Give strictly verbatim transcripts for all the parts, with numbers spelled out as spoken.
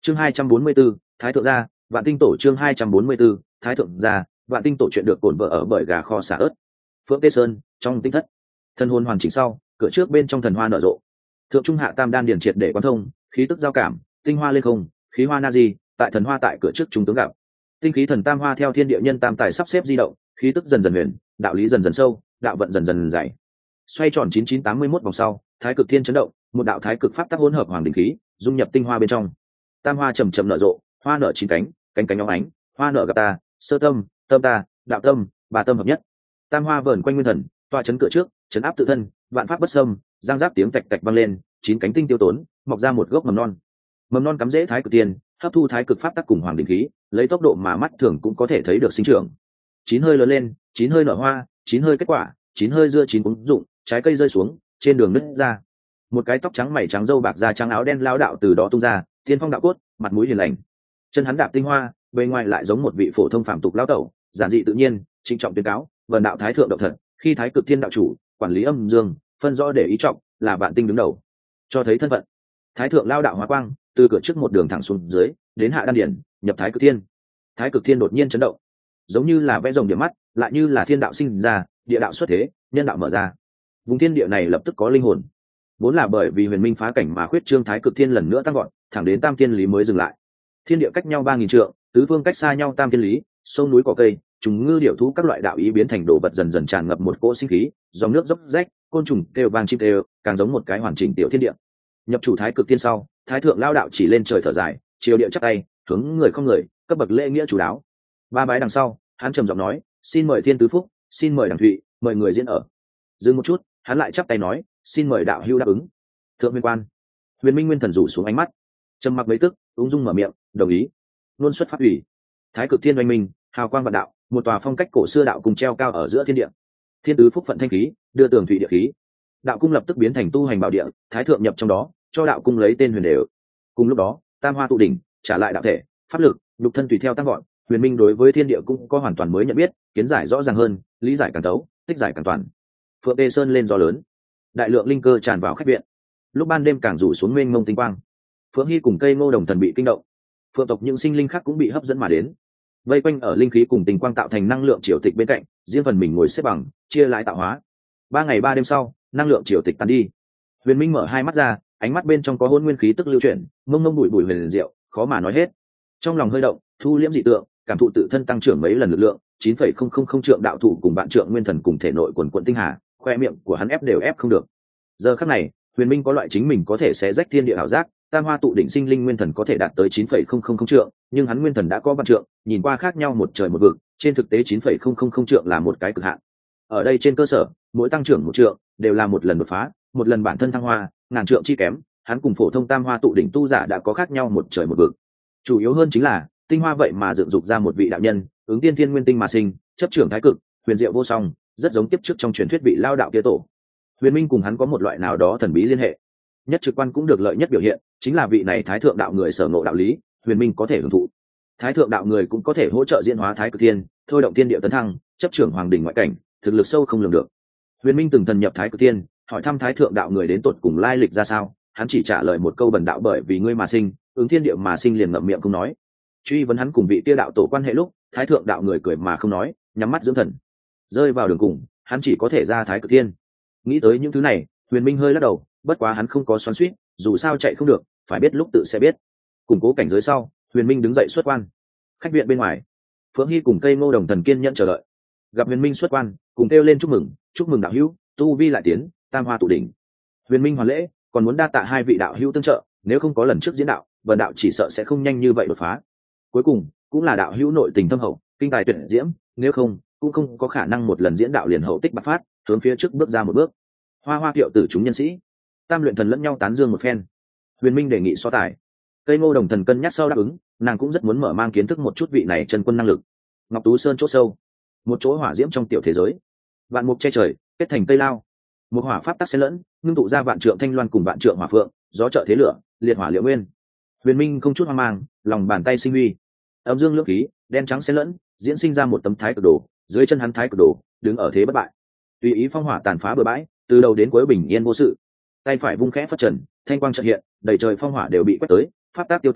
chương hai trăm bốn mươi 244, thái thượng gia vạn tinh tổ chương hai trăm bốn mươi 244, thái thượng gia vạn tinh tổ chuyện được cổn vợ ở bởi gà kho xả ớt. Phượng Tê Sơn trong tinh thất, thân hồn hoàn chỉnh sau, cửa trước bên trong thần hoa nở rộ, thượng trung hạ tam đan điển triệt để quán thông, khí tức giao cảm, tinh hoa lên không, khí hoa na di, tại thần hoa tại cửa trước trung tướng gặp, tinh khí thần tam hoa theo thiên địa nhân tam tài sắp xếp di động, khí tức dần dần huyền, đạo lý dần dần sâu, đạo vận dần dần dày. Xoay tròn chín chín tám mươi mốt vòng sau, thái cực thiên chấn động, một đạo thái cực pháp tắc hỗn hợp hoàng đỉnh khí, dung nhập tinh hoa bên trong. Tam hoa chậm chậm nở rộ, hoa nở chín cánh, cánh cánh óng ánh, hoa nở gặp ta, sơ tâm, tâm ta, đạo tâm, bà tâm hợp nhất. Tam hoa vờn quanh nguyên thần, tọa chấn cửa trước, chấn áp tự thân, vạn pháp bất xâm, giang giáp tiếng tạch tạch vang lên, chín cánh tinh tiêu tốn, mọc ra một gốc mầm non. Mầm non cắm rễ thái cực tiên, hấp thu thái cực pháp tắc cùng hoàng đỉnh khí, lấy tốc độ mà mắt thường cũng có thể thấy được sinh trưởng. Chín hơi lớn lên, chín hơi nở hoa, chín hơi kết quả, chín hơi dưa chín ứng dụng, trái cây rơi xuống, trên đường nứt ra. Một cái tóc trắng mày trắng râu bạc da trắng áo đen lão đạo từ đó tung ra, tiên phong đạo cốt, mặt mũi hiền lành. Chân hắn đạp tinh hoa, bề ngoài lại giống một vị phổ thông phàm tục lão tẩu, giản dị tự nhiên, trịnh trọng tuyên cáo, vần đạo thái thượng động thật, khi thái cực thiên đạo chủ, quản lý âm dương, phân rõ để ý trọng, là vạn tinh đứng đầu. Cho thấy thân phận. Thái thượng lao đạo hóa quang, từ cửa trước một đường thẳng xuống dưới, đến hạ đan điển, nhập thái cực thiên. Thái cực thiên đột nhiên chấn động, giống như là vẽ rồng điểm mắt, lại như là thiên đạo sinh ra, địa đạo xuất thế, nhân đạo mở ra. Vùng thiên địa này lập tức có linh hồn. Vốn là bởi vì huyền minh phá cảnh mà khuyết trương thái cực thiên lần nữa tăng gọn, thẳng đến tam thiên lý mới dừng lại. Thiên địa cách nhau ba nghìn trượng, tứ phương cách xa nhau tam thiên lý, sông núi cỏ cây, trùng ngư điểu thú các loại đạo ý biến thành đồ vật dần dần tràn ngập một cỗ sinh khí, dòng nước dốc rách, côn trùng kêu vang chim kêu, càng giống một cái hoàn chỉnh tiểu thiên địa. Nhập chủ thái cực thiên sau, thái thượng lao đạo chỉ lên trời thở dài, chiều địa chắp tay, hướng người không người, cấp bậc lễ nghĩa chủ đáo. Ba bái đằng sau, hắn trầm giọng nói, xin mời thiên tứ phúc, xin mời đằng thụy, mời người diễn ở. Dừng một chút, hắn lại chắp tay nói, xin mời đạo hữu đáp ứng. Thượng huyền quan, huyền minh nguyên thần rủ xuống ánh mắt, trầm mặc mấy tức, ung dung mở miệng, đồng ý. Luôn xuất pháp ủy. Thái cực thiên oanh minh, hào quang vạn đạo, một tòa phong cách cổ xưa đạo cung treo cao ở giữa thiên địa. Thiên tứ phúc phận thanh khí, đưa tường thủy địa khí. Đạo cung lập tức biến thành tu hành bảo địa, thái thượng nhập trong đó, cho đạo cung lấy tên huyền đều. Cùng lúc đó, tam hoa tụ đỉnh, trả lại đạo thể, pháp lực, lục thân tùy theo tăng gọn. Huyền minh đối với thiên địa cũng có hoàn toàn mới nhận biết, kiến giải rõ ràng hơn, lý giải càng tấu, tích giải càng toàn. Phượng Tê Sơn lên gió lớn, đại lượng linh cơ tràn vào khách viện. Lúc ban đêm càng rủ xuống mênh mông tinh quang. Phượng Hy cùng cây ngô đồng thần bị kinh động, phượng tộc những sinh linh khác cũng bị hấp dẫn mà đến, vây quanh ở linh khí cùng tinh quang tạo thành năng lượng triều tịch bên cạnh, riêng phần mình ngồi xếp bằng, chia lại tạo hóa. Ba ngày ba đêm sau, năng lượng triều tịch tan đi. Huyền Minh mở hai mắt ra, ánh mắt bên trong có hôn nguyên khí tức lưu chuyển, mông mông bụi bụi huyền diệu, khó mà nói hết. Trong lòng hơi động, thu liễm dị tượng, cảm thụ tự thân tăng trưởng mấy lần lực lượng, chín phẩy không không không trượng đạo thủ cùng bạn trượng nguyên thần cùng thể nội quần quần tinh hà, khoe miệng của hắn ép đều ép không được. Giờ khắc này, Huyền Minh có loại chính mình có thể xé rách thiên địa ảo giác, tam hoa tụ đỉnh sinh linh nguyên thần có thể đạt tới chín phẩy không không không trượng, nhưng hắn nguyên thần đã có vạn trượng, nhìn qua khác nhau một trời một vực, trên thực tế chín phẩy không không không trượng là một cái cực hạn. Ở đây trên cơ sở, mỗi tăng trưởng một trượng đều là một lần đột phá, một lần bản thân thăng hoa, ngàn trượng chi kém, hắn cùng phổ thông tam hoa tụ đỉnh tu giả đã có khác nhau một trời một vực. Chủ yếu hơn chính là, tinh hoa vậy mà dựng dục ra một vị đạo nhân, ứng tiên thiên nguyên tinh mà sinh, chấp trưởng thái cực, huyền diệu vô song, rất giống tiếp trước trong truyền thuyết vị lao đạo kia tổ. Huyền Minh cùng hắn có một loại nào đó thần bí liên hệ. Nhất trực quan cũng được lợi nhất biểu hiện, chính là vị này thái thượng đạo người sở ngộ đạo lý, Huyền Minh có thể hưởng thụ. Thái thượng đạo người cũng có thể hỗ trợ diễn hóa thái cực thiên, thôi động thiên địa tấn thăng, chấp trưởng hoàng đỉnh ngoại cảnh, thực lực sâu không lường được. Huyền Minh từng thần nhập thái cực thiên, hỏi thăm thái thượng đạo người đến tột cùng lai lịch ra sao, hắn chỉ trả lời một câu bần đạo bởi vì ngươi mà sinh, ứng thiên địa mà sinh liền ngậm miệng không nói. Truy vấn hắn cùng vị kia đạo tổ quan hệ lúc, thái thượng đạo người cười mà không nói, nhắm mắt dưỡng thần. Rơi vào đường cùng, hắn chỉ có thể ra thái cực thiên. Nghĩ tới những thứ này, Huyền Minh hơi lắc đầu, bất quá hắn không có xoắn xuýt, dù sao chạy không được, phải biết lúc tự sẽ biết. Củng cố cảnh giới sau, Huyền Minh đứng dậy xuất quan. Khách viện bên ngoài, Phượng Hy cùng cây ngô đồng thần kiên nhẫn chờ đợi. Gặp Huyền Minh xuất quan, cùng kêu lên chúc mừng, chúc mừng đạo hữu, tu vi lại tiến, tam hoa tụ đỉnh. Huyền Minh hoàn lễ, còn muốn đa tạ hai vị đạo hữu tương trợ, nếu không có lần trước diễn đạo, vần đạo chỉ sợ sẽ không nhanh như vậy đột phá. Cuối cùng, cũng là đạo hữu nội tình thâm hậu, kinh tài tuyệt diễm, nếu không, cũng không có khả năng một lần diễn đạo liền hậu tích bạc phát, hướng phía trước bước ra một bước. Hoa hoa kiệu tử chúng nhân sĩ, tam luyện thần lẫn nhau tán dương một phen. Huyền Minh đề nghị so tài. Cây ngô đồng thần cân nhắc sau đáp ứng, nàng cũng rất muốn mở mang kiến thức một chút vị này chân quân năng lực. Ngọc Tú Sơn chỗ sâu, một chỗ hỏa diễm trong tiểu thế giới, vạn mục che trời, kết thành tây lao, một hỏa pháp tắc xen lẫn, ngưng tụ ra vạn trượng thanh loan cùng vạn trượng hỏa phượng, gió trợ thế lửa, liệt hỏa liệu nguyên. Huyền Minh không chút hoang mang, lòng bàn tay sinh huy, âm dương lưỡng khí, đen trắng xen lẫn, diễn sinh ra một tấm thái cực đồ, dưới chân hắn thái cực đồ, đứng ở thế bất bại, tùy ý phong hỏa tàn phá bừa bãi, từ đầu đến cuối bình yên vô sự. Tay phải vung khẽ phất trần, thanh quang chợt hiện, đầy trời phong hỏa đều bị quét tới, pháp tác tiêu tán,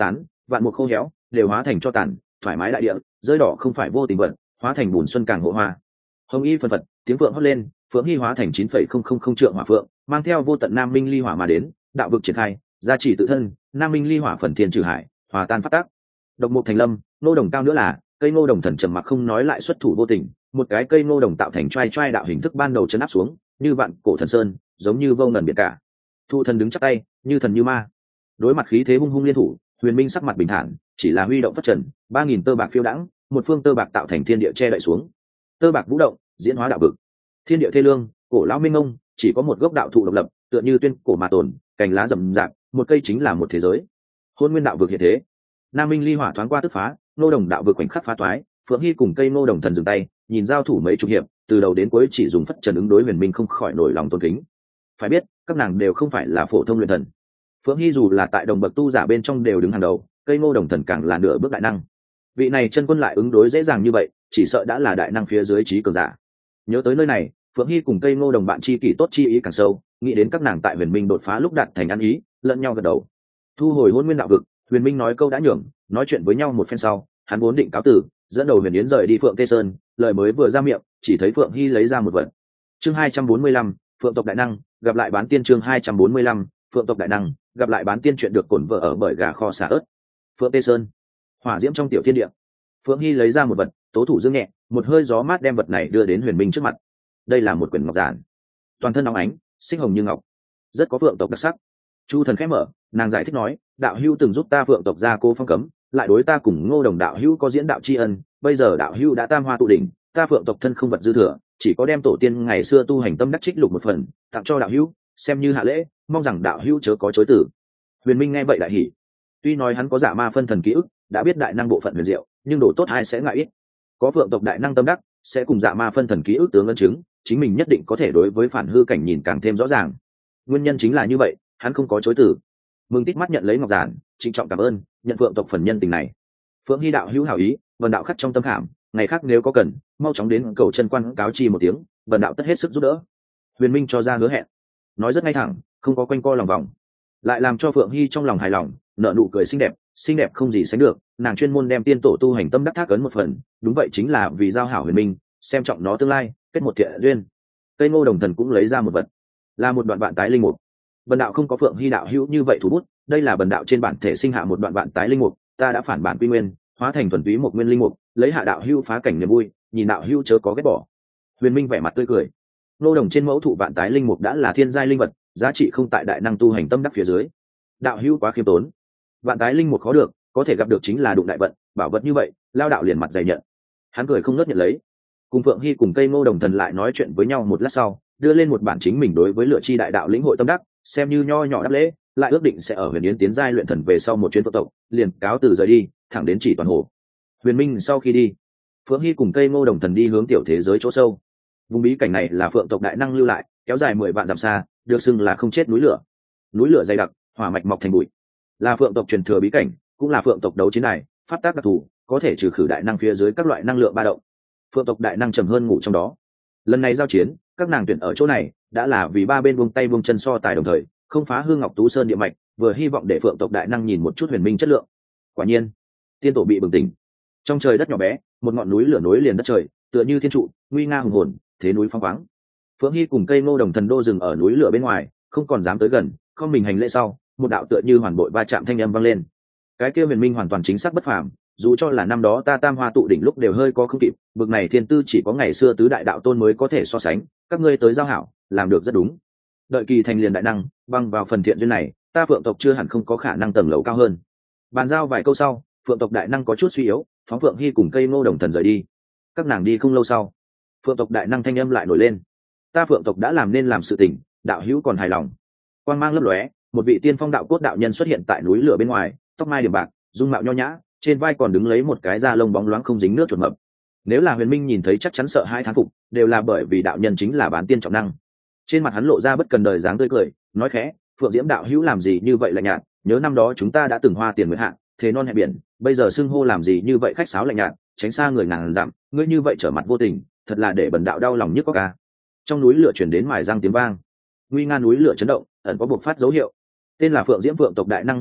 vạn mục khô héo đều hóa thành cho tàn, thoải mái đại địa rơi đỏ không phải vô tình vận, hóa thành bùn xuân càng hộ hoa. Hồng y phân phật tiếng phượng hót lên, phượng hy hóa thành chín phẩy không không không trượng hỏa phượng, mang theo vô tận nam minh ly hỏa mà đến, đạo vực triển khai gia trì tự thân, nam minh ly hỏa phần thiên trừ hải, hòa tan phát tác. Độc mục thành lâm, ngô đồng cao nữa là cây ngô đồng thần trầm mặc không nói lại xuất thủ vô tình, một cái cây ngô đồng tạo thành trai trai đạo hình thức ban đầu chấn áp xuống, như vạn cổ thần sơn, giống như vô ngần biệt cả. Thu thần đứng chắc tay, như thần như ma. Đối mặt khí thế hung hung liên thủ, Huyền Minh sắc mặt bình thản, chỉ là huy động phất trần, ba nghìn tơ bạc phiêu đãng, một phương tơ bạc tạo thành thiên địa che đậy xuống. Tơ bạc vũ động, diễn hóa đạo vực. Thiên địa thê lương, cổ lão minh ngông, chỉ có một gốc đạo thụ độc lập, tựa như tuyên cổ mà tồn, cành lá rậm rạp, một cây chính là một thế giới. Hôn nguyên đạo vực hiện thế. Nam minh ly hỏa thoáng qua tức phá, nô đồng đạo vực khoảnh khắc phá toái, Phượng Hy cùng cây nô đồng thần dừng tay, nhìn giao thủ mấy chục hiệp, từ đầu đến cuối chỉ dùng phất trần ứng đối Huyền Minh không khỏi nổi lòng tôn kính. Phải biết, các nàng đều không phải là phổ thông luyện thần. Phượng Hy dù là tại đồng bậc tu giả bên trong đều đứng hàng đầu, cây ngô đồng thần càng là nửa bước đại năng. Vị này chân quân lại ứng đối dễ dàng như vậy, chỉ sợ đã là đại năng phía dưới trí cường giả. Nhớ tới nơi này, Phượng Hy cùng cây ngô đồng bạn chi kỷ tốt chi ý càng sâu, nghĩ đến các nàng tại Huyền Minh đột phá lúc đạt thành ăn ý, lẫn nhau gật đầu. Thu hồi hôn nguyên đạo vực, Huyền Minh nói câu đã nhường, nói chuyện với nhau một phen sau, hắn vốn định cáo tử, dẫn đầu Huyền Yến rời đi Phượng Tê Sơn, lời mới vừa ra miệng, chỉ thấy Phượng Hy lấy ra một vật. Chương hai trăm bốn mươi lăm, Phượng tộc đại năng, gặp lại bán tiên. Chương hai trăm bốn mươi lăm, Phượng tộc đại năng, gặp lại bán tiên. Chuyện được cổn vợ ở bởi gà kho xả ớt. Phượng Tê Sơn, hỏa diễm trong tiểu thiên địa. Phượng Hy lấy ra một vật, tố thủ dương nhẹ, một hơi gió mát đem vật này đưa đến Huyền Minh trước mặt. Đây là một quyển ngọc giản, toàn thân óng ánh, xích hồng như ngọc, rất có phượng tộc đặc sắc. Chu thần khẽ mở, nàng giải thích nói, đạo hữu từng giúp ta phượng tộc gia cố phong cấm, lại đối ta cùng Ngô đồng đạo hữu có diễn đạo tri ân, bây giờ đạo hữu đã tam hoa tụ đỉnh, ta phượng tộc thân không vật dư thừa, chỉ có đem tổ tiên ngày xưa tu hành tâm đắc trích lục một phần tặng cho đạo hữu, xem như hạ lễ, mong rằng đạo hữu chớ có chối từ. Huyền Minh nghe vậy đại hỉ. Tuy nói hắn có dạ ma phân thần ký ức, đã biết đại năng bộ phận huyền diệu, nhưng đồ tốt ai sẽ ngại ít. Có phượng tộc đại năng tâm đắc, sẽ cùng dạ ma phân thần ký ức tướng ấn chứng, chính mình nhất định có thể đối với phản hư cảnh nhìn càng thêm rõ ràng. Nguyên nhân chính là như vậy, hắn không có chối từ. Mừng tít mắt nhận lấy ngọc giản, trịnh trọng cảm ơn, nhận phượng tộc phần nhân tình này. Phượng Hy đạo hữu hảo ý, vần đạo khắc trong tâm khảm, ngày khác nếu có cần, mau chóng đến cầu chân quan cáo chi một tiếng, vần đạo tất hết sức giúp đỡ. Huyền Minh cho ra hứa hẹn, nói rất ngay thẳng, không có quanh co lòng vòng, lại làm cho Phượng Hy trong lòng hài lòng, nở nụ cười xinh đẹp, xinh đẹp không gì sánh được. Nàng chuyên môn đem tiên tổ tu hành tâm đắc thác ấn một phần, đúng vậy chính là vì giao hảo Huyền Minh, xem trọng nó tương lai, kết một thiện duyên. Cây Ngô đồng thần cũng lấy ra một vật, là một đoạn vạn tái linh mục. Bần đạo không có Phượng Hy đạo hữu như vậy thủ bút, đây là bần đạo trên bản thể sinh hạ một đoạn vạn tái linh mục, ta đã phản bản quy nguyên, hóa thành thuần túy một nguyên linh mục, lấy hạ đạo hữu phá cảnh niềm vui, nhìn đạo hữu chớ có ghét bỏ. Huyền Minh vẻ mặt tươi cười. Ngô đồng trên mẫu thụ vạn tái linh mục đã là thiên giai linh vật, giá trị không tại đại năng tu hành tâm đắc phía dưới. Đạo hữu quá khiêm tốn, vạn tái linh mục khó được, có thể gặp được chính là đụng đại vận, bảo vật như vậy, lao đạo liền mặt dày nhận. Hắn cười không ngớt nhận lấy. Cùng Phượng Hy cùng cây Ngô đồng thần lại nói chuyện với nhau một lát sau, đưa lên một bản chính mình đối với lựa chi đại đạo lĩnh hội tâm đắc, xem như nho nhỏ đáp lễ, lại ước định sẽ ở Huyền Yến tiến giai luyện thần về sau một chuyến phượng tộc, liền cáo từ rời đi, thẳng đến chỉ toàn hồ. Huyền Minh sau khi đi, Phượng Hy cùng cây Ngô đồng thần đi hướng tiểu thế giới chỗ sâu. Vùng bí cảnh này là phượng tộc đại năng lưu lại, kéo dài mười vạn dặm xa, được xưng là không chết núi lửa. Núi lửa dày đặc, hỏa mạch mọc thành bụi, là phượng tộc truyền thừa bí cảnh, cũng là phượng tộc đấu chiến đài, pháp tác đặc thù, có thể trừ khử đại năng phía dưới các loại năng lượng ba động. Phượng tộc đại năng trầm hơn ngủ trong đó. Lần này giao chiến, các nàng tuyển ở chỗ này đã là vì ba bên buông tay buông chân so tài đồng thời, không phá hư Ngọc Tú Sơn địa mạch, vừa hy vọng để phượng tộc đại năng nhìn một chút Huyền Minh chất lượng. Quả nhiên, tiên tổ bị bừng tỉnh. Trong trời đất nhỏ bé, một ngọn núi lửa nối liền đất trời, tựa như thiên trụ, nguy nga hùng hồn, thế núi phong khoáng. Phượng Hy cùng cây Ngô đồng thần đô dừng ở núi lửa bên ngoài, không còn dám tới gần, không mình hành lễ sau, một đạo tựa như hoàn bội va chạm thanh âm vang lên. Cái kia Huyền Minh hoàn toàn chính xác bất phàm, dù cho là năm đó ta tam hoa tụ đỉnh lúc đều hơi có không kịp, bực này thiên tư chỉ có ngày xưa tứ đại đạo tôn mới có thể so sánh, các ngươi tới giao hảo, làm được rất đúng. Đợi kỳ thành liền đại năng, băng vào phần thiện duyên này, ta phượng tộc chưa hẳn không có khả năng tầng lầu cao hơn. Bàn giao vài câu sau, phượng tộc đại năng có chút suy yếu, phóng Phượng Hy cùng cây Ngô đồng thần rời đi. Các nàng đi không lâu sau, phượng tộc đại năng thanh âm lại nổi lên. Ta phượng tộc đã làm nên làm sự tình, đạo hữu còn hài lòng. Quang mang lấp lóe, một vị tiên phong đạo cốt đạo nhân xuất hiện tại núi lửa bên ngoài, tóc mai điểm bạc, dung mạo nho nhã, trên vai còn đứng lấy một cái da lông bóng loáng không dính nước chuột mập. Nếu là Huyền Minh nhìn thấy chắc chắn sợ hai thán phục, đều là bởi vì đạo nhân chính là bán tiên trọng năng. Trên mặt hắn lộ ra bất cần đời dáng tươi cười, nói khẽ, Phượng Diễm đạo hữu làm gì như vậy lạnh nhạt, nhớ năm đó chúng ta đã từng hoa tiền nguyện hạ, thế non hẹn biển, bây giờ xưng hô làm gì như vậy khách sáo lạnh nhạt, tránh xa người ngàn dặm, ngươi như vậy trở mặt vô tình, thật là để bần đạo đau lòng nhất có ca. Trong núi lửa truyền đến mài răng tiếng vang, nguy nga núi lửa chấn động, ẩn có bộc phát dấu hiệu. Tên là Phượng Diễm Phượng tộc đại năng mở miệng,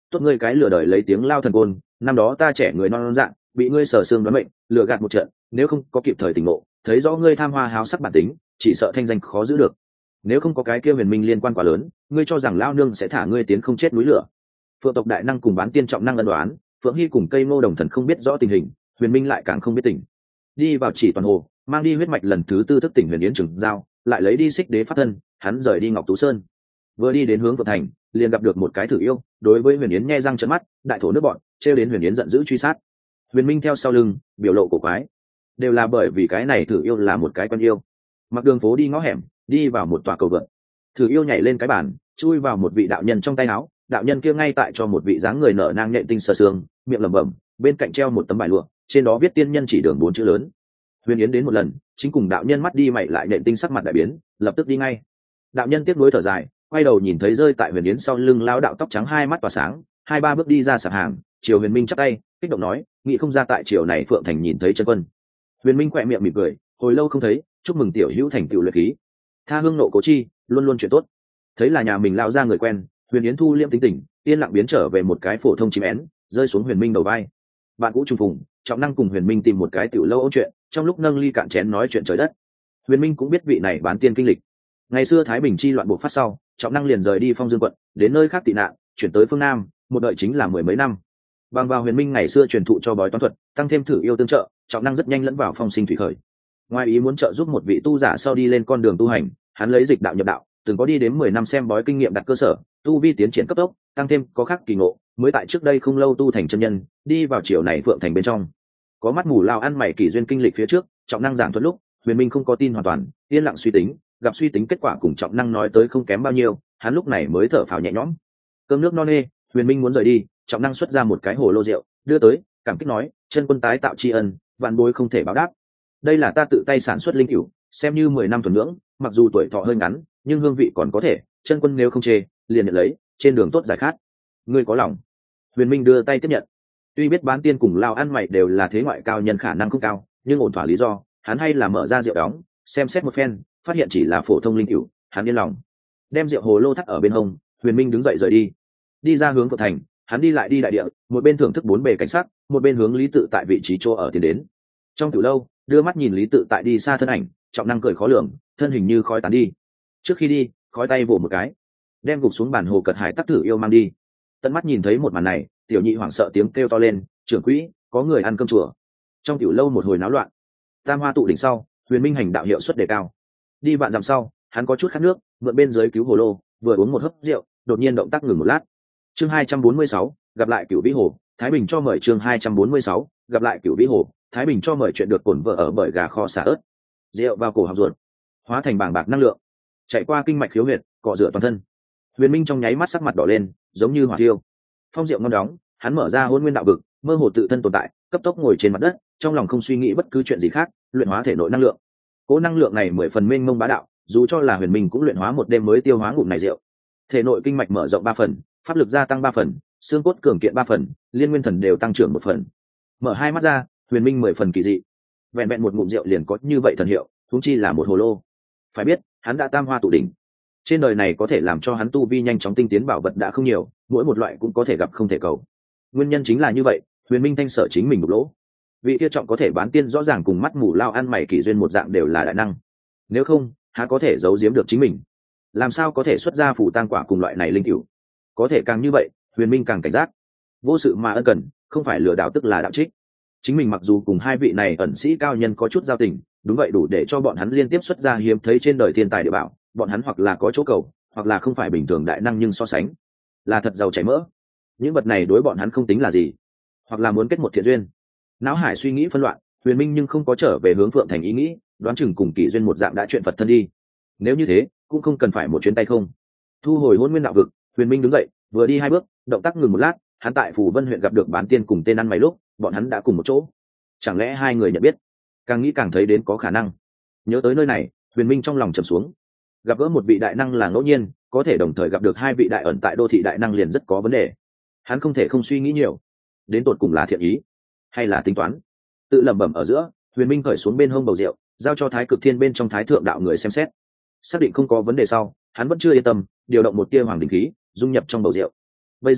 tốt ngươi cái lừa đời lấy tiếng lao thần côn, năm đó ta trẻ người non non dạng bị ngươi sở xương đoán mệnh lừa gạt một trận, nếu không có kịp thời tỉnh ngộ, thấy rõ ngươi tham hoa háo sắc bản tính, chỉ sợ thanh danh khó giữ được. Nếu không có cái kia huyền minh liên quan quá lớn, ngươi cho rằng lao nương sẽ thả ngươi tiến không chết núi lửa? Phượng tộc đại năng cùng bán tiên trọng năng ân đoán, Phượng Hy cùng cây ngô đồng thần không biết rõ tình hình, huyền minh lại càng không biết tình. Đi vào chỉ toàn hồ, mang đi huyết mạch lần thứ tư thức tỉnh huyền yến trường giao, lại lấy đi xích đế pháp thân, hắn rời đi ngọc tú sơn. Vừa đi đến hướng Phượng thành, liền gặp được một cái thử yêu, đối với huyền yến nhe răng trợn mắt, đại thổ nước bọn, trêu đến huyền yến giận dữ truy sát. Huyền minh theo sau lưng, biểu lộ cổ quái, đều là bởi vì cái này thử yêu là một cái con yêu. Mặc đường phố đi ngõ hẻm, đi vào một tòa cầu vượt, thử yêu nhảy lên cái bàn, chui vào một vị đạo nhân trong tay áo, đạo nhân kia ngay tại cho một vị dáng người nở nang nhện tinh sơ xương, miệng lẩm bẩm, bên cạnh treo một tấm bài lụa, trên đó viết tiên nhân chỉ đường bốn chữ lớn. Huyền yến đến một lần, chính cùng đạo nhân mắt đi mày lại, nhện tinh sắc mặt đại biến, lập tức đi ngay. Đạo nhân tiếp nối thở dài, quay đầu nhìn thấy rơi tại huyền yến sau lưng lão đạo tóc trắng, hai mắt tỏa sáng, hai ba bước đi ra sạp hàng, triều huyền minh chắp tay, kích động nói, nghĩ không ra tại triều này Phượng thành nhìn thấy chân quân. Huyền minh khỏe miệng mỉm cười, hồi lâu không thấy, chúc mừng tiểu hữu thành tựu luyện khí, tha hương nộ cố chi, luôn luôn chuyện tốt. Thấy là nhà mình lão ra người quen, huyền yến thu liêm tính tình, yên lặng biến trở về một cái phổ thông chim én, rơi xuống huyền minh đầu vai. Bạn cũ trùng phùng, trọng năng cùng huyền minh tìm một cái tiểu lâu ôn chuyện, trong lúc nâng ly cạn chén nói chuyện trời đất. Huyền minh cũng biết vị này bán tiên kinh lịch. Ngày xưa thái bình chi loạn buộc phát sau, trọng năng liền rời đi Phong Dương quận, đến nơi khác tị nạn, chuyển tới phương Nam, một đợi chính là mười mấy năm. Bằng vào huyền minh ngày xưa truyền thụ cho bói toán thuật, tăng thêm thử yêu tương trợ, trọng năng rất nhanh lẫn vào phong sinh thủy khởi. Ngoài ý muốn trợ giúp một vị tu giả sau đi lên con đường tu hành, hắn lấy dịch đạo nhập đạo, từng có đi đến mười năm xem bói kinh nghiệm đặt cơ sở, tu vi tiến triển cấp tốc, tăng thêm có khắc kỳ ngộ, mới tại trước đây không lâu tu thành chân nhân, đi vào chiều này Phượng thành bên trong. Có mắt mù lao ăn mày kỳ duyên kinh lịch phía trước, trọng năng giảng thuật lúc, huyền minh không có tin hoàn toàn, yên lặng suy tính, gặp suy tính kết quả cùng trọng năng nói tới không kém bao nhiêu, hắn lúc này mới thở phào nhẹ nhõm. Cơm nước no nê, huyền minh muốn rời đi, trọng năng xuất ra một cái hồ lô rượu, đưa tới, cảm kích nói, chân quân tái tạo tri ân, vạn bối không thể báo đáp. Đây là ta tự tay sản xuất linh cửu, xem như mười năm thuần nhưỡng, mặc dù tuổi thọ hơi ngắn, nhưng hương vị còn có thể, chân quân nếu không chê, liền nhận lấy, trên đường tốt giải khát. Ngươi có lòng. Huyền minh đưa tay tiếp nhận. Tuy biết bán tiên cùng lao ăn mày đều là thế ngoại cao nhân khả năng không cao, nhưng ổn thỏa lý do, hắn hay là mở ra rượu đóng, xem xét một phen, phát hiện chỉ là phổ thông linh cửu, hắn yên lòng, đem rượu hồ lô thắt ở bên hông. Huyền minh đứng dậy rời đi, đi ra hướng Phượng thành, hắn đi lại đi đại địa, một bên thưởng thức bốn bề cảnh sát, một bên hướng Lý Tự tại vị trí chỗ ở tiến đến. Trong tiểu lâu, đưa mắt nhìn Lý Tự tại đi xa thân ảnh, trọng năng cười khó lường, thân hình như khói tán đi. Trước khi đi, khói tay vỗ một cái, đem gục xuống bàn hồ cật hải tắc thử yêu mang đi. Tận mắt nhìn thấy một màn này, tiểu nhị hoảng sợ tiếng kêu to lên, trưởng quỹ, có người ăn cơm chùa. Trong tiểu lâu một hồi náo loạn. Tam hoa tụ đỉnh sau, huyền minh hành đạo hiệu suất đề cao. Đi vạn dặm sau, hắn có chút khát nước, mượn bên dưới cứu hồ lô, vừa uống một hớp rượu, đột nhiên động tác ngừng một lát. Chương hai trăm bốn mươi sáu, gặp lại Cửu Vĩ Hồ, Thái Bình cho mời. Chương hai trăm bốn mươi sáu, gặp lại Cửu Vĩ Hồ, Thái Bình cho mời. Chuyện được cổn vợ ở bởi gà kho xả ớt. Rượu vào cổ họng ruột, hóa thành bàng bạc năng lượng, chạy qua kinh mạch khiếu huyệt, cọ rửa toàn thân. Huyền minh trong nháy mắt sắc mặt đỏ lên, giống như hỏa thiêu. Phong rượu ngon đóng, hắn mở ra hôn nguyên đạo vực, mơ hồ tự thân tồn tại, cấp tốc ngồi trên mặt đất, trong lòng không suy nghĩ bất cứ chuyện gì khác, luyện hóa thể nội năng lượng. Cố năng lượng này mười phần mênh mông bá đạo, dù cho là huyền minh cũng luyện hóa một đêm mới tiêu hóa ngụm này rượu. Thể nội kinh mạch mở rộng ba phần, pháp lực gia tăng ba phần, xương cốt cường kiện ba phần, liên nguyên thần đều tăng trưởng một phần. Mở hai mắt ra, huyền minh mười phần kỳ dị. Vẹn vẹn một ngụm rượu liền có như vậy thần hiệu, huống chi là một hồ lô. Phải biết, hắn đã tam hoa tụ đỉnh. Trên đời này có thể làm cho hắn tu vi nhanh chóng tinh tiến bảo vật đã không nhiều, mỗi một loại cũng có thể gặp không thể cầu. Nguyên nhân chính là như vậy, huyền minh thanh sở chính mình đục lỗ. Vị kia trọng có thể bán tiên rõ ràng cùng mắt mù lao ăn mày kỳ duyên một dạng đều là đại năng. Nếu không, há có thể giấu giếm được chính mình? Làm sao có thể xuất ra phủ tang quả cùng loại này linh cửu? Có thể càng như vậy, huyền minh càng cảnh giác. Vô sự mà ân cần, không phải lừa đảo tức là đạo trích. Chính mình mặc dù cùng hai vị này ẩn sĩ cao nhân có chút giao tình, đúng vậy đủ để cho bọn hắn liên tiếp xuất ra hiếm thấy trên đời thiên tài địa bảo. Bọn hắn hoặc là có chỗ cầu, hoặc là không phải bình thường đại năng nhưng so sánh là thật giàu chảy mỡ. Những vật này đối bọn hắn không tính là gì, hoặc là muốn kết một thiện duyên. Não hải suy nghĩ phân loạn, huyền minh nhưng không có trở về hướng Phượng thành ý nghĩ, đoán chừng cùng kỷ duyên một dạng đã chuyện Phật thân đi. Nếu như thế, cũng không cần phải một chuyến tay không. Thu hồi hôn nguyên đạo vực, huyền minh đứng dậy, vừa đi hai bước, động tác ngừng một lát. Hắn tại Phủ Vân huyện gặp được bán tiên cùng tên ăn mày lúc, bọn hắn đã cùng một chỗ. Chẳng lẽ hai người nhận biết? Càng nghĩ càng thấy đến có khả năng. Nhớ tới nơi này, huyền minh trong lòng trầm xuống. Gặp gỡ một vị đại năng là ngẫu nhiên, có thể đồng thời gặp được hai vị đại ẩn tại đô thị đại năng liền rất có vấn đề. Hắn không thể không suy nghĩ nhiều, đến tột cùng là thiện ý hay là tính toán. Tự lẩm bẩm ở giữa, huyền minh khởi xuống bên hông bầu rượu, giao cho Thái Cực Thiên bên trong Thái Thượng đạo người xem xét. Xác định không có vấn đề sau, hắn vẫn chưa yên tâm, điều động một tia hoàng đỉnh khí dung nhập trong bầu rượu. Bây giờ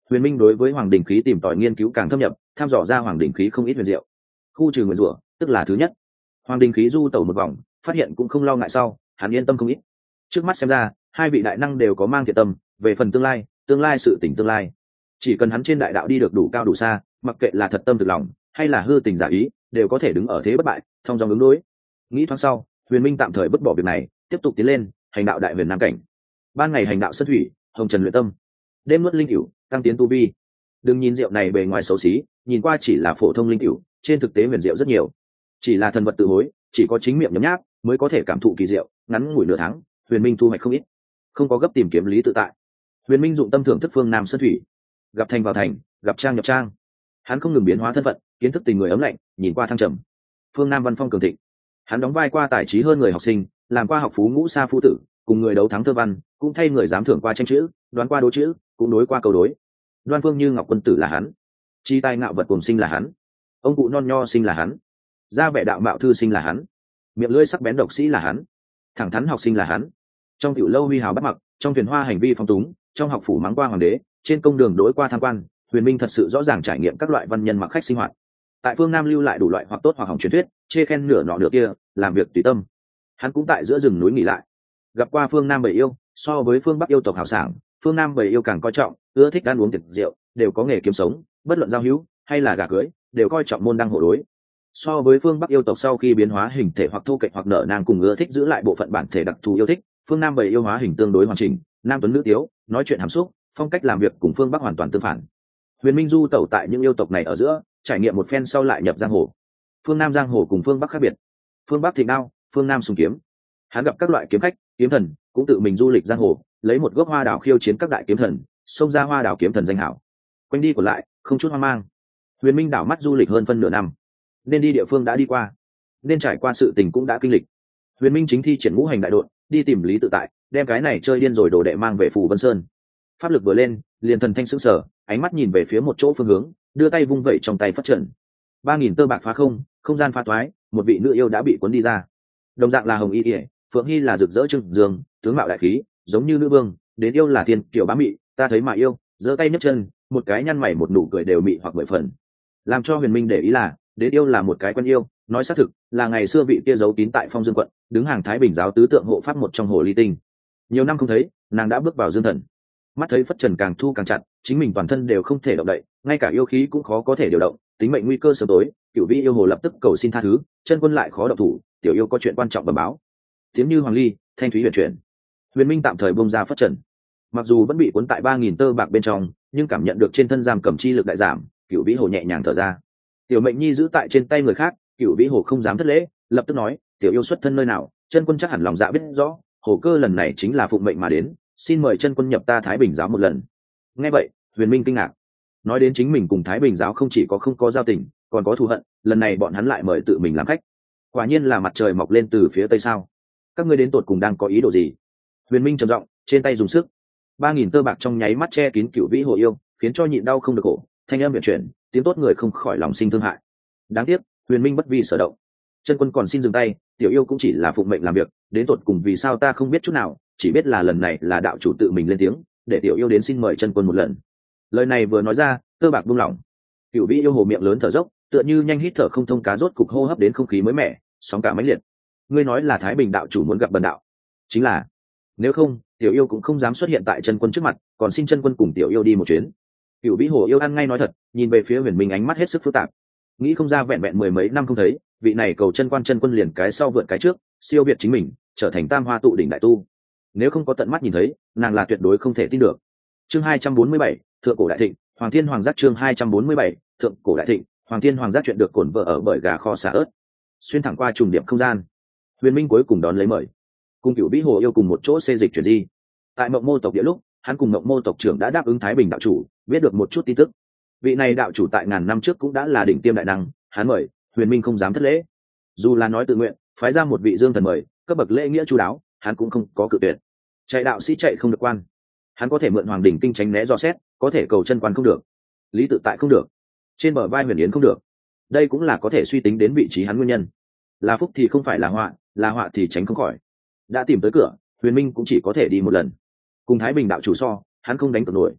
Huyền Minh đối với hoàng đình khí tìm tòi nghiên cứu càng thâm nhập, tham dò ra hoàng đình khí không ít huyền diệu. Khu trừ nguyên rủa, tức là thứ nhất. Hoàng đình khí du tẩu một vòng, phát hiện cũng không lo ngại sau, hắn yên tâm không ít. Trước mắt xem ra, hai vị đại năng đều có mang thiện tâm, về phần tương lai, tương lai sự tỉnh tương lai. Chỉ cần hắn trên đại đạo đi được đủ cao đủ xa, mặc kệ là thật tâm thực lòng, hay là hư tình giả ý, đều có thể đứng ở thế bất bại, thông dong ứng đối. Nghĩ thoáng sau, Huyền Minh tạm thời vứt bỏ việc này, tiếp tục tiến lên, hành đạo đại huyền nam cảnh. Ban ngày hành đạo sơn thủy, hồng trần luyện tâm, đêm nuốt linh cửu, tăng tiến tu vi. Đừng nhìn rượu này bề ngoài xấu xí, nhìn qua chỉ là phổ thông linh cửu, trên thực tế huyền diệu rất nhiều. Chỉ là thần vật tự hối, chỉ có chính miệng nhấm nháp mới có thể cảm thụ kỳ diệu. Ngắn ngủi nửa tháng, Huyền Minh thu hoạch không ít, không có gấp tìm kiếm lý tự tại. Huyền Minh dụng tâm thưởng thức phương nam sơn thủy, gặp thành vào thành, gặp trang nhập trang. Hắn không ngừng biến hóa thân phận, kiến thức tình người ấm lạnh, nhìn qua thăng trầm. Phương nam văn phong cường thịnh, hắn đóng vai qua tài trí hơn người học sinh, làm qua học phú ngũ sa phu tử, cùng người đấu thắng thơ văn, cũng thay người dám thưởng qua tranh chữ, đoán qua đố chữ, cũng đối qua câu đối. Đoan phương như ngọc quân tử là hắn, chi tài ngạo vật cùng sinh là hắn, ông cụ non nho sinh là hắn, gia vẻ đạo mạo thư sinh là hắn, miệng lưỡi sắc bén độc sĩ là hắn, thẳng thắn học sinh là hắn. Trong tiểu lâu huy hào bắt mặc, trong thuyền hoa hành vi phong túng, trong học phủ mắng qua hoàng đế, trên công đường đối qua tham quan. Huyền Minh thật sự rõ ràng trải nghiệm các loại văn nhân mặc khách sinh hoạt. Tại phương Nam lưu lại đủ loại hoặc tốt hoặc hỏng truyền thuyết, chê khen nửa nọ nửa kia, làm việc tùy tâm. Hắn cũng tại giữa rừng núi nghỉ lại, gặp qua phương Nam bầy yêu, so với phương Bắc yêu tộc hào sảng, phương Nam bầy yêu càng coi trọng, ưa thích ăn uống tiệc rượu, đều có nghề kiếm sống, bất luận giao hữu hay là gả cưới, đều coi trọng môn đăng hộ đối. So với phương Bắc yêu tộc sau khi biến hóa hình thể hoặc thô kệch hoặc nở nang cùng ưa thích giữ lại bộ phận bản thể đặc thù yêu thích, phương Nam bầy yêu hóa hình tương đối hoàn chỉnh, nam tuấn nữ tiếu, nói chuyện hàm xúc, phong cách làm việc cùng phương Bắc hoàn toàn tương phản. Huyền Minh du tẩu tại những yêu tộc này ở giữa, trải nghiệm một phen sau lại nhập giang hồ. Phương Nam giang hồ cùng phương Bắc khác biệt, phương Bắc thịnh đao, phương Nam sùng kiếm. Hắn gặp các loại kiếm khách, kiếm thần, cũng tự mình du lịch giang hồ, lấy một gốc hoa đào khiêu chiến các đại kiếm thần, xông ra hoa đào kiếm thần danh hảo. Quanh đi còn lại, không chút hoang mang. Huyền Minh đảo mắt du lịch hơn phân nửa năm, nên đi địa phương đã đi qua, nên trải qua sự tình cũng đã kinh lịch. Huyền Minh chính thi triển ngũ hành đại độn, đi tìm lý tự tại, đem cái này chơi điên rồi đồ đệ mang về Phù Vân Sơn. Pháp lực vừa lên, liền thần thanh sững sờ, ánh mắt nhìn về phía một chỗ phương hướng, đưa tay vung vẩy trong tay phát trận. Ba nghìn tơ bạc phá không, không gian phá toái, một vị nữ yêu đã bị cuốn đi ra. Đồng dạng là hồng y ỉa, phượng hy là rực rỡ trưng dương, tướng mạo đại khí, giống như nữ vương. Đến yêu là thiên kiểu bá mị, ta thấy mà yêu, giơ tay nhấc chân, một cái nhăn mày một nụ cười đều mị hoặc mười phần. Làm cho Huyền Minh để ý là, đến yêu là một cái quen yêu, nói xác thực là ngày xưa vị kia giấu kín tại Phong Dương quận, đứng hàng Thái Bình giáo tứ tượng hộ pháp một trong hồ ly tinh. Nhiều năm không thấy, nàng đã bước vào dương thần. Mắt thấy phất trần càng thu càng chặt, chính mình toàn thân đều không thể động đậy, ngay cả yêu khí cũng khó có thể điều động, tính mệnh nguy cơ sớm tối. Cửu vi yêu hồ lập tức cầu xin tha thứ, chân quân lại khó động thủ, tiểu yêu có chuyện quan trọng bẩm báo. Tiếng như hoàng ly, thanh thúy huyền chuyển. Huyền Minh tạm thời bông ra phất trần, mặc dù vẫn bị cuốn tại ba nghìn tơ bạc bên trong, nhưng cảm nhận được trên thân giam cầm chi lực đại giảm. Cửu vĩ hồ nhẹ nhàng thở ra. Tiểu mệnh nhi giữ tại trên tay người khác, Cửu vĩ hồ không dám thất lễ, lập tức nói, tiểu yêu xuất thân nơi nào, chân quân chắc hẳn lòng dạ biết rõ, hồ cơ lần này chính là phụng mệnh mà đến, xin mời chân quân nhập ta Thái Bình giáo một lần. Nghe vậy, Huyền Minh kinh ngạc, nói đến chính mình cùng Thái Bình giáo không chỉ có không có giao tình, còn có thù hận, lần này bọn hắn lại mời tự mình làm khách. Quả nhiên là mặt trời mọc lên từ phía tây sao? Các ngươi đến tột cùng đang có ý đồ gì? Huyền Minh trầm giọng, trên tay dùng sức, ba nghìn tơ bạc trong nháy mắt che kín Cửu vĩ hồ yêu, khiến cho nhịn đau không được khổ, thanh âm viện chuyển, tiếng tốt người không khỏi lòng sinh thương hại. Đáng tiếc, Huyền Minh bất vi sở động. Chân quân còn xin dừng tay, tiểu yêu cũng chỉ là phụng mệnh làm việc, đến tột cùng vì sao ta không biết chút nào, chỉ biết là lần này là đạo chủ tự mình lên tiếng, để tiểu yêu đến xin mời chân quân một lần. Lời này vừa nói ra, tơ bạc buông lỏng. Cửu vĩ yêu hồ miệng lớn thở dốc, tựa như nhanh hít thở không thông cá rốt cục hô hấp đến không khí mới mẻ, sóng cả mãnh liệt. Ngươi nói là Thái Bình đạo chủ muốn gặp bần đạo? Chính là. Nếu không, tiểu yêu cũng không dám xuất hiện tại chân quân trước mặt, còn xin chân quân cùng tiểu yêu đi một chuyến. Cửu vĩ hồ yêu ăn ngay nói thật, nhìn về phía Huyền Minh ánh mắt hết sức phức tạp. Nghĩ không ra vẹn vẹn mười mấy năm không thấy, vị này cầu chân quan chân quân liền cái sau vượt cái trước, siêu việt chính mình, trở thành tam hoa tụ đỉnh đại tu. Nếu không có tận mắt nhìn thấy, nàng là tuyệt đối không thể tin được. Chương hai trăm bốn mươi bảy, thượng cổ đại thịnh, Hoàng Thiên Hoàng giác. Chương hai trăm bốn mươi bảy, thượng cổ đại thịnh, Hoàng Thiên Hoàng giác. Chuyện được cổn vợ ở bởi gà kho xả ớt. Xuyên thẳng qua trùng điểm không gian, Huyền Minh cuối cùng đón lấy mời, cùng Cửu vĩ hồ yêu cùng một chỗ xê dịch chuyển di. Tại Mộng Mô tộc địa lúc, hắn cùng Mộng Mô tộc trưởng đã đáp ứng Thái Bình đạo chủ, biết được một chút tin tức. Vị này đạo chủ tại ngàn năm trước cũng đã là đỉnh tiêm đại năng, hắn mời, Huyền Minh không dám thất lễ. Dù là nói tự nguyện, phái ra một vị dương thần mời, cấp bậc lễ nghĩa chu đáo, hắn cũng không có cự tuyệt. Chạy đạo sĩ chạy không được quan, hắn có thể mượn Hoàng đỉnh kinh tránh né dò xét, có thể cầu chân quan không được, lý tự tại không được, trên bờ vai Huyền Yến không được. Đây cũng là có thể suy tính đến vị trí hắn nguyên nhân. Là phúc thì không phải là họa, là họa thì tránh không khỏi. Đã tìm tới cửa, Huyền Minh cũng chỉ có thể đi một lần. Cùng Thái Bình đạo chủ so, hắn không đánh cược nổi.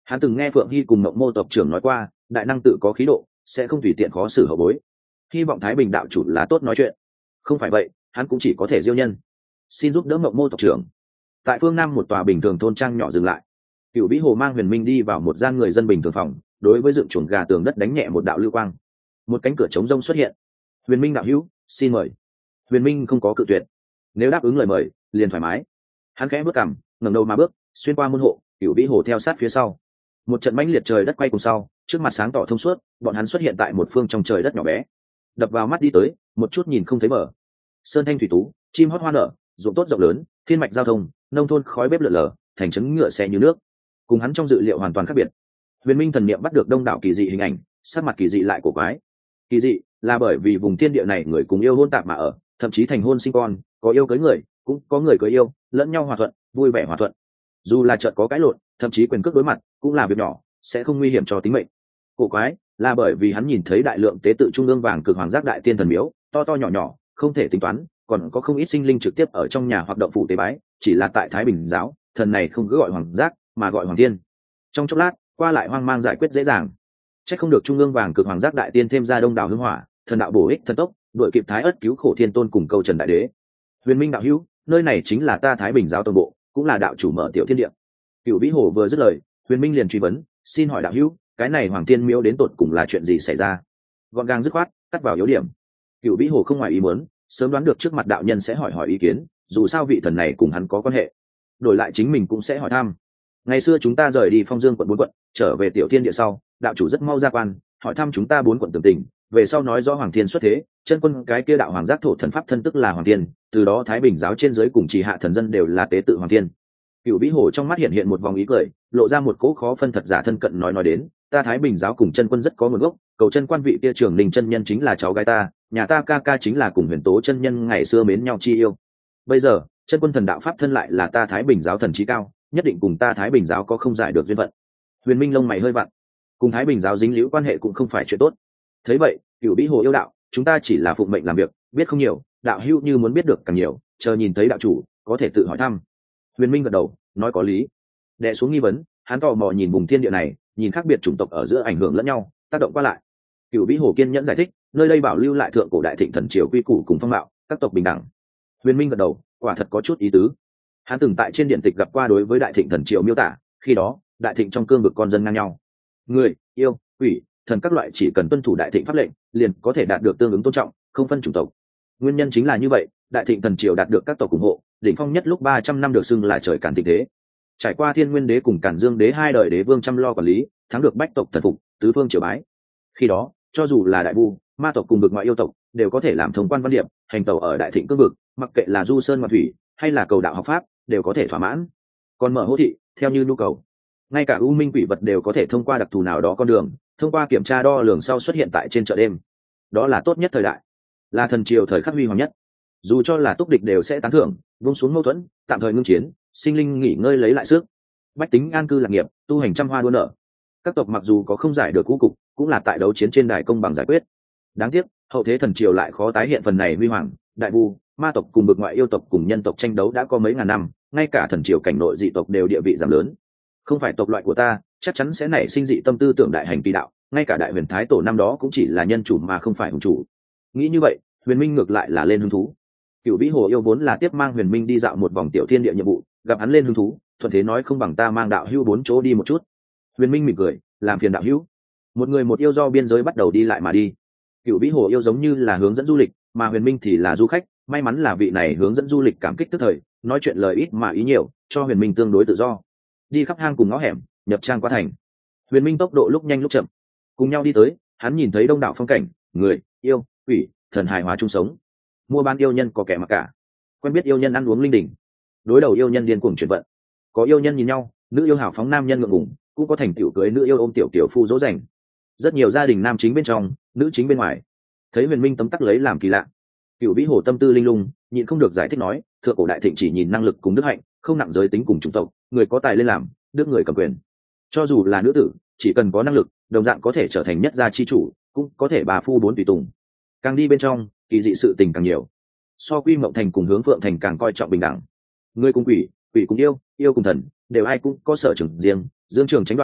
Hắn từng nghe Phượng Hy cùng Mộng Mô tộc trưởng nói qua, đại năng tự có khí độ, sẽ không tùy tiện khó xử hậu bối. Hy vọng Thái Bình đạo chủ là tốt nói chuyện. Không phải vậy, hắn cũng chỉ có thể diêu nhân. Xin giúp đỡ Mộng Mô tộc trưởng. Tại phương Nam một tòa bình thường thôn trang nhỏ dừng lại. Cửu Vĩ Hồ mang Huyền Minh đi vào một gian người dân bình thường phòng, đối với dựng chuồng gà tường đất đánh nhẹ một đạo lưu quang. Một cánh cửa trống rông xuất hiện. Huyền Minh đạo hữu, xin mời. Huyền Minh không có cự tuyệt. Nếu đáp ứng lời mời, liền thoải mái. Hắn khẽ bước cằm, ngẩng đầu mà bước, xuyên qua môn hộ, Cửu Vĩ Hồ theo sát phía sau. Một trận mãnh liệt trời đất quay cùng sau, trước mặt sáng tỏ thông suốt, bọn hắn xuất hiện tại một phương trong trời đất nhỏ bé. Đập vào mắt đi tới, một chút nhìn không thấy bờ. Sơn thanh thủy tú, chim hót hoa nở, ruộng tốt rộng lớn, thiên mạch giao thông, nông thôn khói bếp lượn lờ, thành trấn ngựa xe như nước. Cùng hắn trong dự liệu hoàn toàn khác biệt. Huyền Minh thần niệm bắt được đông đảo kỳ dị hình ảnh, sắc mặt kỳ dị lại cổ quái. Kỳ dị là bởi vì vùng thiên địa này người cùng yêu hôn tạp mà ở, thậm chí thành hôn sinh con, có yêu cưới người, cũng có người cưới yêu, lẫn nhau hòa thuận, vui vẻ hòa thuận. Dù là chợt có cãi lộn, thậm chí quyền cước đối mặt, cũng là việc nhỏ, sẽ không nguy hiểm cho tính mệnh. Cổ quái là bởi vì hắn nhìn thấy đại lượng tế tự trung ương vàng cực hoàng giác đại tiên thần miếu, to to nhỏ nhỏ, không thể tính toán, còn có không ít sinh linh trực tiếp ở trong nhà hoạt động phụ tế bái, chỉ là tại Thái Bình giáo, thần này không cứ gọi hoàng giác, mà gọi hoàng tiên. Trong chốc lát, qua lại hoang mang giải quyết dễ dàng. Chắc không được trung ương vàng cực hoàng giác đại tiên thêm ra đông đảo hương hỏa, thần đạo bổ ích thần tốc, đội kịp Thái ất cứu khổ thiên tôn cùng câu trần đại đế. Huyền Minh đạo hữu, nơi này chính là ta Thái Bình giáo toàn bộ, cũng là đạo chủ mở tiểu thiên địa. Cửu Vĩ Hồ vừa dứt lời, Huyền Minh liền truy vấn, xin hỏi đạo hữu, cái này hoàng tiên miếu đến tột cùng là chuyện gì xảy ra? Gọn gàng dứt khoát, cắt vào yếu điểm. Cửu Vĩ Hồ không ngoài ý muốn, sớm đoán được trước mặt đạo nhân sẽ hỏi hỏi ý kiến, dù sao vị thần này cùng hắn có quan hệ, đổi lại chính mình cũng sẽ hỏi thăm. Ngày xưa chúng ta rời đi Phong Dương quận bốn quận, trở về tiểu thiên địa sau, đạo chủ rất mau ra quan, hỏi thăm chúng ta bốn quận tường tình, về sau nói rõ hoàng thiên xuất thế, chân quân cái kia đạo hoàng giác thổ thần pháp thân tức là hoàng thiên, từ đó Thái Bình giáo trên dưới cùng trì hạ thần dân đều là tế tự hoàng thiên. Cửu Vĩ Hồ trong mắt hiện hiện một vòng ý cười, lộ ra một cỗ khó phân thật giả thân cận nói nói đến, ta Thái Bình giáo cùng chân quân rất có nguồn gốc, cầu chân quan vị kia trưởng Ninh chân nhân chính là cháu gái ta, nhà ta ca ca chính là cùng Huyền Tố chân nhân ngày xưa mến nhau chi yêu. Bây giờ, chân quân thần đạo pháp thân lại là ta Thái Bình giáo thần trí cao, nhất định cùng ta Thái Bình giáo có không giải được duyên phận. Huyền Minh lông mày hơi vặn, cùng Thái Bình giáo dính liễu quan hệ cũng không phải chuyện tốt. Thấy vậy, Cửu Vĩ Hồ yêu đạo, chúng ta chỉ là phụng mệnh làm việc, biết không nhiều, đạo hữu như muốn biết được càng nhiều, chờ nhìn thấy đạo chủ, có thể tự hỏi thăm. Huyền Minh gật đầu, nói có lý. Đè xuống nghi vấn, hắn tò mò nhìn vùng thiên địa này, nhìn khác biệt chủng tộc ở giữa ảnh hưởng lẫn nhau, tác động qua lại. Cửu Vĩ Hồ kiên nhẫn giải thích, nơi đây bảo lưu lại thượng cổ đại thịnh thần triều quy củ cùng phong mạo, các tộc bình đẳng. Huyền Minh gật đầu, quả thật có chút ý tứ. Hắn từng tại trên điện tịch gặp qua đối với đại thịnh thần triều miêu tả, khi đó, đại thịnh trong cương vực con dân ngang nhau. Người, yêu, quỷ, thần các loại chỉ cần tuân thủ đại thịnh pháp lệnh, liền có thể đạt được tương ứng tôn trọng, không phân chủng tộc. Nguyên nhân chính là như vậy, đại thịnh thần triều đạt được các tộc ủng hộ, đỉnh phong nhất lúc ba trăm năm được xưng là trời càn thịnh thế. Trải qua Thiên Nguyên đế cùng Càn Dương đế hai đời đế vương chăm lo quản lý, thắng được bách tộc thần phục, tứ phương triều bái. Khi đó, cho dù là đại vu, ma tộc cùng vực ngoại yêu tộc, đều có thể làm thông quan văn điệp, hành tẩu ở đại thịnh cương vực, mặc kệ là du sơn ngoạn thủy, hay là cầu đạo học pháp, đều có thể thỏa mãn. Còn mở hô thị, theo như nhu cầu, ngay cả u minh quỷ vật đều có thể thông qua đặc thù nào đó con đường, thông qua kiểm tra đo lường sau xuất hiện tại trên chợ đêm. Đó là tốt nhất thời đại, là thần triều thời khắc huy hoàng nhất. Dù cho là túc địch đều sẽ tán thưởng, buông xuống mâu thuẫn, tạm thời ngưng chiến, sinh linh nghỉ ngơi lấy lại sức, bách tính an cư lạc nghiệp, tu hành trăm hoa đua nở. Các tộc mặc dù có không giải được cũ cục, cũng là tại đấu chiến trên đài công bằng giải quyết. Đáng tiếc, hậu thế thần triều lại khó tái hiện phần này huy hoàng. Đại vu, ma tộc cùng bực ngoại yêu tộc cùng nhân tộc tranh đấu đã có mấy ngàn năm, ngay cả thần triều cảnh nội dị tộc đều địa vị giảm lớn. Không phải tộc loại của ta, chắc chắn sẽ nảy sinh dị tâm tư tưởng đại hành kỳ đạo. Ngay cả đại huyền thái tổ năm đó cũng chỉ là nhân chủ mà không phải hùng chủ. Nghĩ như vậy, Huyền Minh ngược lại là lên hứng thú. Cửu Vĩ Hồ yêu vốn là tiếp mang Huyền Minh đi dạo một vòng tiểu thiên địa nhiệm vụ, gặp hắn lên hứng thú, thuận thế nói không bằng ta mang đạo hữu bốn chỗ đi một chút. Huyền Minh mỉm cười, làm phiền đạo hữu. Một người một yêu do biên giới bắt đầu đi lại mà đi. Cửu Vĩ Hồ yêu giống như là hướng dẫn du lịch, mà Huyền Minh thì là du khách. May mắn là vị này hướng dẫn du lịch cảm kích tức thời, nói chuyện lời ít mà ý nhiều, cho Huyền Minh tương đối tự do. Đi khắp hang cùng ngõ hẻm, nhập trang qua thành. Huyền Minh tốc độ lúc nhanh lúc chậm, cùng nhau đi tới, hắn nhìn thấy đông đảo phong cảnh, người, yêu, quỷ, thần hài hòa chung sống. Mua bán yêu nhân có kẻ mặc cả, quen biết yêu nhân ăn uống linh đình, đối đầu yêu nhân điên cuồng chuyển vận. Có yêu nhân nhìn nhau, nữ yêu hảo phóng nam nhân ngượng ngùng, cũng có thành tiểu cưới nữ yêu ôm tiểu tiểu phu dỗ dành. Rất nhiều gia đình nam chính bên trong, nữ chính bên ngoài. Thấy Huyền Minh tấm tắc lấy làm kỳ lạ. Cửu Vĩ Hồ tâm tư linh lung, nhịn không được giải thích nói, thượng cổ đại thịnh chỉ nhìn năng lực cùng đức hạnh, không nặng giới tính cùng chủng tộc, người có tài lên làm, đức người cầm quyền. Cho dù là nữ tử, chỉ cần có năng lực, đồng dạng có thể trở thành nhất gia chi chủ, cũng có thể bà phu bốn tùy tùng. Càng đi bên trong, kỳ dị sự tình càng nhiều. So Quy Mộng Thành cùng Hướng Phượng Thành càng coi trọng bình đẳng. Người cùng quỷ, quỷ cùng yêu, yêu cùng thần, đều ai cũng có sở trường riêng, dương trường tránh đoạn,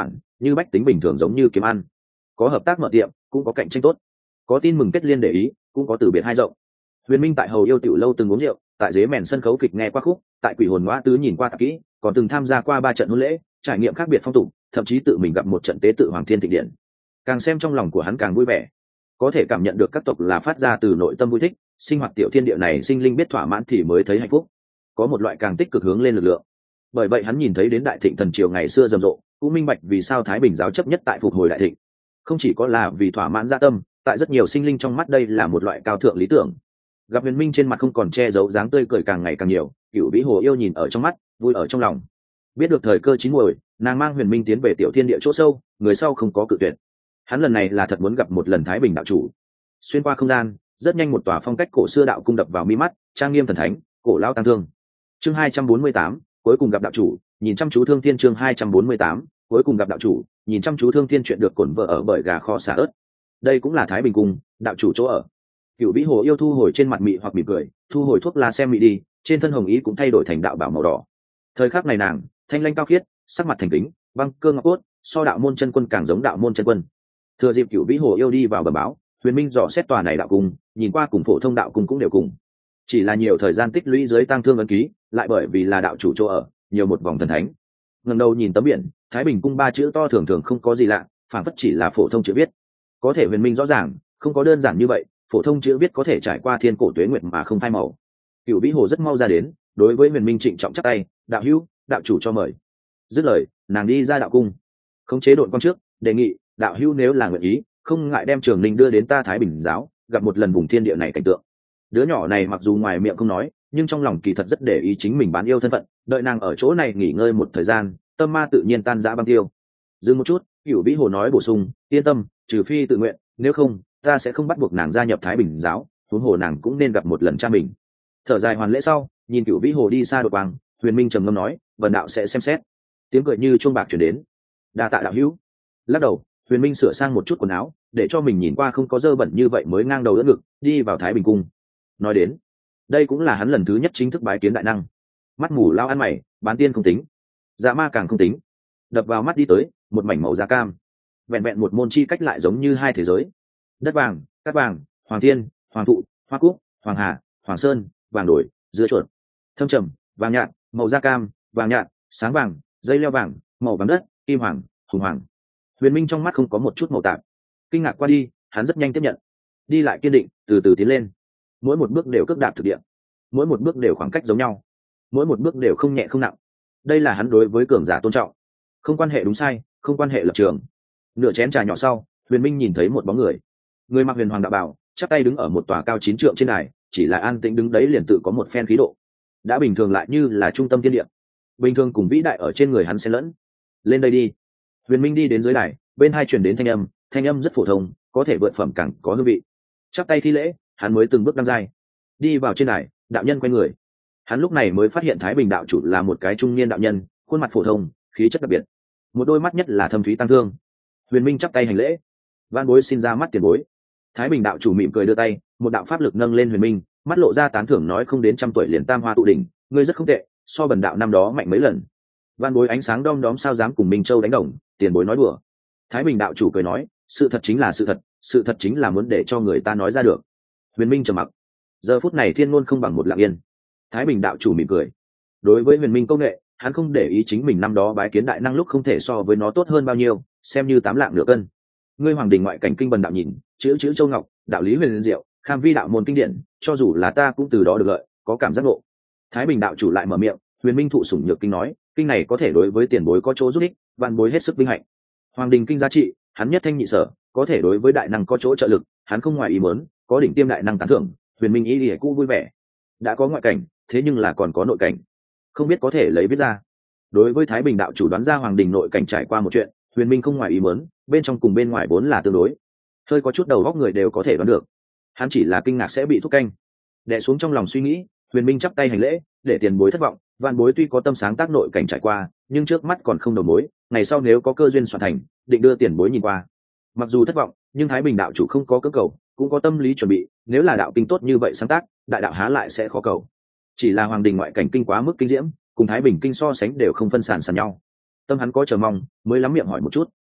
như bách tính bình thường giống như kiếm ăn, có hợp tác mở tiệm cũng có cạnh tranh tốt, có tin mừng kết liên để ý cũng có từ biệt hai rộng. Huyền Minh tại hầu yêu tiểu lâu từng uống rượu, tại dế mèn sân khấu kịch nghe qua khúc, tại quỷ hồn ngõ tứ nhìn qua tạp kỹ, còn từng tham gia qua ba trận hôn lễ, trải nghiệm khác biệt phong tục, thậm chí tự mình gặp một trận tế tự hoàng thiên thịnh điện. Càng xem trong lòng của hắn càng vui vẻ, có thể cảm nhận được các tộc là phát ra từ nội tâm vui thích, sinh hoạt tiểu thiên địa này sinh linh biết thỏa mãn thì mới thấy hạnh phúc, có một loại càng tích cực hướng lên lực lượng. Bởi vậy hắn nhìn thấy đến đại thịnh thần triều ngày xưa rầm rộ, cũng minh bạch vì sao Thái Bình giáo chấp nhất tại phục hồi đại thịnh, không chỉ có là vì thỏa mãn dạ tâm, tại rất nhiều sinh linh trong mắt đây là một loại cao thượng lý tưởng. Gặp Huyền Minh trên mặt không còn che giấu dáng tươi cười càng ngày càng nhiều, Cửu Vĩ Hồ yêu nhìn ở trong mắt, vui ở trong lòng. Biết được thời cơ chín muồi, nàng mang Huyền Minh tiến về tiểu thiên địa chỗ sâu, người sau không có cự tuyệt. Hắn lần này là thật muốn gặp một lần Thái Bình đạo chủ. Xuyên qua không gian, rất nhanh một tòa phong cách cổ xưa đạo cung đập vào mi mắt, trang nghiêm thần thánh, cổ lão tăng thương. Chương hai trăm bốn mươi tám, cuối cùng gặp đạo chủ, nhìn chăm chú Thương Thiên. Chương hai trăm bốn mươi tám, cuối cùng gặp đạo chủ, nhìn chăm chú Thương Thiên. Chuyện được cổn vợ ở bởi gà kho xả ớt. Đây cũng là Thái Bình cung, đạo chủ chỗ ở. Cửu Vĩ Hồ yêu thu hồi trên mặt mị hoặc mỉm cười, thu hồi thuốc lá xem mị đi, trên thân hồng ý cũng thay đổi thành đạo bảo màu đỏ. Thời khắc này nàng thanh lanh cao khiết, sắc mặt thành kính, băng cơ ngọc cốt, so đạo môn chân quân càng giống đạo môn chân quân. Thừa dịp Cửu Vĩ Hồ yêu đi vào bẩm báo, Huyền Minh dò xét tòa này đạo cung, nhìn qua cùng phổ thông đạo cung cũng đều cùng, chỉ là nhiều thời gian tích lũy dưới tăng thương ấn ký, lại bởi vì là đạo chủ chỗ ở, nhiều một vòng thần thánh. Ngẩng đầu nhìn tấm biển, Thái Bình cung ba chữ to thường thường không có gì lạ, phản phất chỉ là phổ thông chữ viết. Có thể Huyền Minh rõ ràng, không có đơn giản như vậy, phổ thông chữ viết có thể trải qua thiên cổ tuế nguyệt mà không phai màu. Cửu Vĩ Hồ rất mau ra đến, đối với Huyền Minh trịnh trọng chắp tay, đạo hữu, đạo chủ cho mời. Dứt lời, nàng đi ra đạo cung, khống chế đội quan trước, đề nghị, đạo hữu nếu là nguyện ý, không ngại đem Trường Ninh đưa đến ta Thái Bình giáo, gặp một lần vùng thiên địa này cảnh tượng. Đứa nhỏ này mặc dù ngoài miệng không nói, nhưng trong lòng kỳ thật rất để ý chính mình bán yêu thân phận, đợi nàng ở chỗ này nghỉ ngơi một thời gian, tâm ma tự nhiên tan rã băng tiêu. Dừng một chút, Cửu Vĩ Hồ nói bổ sung, yên tâm, trừ phi tự nguyện, nếu không, ta sẽ không bắt buộc nàng gia nhập Thái Bình giáo, huống hồ nàng cũng nên gặp một lần cha mình. Thở dài hoàn lễ sau, nhìn Cửu Vĩ Hồ đi xa đột quang, Huyền Minh trầm ngâm nói, vần đạo sẽ xem xét. Tiếng cười như chuông bạc truyền đến. Đa tạ đạo hữu. Lắc đầu, Huyền Minh sửa sang một chút quần áo, để cho mình nhìn qua không có dơ bẩn như vậy mới ngang đầu đỡ ngực, đi vào Thái Bình cung. Nói đến, đây cũng là hắn lần thứ nhất chính thức bái kiến đại năng. Mắt mù lao ăn mày, bán tiên không tính, dạ ma càng không tính. Đập vào mắt đi tới, một mảnh màu da cam, vẹn vẹn một môn chi cách lại giống như hai thế giới. Đất vàng, cát vàng, hoàng thiên, hoàng thụ, hoa cúc, hoàng hà, hoàng sơn, vàng đổi, dưa chuột, thâm trầm, vàng nhạt, màu da cam, vàng nhạt, sáng vàng, dây leo vàng, màu vàng đất, kim hoàng, hùng hoàng. Huyền Minh trong mắt không có một chút màu tạp, kinh ngạc qua đi, hắn rất nhanh tiếp nhận, đi lại kiên định, từ từ tiến lên, mỗi một bước đều cước đạp thực địa, mỗi một bước đều khoảng cách giống nhau, mỗi một bước đều không nhẹ không nặng. Đây là hắn đối với cường giả tôn trọng, không quan hệ đúng sai, không quan hệ lập trường. Nửa chén trà nhỏ sau, Huyền Minh nhìn thấy một bóng người, người mặc huyền hoàng đạo bào, chắp tay đứng ở một tòa cao chín trượng trên đài, chỉ là an tĩnh đứng đấy liền tự có một phen khí độ, đã bình thường lại như là trung tâm thiên địa, bình thường cùng vĩ đại ở trên người hắn xen lẫn. Lên đây đi. Huyền Minh đi đến dưới đài, bên hai truyền đến thanh âm, thanh âm rất phổ thông, có thể vượt phẩm càng có hương vị. Chắp tay thi lễ, hắn mới từng bước đăng giai, đi vào trên đài. Đạo nhân quay người, hắn lúc này mới phát hiện Thái Bình đạo chủ là một cái trung niên đạo nhân, khuôn mặt phổ thông, khí chất đặc biệt, một đôi mắt nhất là thâm thúy tăng thương. Huyền Minh chắp tay hành lễ, van bối xin ra mắt tiền bối. Thái Bình đạo chủ mỉm cười đưa tay, một đạo pháp lực nâng lên Huyền Minh, mắt lộ ra tán thưởng nói, không đến trăm tuổi liền tam hoa tụ đỉnh, ngươi rất không tệ, so bần đạo năm đó mạnh mấy lần. Van bối ánh sáng đom đóm sao dám cùng Minh Châu đánh đồng, tiền bối nói đùa. Thái Bình đạo chủ cười nói, sự thật chính là sự thật, sự thật chính là muốn để cho người ta nói ra được. Huyền Minh trầm mặc, giờ phút này thiên ngôn không bằng một lặng yên. Thái Bình đạo chủ mỉm cười, đối với Huyền Minh công nghệ, hắn không để ý chính mình năm đó bái kiến đại năng lúc không thể so với nó tốt hơn bao nhiêu, xem như tám lạng nửa cân. Ngươi hoàng đình ngoại cảnh kinh bần đạo nhìn, chữ chữ châu ngọc, đạo lý huyền diệu, kham vi đạo môn kinh điển, cho dù là ta cũng từ đó được lợi, có cảm giác ngộ. Thái Bình đạo chủ lại mở miệng, Huyền Minh thụ sủng nhược kinh nói, kinh này có thể đối với tiền bối có chỗ giúp ích, vạn bối hết sức vinh hạnh. Hoàng đình kinh giá trị, hắn nhất thanh nhị sở, có thể đối với đại năng có chỗ trợ lực, hắn không ngoài ý muốn, có đỉnh tiêm đại năng tán thưởng, Huyền Minh ý ý cũng vui vẻ. Đã có ngoại cảnh, thế nhưng là còn có nội cảnh, không biết có thể lấy biết ra. Đối với Thái Bình đạo chủ đoán ra hoàng đình nội cảnh trải qua một chuyện, Huyền Minh không ngoài ý muốn, bên trong cùng bên ngoài vốn là tương đối, hơi có chút đầu góc người đều có thể đoán được. Hắn chỉ là kinh ngạc sẽ bị thúc canh, đè xuống trong lòng suy nghĩ. Huyền Minh chắp tay hành lễ, để tiền bối thất vọng, vạn bối tuy có tâm sáng tác nội cảnh trải qua, nhưng trước mắt còn không đầu mối, ngày sau nếu có cơ duyên soạn thành, định đưa tiền bối nhìn qua. Mặc dù thất vọng, nhưng Thái Bình đạo chủ không có cưỡng cầu, cũng có tâm lý chuẩn bị, nếu là đạo kinh tốt như vậy sáng tác, đại đạo há lại sẽ khó cầu. Chỉ là hoàng đình ngoại cảnh kinh quá mức kinh diễm, cùng Thái Bình kinh so sánh đều không phân sản sàn nhau. Tâm hắn có chờ mong, mới lắm miệng hỏi một chút.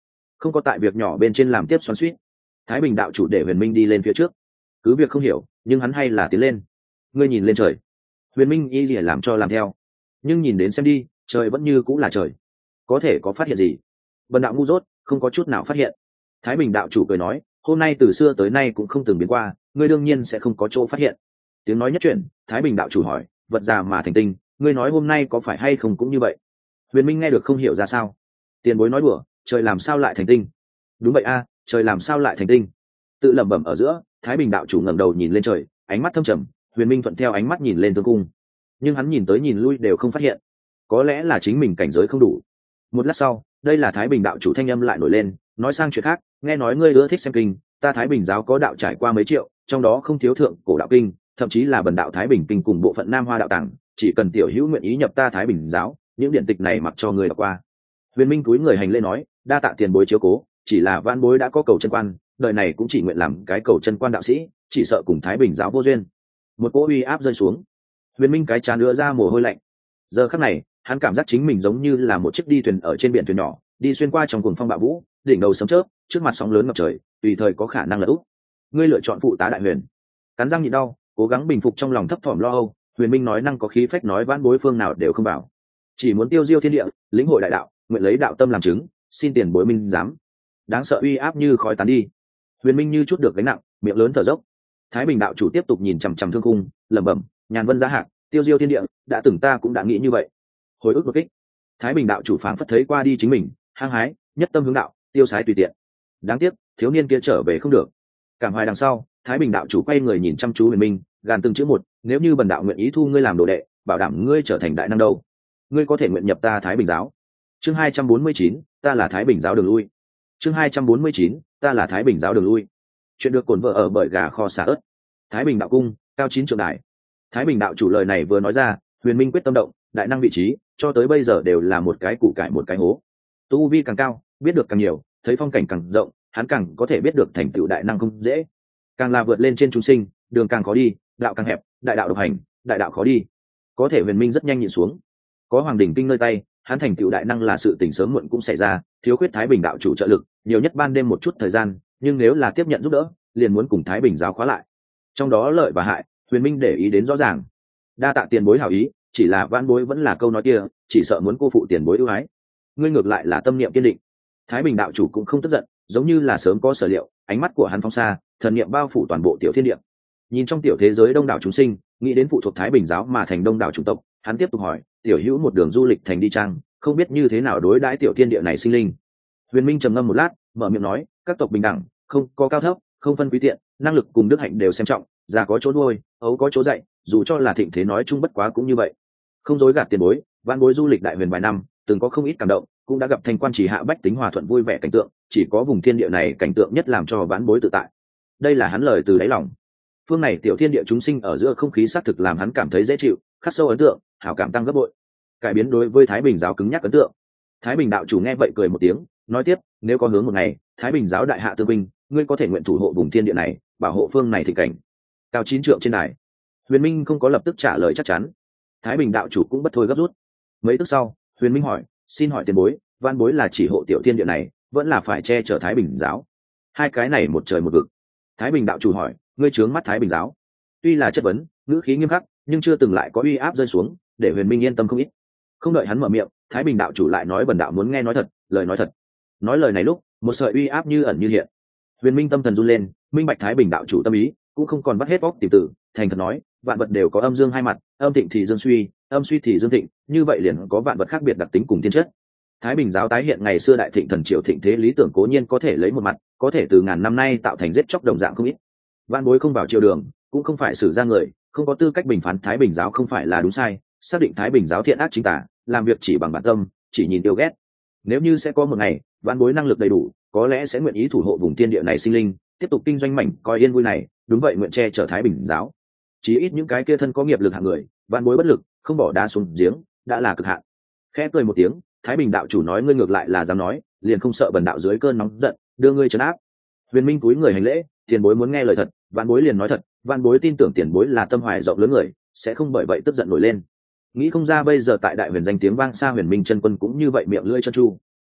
không có tại việc nhỏ bên trên làm tiếp xoắn suýt. Thái Bình đạo chủ để Huyền Minh đi lên phía trước, cứ việc không hiểu nhưng hắn hay là tiến lên. Ngươi nhìn lên trời. Huyền Minh y lìa làm cho làm theo, nhưng nhìn đến xem đi, trời vẫn như cũng là trời, có thể có phát hiện gì? Bần đạo ngu dốt, không có chút nào phát hiện. Thái Bình đạo chủ cười nói, hôm nay từ xưa tới nay cũng không từng biến qua, ngươi đương nhiên sẽ không có chỗ phát hiện. Tiếng nói nhất chuyển, Thái Bình đạo chủ hỏi, vật già mà thành tinh, ngươi nói hôm nay có phải hay không cũng như vậy? Huyền Minh nghe được không hiểu ra sao. Tiền bối nói đùa, trời làm sao lại thành tinh? Đúng vậy a, trời làm sao lại thành tinh? Tự lẩm bẩm ở giữa, Thái Bình đạo chủ ngẩng đầu nhìn lên trời, ánh mắt thâm trầm. Huyền Minh thuận theo ánh mắt nhìn lên tương cung, nhưng hắn nhìn tới nhìn lui đều không phát hiện. Có lẽ là chính mình cảnh giới không đủ. Một lát sau, đây là Thái Bình đạo chủ thanh âm lại nổi lên, nói sang chuyện khác, nghe nói ngươi ưa thích xem kinh, ta Thái Bình giáo có đạo trải qua mấy triệu, trong đó không thiếu thượng cổ đạo kinh, thậm chí là bần đạo Thái Bình kinh cùng bộ phận Nam Hoa đạo tàng, chỉ cần tiểu hữu nguyện ý nhập ta Thái Bình giáo, những điện tịch này mặc cho người đọc qua. Huyền Minh cúi người hành lễ nói, đa tạ tiền bối chiếu cố, chỉ là vãn bối đã có cầu chân quan, đời này cũng chỉ nguyện làm cái cầu chân quan đạo sĩ, chỉ sợ cùng Thái Bình giáo vô duyên. Một cỗ uy áp rơi xuống, Huyền Minh cái trán đưa ra mồ hôi lạnh. Giờ khắc này, hắn cảm giác chính mình giống như là một chiếc đi thuyền ở trên biển thuyền nhỏ, đi xuyên qua trong cuồng phong bạo vũ, đỉnh đầu sấm chớp, trước mặt sóng lớn ngập trời, tùy thời có khả năng lật úp. Ngươi lựa chọn phụ tá đại huyền. Cắn răng nhịn đau, cố gắng bình phục trong lòng thấp thỏm lo âu, Huyền Minh nói năng có khí phách nói vãn bối phương nào đều không bảo, chỉ muốn tiêu diêu thiên địa, lĩnh hội đại đạo, nguyện lấy đạo tâm làm chứng, xin tiền bối minh giám. Đáng sợ uy áp như khói tán đi. Huyền Minh như chút được gánh nặng, miệng lớn thở dốc. Thái Bình đạo chủ tiếp tục nhìn chằm chằm thương khung, lẩm bẩm, nhàn vân giá hạc, tiêu diêu thiên địa, đã từng ta cũng đã nghĩ như vậy. Hồi ức đột kích, Thái Bình đạo chủ phảng phất thấy qua đi chính mình, hăng hái, nhất tâm hướng đạo, tiêu sái tùy tiện. Đáng tiếc, thiếu niên kia trở về không được. Cảm hoài đằng sau, Thái Bình đạo chủ quay người nhìn chăm chú Huyền Minh, gàn từng chữ một, nếu như bần đạo nguyện ý thu ngươi làm đồ đệ, bảo đảm ngươi trở thành đại năng đâu. Ngươi có thể nguyện nhập ta Thái Bình giáo. Chương hai trăm bốn mươi chín, ta là Thái Bình giáo đường lui. Chương hai trăm bốn mươi chín, ta là Thái Bình giáo đường lui. Chuyện được cuốn vợ ở bởi gà kho xả ớt. Thái Bình đạo cung, cao chín trượng đài. Thái Bình đạo chủ lời này vừa nói ra, Huyền Minh quyết tâm động, đại năng vị trí, cho tới bây giờ đều là một cái củ cải một cái hố. Tu vi càng cao, biết được càng nhiều, thấy phong cảnh càng rộng, hắn càng có thể biết được thành tựu đại năng không dễ. Càng là vượt lên trên chúng sinh, đường càng khó đi, đạo càng hẹp, đại đạo độc hành, đại đạo khó đi. Có thể Huyền Minh rất nhanh nhịn xuống. Có Hoàng đỉnh kinh nơi tay, hắn thành tựu đại năng là sự tình sớm muộn cũng xảy ra, thiếu khuyết Thái Bình đạo chủ trợ lực, nhiều nhất ban đêm một chút thời gian, nhưng nếu là tiếp nhận giúp đỡ, liền muốn cùng Thái Bình giáo khóa lại. Trong đó lợi và hại, Huyền Minh để ý đến rõ ràng. Đa tạ tiền bối hảo ý, chỉ là vãn bối vẫn là câu nói kia, chỉ sợ muốn cô phụ tiền bối ưu ái. Ngươi ngược lại là tâm niệm kiên định. Thái Bình đạo chủ cũng không tức giận, giống như là sớm có sở liệu, ánh mắt của hắn phóng xa, thần niệm bao phủ toàn bộ tiểu thiên địa. Nhìn trong tiểu thế giới đông đảo chúng sinh, nghĩ đến phụ thuộc Thái Bình giáo mà thành đông đảo chủng tộc, hắn tiếp tục hỏi, tiểu hữu một đường du lịch thành đi chăng, không biết như thế nào đối đãi tiểu thiên địa này sinh linh. Huyền Minh trầm ngâm một lát, mở miệng nói, các tộc bình đẳng, không có cao thấp, không phân quý tiện, năng lực cùng đức hạnh đều xem trọng, già có chỗ nuôi, ấu có chỗ dạy, dù cho là thịnh thế nói chung bất quá cũng như vậy. Không dối gạt tiền bối, vãn bối du lịch đại huyền vài năm, từng có không ít cảm động, cũng đã gặp thành quan chỉ hạ bách tính hòa thuận vui vẻ cảnh tượng, chỉ có vùng thiên địa này cảnh tượng nhất làm cho vãn bối tự tại. Đây là hắn lời từ đáy lòng. Phương này tiểu thiên địa chúng sinh ở giữa không khí xác thực làm hắn cảm thấy dễ chịu, khắc sâu ấn tượng, hảo cảm tăng gấp bội. Cải biến đối với Thái Bình giáo cứng nhắc ấn tượng. Thái Bình đạo chủ nghe vậy cười một tiếng, nói tiếp, nếu có hướng một ngày, Thái Bình giáo đại hạ tương binh, ngươi có thể nguyện thủ hộ vùng thiên địa này, bảo hộ phương này thịnh cảnh. Cao chín trượng trên đài, Huyền Minh không có lập tức trả lời chắc chắn. Thái Bình đạo chủ cũng bất thôi gấp rút. Mấy tức sau, Huyền Minh hỏi, xin hỏi tiền bối, van bối là chỉ hộ tiểu thiên địa này, vẫn là phải che chở Thái Bình giáo? Hai cái này một trời một vực. Thái Bình đạo chủ hỏi, ngươi trướng mắt Thái Bình giáo? Tuy là chất vấn, ngữ khí nghiêm khắc, nhưng chưa từng lại có uy áp rơi xuống, để Huyền Minh yên tâm không ít. Không đợi hắn mở miệng, Thái Bình đạo chủ lại nói, bần đạo muốn nghe nói thật, lời nói thật. Nói lời này lúc, một sợi uy áp như ẩn như hiện. Huyền Minh tâm thần run lên, minh bạch Thái Bình đạo chủ tâm ý, cũng không còn bắt hết óc tìm tử, thành thật nói, vạn vật đều có âm dương hai mặt, âm thịnh thì dương suy, âm suy thì dương thịnh, như vậy liền có vạn vật khác biệt đặc tính cùng thiên chất. Thái Bình giáo tái hiện ngày xưa đại thịnh thần triều thịnh thế lý tưởng cố nhiên có thể lấy một mặt, có thể từ ngàn năm nay tạo thành giết chóc đồng dạng không ít. Vạn bối không vào triều đường, cũng không phải xử ra người, không có tư cách bình phán Thái Bình giáo không phải là đúng sai, xác định Thái Bình giáo thiện ác chính tả, làm việc chỉ bằng bản tâm, chỉ nhìn yêu ghét. Nếu như sẽ có một ngày, vạn bối năng lực đầy đủ, có lẽ sẽ nguyện ý thủ hộ vùng thiên địa này sinh linh, tiếp tục kinh doanh mảnh coi yên vui này, đúng vậy nguyện che chở Thái Bình giáo. Chí ít những cái kia thân có nghiệp lực hạng người, vạn bối bất lực, không bỏ đá xuống giếng, đã là cực hạn. Khẽ cười một tiếng, Thái Bình đạo chủ nói, ngươi ngược lại là dám nói, liền không sợ bần đạo dưới cơn nóng giận đưa ngươi trấn áp. Huyền Minh cúi người hành lễ, tiền bối muốn nghe lời thật, vạn bối liền nói thật, vạn bối tin tưởng tiền bối là tâm hoài rộng lớn người, sẽ không bởi vậy tức giận nổi lên. Nghĩ không ra bây giờ tại đại huyền danh tiếng vang xa, Huyền Minh chân quân cũng như vậy miệng lưỡi chân chu.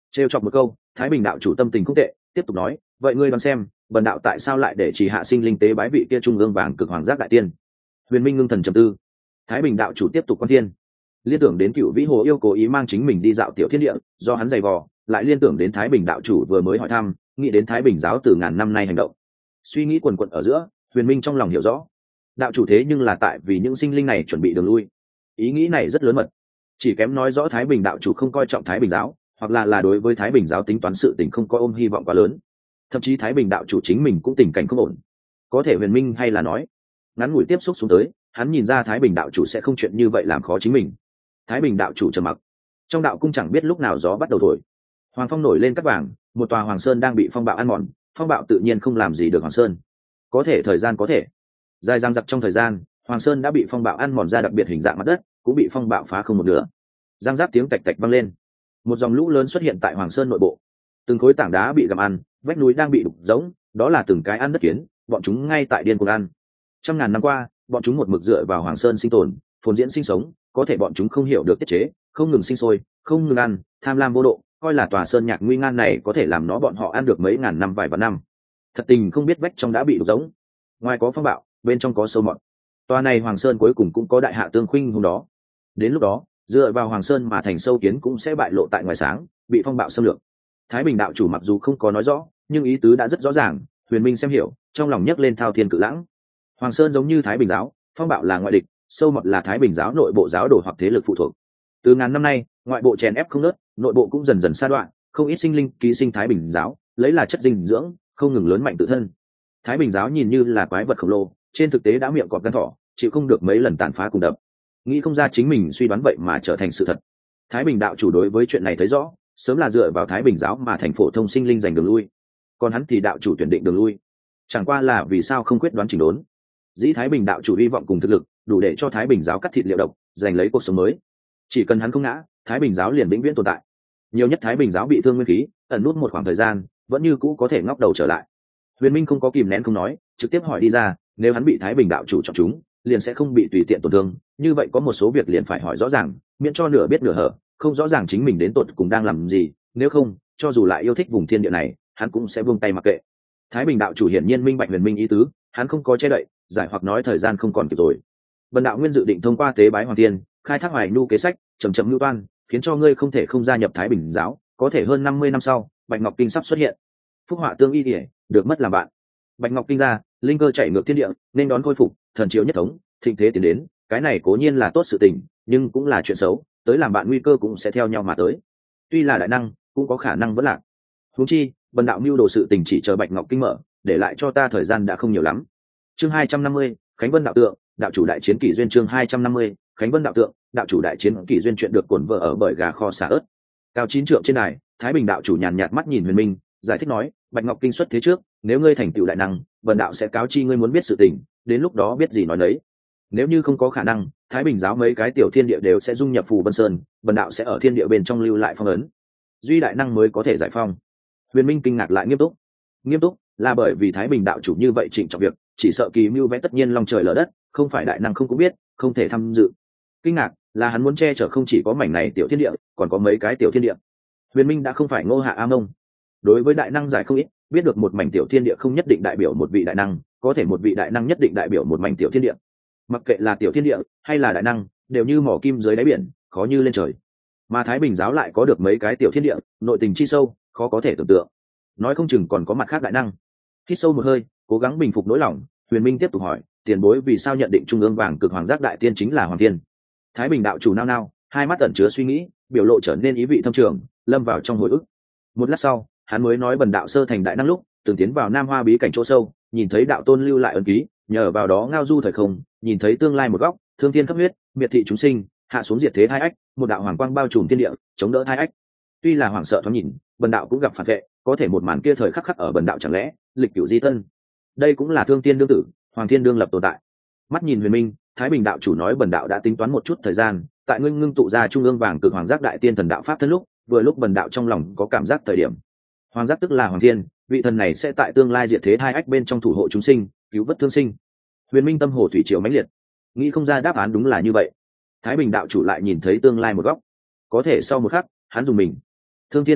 trêu chọc một câu, Thái Bình đạo chủ tâm tình không tệ, tiếp tục nói, vậy ngươi đoán xem, bần đạo tại sao lại để chỉ hạ sinh linh tế bái vị kia trung ương vàng cực hoàng giác đại tiên? Huyền Minh ngưng thần trầm tư. Thái Bình đạo chủ tiếp tục quan thiên, liên tưởng đến cựu vĩ hồ yêu cố ý mang chính mình đi dạo tiểu thiên địa, do hắn giày vò, lại liên tưởng đến Thái Bình đạo chủ vừa mới hỏi thăm, nghĩ đến Thái Bình giáo từ ngàn năm nay hành động. Suy nghĩ quần quật ở giữa, Huyền Minh trong lòng hiểu rõ, đạo chủ thế nhưng là tại vì những sinh linh này chuẩn bị đường lui. Ý nghĩ này rất lớn mật, chỉ kém nói rõ Thái Bình đạo chủ không coi trọng Thái Bình giáo, hoặc là là đối với Thái Bình giáo tính toán sự tình không có ôm hy vọng quá lớn. Thậm chí Thái Bình đạo chủ chính mình cũng tình cảnh không ổn. Có thể Huyền Minh hay là nói, ngắn ngủi tiếp xúc xuống tới, hắn nhìn ra Thái Bình đạo chủ sẽ không chuyện như vậy làm khó chính mình. Thái Bình đạo chủ trầm mặc. Trong đạo cung chẳng biết lúc nào gió bắt đầu thổi, hoàng phong nổi lên cát vàng, một tòa hoàng sơn đang bị phong bạo ăn mòn. Phong bạo tự nhiên không làm gì được hoàng sơn, có thể thời gian có thể dài dằng dặc, trong thời gian hoàng sơn đã bị phong bạo ăn mòn ra đặc biệt hình dạng mặt đất, cũng bị phong bạo phá không một nửa. Giang giáp tiếng tạch tạch vang lên, một dòng lũ lớn xuất hiện tại hoàng sơn nội bộ. Từng khối tảng đá bị gặm ăn, vách núi đang bị đục rỗng, đó là từng cái ăn đất kiến, bọn chúng ngay tại điên cuồng ăn. Trăm ngàn năm qua, bọn chúng một mực dựa vào hoàng sơn sinh tồn, phồn diễn sinh sống, có thể bọn chúng không hiểu được tiết chế, không ngừng sinh sôi, không ngừng ăn, tham lam vô độ, coi là tòa sơn nhạc nguy ngan này có thể làm nó bọn họ ăn được mấy ngàn năm vài vạn năm. Thật tình không biết vách trong đã bị đục rỗng, ngoài có phong bạo, bên trong có sâu mọt. Tòa này hoàng sơn cuối cùng cũng có đại hạ tương khuynh hôm đó. Đến lúc đó, dựa vào hoàng sơn mà thành sâu kiến cũng sẽ bại lộ tại ngoài sáng, bị phong bạo xâm lược. Thái Bình đạo chủ mặc dù không có nói rõ, nhưng ý tứ đã rất rõ ràng. Huyền Minh xem hiểu, trong lòng nhấc lên thao thiên cự lãng. Hoàng sơn giống như Thái Bình giáo, phong bạo là ngoại địch, sâu mọt là Thái Bình giáo nội bộ giáo đồ hoặc thế lực phụ thuộc. Từ ngàn năm nay, ngoại bộ chèn ép không ngớt, nội bộ cũng dần dần sa đoạn, không ít sinh linh ký sinh Thái Bình giáo, lấy là chất dinh dưỡng, không ngừng lớn mạnh tự thân. Thái Bình giáo nhìn như là quái vật khổng lồ, trên thực tế đã miệng cọp gan thỏ, chịu không được mấy lần tàn phá cùng đập. Nghĩ không ra chính mình suy đoán vậy mà trở thành sự thật. Thái Bình đạo chủ đối với chuyện này thấy rõ, sớm là dựa vào Thái Bình giáo mà thành phổ thông sinh linh giành đường lui, còn hắn thì đạo chủ tuyển định đường lui, chẳng qua là vì sao không quyết đoán chỉnh đốn. Dĩ Thái Bình đạo chủ hy vọng cùng thực lực đủ để cho Thái Bình giáo cắt thịt liệu độc, giành lấy cuộc sống mới. Chỉ cần hắn không ngã, Thái Bình giáo liền vĩnh viễn tồn tại. Nhiều nhất Thái Bình giáo bị thương nguyên khí, ẩn nút một khoảng thời gian, vẫn như cũ có thể ngóc đầu trở lại. Huyền Minh không có kìm nén không nói, trực tiếp hỏi đi ra, nếu hắn bị Thái Bình đạo chủ chọn chúng, liền sẽ không bị tùy tiện tổn thương, như vậy có một số việc liền phải hỏi rõ ràng, miễn cho nửa biết nửa hở, không rõ ràng chính mình đến tột cùng đang làm gì, nếu không, cho dù lại yêu thích vùng thiên địa này, hắn cũng sẽ buông tay mặc kệ. Thái Bình đạo chủ hiển nhiên minh bạch Huyền Minh ý tứ, hắn không có che đậy, giải hoặc nói thời gian không còn kịp rồi. Bần đạo nguyên dự định thông qua tế bái hoàng tiên, khai thác hoài nhu kế sách, chậm chậm lưu toan, khiến cho ngươi không thể không gia nhập Thái Bình giáo, có thể hơn năm mươi năm sau, Bạch Ngọc Kinh sắp xuất hiện. Phúc họa tương y điển, được mất làm bạn. Bạch Ngọc Kinh ra, linh cơ chạy ngược thiên địa, nên đón khôi phục, thần chiếu nhất thống, thịnh thế tiến đến, cái này cố nhiên là tốt sự tình, nhưng cũng là chuyện xấu, tới làm bạn nguy cơ cũng sẽ theo nhau mà tới. Tuy là đại năng, cũng có khả năng vẫn lạc. Huống chi, bần đạo mưu đồ sự tình chỉ chờ Bạch Ngọc Kinh mở, để lại cho ta thời gian đã không nhiều lắm. Chương hai trăm năm mươi, Khánh Vân đạo tượng, đạo chủ đại chiến kỷ duyên. Chương hai trăm năm mươi, Khánh Vân đạo tượng, đạo chủ đại chiến kỷ duyên. Chuyện được cuộn vợ ở bởi gà kho xả ớt. Cao chín trượng trên đài, Thái Bình đạo chủ nhàn nhạt mắt nhìn Huyền Minh, giải thích nói, Bạch Ngọc Kinh xuất thế trước, nếu ngươi thành tựu đại năng, bần đạo sẽ cáo chi ngươi muốn biết sự tình, đến lúc đó biết gì nói đấy. Nếu như không có khả năng, Thái Bình giáo mấy cái tiểu thiên địa đều sẽ dung nhập Phù Vân Sơn, bần đạo sẽ ở thiên địa bên trong lưu lại phong ấn, duy đại năng mới có thể giải phong. Huyền Minh kinh ngạc lại nghiêm túc. Nghiêm túc là bởi vì Thái Bình đạo chủ như vậy trịnh trọng việc, chỉ sợ kỳ mưu vẽ tất nhiên long trời lở đất, không phải đại năng không cũng biết, không thể tham dự. Kinh ngạc là hắn muốn che chở không chỉ có mảnh này tiểu thiên địa, còn có mấy cái tiểu thiên địa. Huyền Minh đã không phải Ngô Hạ A Mông, đối với đại năng giải không ít, biết được một mảnh tiểu thiên địa không nhất định đại biểu một vị đại năng, có thể một vị đại năng nhất định đại biểu một mảnh tiểu thiên địa. Mặc kệ là tiểu thiên địa hay là đại năng, đều như mỏ kim dưới đáy biển, khó như lên trời. Mà Thái Bình giáo lại có được mấy cái tiểu thiên địa, nội tình chi sâu, khó có thể tưởng tượng. Nói không chừng còn có mặt khác đại năng. Hít sâu một hơi, cố gắng bình phục nỗi lòng, Huyền Minh tiếp tục hỏi, tiền bối vì sao nhận định trung ương vàng cực hoàng giác đại tiên chính là hoàng tiên? Thái Bình đạo chủ nao nao, hai mắt ẩn chứa suy nghĩ, biểu lộ trở nên ý vị thâm trường, lâm vào trong hồi ức. Một lát sau, hắn mới nói, bần đạo sơ thành đại năng lúc, từng tiến vào Nam Hoa bí cảnh chỗ sâu, nhìn thấy đạo tôn lưu lại ấn ký, nhờ vào đó ngao du thời không, nhìn thấy tương lai một góc, thương thiên cấp huyết, miệt thị chúng sinh, hạ xuống diệt thế hai ách, một đạo hoàng quang bao trùm thiên địa, chống đỡ hai ách. Tuy là hoảng sợ thoáng nhìn, bần đạo cũng gặp phản vệ, có thể một màn kia thời khắc khắc ở bần đạo chẳng lẽ lịch cửu di thân, đây cũng là thương tiên đương tử, hoàng thiên đương lập tồn tại. Mắt nhìn Huyền Minh, Thái Bình đạo chủ nói, bần đạo đã tính toán một chút thời gian, tại ngưng ngưng tụ ra trung ương vàng cực hoàng giác đại tiên thần đạo pháp thân lúc, vừa lúc bần đạo trong lòng có cảm giác thời điểm. Hoàng giác tức là hoàng thiên, vị thần này sẽ tại tương lai diệt thế hai ách bên trong thủ hộ chúng sinh, cứu vớt thương sinh. Huyền Minh tâm hồ thủy triều mãnh liệt, nghĩ không ra đáp án đúng là như vậy. Thái Bình đạo chủ lại nhìn thấy tương lai một góc, có thể sau một khắc hắn dùng mình. Thương thiên cấp huyết,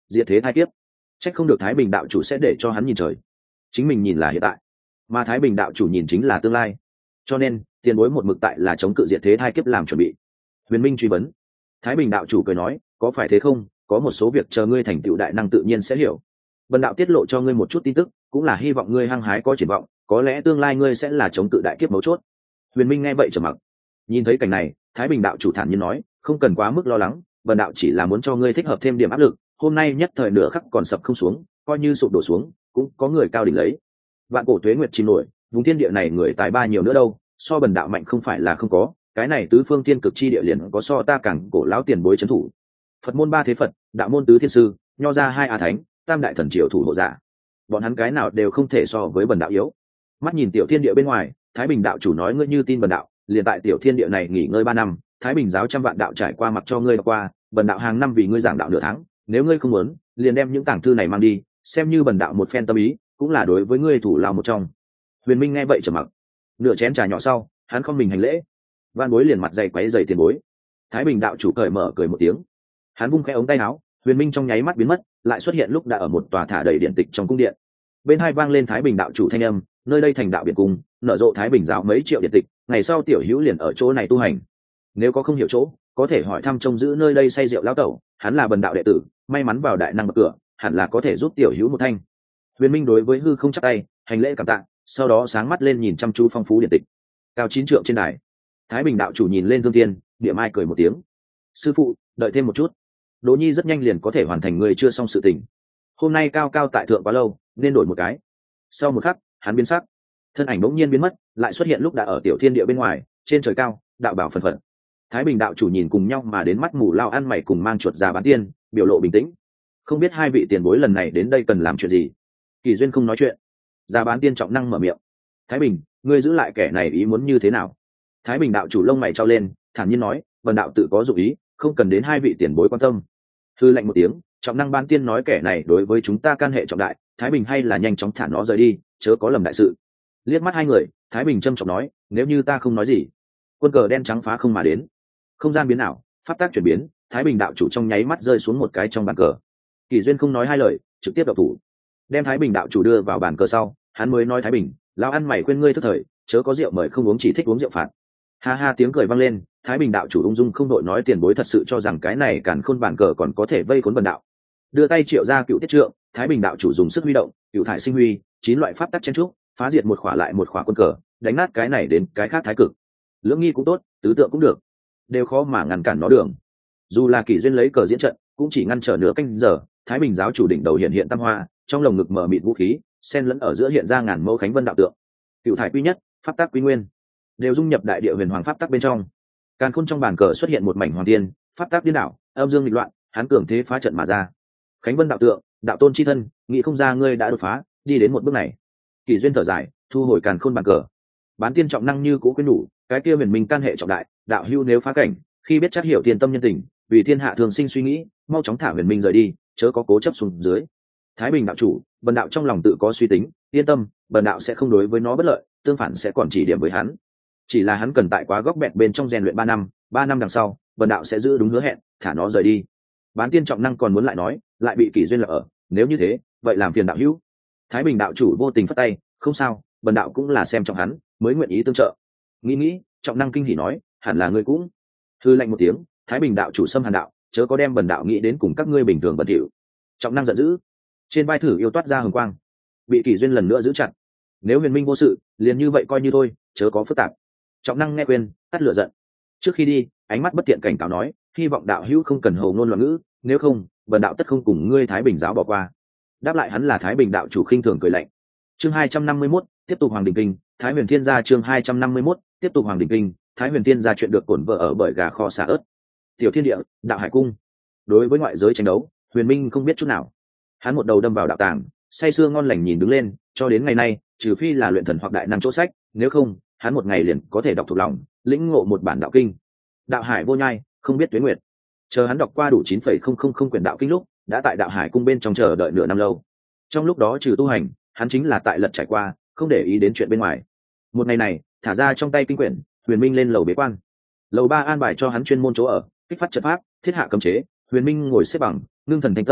diệt thế thai kiếp. Trách không được Thái Bình đạo chủ sẽ để cho hắn nhìn trời, chính mình nhìn là hiện tại, mà Thái Bình đạo chủ nhìn chính là tương lai, cho nên tiền bối một mực tại là chống cự diệt thế thai kiếp làm chuẩn bị. Huyền Minh truy vấn. Thái Bình đạo chủ cười nói, có phải thế không, có một số việc chờ ngươi thành tựu đại năng tự nhiên sẽ hiểu. Bần đạo tiết lộ cho ngươi một chút tin tức, cũng là hy vọng ngươi hăng hái có triển vọng, có lẽ tương lai ngươi sẽ là chống cự đại kiếp mấu chốt. Huyền Minh nghe vậy trầm mặc. Nhìn thấy cảnh này, Thái Bình đạo chủ thản nhiên nói, không cần quá mức lo lắng, bần đạo chỉ là muốn cho ngươi thích hợp thêm điểm áp lực. Hôm nay nhất thời nửa khắc còn sập không xuống, coi như sụp đổ xuống cũng có người cao đỉnh lấy. Vạn cổ tuế nguyệt chìm nổi, vùng thiên địa này người tài ba nhiều nữa đâu, so bần đạo mạnh không phải là không có, cái này tứ phương thiên cực chi địa liền có so ta càng cổ lão tiền bối trấn thủ. Phật môn ba thế Phật, đạo môn tứ thiên sư, nho ra hai a thánh, tam đại thần triều thủ hộ giả, bọn hắn cái nào đều không thể so với bần đạo yếu. Mắt nhìn tiểu thiên địa bên ngoài, Thái Bình đạo chủ nói, ngươi như tin bần đạo, liền tại tiểu thiên địa này nghỉ ngơi ba năm, Thái Bình giáo trăm vạn đạo trải qua mặc cho ngươi qua, bần đạo hàng năm vì ngươi giảng đạo nửa tháng, nếu ngươi không muốn, liền đem những tảng thư này mang đi, xem như bần đạo một phen tâm ý, cũng là đối với ngươi thủ lao một trong. Huyền Minh nghe vậy trầm mặc. Nửa chén trà nhỏ sau, hắn không mình hành lễ. Van bối liền mặt dày quấy dày tiền bối. Thái Bình đạo chủ cởi mở cười một tiếng, hắn vung khẽ ống tay áo, Huyền Minh trong nháy mắt biến mất, lại xuất hiện lúc đã ở một tòa thả đầy điện tịch trong cung điện. Bên hai vang lên Thái Bình đạo chủ thanh âm, nơi đây thành đạo biển cung, nở rộ Thái Bình giáo mấy triệu điện tịch, ngày sau tiểu hữu liền ở chỗ này tu hành. Nếu có không hiểu chỗ, có thể hỏi thăm trông giữ nơi đây say rượu lão tẩu, hắn là bần đạo đệ tử, may mắn vào đại năng bậc cửa, hẳn là có thể giúp tiểu hữu một thanh. Huyền Minh đối với hư không chắp tay, hành lễ cảm tạ, sau đó sáng mắt lên nhìn chăm chú phong phú điện tịch. Cao chín trượng trên đài, Thái Bình đạo chủ nhìn lên Thương Tiên, địa mai cười một tiếng. Sư phụ, đợi thêm một chút. Đỗ Nhi rất nhanh liền có thể hoàn thành người chưa xong sự tình. Hôm nay cao cao tại thượng quá lâu, nên đổi một cái. Sau một khắc, hắn biến sắc, thân ảnh bỗng nhiên biến mất, lại xuất hiện lúc đã ở tiểu thiên địa bên ngoài, trên trời cao, đạo bảo phần phật. Thái Bình đạo chủ nhìn cùng nhau mà đến mắt mù lao ăn mày cùng mang chuột già bán tiên, biểu lộ bình tĩnh. Không biết hai vị tiền bối lần này đến đây cần làm chuyện gì. Kỳ duyên không nói chuyện, già bán tiên trọng năng mở miệng. Thái Bình, ngươi giữ lại kẻ này ý muốn như thế nào? Thái Bình đạo chủ lông mày trao lên, thản nhiên nói, vần đạo tự có dụng ý, không cần đến hai vị tiền bối quan tâm. Hư lạnh một tiếng, trọng năng bán tiên nói, kẻ này đối với chúng ta can hệ trọng đại, Thái Bình hay là nhanh chóng thả nó rời đi, chớ có lầm đại sự. Liếc mắt hai người, Thái Bình trâm trọng nói, nếu như ta không nói gì. Quân cờ đen trắng phá không mà đến, không gian biến ảo, pháp tác chuyển biến, Thái Bình đạo chủ trong nháy mắt rơi xuống một cái trong bàn cờ. Kỳ duyên không nói hai lời, trực tiếp đậu thủ, đem Thái Bình đạo chủ đưa vào bàn cờ sau, hắn mới nói, Thái Bình, lão ăn mày khuyên ngươi thức thời, chớ có rượu mời không uống, chỉ thích uống rượu phạt. Ha ha, tiếng cười vang lên. Thái Bình đạo chủ ung dung không đội nói, tiền bối thật sự cho rằng cái này càn khôn bàn cờ còn có thể vây khốn bần đạo. Đưa tay triệu ra cựu tiết trượng, Thái Bình đạo chủ dùng sức huy động, cựu thải sinh huy, chín loại pháp tắc chen trúc, phá diệt một khỏa lại một khỏa quân cờ, đánh nát cái này đến cái khác thái cực. Lưỡng nghi cũng tốt, tứ tượng cũng được, đều khó mà ngăn cản nó đường. Dù là Kỷ duyên lấy cờ diễn trận, cũng chỉ ngăn trở nửa canh giờ. Thái Bình giáo chủ đỉnh đầu hiện hiện tam hoa, trong lồng ngực mở mịt vũ khí, xen lẫn ở giữa hiện ra ngàn mẫu khánh vân đạo tượng. Cựu thải quy nhất, pháp tắc quy nguyên, đều dung nhập đại địa huyền hoàng pháp tắc bên trong. Càn khôn trong bàn cờ xuất hiện một mảnh hoàng tiên, pháp tắc điên đảo, âm dương nghịch loạn, hắn cường thế phá trận mà ra. Khánh vân đạo tượng, đạo tôn chi thân, nghĩ không ra ngươi đã đột phá, đi đến một bước này. Kỷ duyên thở dài, thu hồi càn khôn bàn cờ. Bán tiên trọng năng như cũ quyến đủ, cái kia huyền minh can hệ trọng đại, đạo hưu nếu phá cảnh, khi biết chắc hiểu tiền tâm nhân tình, vì thiên hạ thường sinh suy nghĩ, mau chóng thả huyền minh rời đi, chớ có cố chấp xuống dưới. Thái Bình đạo chủ, bần đạo trong lòng tự có suy tính, yên tâm, bần đạo sẽ không đối với nó bất lợi, tương phản sẽ còn chỉ điểm với hắn. Chỉ là hắn cần tại quá góc bẹt bên trong rèn luyện ba năm, ba năm đằng sau, bần đạo sẽ giữ đúng hứa hẹn, thả nó rời đi. Bán tiên trọng năng còn muốn lại nói, lại bị Kỷ duyên lỡ ở, nếu như thế, vậy làm phiền đạo hữu. Thái Bình đạo chủ vô tình phất tay, không sao, bần đạo cũng là xem trọng hắn, mới nguyện ý tương trợ. Nghĩ nghĩ, trọng năng kinh hỉ nói, hẳn là ngươi cũng. Hư lạnh một tiếng, Thái Bình đạo chủ xâm hàn đạo, chớ có đem bần đạo nghĩ đến cùng các ngươi bình thường bẩn thỉu. Trọng năng giận dữ, trên vai thử yêu toát ra hừng quang, bị Kỷ duyên lần nữa giữ chặt. Nếu huyền minh vô sự, liền như vậy coi như thôi, chớ có phức tạp. Trọng năng nghe khuyên, tắt lửa giận. Trước khi đi, ánh mắt bất tiện cảnh cáo nói, hy vọng đạo hữu không cần hầu ngôn loạn ngữ, nếu không, bần đạo tất không cùng ngươi Thái Bình giáo bỏ qua. Đáp lại hắn là Thái Bình đạo chủ khinh thường cười lạnh. Chương hai trăm năm mươi mốt, tiếp tục Hoàng Đình Kinh, Thái Huyền Thiên gia. Chương hai trăm năm mươi mốt, tiếp tục Hoàng Đình Kinh, Thái Huyền Thiên gia. Chuyện được cổn vợ ở bởi gà kho xả ớt. Tiểu Thiên Địa, Đạo Hải Cung. Đối với ngoại giới tranh đấu, Huyền Minh không biết chút nào. Hắn một đầu đâm vào đạo tàng, say sưa ngon lành nhìn đứng lên, cho đến ngày nay, trừ phi là luyện thần hoặc đại năng chỗ sách, nếu không, hắn một ngày liền có thể đọc thuộc lòng, lĩnh ngộ một bản đạo kinh. Đạo Hải vô nhai, không biết tuế nguyệt. Chờ hắn đọc qua đủ chín phẩy không không không quyển đạo kinh lúc, đã tại Đạo Hải cung bên trong chờ đợi nửa năm lâu. Trong lúc đó trừ tu hành, hắn chính là tại lật trải qua, không để ý đến chuyện bên ngoài. Một ngày này, thả ra trong tay kinh quyển, Huyền Minh lên lầu bế quan. Lầu ba an bài cho hắn chuyên môn chỗ ở, kích phát trận pháp, thiết hạ cấm chế. Huyền Minh ngồi xếp bằng, ngưng thần thanh tâm,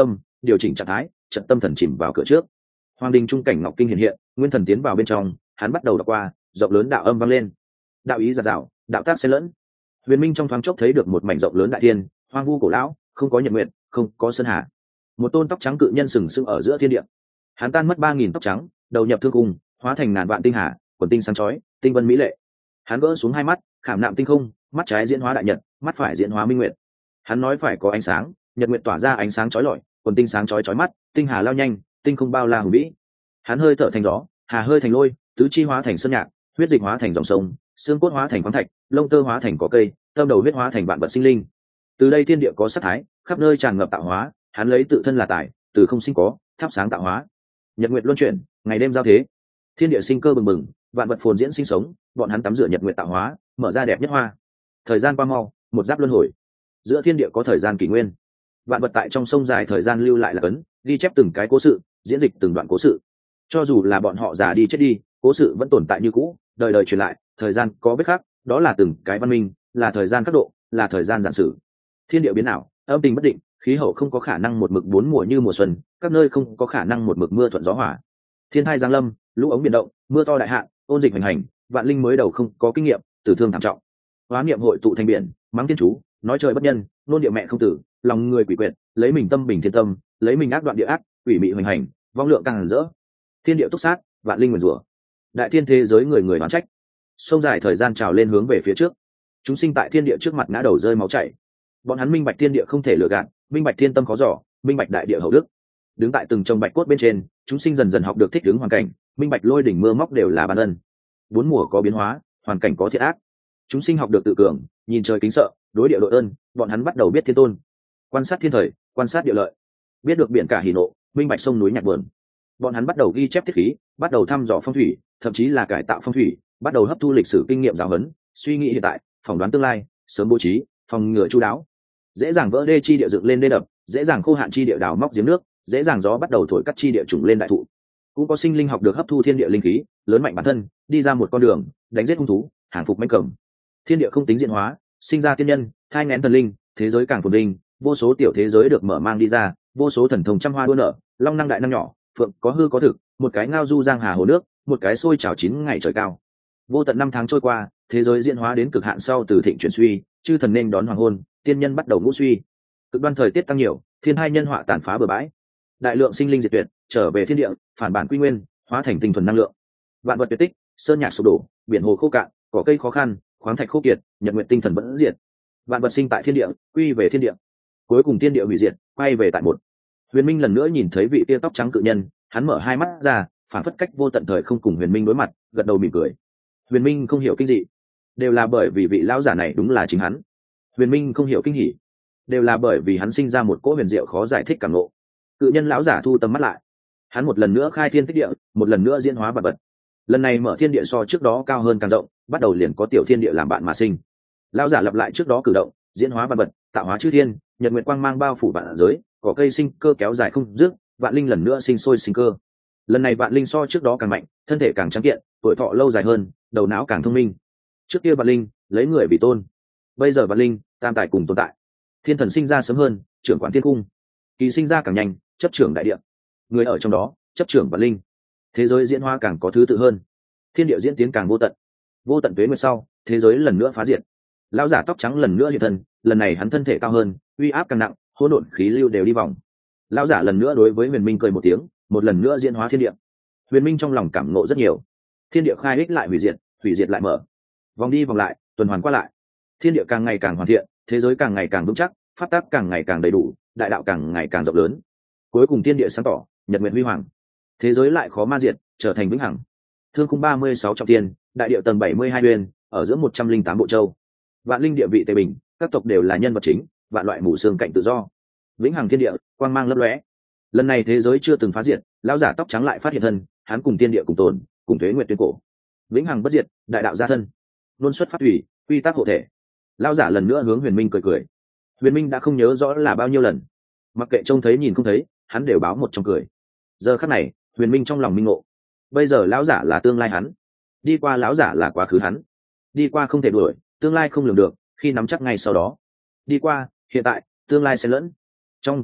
điều chỉnh trạng thái, trận tâm thần chìm vào cửa trước. Hoàng đình trung cảnh ngọc kinh hiện hiện, nguyên thần tiến vào bên trong, hắn bắt đầu đọc qua, rộng lớn đạo âm vang lên. Đạo ý giạt rào, đạo tác xen lẫn. Huyền Minh trong thoáng chốc thấy được một mảnh rộng lớn đại thiên, hoang vu cổ lão, không có nhật nguyện, không có sơn hà. Một tôn tóc trắng cự nhân sừng sững ở giữa thiên địa. Hắn tan mất ba nghìn tóc trắng, đầu nhập thương cung, hóa thành ngàn vạn tinh hà, quần tinh sáng chói, tinh vân mỹ lệ. Hắn gỡ xuống hai mắt, khảm nạm tinh không, mắt trái diễn hóa đại nhật, mắt phải diễn hóa minh nguyệt. Hắn nói phải có ánh sáng, nhật nguyệt tỏa ra ánh sáng chói lọi, quần tinh sáng chói chói mắt, tinh hà lao nhanh, tinh không bao la hùng vĩ. Hắn hơi thở thành gió, hà hơi thành lôi, tứ chi hóa thành sơn nhạc, huyết dịch hóa thành dòng sông, xương cốt hóa thành khoáng thạch, lông tơ hóa thành cỏ cây, tâm đầu huyết hóa thành vạn vật sinh linh. Từ đây thiên địa có sắc thái, khắp nơi tràn ngập tạo hóa, hắn lấy tự thân là tài, từ không sinh có, thắp sáng tạo hóa. Nhật nguyệt luân chuyển, ngày đêm giao thế, thiên địa sinh cơ bừng bừng, vạn vật phồn diễn sinh sống, bọn hắn tắm rửa nhật nguyệt tạo hóa, mở ra đẹp nhất hoa. Thời gian qua mau, một giáp luân hồi. Giữa thiên địa có thời gian kỷ nguyên, vạn vật tại trong sông dài thời gian lưu lại là cấn, ghi chép từng cái cố sự, diễn dịch từng đoạn cố sự. Cho dù là bọn họ già đi chết đi, cố sự vẫn tồn tại như cũ, đời đời truyền lại. Thời gian có vết khắc, đó là từng cái văn minh, là thời gian khắc độ, là thời gian giản sử. Thiên địa biến ảo, âm tình bất định, khí hậu không có khả năng một mực bốn mùa như mùa xuân, các nơi không có khả năng một mực mưa thuận gió hòa. Thiên thai giáng lâm, lũ ống biển động, mưa to đại hạn, ôn dịch hành hành, vạn linh mới đầu không có kinh nghiệm, tử thương thảm trọng. Hóa niệm hội tụ thành biển, mắng thiên chú, nói trời bất nhân, nôn địa mẹ không tử, lòng người quỷ quyệt, lấy mình tâm bình thiên tâm, lấy mình ác đoạn địa ác, quỷ mị hoành hành, vong lượng càng rỡ. Thiên địa túc sát, vạn linh nguyền rủa. Đại thiên thế giới người người oán trách. Sông dài thời gian trào lên hướng về phía trước. Chúng sinh tại thiên địa trước mặt ngã đầu rơi máu chảy. Bọn hắn minh bạch thiên địa không thể lừa gạt, minh bạch thiên tâm khó dò, minh bạch đại địa hậu đức. Đứng tại từng trồng bạch cốt bên trên, chúng sinh dần dần học được thích ứng hoàn cảnh, minh bạch lôi đỉnh mưa móc đều là ban ân. Bốn mùa có biến hóa, hoàn cảnh có thiện ác. Chúng sinh học được tự cường, nhìn trời kính sợ, đối địa đội ơn, bọn hắn bắt đầu biết thiên tôn, quan sát thiên thời, quan sát địa lợi, biết được biển cả hỉ nộ, minh bạch sông núi nhạc buồn. Bọn hắn bắt đầu ghi chép thiết khí, bắt đầu thăm dò phong thủy, thậm chí là cải tạo phong thủy, bắt đầu hấp thu lịch sử kinh nghiệm giáo huấn, suy nghĩ hiện tại, phỏng đoán tương lai, sớm bố trí, phòng ngừa chu đáo. Dễ dàng vỡ đê chi địa dựng lên đê đập, dễ dàng khô hạn chi địa đào móc giếng nước, dễ dàng gió bắt đầu thổi cắt chi địa trùng lên đại thụ. Cũng có sinh linh học được hấp thu thiên địa linh khí, lớn mạnh bản thân, đi ra một con đường, đánh giết hung thú, hàng phục manh cầm. Thiên địa không tính diễn hóa, sinh ra tiên nhân, thai nghén thần linh, thế giới càng phồn vinh, vô số tiểu thế giới được mở mang đi ra, vô số thần thông trăm hoa đua nở, long năng đại năng nhỏ, phượng có hư có thực, một cái ngao du giang hà hồ nước, một cái sôi trào chín ngày trời cao. Vô tận năm tháng trôi qua, thế giới diễn hóa đến cực hạn sau từ thịnh chuyển suy, chư thần nên đón hoàng hôn, tiên nhân bắt đầu ngũ suy. Cực đoan thời tiết tăng nhiều, thiên hai nhân họa tàn phá bừa bãi. Đại lượng sinh linh diệt tuyệt, trở về thiên địa, phản bản quy nguyên, hóa thành tinh thuần năng lượng. Vạn vật tuyệt tích, sơn nhạc sụp đổ, biển hồ khô cạn, cỏ cây khó khăn, khoáng thạch khô kiệt, nhật nguyện tinh thần vẫn diệt. Vạn vật sinh tại thiên địa, quy về thiên địa. Cuối cùng thiên địa hủy diệt, quay về tại một. Huyền Minh lần nữa nhìn thấy vị tia tóc trắng cự nhân, hắn mở hai mắt ra, phản phất cách vô tận thời không cùng Huyền Minh đối mặt, gật đầu mỉm cười. Huyền Minh không hiểu kinh dị, đều là bởi vì vị lão giả này đúng là chính hắn. Huyền Minh không hiểu kinh hỉ, đều là bởi vì hắn sinh ra một cỗ huyền diệu khó giải thích cảm ngộ. Cự nhân lão giả thu tầm mắt lại, hắn một lần nữa khai thiên tích địa, một lần nữa diễn hóa vật vật. Lần này mở thiên địa so trước đó cao hơn càng rộng, bắt đầu liền có tiểu thiên địa làm bạn mà sinh. Lão giả lặp lại trước đó cử động, diễn hóa vật vật, tạo hóa chư thiên, nhật nguyệt quang mang bao phủ vạn giới, cỏ cây sinh cơ kéo dài không dứt, vạn linh lần nữa sinh sôi sinh cơ. Lần này vạn linh so trước đó càng mạnh, thân thể càng trắng kiện, tuổi thọ lâu dài hơn, đầu não càng thông minh. Trước kia vạn linh lấy người vì tôn, bây giờ vạn linh tam tài cùng tồn tại. Thiên thần sinh ra sớm hơn, trưởng quản thiên cung. Kỳ sinh ra càng nhanh, chấp trưởng đại địa. Người ở trong đó, chấp trưởng vạn linh. Thế giới diễn hóa càng có thứ tự hơn, thiên địa diễn tiến càng vô tận. Vô tận tuế nguyệt sau, thế giới lần nữa phá diệt. Lão giả tóc trắng lần nữa hiện thân, lần này hắn thân thể cao hơn, uy áp càng nặng, hỗn độn khí lưu đều đi vòng. Lão giả lần nữa đối với Huyền Minh cười một tiếng, một lần nữa diễn hóa thiên địa. Huyền Minh trong lòng cảm ngộ rất nhiều. Thiên địa khai ích lại hủy diệt, hủy diệt lại mở, vòng đi vòng lại, tuần hoàn qua lại. Thiên địa càng ngày càng hoàn thiện, thế giới càng ngày càng vững chắc, pháp tắc càng ngày càng đầy đủ, đại đạo càng ngày càng rộng lớn. Cuối cùng thiên địa sáng tỏ, nhật nguyện huy hoàng, thế giới lại khó ma diệt, trở thành vĩnh hằng. Thương khung ba mươi sáu trọng thiên, đại địa tầng bảy mươi hai uyên, ở giữa một trăm linh tám bộ châu. Vạn linh địa vị tề bình, các tộc đều là nhân vật chính, vạn loại mù xương cạnh tự do. Vĩnh hằng thiên địa, quang mang lấp lóe. Lần này thế giới chưa từng phá diệt, lão giả tóc trắng lại phát hiện thân, hắn cùng thiên địa cùng tồn, cùng tuế nguyệt tuyên cổ. Vĩnh hằng bất diệt, đại đạo gia thân, luân xuất pháp thủy, quy tắc hộ thể. Lão giả lần nữa hướng Huyền Minh cười cười. Huyền Minh đã không nhớ rõ là bao nhiêu lần, mặc kệ trông thấy nhìn không thấy, hắn đều báo một trong cười. Giờ khắc này, Huyền Minh trong lòng minh ngộ, bây giờ lão giả là tương lai hắn, đi qua lão giả là quá khứ hắn. Đi qua không thể đuổi, tương lai không lường được, khi nắm chắc ngay sau đó. Đi qua, hiện tại, tương lai xen lẫn. Trong tinh thất,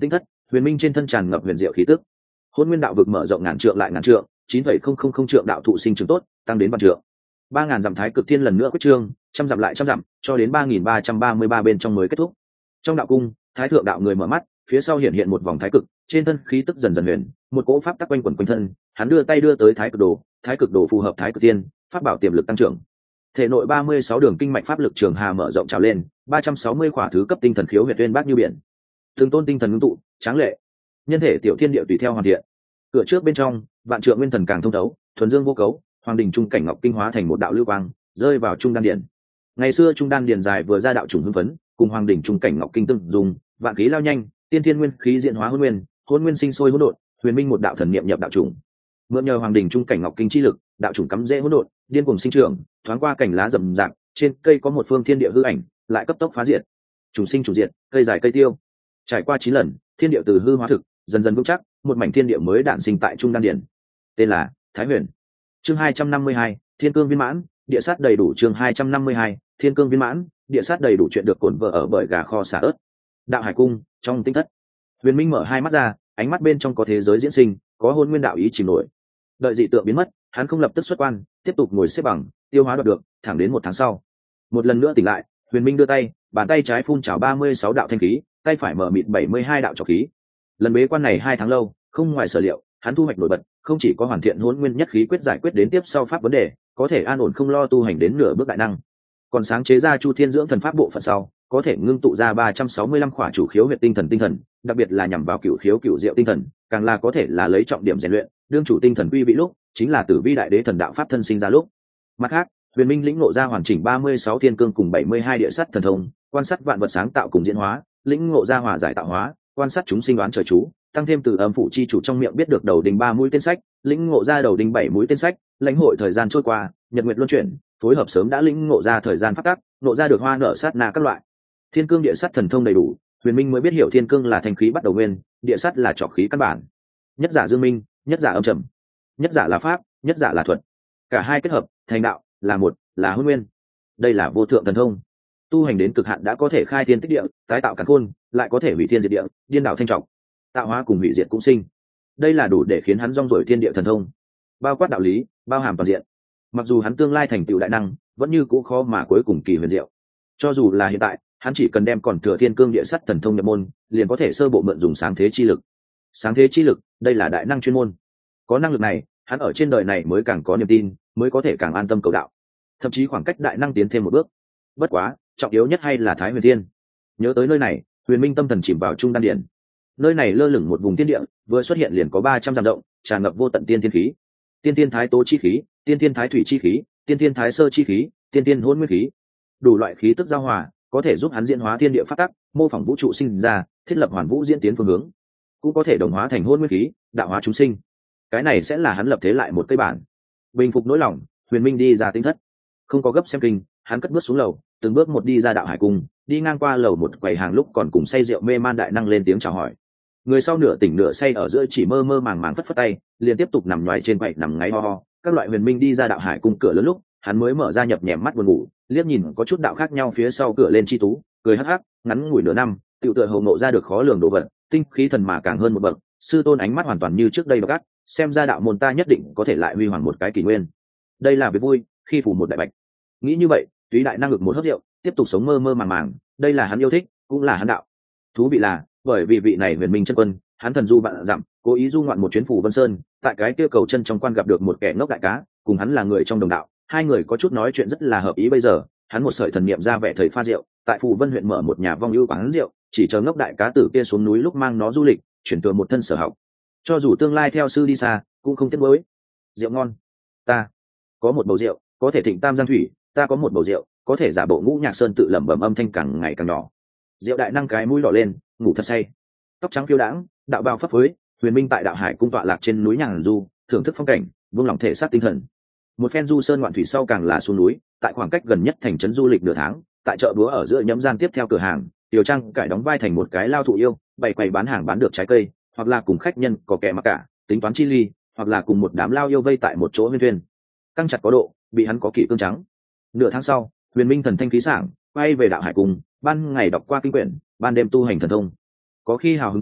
Huyền Minh trên thân tràn ngập huyền diệu khí tức. Hôn Nguyên đạo vực mở rộng ngàn trượng lại ngàn trượng, chín phẩy không không không trượng đạo thụ sinh trưởng tốt, tăng đến vạn trượng. ba ngàn dặm thái cực thiên lần nữa quyết trương, trăm dặm lại trăm dặm, cho đến ba nghìn ba trăm ba mươi ba bên trong mới kết thúc. Trong đạo cung, thái thượng đạo người mở mắt, phía sau hiện hiện một vòng thái cực, trên thân khí tức dần dần huyền, một cỗ pháp tắc quanh quẩn quanh thân, hắn đưa tay đưa tới thái cực đồ, thái cực đồ phù hợp thái cực tiên, pháp bảo tiềm lực tăng trưởng. Thể nội ba mươi sáu đường kinh mạch pháp lực trường hà mở rộng trào lên, ba trăm sáu mươi khỏa thứ cấp tinh thần khiếu huyệt uyên bác như biển. Từng tôn tinh thần ngưng tụ, tráng lệ. Nhân thể tiểu thiên địa tùy theo hoàn thiện. Cửa trước bên trong, vạn trượng nguyên thần càng thông thấu, thuần dương vô cấu, hoàng đỉnh trung cảnh ngọc kinh hóa thành một đạo lưu quang, rơi vào trung đan điển. Ngày xưa trung đan điển dài vừa ra đạo trùng hưng phấn, cùng hoàng đỉnh trung cảnh ngọc kinh tương dùng, vạn khí lao nhanh, tiên thiên nguyên khí diễn hóa hỗn nguyên, hỗn nguyên sinh sôi hỗn độn, huyền minh một đạo thần niệm nhập đạo trùng. Mượn nhờ hoàng đỉnh trung cảnh ngọc kinh chi lực, đạo trùng cắm rễ hỗn độn, điên cuồng sinh trưởng, thoáng qua cảnh lá rậm rạp, trên cây có một phương thiên địa hư ảnh, lại cấp tốc phá diệt. Trùng sinh trùng diệt, cây dài cây tiêu. Trải qua chín lần, thiên địa từ hư hóa thực, dần dần vững chắc, một mảnh thiên địa mới đản sinh tại trung đan điển. Tên là Thái Huyền. Chương hai trăm năm mươi hai, Thiên Cương viên mãn, địa sát đầy đủ. Chương hai trăm năm mươi hai, Thiên Cương viên mãn, địa sát đầy đủ. Chuyện được cổn vợ ở bởi gà kho xả ớt. Đạo Hải cung, trong tinh thất. Huyền Minh mở hai mắt ra, ánh mắt bên trong có thế giới diễn sinh, có hôn nguyên đạo ý chìm nổi. Đợi dị tượng biến mất, hắn không lập tức xuất quan, tiếp tục ngồi xếp bằng, tiêu hóa đoạt được, thẳng đến một tháng sau. Một lần nữa tỉnh lại, Huyền Minh đưa tay, bàn tay trái phun trào ba mươi sáu đạo thanh khí, tay phải mở mịt bảy mươi hai đạo trọc khí. Lần bế quan này hai tháng lâu, không ngoài sở liệu, hắn thu hoạch nổi bật, không chỉ có hoàn thiện hỗn nguyên nhất khí quyết giải quyết đến tiếp sau pháp vấn đề, có thể an ổn không lo tu hành đến nửa bước đại năng, còn sáng chế ra Chu Thiên dưỡng thần pháp bộ phận sau, có thể ngưng tụ ra ba trăm sáu mươi lăm khỏa chủ khiếu huyệt tinh thần tinh thần, đặc biệt là nhằm vào cửu khiếu cửu diệu tinh thần, càng là có thể là lấy trọng điểm rèn luyện, đương chủ tinh thần quy vị lúc, chính là tử vi đại đế thần đạo pháp thân sinh ra lúc. Mặt khác, Huyền Minh lĩnh ngộ ra hoàn chỉnh ba mươi sáu thiên cương cùng bảy mươi hai địa sát thần thông, quan sát vạn vật sáng tạo cùng diễn hóa, lĩnh ngộ ra hòa giải tạo hóa, quan sát chúng sinh đoán trời chú, tăng thêm từ âm phủ chi chủ trong miệng biết được đầu đinh ba mũi tên sách, lĩnh ngộ ra đầu đinh bảy mũi tên sách, lãnh hội thời gian trôi qua, nhật nguyệt luân chuyển, phối hợp sớm đã lĩnh ngộ ra thời gian phát tác, ngộ ra được hoa nở sát na các loại thiên cương địa sát thần thông đầy đủ. Huyền Minh mới biết hiểu thiên cương là thanh khí bắt đầu nguyên, địa sát là trọc khí căn bản, nhất giả dương minh, nhất giả âm trầm, nhất giả là pháp, nhất giả là thuật, cả hai kết hợp thành đạo, là một, là hôn nguyên. Đây là vô thượng thần thông, tu hành đến cực hạn đã có thể khai thiên tích địa, tái tạo càn khôn, lại có thể hủy thiên diệt địa, điên đảo thanh trọng, tạo hóa cùng hủy diệt cũng sinh. Đây là đủ để khiến hắn rong ruổi thiên địa thần thông, bao quát đạo lý, bao hàm toàn diện. Mặc dù hắn tương lai thành tựu đại năng, vẫn như cũ khó mà cuối cùng kỳ huyền diệu. Cho dù là hiện tại, hắn chỉ cần đem còn thừa thiên cương địa sắt thần thông nhập môn, liền có thể sơ bộ mượn dùng sáng thế chi lực. Sáng thế chi lực, đây là đại năng chuyên môn. Có năng lực này, hắn ở trên đời này mới càng có niềm tin, mới có thể càng an tâm cầu đạo. Thậm chí khoảng cách đại năng tiến thêm một bước. Bất quá, trọng yếu nhất hay là Thái Huyền Thiên. Nhớ tới nơi này, Huyền Minh tâm thần chìm vào trung đan điển. Nơi này lơ lửng một vùng thiên địa, vừa xuất hiện liền có ba trăm dặm rộng, tràn ngập vô tận tiên thiên khí. Tiên thiên thái tố chi khí, tiên thiên thái thủy chi khí, tiên thiên thái sơ chi khí, tiên thiên hỗn nguyên khí. Đủ loại khí tức giao hòa, có thể giúp hắn diễn hóa thiên địa phát tắc, mô phỏng vũ trụ sinh ra, thiết lập hoàn vũ diễn tiến phương hướng. Cũng có thể đồng hóa thành hỗn nguyên khí, đạo hóa chúng sinh. Cái này sẽ là hắn lập thế lại một cây bản. Bình phục nỗi lòng, Huyền Minh đi ra tinh thất. Không có gấp xem kinh, hắn cất bước xuống lầu, từng bước một đi ra đạo hải cung, đi ngang qua lầu một quầy hàng lúc còn cùng say rượu mê man đại năng lên tiếng chào hỏi. Người sau nửa tỉnh nửa say ở giữa chỉ mơ mơ màng màng phất phất tay, liền tiếp tục nằm nhoài trên quầy nằm ngáy ho ho. Các loại Huyền Minh đi ra đạo hải cung cửa lớn lúc, hắn mới mở ra nhập nhèm mắt buồn ngủ, liếc nhìn có chút đạo khác nhau phía sau cửa lên chi tú, cười hắc hắc, ngắn ngủi nửa năm, tiểu tựa hồ ngộ ra được khó lường đồ vật, tinh khí thần mà càng hơn một bậc, sư tôn ánh mắt hoàn toàn như trước đây gắt, xem ra đạo môn ta nhất định có thể lại huy hoàng một cái kỷ nguyên. Đây là việc vui, khi phủ một đại bạch. Nghĩ như vậy, túy đại năng lực một hớp rượu, tiếp tục sống mơ mơ màng màng, đây là hắn yêu thích, cũng là hắn đạo. Thú vị là, bởi vì vị này Huyền Minh chân quân, hắn thần du vạn dặm, cố ý du ngoạn một chuyến phủ Vân Sơn, tại cái kia cầu chân trong quan gặp được một kẻ ngốc đại cá, cùng hắn là người trong đồng đạo, hai người có chút nói chuyện rất là hợp ý. Bây giờ, hắn một sợi thần niệm ra vẻ thầy pha rượu, tại phủ Vân huyện mở một nhà vong ưu quán rượu, chỉ chờ ngốc đại cá tử kia xuống núi lúc mang nó du lịch, chuyển thừa một thân sở học. Cho dù tương lai theo sư đi xa, cũng không tiếc nuối. Rượu ngon, ta có một bầu rượu, có thể thịnh tam giang thủy, ta có một bầu rượu, có thể giả bộ Ngũ Nhạc Sơn, tự lẩm bẩm âm thanh càng ngày càng nhỏ. Rượu đại năng cái mũi đỏ lên, ngủ thật say. Tóc trắng phiêu đãng, đạo bào phấp phới, Huyền Minh tại đạo hải cung tọa lạc trên núi nhàn du, thưởng thức phong cảnh, vương lòng thể xác tinh thần. Một phen du sơn ngoạn thủy sau càng là xuống núi, tại khoảng cách gần nhất thành trấn du lịch nửa tháng, tại chợ búa ở giữa nhẫm gian tiếp theo cửa hàng, Tiểu Trang cải đóng vai thành một cái lao thụ yêu, bày quầy bán hàng bán được trái cây, hoặc là cùng khách nhân có kẻ mặc cả, tính toán chi ly, hoặc là cùng một đám lao yêu vây tại một chỗ huyên thuyền. Căng chặt có độ, bị hắn có kỵ cương trắng. Nửa tháng sau, Huyền Minh thần thanh khí sảng, quay về đạo hải cung, ban ngày đọc qua kinh quyển, ban đêm tu hành thần thông. Có khi hào hứng tới,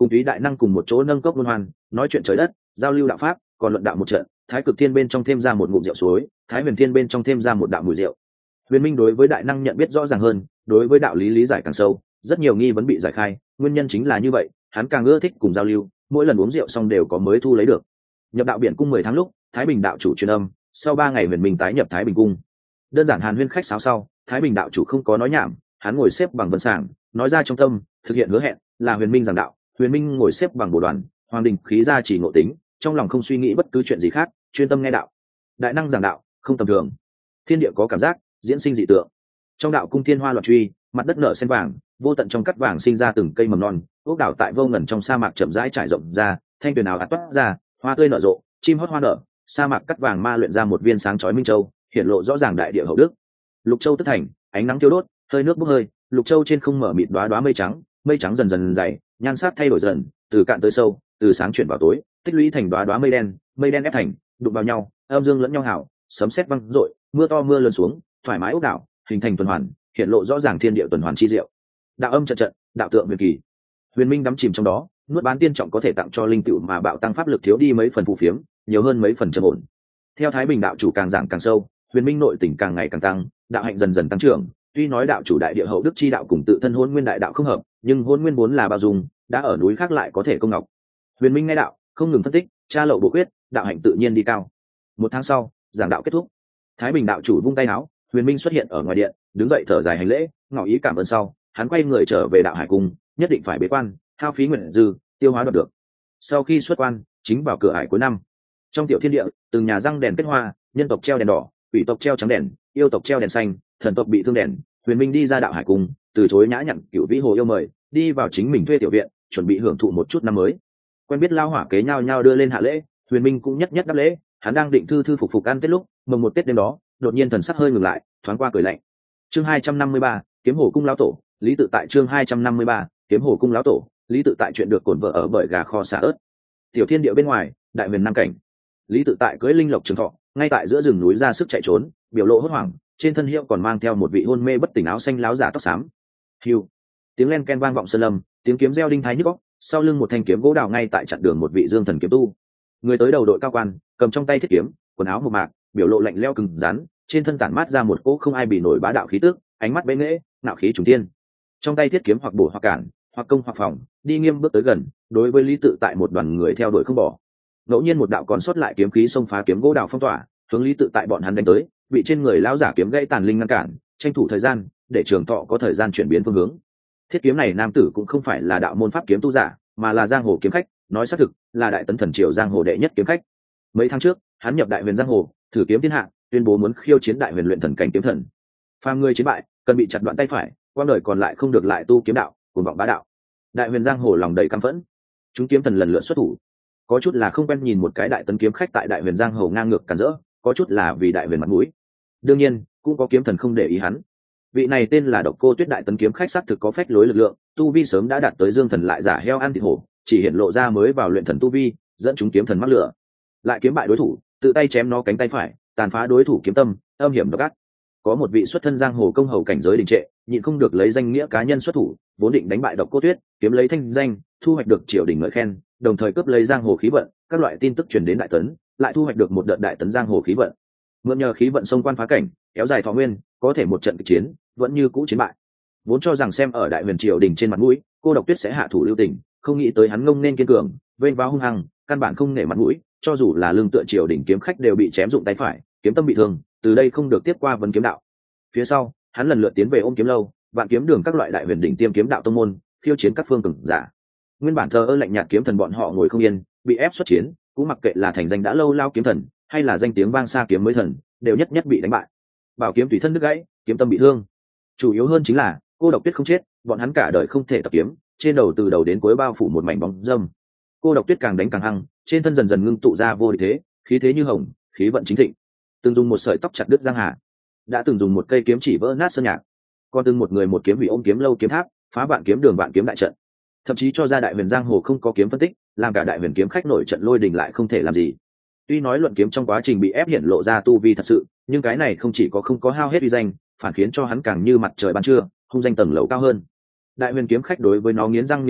cùng túy đại năng cùng một chỗ nâng cốc luân hoan, nói chuyện trời đất, giao lưu đạo pháp, còn luận đạo một trận. Thái cực thiên bên trong thêm ra một ngụm rượu suối, thái huyền thiên bên trong thêm ra một đạo mùi rượu. Huyền Minh đối với đại năng nhận biết rõ ràng hơn, đối với đạo lý lý giải càng sâu, rất nhiều nghi vấn bị giải khai, nguyên nhân chính là như vậy, hắn càng ưa thích cùng giao lưu, mỗi lần uống rượu xong đều có mới thu lấy được. Nhập đạo biển cung mười tháng lúc, Thái Bình đạo chủ truyền âm, sau ba ngày Huyền Minh tái nhập Thái Bình cung. Đơn giản hàn huyên khách sáo sau, Thái Bình đạo chủ không có nói nhảm, hắn ngồi xếp bằng vân sảng, nói ra trong tâm, thực hiện hứa hẹn, là Huyền Minh giảng đạo. Huyền Minh ngồi xếp bằng bồ đoàn, hoàng đình khí ra chỉ ngộ tính, trong lòng không suy nghĩ bất cứ chuyện gì khác, chuyên tâm nghe đạo. Đại năng giảng đạo, không tầm thường. Thiên địa có cảm giác, diễn sinh dị tượng. Trong đạo cung thiên hoa loạn truy, mặt đất nở sen vàng, vô tận trong cắt vàng sinh ra từng cây mầm non, ốc đảo tại vô ngần trong sa mạc chậm rãi trải rộng ra, thanh tuyền ảo ạt toát ra, hoa tươi nở rộ, chim hót hoa nở, sa mạc cắt vàng ma luyện ra một viên sáng chói minh châu, hiện lộ rõ ràng đại địa hậu đức. Lục châu tức thành, ánh nắng thiêu đốt, hơi nước bốc hơi, lục châu trên không mở mịt đóa đóa mây trắng, mây trắng dần dần dày, nhan sắc thay đổi dần, từ cạn tới sâu, từ sáng chuyển vào tối, tích lũy thành đóa đóa mây đen, mây đen ép thành, đụng vào nhau, âm dương lẫn nhau hảo, sấm sét vang rội, mưa to mưa lớn xuống, thoải mái ốc đảo, hình thành tuần hoàn, hiện lộ rõ ràng thiên địa tuần hoàn chi diệu. Đạo âm trận trận, đạo tượng huyền kỳ. Huyền Minh đắm chìm trong đó, nuốt bán tiên trọng có thể tặng cho linh tựu mà bạo tăng pháp lực thiếu đi mấy phần phù phiếm, nhiều hơn mấy phần trầm ổn. Theo Thái Bình đạo chủ càng giảng càng sâu, Huyền Minh nội tình càng ngày càng tăng, đạo hạnh dần dần tăng trưởng. Tuy nói đạo chủ đại địa hậu đức chi đạo cùng tự thân hôn nguyên đại đạo không hợp, nhưng hôn nguyên vốn là bao dung, đã ở núi khác lại có thể công ngọc. Huyền Minh nghe đạo, không ngừng phân tích, tra lậu bộ quyết, đạo hạnh tự nhiên đi cao. Một tháng sau, giảng đạo kết thúc. Thái Bình đạo chủ vung tay áo, Huyền Minh xuất hiện ở ngoài điện, đứng dậy thở dài hành lễ, ngỏ ý cảm ơn sau, hắn quay người trở về đạo hải cung, nhất định phải bế quan, hao phí nguyện dư, tiêu hóa đoạt được. Sau khi xuất quan, chính vào cửa ải cuối năm. Trong tiểu thiên địa, từng nhà răng đèn kết hoa, nhân tộc treo đèn đỏ, quỷ tộc treo trắng đèn, yêu tộc treo đèn xanh, thần tộc bị thương đèn. Huyền Minh đi ra đạo hải cung, từ chối nhã nhặn cửu vĩ hồ yêu mời, đi vào chính mình thuê tiểu viện, chuẩn bị hưởng thụ một chút năm mới. Quen biết lao hỏa kế nhau nhau đưa lên hạ lễ, Huyền Minh cũng nhất nhất đáp lễ. Hắn đang định thư thư phục phục ăn tết lúc, mồng một tết đêm đó, đột nhiên thần sắc hơi ngừng lại, thoáng qua cười lạnh. Chương hai trăm năm mươi ba, kiếm hồ cung lão tổ, lý tự tại. Chương hai trăm năm mươi ba, kiếm hồ cung lão tổ, lý tự tại. Chuyện được cổn vợ ở bởi gà kho xả ớt. Tiểu thiên địa bên ngoài, đại huyền nam cảnh. Lý tự tại cưỡi linh lộc trường thọ, ngay tại giữa rừng núi ra sức chạy trốn, biểu lộ hốt hoảng, trên thân hiệu còn mang theo một vị hôn mê bất tỉnh áo xanh láo giả tóc xám. Hiu, tiếng len ken vang vọng sơn lâm, tiếng kiếm reo đinh thái nhức óc, sau lưng một thanh kiếm gỗ đào ngay tại chặn đường một vị dương thần kiếm tu. Người tới đầu đội cao quan, cầm trong tay thiết kiếm, quần áo mộc mạc, biểu lộ lạnh lẽo cứng rắn, trên thân tản mát ra một cỗ không ai bị nổi bá đạo khí tức, ánh mắt bén nghễ, nạo khí trùng tiên. Trong tay thiết kiếm hoặc bổ hoặc cản, hoặc công hoặc phòng, đi nghiêm bước tới gần, đối với Lý tự tại một đoàn người theo đuổi không bỏ. Ngẫu nhiên một đạo còn sót lại kiếm khí xông phá kiếm gỗ đào phong tỏa, hướng Lý tự tại bọn hắn đánh tới, bị trên người lão giả kiếm gãy tàn linh ngăn cản, tranh thủ thời gian, để trường thọ có thời gian chuyển biến phương hướng. Thiết kiếm này nam tử cũng không phải là đạo môn pháp kiếm tu giả, mà là giang hồ kiếm khách, nói xác thực là đại tấn thần triều giang hồ đệ nhất kiếm khách. Mấy tháng trước, hắn nhập đại huyền giang hồ, thử kiếm thiên hạ, tuyên bố muốn khiêu chiến đại huyền luyện thần cảnh kiếm thần. Phàm người chiến bại, cần bị chặt đoạn tay phải, quang đời còn lại không được lại tu kiếm đạo, cuồng vọng bá đạo. Đại huyền giang hồ lòng đầy căm phẫn, chúng kiếm thần lần lượt xuất thủ. Có chút là không quen nhìn một cái đại tấn kiếm khách tại đại huyền giang hồ ngang ngược cản rỡ, có chút là vì đại huyền mặt mũi. Đương nhiên, cũng có kiếm thần không để ý hắn. Vị này tên là Độc Cô Tuyết đại tấn kiếm khách xác thực có phách lối lực lượng, tu vi sớm đã đạt tới dương thần lại giả heo ăn thịt hổ, chỉ hiện lộ ra mới vào luyện thần tu vi, dẫn chúng kiếm thần mắc lửa. Lại kiếm bại đối thủ, tự tay chém nó cánh tay phải, tàn phá đối thủ kiếm tâm, âm hiểm độc ác. Có một vị xuất thân giang hồ công hầu cảnh giới đình trệ, nhịn không được lấy danh nghĩa cá nhân xuất thủ, vốn định đánh bại Độc Cô Tuyết, kiếm lấy thanh danh, thu hoạch được triều đình ngợi khen, đồng thời cướp lấy giang hồ khí vận, các loại tin tức truyền đến đại tấn, lại thu hoạch được một đợt đại tấn giang hồ khí vận. Mượn nhờ khí vận xông quan phá cảnh, kéo dài thọ nguyên, có thể một trận kịch chiến, vẫn như cũ chiến bại. Vốn cho rằng xem ở đại huyền triều đình trên mặt mũi, cô Độc Tuyết sẽ hạ thủ lưu tình, không nghĩ tới hắn ngông nên kiên cường, vênh váo hung hăng, căn bản không nể mặt mũi, cho dù là lương tựa triều đình kiếm khách đều bị chém dụng tay phải, kiếm tâm bị thương, từ đây không được tiếp qua vấn kiếm đạo. Phía sau, hắn lần lượt tiến về Ôm Kiếm Lâu, Vạn Kiếm Đường các loại đại huyền đỉnh tiêm kiếm đạo tông môn, khiêu chiến các phương cường giả. Nguyên bản thờ ơ lạnh nhạt kiếm thần bọn họ ngồi không yên, bị ép xuất chiến, cũng mặc kệ là thành danh đã lâu lao kiếm thần, hay là danh tiếng vang xa kiếm mới thần, đều nhất nhất bị đánh bại. Bảo kiếm tùy thân đứt gãy, kiếm tâm bị thương. Chủ yếu hơn chính là cô Độc Tuyết không chết, bọn hắn cả đời không thể tập kiếm, trên đầu từ đầu đến cuối bao phủ một mảnh bóng dâm. Cô Độc Tuyết càng đánh càng hăng, trên thân dần dần ngưng tụ ra vô địch thế, khí thế như hồng, khí vận chính thịnh. Từng dùng một sợi tóc chặt đứt giang hà, đã từng dùng một cây kiếm chỉ vỡ nát sơn nhạc, còn từng một người một kiếm hủy Ôm Kiếm Lâu kiếm tháp, phá Vạn Kiếm Đường Vạn Kiếm đại trận, thậm chí cho ra đại huyền giang hồ không có kiếm phân tích, làm cả đại huyền kiếm khách nổi trận lôi đình lại không thể làm gì. Tuy nói luận kiếm trong quá trình bị ép hiện lộ ra tu vi thật sự, nhưng cái này không chỉ có không có hao hết uy danh, phản khiến cho hắn càng như mặt trời ban trưa, hung danh tầng lầu cao hơn. Đại huyền kiếm khách đối với nó nghiến răng nghiến lợi,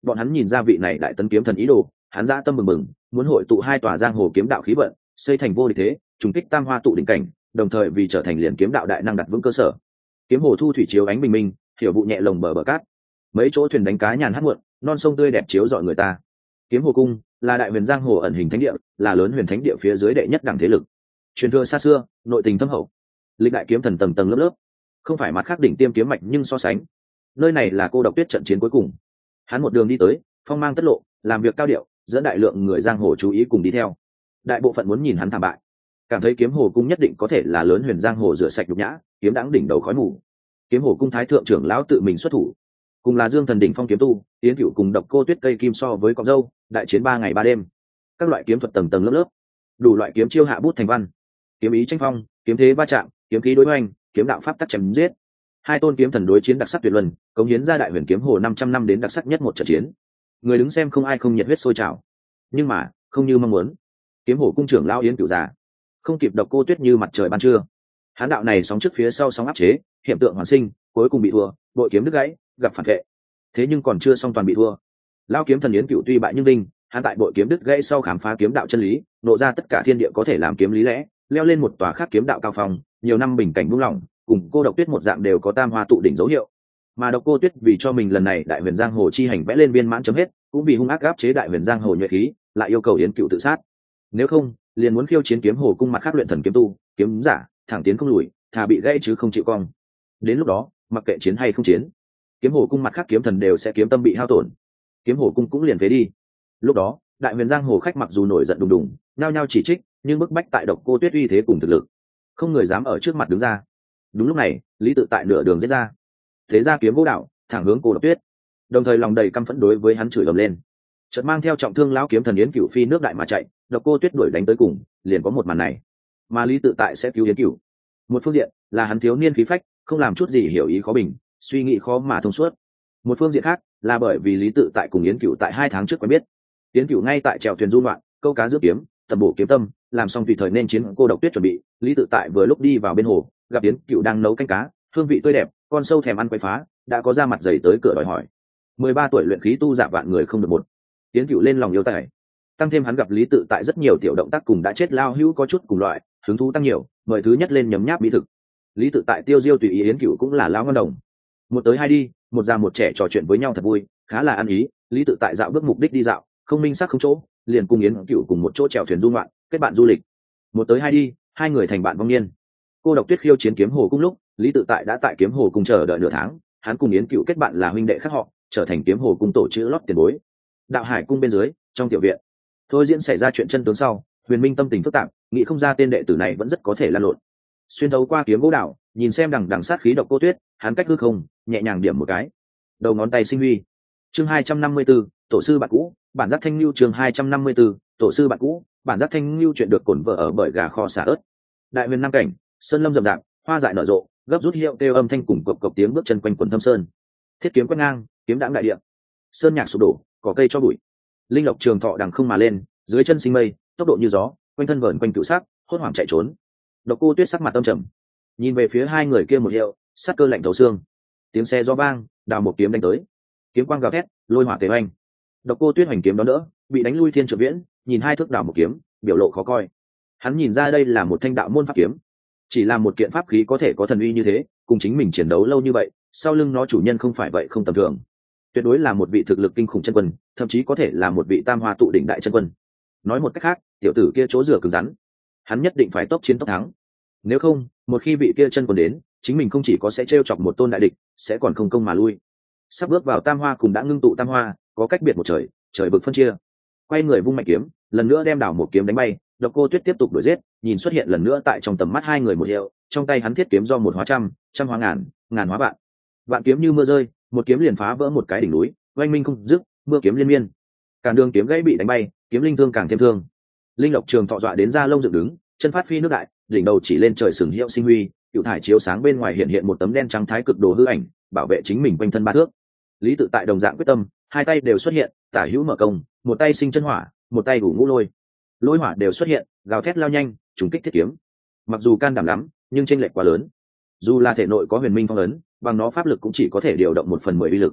bọn hắn nhìn ra vị này đại tấn kiếm thần ý đồ, hắn dã tâm mừng mừng, muốn hội tụ hai tòa giang hồ kiếm đạo khí vận, xây thành vô địch thế, trùng kích tam hoa tụ đỉnh cảnh, đồng thời vì trở thành liền kiếm đạo đại năng đặt vững cơ sở. Kiếm hồ thu thủy chiếu ánh bình minh, hiểu vụ nhẹ lồng bờ bờ cát, mấy chỗ thuyền đánh cá nhàn hát muộn, non sông tươi đẹp chiếu rọi người ta. Kiếm hồ cung là đại huyền giang hồ ẩn hình thánh địa, là lớn huyền thánh địa phía dưới đệ nhất đẳng thế lực, truyền thừa xa xưa, nội tình thâm hậu. Lịch đại kiếm thần tầng tầng lớp lớp, không phải mặt khác đỉnh tiêm kiếm mạch nhưng so sánh, nơi này là cô độc tuyết trận chiến cuối cùng. Hắn một đường đi tới, phong mang tất lộ, làm việc cao điệu, dẫn đại lượng người giang hồ chú ý cùng đi theo. Đại bộ phận muốn nhìn hắn thảm bại, cảm thấy kiếm hồ cung nhất định có thể là lớn huyền giang hồ rửa sạch nhục nhã, kiếm đãng đỉnh đầu khói mù. Kiếm hồ cung thái thượng trưởng lão tự mình xuất thủ, cùng là dương thần đỉnh phong kiếm tu tiến cựu cùng độc cô tuyết cây kim so với cọc dâu, đại chiến ba ngày ba đêm. Các loại kiếm thuật tầng tầng lớp lớp, đủ loại kiếm chiêu hạ bút thành văn, kiếm ý tranh phong, kiếm thế va chạm, kiếm khí đối oanh, kiếm đạo pháp tắc chém giết. Hai tôn kiếm thần đối chiến đặc sắc tuyệt luân, cống hiến ra đại huyền kiếm hồ năm trăm năm đến đặc sắc nhất một trận chiến. Người đứng xem không ai không nhiệt huyết sôi trào. Nhưng mà không như mong muốn, kiếm hồ cung trưởng lao yến cửu già không kịp độc cô tuyết như mặt trời ban trưa. Hán đạo này sóng trước phía sau sóng áp chế, hiện tượng hoàn sinh, cuối cùng bị thua, bội kiếm đứt gãy, gặp phản vệ. Thế nhưng còn chưa xong toàn bị thua. Lao kiếm thần yến cửu tuy bại nhưng đinh, hắn tại bội kiếm đứt gãy sau khám phá kiếm đạo chân lý, nộ ra tất cả thiên địa có thể làm kiếm lý lẽ, leo lên một tòa khác kiếm đạo cao phong, nhiều năm bình cảnh buông lỏng, cùng cô độc tuyết một dạng đều có tam hoa tụ đỉnh dấu hiệu. Mà độc cô tuyết vì cho mình lần này đại huyền giang hồ chi hành vẽ lên viên mãn chấm hết, cũng vì hung ác áp chế đại huyền giang hồ nhuệ khí, lại yêu cầu yến cửu tự sát. Nếu không, liền muốn khiêu chiến kiếm hồ cung mặt khác luyện thần kiếm tu, kiếm giả, thẳng tiến không lùi, thà bị gãy chứ không chịu cong. Đến lúc đó, mặc kệ chiến hay không chiến, kiếm hồ cung mặt khác kiếm thần đều sẽ kiếm tâm bị hao tổn, kiếm hồ cung cũng liền phế đi. Lúc đó, đại huyền giang hồ khách mặc dù nổi giận đùng đùng, nhao nhao chỉ trích, nhưng bức bách tại độc cô tuyết uy thế cùng thực lực, không người dám ở trước mặt đứng ra. Đúng lúc này, lý tự tại nửa đường giết ra, thế ra kiếm vô đạo thẳng hướng cô độc tuyết, đồng thời lòng đầy căm phẫn đối với hắn chửi ầm lên. Chợt mang theo trọng thương lão kiếm thần yến cửu phi nước đại mà chạy, độc cô tuyết đuổi đánh tới cùng, liền có một màn này. Mà lý tự tại sẽ cứu yến cửu, một phương diện là hắn thiếu niên khí phách, không làm chút gì hiểu ý khó bình, suy nghĩ khó mà thông suốt. Một phương diện khác là bởi vì lý tự tại cùng yến cửu tại hai tháng trước quen biết. Yến cửu ngay tại chèo thuyền du loạn, câu cá rước kiếm, tầm bổ kiếm tâm, làm xong tùy thời nên chiến cô độc tuyết chuẩn bị. Lý tự tại vừa lúc đi vào bên hồ, gặp yến cửu đang nấu canh cá, hương vị tươi đẹp, con sâu thèm ăn quấy phá, đã có ra mặt dày tới cửa đòi hỏi. Mười ba tuổi luyện khí tu giả vạn người không được một. Yến cửu lên lòng yêu tài, tăng thêm hắn gặp lý tự tại rất nhiều tiểu động tác cùng đã chết lao hữu có chút cùng loại, hứng thú tăng nhiều, mời thứ nhất lên nhấm nháp mỹ thực. Lý tự tại tiêu diêu tùy ý yến cửu cũng là lao ngon đồng, một tới hai đi, một già một trẻ trò chuyện với nhau thật vui, khá là ăn ý. Lý tự tại dạo bước mục đích đi dạo, không minh xác không chỗ, liền cùng yến cửu cùng một chỗ chèo thuyền du ngoạn, kết bạn du lịch. Một tới hai đi, hai người thành bạn vong niên. Cô độc tuyết khiêu chiến kiếm hồ cung lúc, lý tự tại đã tại kiếm hồ cung chờ đợi nửa tháng, hắn cùng yến cửu kết bạn là huynh đệ khác họ, trở thành kiếm hồ cung tổ chữ lót tiền bối. Đạo hải cung bên dưới, trong tiểu viện, thôi diễn xảy ra chuyện chân tướng sau, huyền minh tâm tình phức tạp, nghĩ không ra tên đệ tử này vẫn rất có thể lan lộn. Xuyên thấu qua kiếm gỗ đạo, nhìn xem đằng đằng sát khí độc cô tuyết, hắn cách hư không nhẹ nhàng điểm một cái, đầu ngón tay sinh huy. Chương hai trăm năm mươi 254, tổ sư bạn cũ, bản giác thanh lưu. Chương hai trăm năm mươi 254, tổ sư bạn cũ, bản giác thanh lưu. Chuyện được cổn vợ ở bởi gà kho xả ớt. Đại huyền nam cảnh, sơn lâm rậm rạp, hoa dại nở rộ, gấp rút hiệu kêu âm thanh cùng cộc cộc tiếng bước chân quanh quần thâm sơn. Thiết kiếm quét ngang, kiếm đãng đại địa, sơn nhạc sụp đổ, cỏ cây cho bụi, linh lộc trường thọ đằng không mà lên, dưới chân sinh mây, tốc độ như gió, quanh thân vờn quanh cựu sắc, hốt hoảng chạy trốn. Độc cô tuyết sắc mặt âm trầm, nhìn về phía hai người kia một hiệu, sát cơ lạnh thấu xương. Tiếng xe gió vang, đào một kiếm đánh tới, kiếm quang gào thét, lôi hỏa tề oanh. Độc cô tuyết hoành kiếm đón đỡ, bị đánh lui thiên trợ viễn, nhìn hai thước đào một kiếm, biểu lộ khó coi. Hắn nhìn ra đây là một thanh đạo môn pháp kiếm, chỉ là một kiện pháp khí có thể có thần uy như thế, cùng chính mình chiến đấu lâu như vậy, sau lưng nó chủ nhân không phải vậy không tầm thường, tuyệt đối là một vị thực lực kinh khủng chân quân, thậm chí có thể là một vị tam hoa tụ đỉnh đại chân quân. Nói một cách khác, tiểu tử kia chỗ rửa cứng rắn, hắn nhất định phải tốc chiến tốc thắng. Nếu không, một khi vị kia chân quân đến, chính mình không chỉ có sẽ trêu chọc một tôn đại địch, sẽ còn không công mà lui. Sắp bước vào tam hoa cùng đã ngưng tụ tam hoa, có cách biệt một trời, trời vực phân chia. Quay người vung mạnh kiếm, lần nữa đem đảo một kiếm đánh bay. Độc cô tuyết tiếp tục đuổi giết, nhìn xuất hiện lần nữa tại trong tầm mắt hai người một hiệu, trong tay hắn thiết kiếm do một hóa trăm, trăm hóa ngàn, ngàn hóa vạn. Vạn kiếm như mưa rơi, một kiếm liền phá vỡ một cái đỉnh núi, oanh minh không dứt, mưa kiếm liên miên. Càn đường kiếm gãy bị đánh bay, kiếm linh thương càng thêm thương. Linh lộc trường thọ dọa đến da lông dựng đứng, chân phát phi nước đại, đỉnh đầu chỉ lên trời sừng hiệu sinh huy, cựu thải chiếu sáng bên ngoài hiện hiện một tấm đen trắng thái cực đồ hư ảnh, bảo vệ chính mình quanh thân ba thước. Lý tự tại đồng dạng quyết tâm, hai tay đều xuất hiện, tả hữu mở công, một tay sinh chân hỏa, một tay đủ ngũ lôi, lôi hỏa đều xuất hiện, gào thét lao nhanh, trùng kích thiết kiếm. Mặc dù can đảm lắm, nhưng chênh lệch quá lớn. Dù là thể nội có huyền minh phong ấn, bằng nó pháp lực cũng chỉ có thể điều động một phần mười uy lực.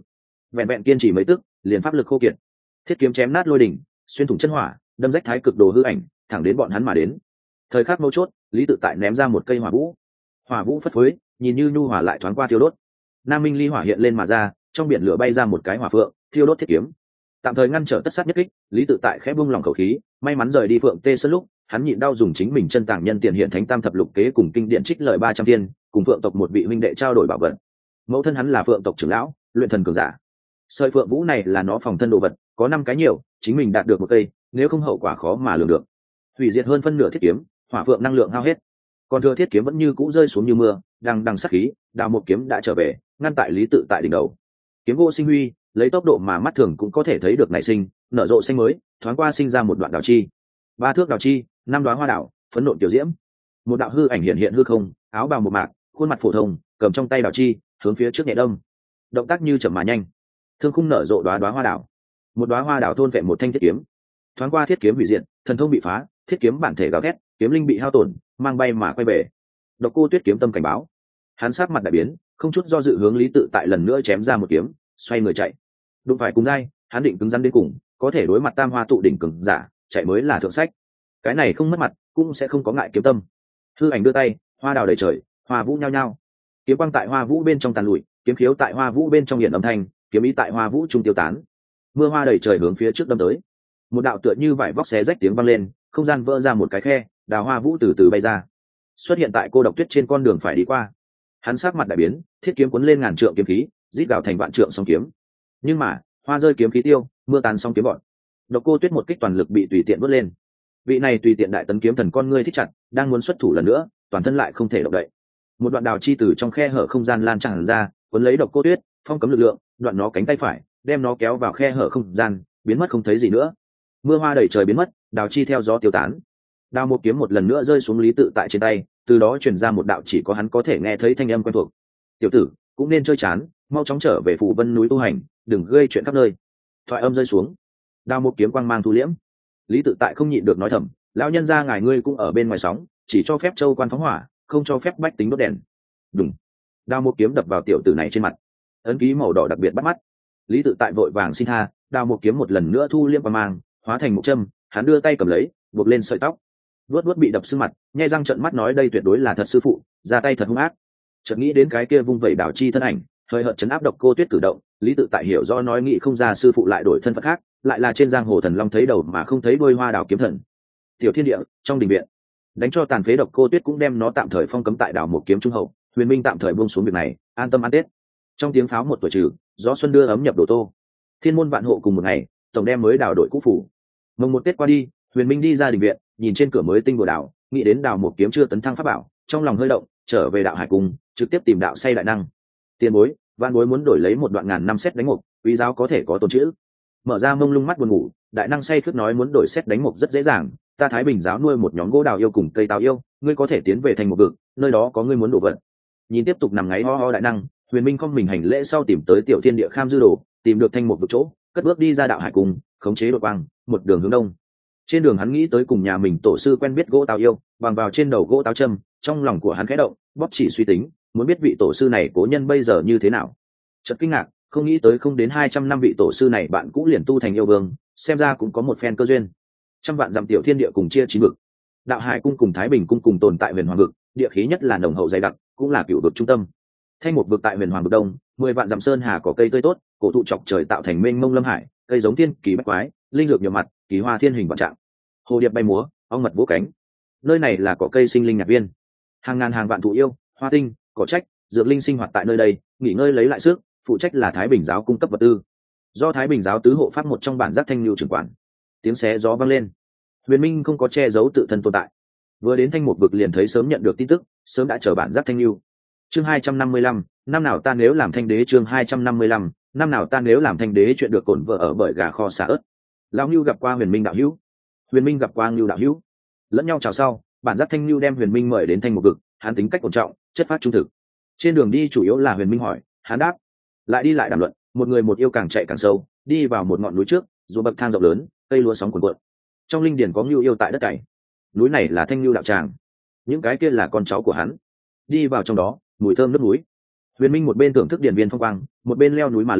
vẹn vẹn kiên trì mấy tức liền pháp lực khô kiệt, thiết kiếm chém nát lôi đỉnh, xuyên thủng chân hỏa, đâm rách thái cực đồ hư ảnh, thẳng đến bọn hắn mà đến. Thời khắc mấu chốt, lý tự tại ném ra một cây hỏa vũ, hỏa vũ phất phới, nhìn như nhu hỏa lại thoáng qua thiêu đốt. Nam minh ly hỏa hiện lên mà ra, trong biển lửa bay ra một cái hỏa phượng, thiêu đốt thiết kiếm, tạm thời ngăn trở tất sát nhất kích. Lý tự tại khẽ buông lòng khẩu khí, may mắn rời đi phượng tê sơn lúc hắn nhịn đau dùng chính mình chân tàng nhân tiền hiện thánh tam thập lục kế cùng kinh điện trích lời ba trăm tiên, cùng phượng tộc một vị huynh đệ trao đổi bảo vật. Mẫu thân hắn là phượng tộc trưởng lão, luyện thần cường giả. Sợi phượng vũ này là nó phòng thân đồ vật, có năm cái nhiều, chính mình đạt được một cây, nếu không hậu quả khó mà lường được. Hủy diệt hơn phân nửa thiết kiếm, hỏa phượng năng lượng hao hết, còn thừa thiết kiếm vẫn như cũ rơi xuống như mưa, đang đằng sát khí. Đào một kiếm đã trở về, ngăn tại lý tự tại đỉnh đầu. Kiếm gỗ sinh huy, lấy tốc độ mà mắt thường cũng có thể thấy được nảy sinh, nở rộ xanh mới, thoáng qua sinh ra một đoạn đào chi. Ba thước đào chi, năm đoá hoa đào, phấn nộn tiểu diễm. Một đạo hư ảnh hiện hiện hư không, áo bào một mạc, khuôn mặt phổ thông, cầm trong tay đào chi, hướng phía trước nhẹ đông. Động tác như chậm mà nhanh, thương khung nở rộ đoá đoá hoa đào. Một đoá hoa đào thôn vẹn một thanh thiết kiếm, thoáng qua thiết kiếm hủy diệt, thần thông bị phá, thiết kiếm bản thể gào thét, kiếm linh bị hao tổn, mang bay mà quay về. Độc Cô Tuyết kiếm tâm cảnh báo, hắn sát mặt đại biến, không chút do dự hướng lý tự tại lần nữa chém ra một kiếm, xoay người chạy. Đụng phải cùng dai, hắn định cứng rắn đến cùng, có thể đối mặt tam hoa tụ đỉnh cường giả, chạy mới là thượng sách. Cái này không mất mặt, cũng sẽ không có ngại kiếm tâm. Hư ảnh đưa tay, hoa đào đầy trời, hoa vũ nhao nhao. Kiếm quang tại hoa vũ bên trong tàn lụi, kiếm khiếu tại hoa vũ bên trong hiện âm thanh, kiếm ý tại hoa vũ trung tiêu tán. Mưa hoa đầy trời hướng phía trước đâm tới. Một đạo tựa như vải vóc xé rách tiếng vang lên, không gian vỡ ra một cái khe, đào hoa vũ từ từ bay ra, xuất hiện tại cô độc tuyết trên con đường phải đi qua. Hắn sắc mặt đại biến, thiết kiếm cuốn lên ngàn trượng kiếm khí, rít gào thành vạn trượng song kiếm. Nhưng mà hoa rơi kiếm khí tiêu, mưa tàn song kiếm bọn. Độc Cô Tuyết một kích toàn lực bị tùy tiện vớt lên. Vị này tùy tiện đại tấn kiếm thần con ngươi thích chặt, đang muốn xuất thủ lần nữa, toàn thân lại không thể động đậy. Một đoạn đào chi từ trong khe hở không gian lan tràn ra, cuốn lấy Độc Cô Tuyết, phong cấm lực lượng, đoạn nó cánh tay phải, đem nó kéo vào khe hở không gian, biến mất không thấy gì nữa. Mưa hoa đầy trời biến mất, đào chi theo gió tiêu tán. Đao một kiếm một lần nữa rơi xuống lý tự tại trên tay, từ đó truyền ra một đạo chỉ có hắn có thể nghe thấy thanh âm quen thuộc. Tiểu tử, cũng nên chơi chán, mau chóng trở về phủ Vân núi tu hành, đừng gây chuyện khắp nơi. Thoại âm rơi xuống, đao một kiếm quang mang thu liễm. Lý tự tại không nhịn được nói thầm, lão nhân gia ngài ngươi cũng ở bên ngoài sóng, chỉ cho phép châu quan phóng hỏa, không cho phép bách tính đốt đèn. Đúng. Đao một kiếm đập vào tiểu tử này trên mặt, ấn ký màu đỏ đặc biệt bắt mắt. Lý tự tại vội vàng xin tha, đao một kiếm một lần nữa thu liễm quang mang, hóa thành một châm, hắn đưa tay cầm lấy, buộc lên sợi tóc, vuốt vuốt bị đập sưng mặt, nhai răng trợn mắt nói đây tuyệt đối là thật sư phụ, ra tay thật hung ác. Chợt nghĩ đến cái kia vung vẩy đảo chi thân ảnh, hơi hợt chấn áp Độc Cô Tuyết cử động, Lý tự tại hiểu do nói nghĩ không ra sư phụ lại đổi thân phận khác, lại là trên giang hồ thần long thấy đầu mà không thấy đuôi hoa đảo kiếm thần. Tiểu thiên địa trong đình viện, đánh cho tàn phế Độc Cô Tuyết cũng đem nó tạm thời phong cấm tại đảo một kiếm trung hậu. Huyền Minh tạm thời buông xuống việc này, an tâm ăn tết. Trong tiếng pháo một tuổi trừ, gió xuân đưa ấm nhập đồ tô. Thiên môn vạn hộ cùng một ngày, tổng đem mới đảo đội cũ phủ. Mồng một tết qua đi, Huyền Minh đi ra đình viện, nhìn trên cửa mới tinh bồ đảo, nghĩ đến đào một kiếm chưa tấn thăng pháp bảo, trong lòng hơi động, trở về đạo hải cung, trực tiếp tìm đạo say đại năng. Tiền bối, vạn bối muốn đổi lấy một đoạn ngàn năm xét đánh mục, quý giáo có thể có tồn chữ. Mở ra mông lung mắt buồn ngủ, đại năng say khước nói muốn đổi xét đánh mục rất dễ dàng, ta Thái Bình giáo nuôi một nhóm gỗ đào yêu cùng cây táo yêu, ngươi có thể tiến về thành một vực, nơi đó có ngươi muốn đổ vật. Nhìn tiếp tục nằm ngáy ho ho đại năng, Huyền Minh không mình hành lễ sau tìm tới tiểu thiên địa kham dư đồ, tìm được thành một vực chỗ, cất bước đi ra đạo hải cung, khống chế đột quang, một đường hướng đông. Trên đường hắn nghĩ tới cùng nhà mình tổ sư quen biết gỗ táo yêu, bằng vào trên đầu gỗ táo châm, trong lòng của hắn khẽ động, bóp chỉ suy tính, muốn biết vị tổ sư này cố nhân bây giờ như thế nào. Chợt kinh ngạc, không nghĩ tới không đến hai trăm năm vị tổ sư này bạn cũng liền tu thành yêu vương, xem ra cũng có một phen cơ duyên. Trăm vạn dặm tiểu thiên địa cùng chia chín vực, đạo hải cung cùng Thái Bình cung cùng tồn tại huyền hoàng vực, địa khí nhất là nồng hậu dày đặc, cũng là cựu vực trung tâm. Thanh một vực tại huyền hoàng vực đông, mười vạn dặm sơn hà có cây tươi tốt, cổ thụ chọc trời tạo thành mênh mông lâm hải, cây giống thiên kỳ bách quái, linh dược nhiều mặt, kỳ hoa thiên hình vạn trạng. Hồ điệp bay múa, ong mật vỗ cánh. Nơi này là cỏ cây sinh linh nhạc viên, hàng ngàn hàng vạn thụ yêu, hoa tinh, cỏ trách, dược linh sinh hoạt tại nơi đây, nghỉ ngơi lấy lại sức. Phụ trách là Thái Bình giáo cung cấp vật tư, do Thái Bình giáo tứ hộ pháp một trong bản giác thanh lưu trưởng quản. Tiếng xé gió vang lên, Huyền Minh không có che giấu tự thân tồn tại, vừa đến thanh một vực liền thấy sớm nhận được tin tức, sớm đã chờ bản giác thanh lưu. Chương hai trăm năm mươi lăm, năm nào ta nếu làm thanh đế. Chương hai trăm năm mươi lăm, năm nào ta nếu làm thanh đế. Chuyện được cổn vợ ở bởi gà kho xả ớt. Lão Nưu gặp qua Huyền Minh đạo hữu, Huyền Minh gặp qua Nưu đạo hữu, lẫn nhau chào sau. Bản giác thanh Nưu đem Huyền Minh mời đến thanh một vực, hắn tính cách ổn trọng, chất phát trung thực. Trên đường đi chủ yếu là Huyền Minh hỏi, hắn đáp, lại đi lại đàm luận. Một người một yêu càng chạy càng sâu, đi vào một ngọn núi trước, ruộng bậc thang rộng lớn, cây lúa sóng cuồn cuộn. Trong linh điển có Nưu yêu tại đất cày, núi này là thanh Nưu đạo tràng, những cái kia là con cháu của hắn. Đi vào trong đó, mùi thơm nước núi. Huyền Minh một bên thưởng thức điển viên phong quang, một bên leo núi mà lên,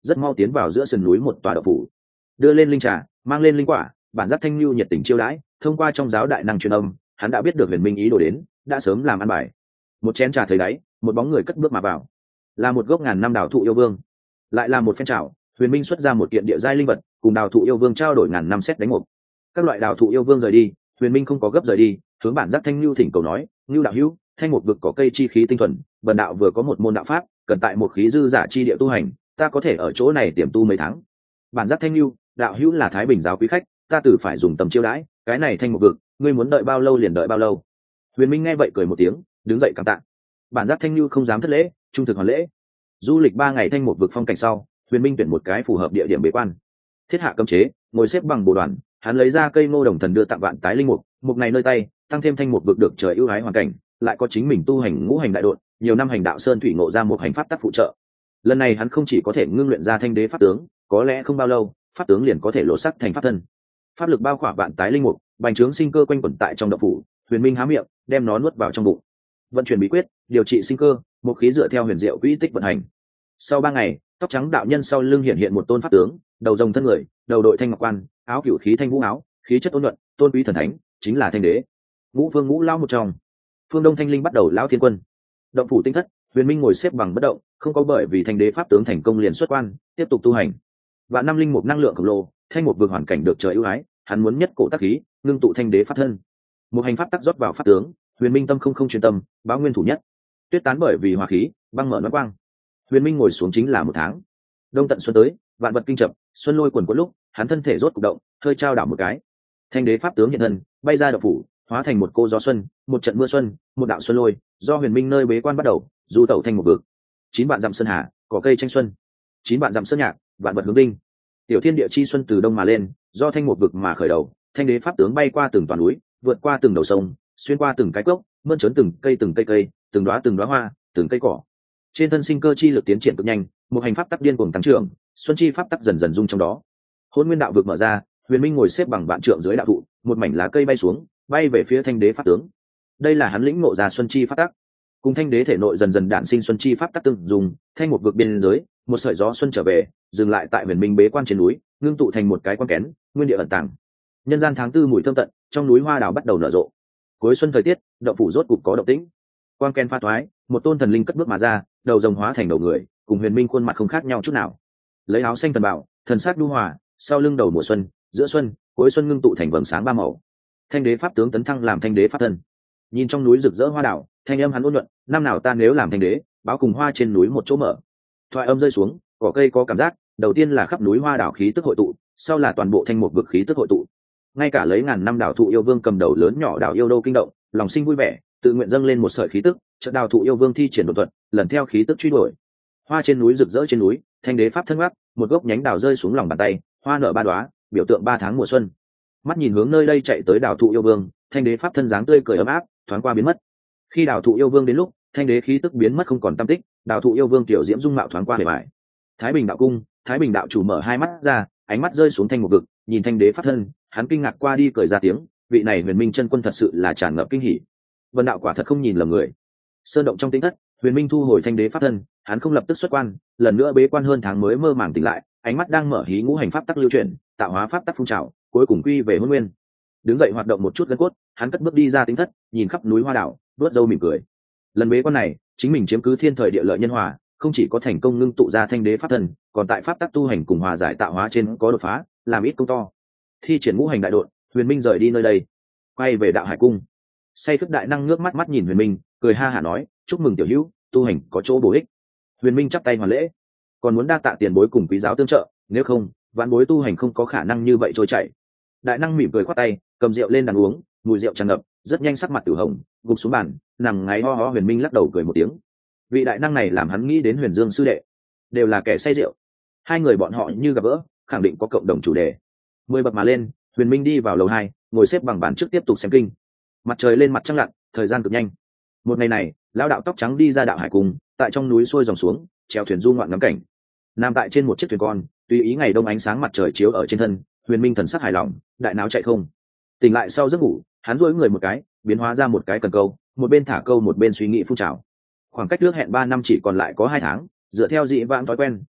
rất mau tiến vào giữa sườn núi một tòa đậu phủ, đưa lên linh trà, mang lên linh quả. Bản giác thanh lưu nhiệt tình chiêu đãi, thông qua trong giáo đại năng truyền âm, hắn đã biết được huyền minh ý đồ đến, đã sớm làm ăn bài. Một chén trà thấy đáy, một bóng người cất bước mà vào, là một gốc ngàn năm đào thụ yêu vương. Lại là một phen trào, huyền minh xuất ra một kiện địa giai linh vật, cùng đào thụ yêu vương trao đổi ngàn năm xét đánh một. Các loại đào thụ yêu vương rời đi, huyền minh không có gấp rời đi, hướng bản giác thanh lưu thỉnh cầu nói: "Lưu đạo hữu, thanh một vực có cây chi khí tinh thuần, bần đạo vừa có một môn đạo pháp, cần tại một khí dư giả chi địa tu hành, ta có thể ở chỗ này tiềm tu mấy tháng." Bản giác thanh lưu: "Đạo hữu là Thái Bình giáo quý khách, ta tự phải dùng tầm chiêu đãi, cái này thanh một vực, ngươi muốn đợi bao lâu liền đợi bao lâu." Huyền minh nghe vậy cười một tiếng, đứng dậy cảm tạ. Bản giác thanh lưu không dám thất lễ, trung thực hoàn lễ. Du lịch ba ngày thanh một vực phong cảnh sau, huyền minh tuyển một cái phù hợp địa điểm bế quan, thiết hạ cấm chế, ngồi xếp bằng bồ đoàn. Hắn lấy ra cây ngô đồng thần đưa tặng vạn tái linh mục, mục này nơi tay, tăng thêm thanh một vực được trời ưu ái hoàn cảnh, lại có chính mình tu hành ngũ hành đại đột, nhiều năm hành đạo sơn thủy ngộ ra một hành pháp tác phụ trợ. Lần này hắn không chỉ có thể ngưng luyện ra thanh đế pháp tướng, có lẽ không bao lâu, pháp tướng liền có thể lộ sắc thành pháp thân. Pháp lực bao khỏa vạn tái linh mục, bành trướng sinh cơ quanh quẩn tại trong động phủ. Huyền minh há miệng, đem nó nuốt vào trong bụng, vận chuyển bí quyết, điều trị sinh cơ, một khí dựa theo huyền diệu quỹ tích vận hành. Sau ba ngày, tóc trắng đạo nhân sau lưng hiện hiện một tôn pháp tướng, đầu rồng thân người, đầu đội thanh ngọc quan, áo cửu khí thanh vũ áo, khí chất ôn nhuận, tôn quý thần thánh, chính là thanh đế. Ngũ phương ngũ lao một trong, phương đông thanh linh bắt đầu lão thiên quân. Động phủ tinh thất, huyền minh ngồi xếp bằng bất động, không có bởi vì thanh đế pháp tướng thành công liền xuất quan, tiếp tục tu hành. Và năm linh một năng lượng khổng lồ, thanh một vực hoàn cảnh được trời ưu ái, hắn muốn nhất cổ tác khí, ngưng tụ thanh đế pháp thân. Một hành pháp tắc rót vào pháp tướng, huyền minh tâm không không chuyên tâm, báo nguyên thủ nhất. Tuyết tán bởi vì hòa khí, băng mở nói quang. Huyền minh ngồi xuống chính là một tháng. Đông tận xuân tới, vạn vật kinh chập, xuân lôi quần quẫn lúc, hắn thân thể rốt cục động, hơi trao đảo một cái. Thanh đế pháp tướng hiện thân, bay ra động phủ, hóa thành một cô gió xuân, một trận mưa xuân, một đạo xuân lôi, do huyền minh nơi bế quan bắt đầu, du tẩu thanh một vực. Chín vạn dặm sơn hà, có cây tranh xuân. Chín vạn dặm sơn nhạc, vạn vật hướng đinh. Tiểu thiên địa chi xuân từ đông mà lên, do thanh một vực mà khởi đầu, thanh đế pháp tướng bay qua từng toàn núi, vượt qua từng đầu sông, xuyên qua từng cái cốc, mơn trớn từng cây từng cây cây, từng đóa từng đóa hoa, từng cây cỏ. Trên thân sinh cơ chi lực tiến triển cực nhanh, một hành pháp tắc điên cuồng tăng trưởng, xuân chi pháp tắc dần dần dung trong đó. Hỗn nguyên đạo vực mở ra, huyền minh ngồi xếp bằng vạn trượng dưới đạo thụ, một mảnh lá cây bay xuống, bay về phía thanh đế pháp tướng. Đây là hắn lĩnh ngộ ra xuân chi pháp tắc, cùng thanh đế thể nội dần dần đản sinh xuân chi pháp tắc tương dùng, thanh một vực biên giới, một sợi gió xuân trở về, dừng lại tại huyền minh bế quan trên núi, ngưng tụ thành một cái quan kén, nguyên địa ẩn tàng. Nhân gian tháng tư mùi thơm tận, trong núi hoa đào bắt đầu nở rộ. Cuối xuân thời tiết, động phủ rốt cục có động tĩnh. Quang ken pha thoái, một tôn thần linh cất bước mà ra, đầu rồng hóa thành đầu người, cùng huyền minh khuôn mặt không khác nhau chút nào. Lấy áo xanh thần bảo, thần sát đu hòa, sau lưng đầu mùa xuân, giữa xuân, cuối xuân ngưng tụ thành vầng sáng ba màu. Thanh đế pháp tướng tấn thăng làm thanh đế pháp thân. Nhìn trong núi rực rỡ hoa đào, thanh âm hắn ôn nhuận, năm nào ta nếu làm thanh đế, báo cùng hoa trên núi một chỗ mở. Thoại âm rơi xuống, cỏ cây có cảm giác, đầu tiên là khắp núi hoa đào khí tức hội tụ, sau là toàn bộ thanh một vực khí tức hội tụ. Ngay cả lấy ngàn năm đào thụ yêu vương cầm đầu lớn nhỏ đào yêu đô kinh động, lòng sinh vui vẻ, tự nguyện dâng lên một sợi khí tức, chợt đào thụ yêu vương thi triển đột thuật, lần theo khí tức truy đuổi. Hoa trên núi rực rỡ trên núi, thanh đế pháp thân ngắc, một gốc nhánh đào rơi xuống lòng bàn tay, hoa nở ba đóa, biểu tượng ba tháng mùa xuân. Mắt nhìn hướng nơi đây chạy tới đào thụ yêu vương, thanh đế pháp thân dáng tươi cười ấm áp, thoáng qua biến mất. Khi đào thụ yêu vương đến lúc, thanh đế khí tức biến mất không còn tăm tích, đào thụ yêu vương tiểu diễm dung mạo thoáng qua bề bại. Thái Bình đạo cung, Thái Bình đạo chủ mở hai mắt ra, ánh mắt rơi xuống thanh một vực, nhìn thanh đế pháp thân, hắn kinh ngạc qua đi cười ra tiếng, vị này huyền minh chân quân thật sự là tràn ngập kinh hỉ. Vân đạo quả thật không nhìn lầm người. Sơn động trong tĩnh thất, huyền minh thu hồi thanh đế pháp thân, hắn không lập tức xuất quan, lần nữa bế quan hơn tháng mới mơ màng tỉnh lại, ánh mắt đang mở hí ngũ hành pháp tắc lưu chuyển, tạo hóa pháp tắc phun trào, cuối cùng quy về hôn nguyên. Đứng dậy hoạt động một chút gân cốt, hắn cất bước đi ra tĩnh thất, nhìn khắp núi hoa đảo, vớt râu mỉm cười. Lần bế quan này, chính mình chiếm cứ thiên thời địa lợi nhân hòa, không chỉ có thành công ngưng tụ ra thanh đế pháp thân, còn tại pháp tắc tu hành cùng hòa giải tạo hóa trên có đột phá, làm ít công to. Thi triển ngũ hành đại đột, huyền minh rời đi nơi đây, quay về đạo hải cung. Say thức đại năng ngước mắt mắt nhìn huyền minh, cười ha hả nói, chúc mừng tiểu hữu, tu hành có chỗ bổ ích. Huyền minh chắp tay hoàn lễ, còn muốn đa tạ tiền bối cùng quý giáo tương trợ, nếu không vạn bối tu hành không có khả năng như vậy trôi chảy. Đại năng mỉm cười khoát tay, cầm rượu lên đàn uống, mùi rượu tràn ngập, rất nhanh sắc mặt tử hồng, gục xuống bàn, nằm ngáy ho ho. Huyền minh lắc đầu cười một tiếng, vị đại năng này làm hắn nghĩ đến Huyền Dương sư đệ, đều là kẻ say rượu, hai người bọn họ như gặp gỡ, khẳng định có cộng đồng chủ đề. Mười bậc mà lên, huyền minh đi vào lầu hai, ngồi xếp bằng bàn trước tiếp tục xem kinh. Mặt trời lên mặt trăng lặn, thời gian cực nhanh. Một ngày này, lão đạo tóc trắng đi ra đạo hải cung, tại trong núi xuôi dòng xuống, chèo thuyền du ngoạn ngắm cảnh. Nằm tại trên một chiếc thuyền con, tùy ý ngày đông ánh sáng mặt trời chiếu ở trên thân, huyền minh thần sắc hài lòng, đại náo chạy không. Tỉnh lại sau giấc ngủ, hắn duỗi người một cái, biến hóa ra một cái cần câu, một bên thả câu một bên suy nghĩ phun trào. Khoảng cách trước hẹn ba năm chỉ còn lại có hai tháng, dựa theo dị vãng thói quen,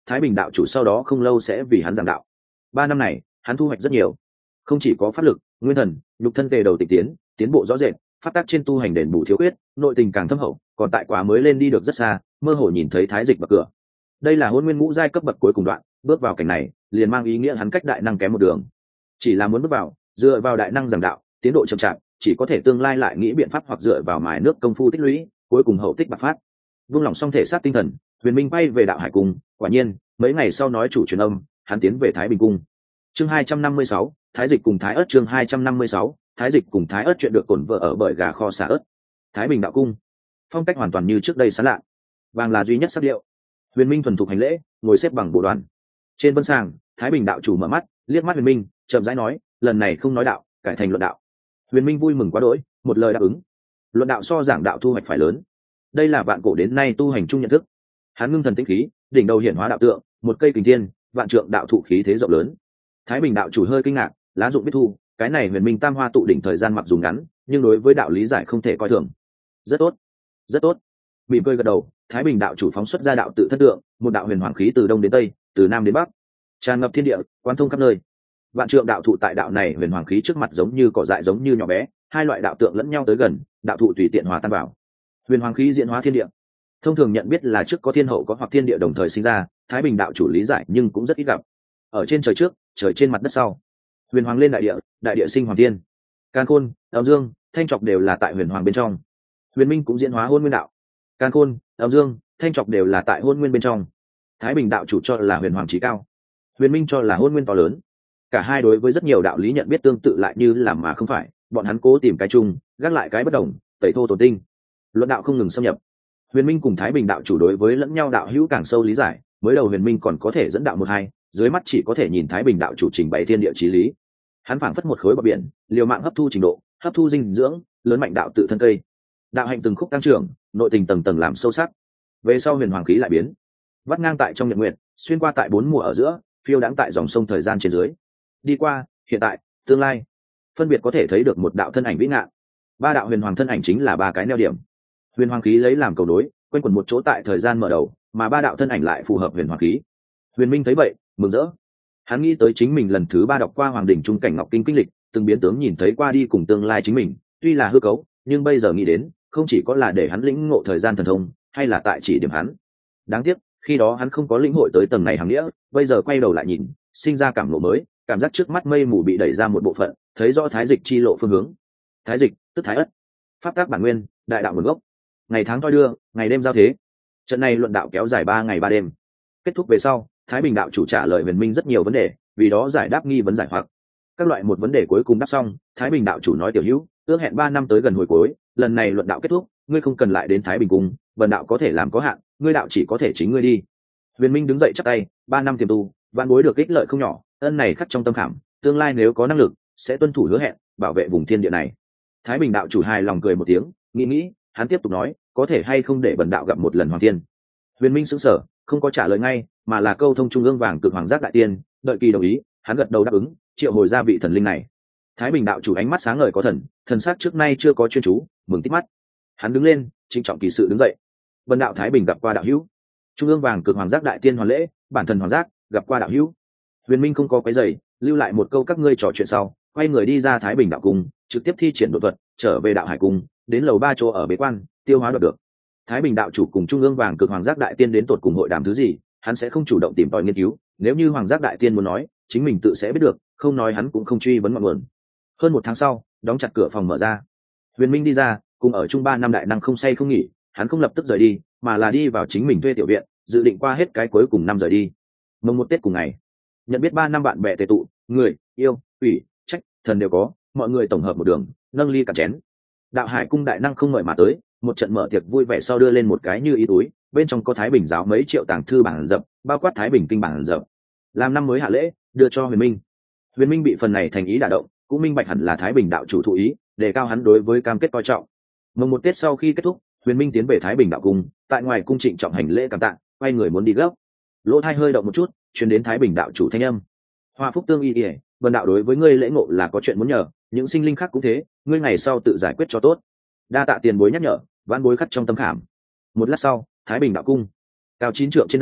Thái Bình đạo chủ sau đó không lâu sẽ vì hắn giảng đạo. Ba năm này hắn thu hoạch rất nhiều, không chỉ có pháp lực, nguyên thần, nhục thân tề đầu tịch tiến, tiến bộ rõ rệt, pháp tắc trên tu hành đền bù thiếu khuyết, nội tình càng thâm hậu, còn tại quá mới lên đi được rất xa, mơ hồ nhìn thấy thái dịch bậc cửa. Đây là hôn nguyên ngũ giai cấp bậc cuối cùng đoạn, bước vào cảnh này liền mang ý nghĩa hắn cách đại năng kém một đường. Chỉ là muốn bước vào, dựa vào đại năng giảng đạo, tiến độ chậm chạp, chỉ có thể tương lai lại nghĩ biện pháp hoặc dựa vào mài nước công phu tích lũy, cuối cùng hậu tích bạc phát. Vung lòng xong thể xác tinh thần, Huyền Minh bay về đạo hải cung. Quả nhiên mấy ngày sau nói chủ truyền âm, hắn tiến về Thái Bình cung. Chương hai trăm năm mươi sáu, Thái dịch cùng Thái ớt. Chương hai trăm năm mươi sáu, Thái dịch cùng Thái ớt. Chuyện được cổn vợ ở bởi gà kho xả ớt. Thái Bình đạo cung, phong cách hoàn toàn như trước đây sán lạ, vàng là duy nhất sắc điệu. Huyền Minh thuần thục hành lễ, ngồi xếp bằng bộ đoàn. Trên vân sàng, Thái Bình đạo chủ mở mắt, liếc mắt Huyền Minh, chậm rãi nói, lần này không nói đạo, cải thành luận đạo. Huyền Minh vui mừng quá đỗi, một lời đáp ứng. Luận đạo so giảng đạo thu hoạch phải lớn, đây là vạn cổ đến nay tu hành chung nhận thức. Hắn ngưng thần tĩnh khí, đỉnh đầu hiển hóa đạo tượng, một cây kình thiên, vạn trượng đạo thụ khí thế rộng lớn. Thái Bình đạo chủ hơi kinh ngạc, lá dụng biết thu, cái này Huyền Minh tam hoa tụ đỉnh thời gian mặc dù ngắn, nhưng đối với đạo lý giải không thể coi thường. Rất tốt, rất tốt. Mỉm cười gật đầu, Thái Bình đạo chủ phóng xuất ra đạo tự thất tượng, một đạo huyền hoàng khí từ đông đến tây, từ nam đến bắc, tràn ngập thiên địa, quán thông khắp nơi. Vạn trượng đạo thụ tại đạo này huyền hoàng khí trước mặt giống như cỏ dại giống như nhỏ bé, hai loại đạo tượng lẫn nhau tới gần, đạo thụ tùy tiện hòa tan vào. Huyền hoàng khí diễn hóa thiên địa. Thông thường nhận biết là trước có thiên hậu có hoặc thiên địa đồng thời sinh ra, Thái Bình đạo chủ lý giải nhưng cũng rất ít gặp. Ở trên trời trước, trời trên mặt đất sau. Huyền hoàng lên đại địa, đại địa sinh hoàng thiên. Càn khôn, âm dương, thanh trọc đều là tại huyền hoàng bên trong. Huyền Minh cũng diễn hóa hôn nguyên đạo. Càn khôn, âm dương, thanh trọc đều là tại hôn nguyên bên trong. Thái Bình đạo chủ cho là huyền hoàng trí cao, Huyền Minh cho là hôn nguyên to lớn. Cả hai đối với rất nhiều đạo lý nhận biết tương tự lại như làm mà không phải, bọn hắn cố tìm cái chung, gác lại cái bất đồng, tẩy thô tổn tinh. Luận đạo không ngừng xâm nhập. Huyền Minh cùng Thái Bình đạo chủ đối với lẫn nhau đạo hữu càng sâu lý giải, mới đầu Huyền Minh còn có thể dẫn đạo một hai, dưới mắt chỉ có thể nhìn Thái Bình đạo chủ trình bày thiên địa chí lý. Hắn phảng phất một khối bờ biển, liều mạng hấp thu trình độ, hấp thu dinh dưỡng, lớn mạnh đạo tự thân cây. Đạo hạnh từng khúc tăng trưởng, nội tình tầng tầng làm sâu sắc. Về sau huyền hoàng khí lại biến, vắt ngang tại trong nhật nguyện, xuyên qua tại bốn mùa ở giữa, phiêu đãng tại dòng sông thời gian trên dưới. Đi qua, hiện tại, tương lai, phân biệt có thể thấy được một đạo thân ảnh vĩ ngạn. Ba đạo huyền hoàng thân ảnh chính là ba cái neo điểm. Huyền hoàng khí lấy làm cầu nối, quanh quẩn một chỗ tại thời gian mở đầu, mà ba đạo thân ảnh lại phù hợp huyền hoàng khí. Huyền Minh thấy vậy, mừng rỡ. Hắn nghĩ tới chính mình lần thứ ba đọc qua Hoàng đỉnh trung cảnh ngọc kinh kinh lịch, từng biến tướng nhìn thấy qua đi cùng tương lai chính mình, tuy là hư cấu, nhưng bây giờ nghĩ đến, không chỉ có là để hắn lĩnh ngộ thời gian thần thông, hay là tại chỉ điểm hắn. Đáng tiếc, khi đó hắn không có lĩnh hội tới tầng này hàng nghĩa, bây giờ quay đầu lại nhìn, sinh ra cảm ngộ mới, cảm giác trước mắt mây mù bị đẩy ra một bộ phận, thấy rõ thái dịch chi lộ phương hướng. Thái dịch, tức thái ất, pháp tác bản nguyên, đại đạo nguồn gốc. Ngày tháng thoi đưa, ngày đêm giao thế. Trận này luận đạo kéo dài ba ngày ba đêm. Kết thúc về sau, Thái Bình đạo chủ trả lời Huyền Minh rất nhiều vấn đề, vì đó giải đáp nghi vấn giải hoặc. Các loại một vấn đề cuối cùng đáp xong, Thái Bình đạo chủ nói tiểu hữu, ước hẹn ba năm tới gần hồi cuối, lần này luận đạo kết thúc, ngươi không cần lại đến Thái Bình cung, bần đạo có thể làm có hạn, ngươi đạo chỉ có thể chính ngươi đi. Huyền Minh đứng dậy chắp tay, ba năm tiềm tu, vạn bối được ích lợi không nhỏ, ân này khắc trong tâm khảm, tương lai nếu có năng lực, sẽ tuân thủ hứa hẹn, bảo vệ vùng thiên địa này. Thái Bình đạo chủ hài lòng cười một tiếng, nghĩ nghĩ, hắn tiếp tục nói, có thể hay không để bần đạo gặp một lần hoàng thiên. Huyền Minh sững sờ, không có trả lời ngay, mà là câu thông trung ương vàng cực hoàng giác đại tiên, đợi kỳ đồng ý, hắn gật đầu đáp ứng, triệu hồi ra vị thần linh này. Thái Bình đạo chủ ánh mắt sáng ngời có thần, thần sắc trước nay chưa có chuyên chú, mừng tít mắt. Hắn đứng lên, trịnh trọng kỳ sự đứng dậy. Bần đạo Thái Bình gặp qua đạo hữu. Trung ương vàng cực hoàng giác đại tiên hoàn lễ, bản thần hoàng giác gặp qua đạo hữu. Huyền Minh không có quấy rầy, lưu lại một câu các ngươi trò chuyện sau, quay người đi ra Thái Bình đạo cung, trực tiếp thi triển độ thuật, trở về đạo hải cung, đến lầu ba chỗ ở bế quan, tiêu hóa đoạt được. Thái Bình đạo chủ cùng trung ương vàng cực hoàng giác đại tiên đến tột cùng hội đàm thứ gì, hắn sẽ không chủ động tìm tòi nghiên cứu, nếu như hoàng giác đại tiên muốn nói, chính mình tự sẽ biết được, không nói hắn cũng không truy vấn ngọn nguồn. Hơn một tháng sau, đóng chặt cửa phòng mở ra, Huyền Minh đi ra, cùng ở trung ba năm đại năng không say không nghỉ, hắn không lập tức rời đi, mà là đi vào chính mình thuê tiểu viện, dự định qua hết cái cuối cùng năm rời đi. Mồng một Tết cùng ngày, nhận biết ba năm bạn bè tề tụ, người yêu, ủy, trách, thần đều có, mọi người tổng hợp một đường, nâng ly cả chén. Đạo hải cung đại năng không mời mà tới, một trận mở tiệc vui vẻ sau đưa lên một cái như ý túi, bên trong có Thái Bình giáo mấy triệu tàng thư bản dập, bao quát Thái Bình kinh bản dập. Làm năm mới hạ lễ, đưa cho Huyền Minh. Huyền Minh bị phần này thành ý đả động, cũng minh bạch hẳn là Thái Bình đạo chủ thụ ý, đề cao hắn đối với cam kết coi trọng. Mồng một Tết sau khi kết thúc, Huyền Minh tiến về Thái Bình đạo cung, tại ngoài cung trịnh trọng hành lễ cảm tạ, quay người muốn đi gấp. Lỗ tai hơi động một chút, truyền đến Thái Bình đạo chủ thanh âm. Hoa phúc tương y ỉa, bần đạo đối với ngươi lễ ngộ là có chuyện muốn nhờ, những sinh linh khác cũng thế, ngươi ngày sau tự giải quyết cho tốt. Đa tạ tiền bối nhắc nhở, vãn bối khắc trong tâm khảm. Một lát sau, Thái Bình đạo cung, cao chín trượng trên đài,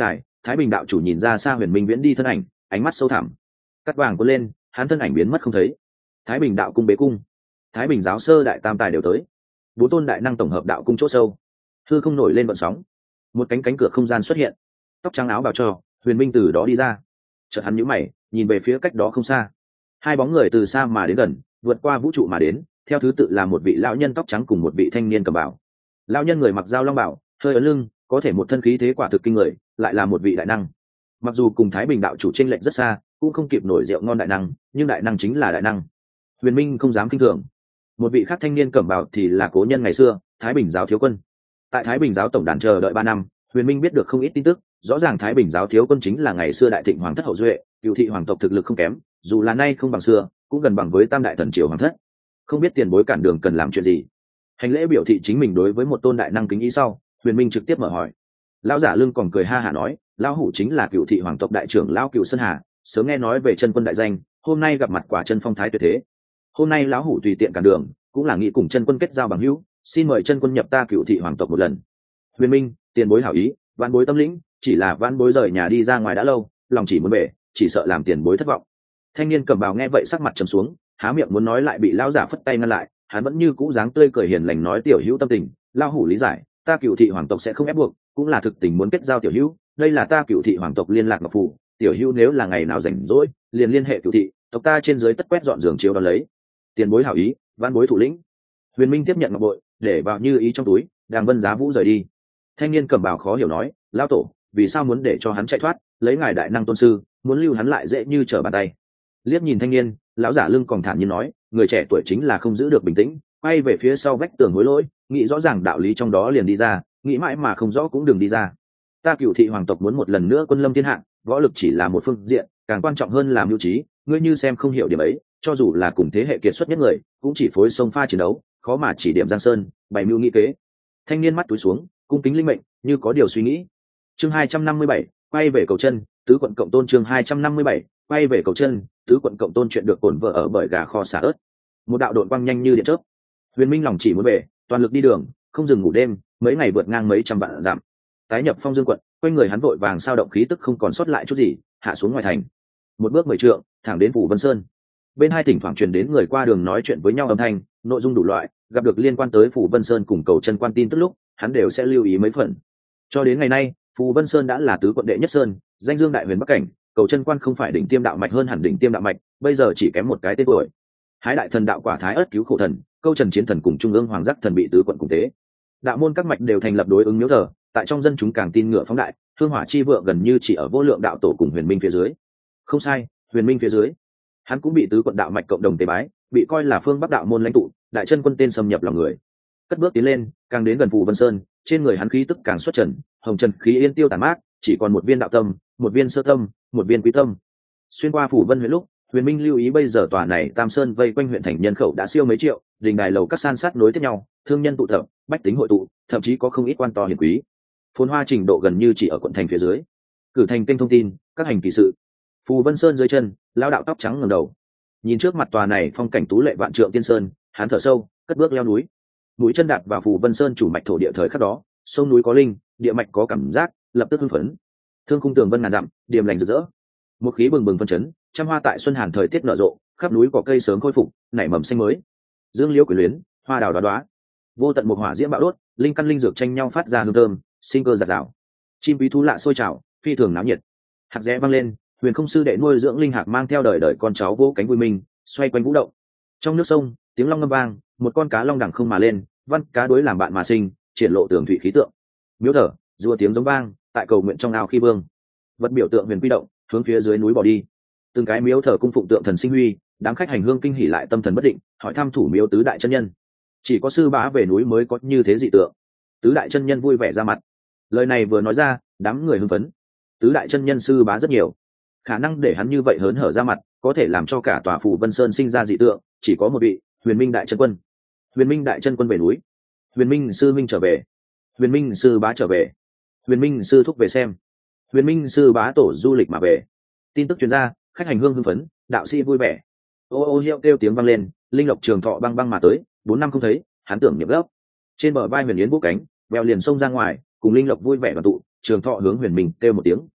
Thái Bình đạo chủ nhìn ra xa Huyền Minh Viễn đi thân ảnh, ánh mắt sâu thẳm. Cắt vàng cuốn lên, hắn thân ảnh biến mất không thấy. Thái Bình đạo cung bế cung, Thái Bình giáo sơ đại tam tài đều tới. Bốn tôn đại năng tổng hợp đạo cung chỗ sâu, hư không nổi lên vận sóng. Một cánh cánh cửa không gian xuất hiện, tóc trắng áo bào cho, Huyền Minh từ đó đi ra. Chợt hắn nhíu mày, nhìn về phía cách đó không xa. Hai bóng người từ xa mà đến gần, vượt qua vũ trụ mà đến, theo thứ tự là một vị lão nhân tóc trắng cùng một vị thanh niên cầm bảo. Lão nhân người mặc dao long bảo, hơi ấn lưng, có thể một thân khí thế quả thực kinh người, lại là một vị đại năng. Mặc dù cùng Thái Bình đạo chủ chênh lệch rất xa, cũng không kịp nổi rượu ngon đại năng, nhưng đại năng chính là đại năng. Huyền Minh không dám kinh thường. Một vị khác thanh niên cẩm bào thì là cố nhân ngày xưa, Thái Bình giáo thiếu quân. Tại Thái Bình giáo tổng đàn chờ đợi ba năm, Huyền Minh biết được không ít tin tức, rõ ràng Thái Bình giáo thiếu quân chính là ngày xưa đại thịnh hoàng thất hậu duệ, cựu thị hoàng tộc thực lực không kém, dù là nay không bằng xưa, cũng gần bằng với tam đại thần triều hoàng thất. Không biết tiền bối cản đường cần làm chuyện gì. Hành lễ biểu thị chính mình đối với một tôn đại năng kính ý sau, Huyền Minh trực tiếp mở hỏi. Lão giả lưng còn cười ha hả nói, lão hủ chính là cựu thị hoàng tộc đại trưởng lão Cựu Sơn Hà, sớm nghe nói về chân quân đại danh, hôm nay gặp mặt quả chân phong thái tuyệt thế. Hôm nay lão hủ tùy tiện cản đường, cũng là nghĩ cùng chân quân kết giao bằng hữu, xin mời chân quân nhập ta cựu thị hoàng tộc một lần. Huyền Minh, tiền bối hảo ý, vãn bối tâm lĩnh, chỉ là vãn bối rời nhà đi ra ngoài đã lâu, lòng chỉ muốn về, chỉ sợ làm tiền bối thất vọng. Thanh niên cầm bào nghe vậy sắc mặt trầm xuống, há miệng muốn nói lại bị lão giả phất tay ngăn lại, hắn vẫn như cũ dáng tươi cười hiền lành nói tiểu hữu tâm tình, lão hủ lý giải, ta cựu thị hoàng tộc sẽ không ép buộc, cũng là thực tình muốn kết giao tiểu hữu, đây là ta cựu thị hoàng tộc liên lạc ngọc phủ, tiểu hữu nếu là ngày nào rảnh rỗi, liền liên hệ cựu thị, tộc ta trên dưới tất quét dọn giường chiếu đón lấy. Tiền bối hảo ý, vãn bối thủ lĩnh. Huyền Minh tiếp nhận ngọc bội, để vào như ý trong túi, đang vân giá vũ rời đi. Thanh niên cầm bào khó hiểu nói, lão tổ, vì sao muốn để cho hắn chạy thoát, lấy ngài đại năng tôn sư, muốn lưu hắn lại dễ như trở bàn tay. Liếc nhìn thanh niên, lão giả lưng còn thản nhiên nói, người trẻ tuổi chính là không giữ được bình tĩnh, quay về phía sau vách tường hối lỗi, nghĩ rõ ràng đạo lý trong đó liền đi ra, nghĩ mãi mà không rõ cũng đừng đi ra. Ta cựu thị hoàng tộc muốn một lần nữa quân lâm thiên hạ, võ lực chỉ là một phương diện, càng quan trọng hơn là mưu trí, ngươi như xem không hiểu điểm ấy, cho dù là cùng thế hệ kiệt xuất nhất người, cũng chỉ phối sông pha chiến đấu, khó mà chỉ điểm giang sơn, bày mưu nghĩ kế. Thanh niên mắt túi xuống, cung kính linh mệnh, như có điều suy nghĩ. Chương hai trăm năm mươi bảy, quay về cầu chân, tứ quận cộng tôn chương hai trăm năm mươi bảy, quay về cầu chân, tứ quận cộng tôn chuyện được cổn vợ ở bởi gà kho xả ớt. Một đạo đội quang nhanh như điện chớp. Huyền Minh lòng chỉ muốn về, toàn lực đi đường, không dừng ngủ đêm, mấy ngày vượt ngang mấy trăm vạn dặm. Tái nhập Phong Dương quận, quanh người hắn vội vàng sao động khí tức không còn sót lại chút gì, hạ xuống ngoài thành. Một bước mười trượng, thẳng đến phủ Vân Sơn. Bên hai thỉnh thoảng truyền đến người qua đường nói chuyện với nhau âm thanh, nội dung đủ loại, gặp được liên quan tới phủ Vân Sơn cùng cầu chân quan tin tức lúc, hắn đều sẽ lưu ý mấy phần. Cho đến ngày nay, Phù Vân Sơn đã là tứ quận đệ nhất sơn, danh dương đại huyền bắc cảnh, cầu chân quan không phải đỉnh tiêm đạo mạch hơn hẳn đỉnh tiêm đạo mạch, bây giờ chỉ kém một cái tên tuổi. Hái đại thần đạo quả thái ớt cứu khổ thần, câu trần chiến thần cùng trung ương hoàng giác thần bị tứ quận cùng tế. Đạo môn các mạch đều thành lập đối ứng miếu thờ, tại trong dân chúng càng tin ngựa phóng đại, hương hỏa chi vượng gần như chỉ ở vô lượng đạo tổ cùng huyền minh phía dưới. Không sai, huyền minh phía dưới. Hắn cũng bị tứ quận đạo mạch cộng đồng tế bái, bị coi là phương bắc đạo môn lãnh tụ, đại chân quân tên xâm nhập lòng người. Cất bước tiến lên, càng đến gần Phù Vân Sơn, trên người hắn khí tức càng xuất trần, hồng trần khí yên tiêu tàn mát, chỉ còn một viên đạo tâm, một viên sơ tâm, một viên quý tâm. Xuyên qua Phủ Vân huyện lúc, Huyền Minh lưu ý bây giờ tòa này Tam Sơn vây quanh huyện thành nhân khẩu đã siêu mấy triệu, đình đài lầu các san sát nối tiếp nhau, thương nhân tụ tập, bách tính hội tụ, thậm chí có không ít quan to hiền quý. Phồn hoa trình độ gần như chỉ ở quận thành phía dưới. Cử thành kênh thông tin, các hành kỳ sự. Phù Vân Sơn dưới chân, lão đạo tóc trắng ngẩng đầu, nhìn trước mặt tòa này phong cảnh tú lệ vạn trượng tiên sơn, hắn thở sâu, cất bước leo núi. Mũi chân đạp vào Phù Vân Sơn chủ mạch thổ địa thời khắc đó, sông núi có linh, địa mạch có cảm giác, lập tức hưng phấn. Thương khung tường vân ngàn dặm, điềm lành rực rỡ. Một khí bừng bừng phân chấn, trăm hoa tại xuân hàn thời tiết nở rộ, khắp núi cỏ cây sớm khôi phục, nảy mầm xanh mới. Dương liễu quyến luyến, hoa đào đóa đóa. Vô tận một hỏa diễm bạo đốt, linh căn linh dược tranh nhau phát ra hương thơm, sinh cơ dạt dào. Chim quý thú lạ sôi trào, phi thường náo nhiệt. Hạt rẽ vang lên, Huyền Không sư đệ nuôi dưỡng linh hạc mang theo đời đời con cháu vỗ cánh vui mình, xoay quanh vũ động. Trong nước sông, tiếng long ngâm vang, một con cá long đẳng không mà lên, văn cá đối làm bạn mà sinh, triển lộ tường thủy khí tượng. Miếu thở, rùa tiếng giống vang, tại cầu nguyện trong ao khi vương. Vật biểu tượng huyền quy động, hướng phía dưới núi bỏ đi. Từng cái miếu thờ cung phụng tượng thần sinh huy, đám khách hành hương kinh hỉ lại tâm thần bất định, hỏi thăm thủ miếu tứ đại chân nhân. Chỉ có sư bá về núi mới có như thế dị tượng. Tứ đại chân nhân vui vẻ ra mặt. Lời này vừa nói ra, đám người hưng phấn. Tứ đại chân nhân sư bá rất nhiều, khả năng để hắn như vậy hớn hở ra mặt, có thể làm cho cả tòa Phù Vân Sơn sinh ra dị tượng, chỉ có một vị, Huyền Minh đại chân quân. Huyền Minh đại chân quân về núi. Huyền Minh sư minh trở về. Huyền Minh sư bá trở về. Huyền Minh sư thúc về xem. Huyền Minh sư bá tổ du lịch mà về. Tin tức truyền ra, khách hành hương hưng phấn, đạo sĩ vui vẻ. Ô ô hiệu kêu tiếng vang lên, linh lộc trường thọ băng băng mà tới, bốn năm không thấy, hắn tưởng niệm gấp. Trên bờ vai Huyền Yến vũ cánh, vèo liền xông ra ngoài, cùng linh lộc vui vẻ đoàn tụ, trường thọ hướng Huyền Minh kêu một tiếng,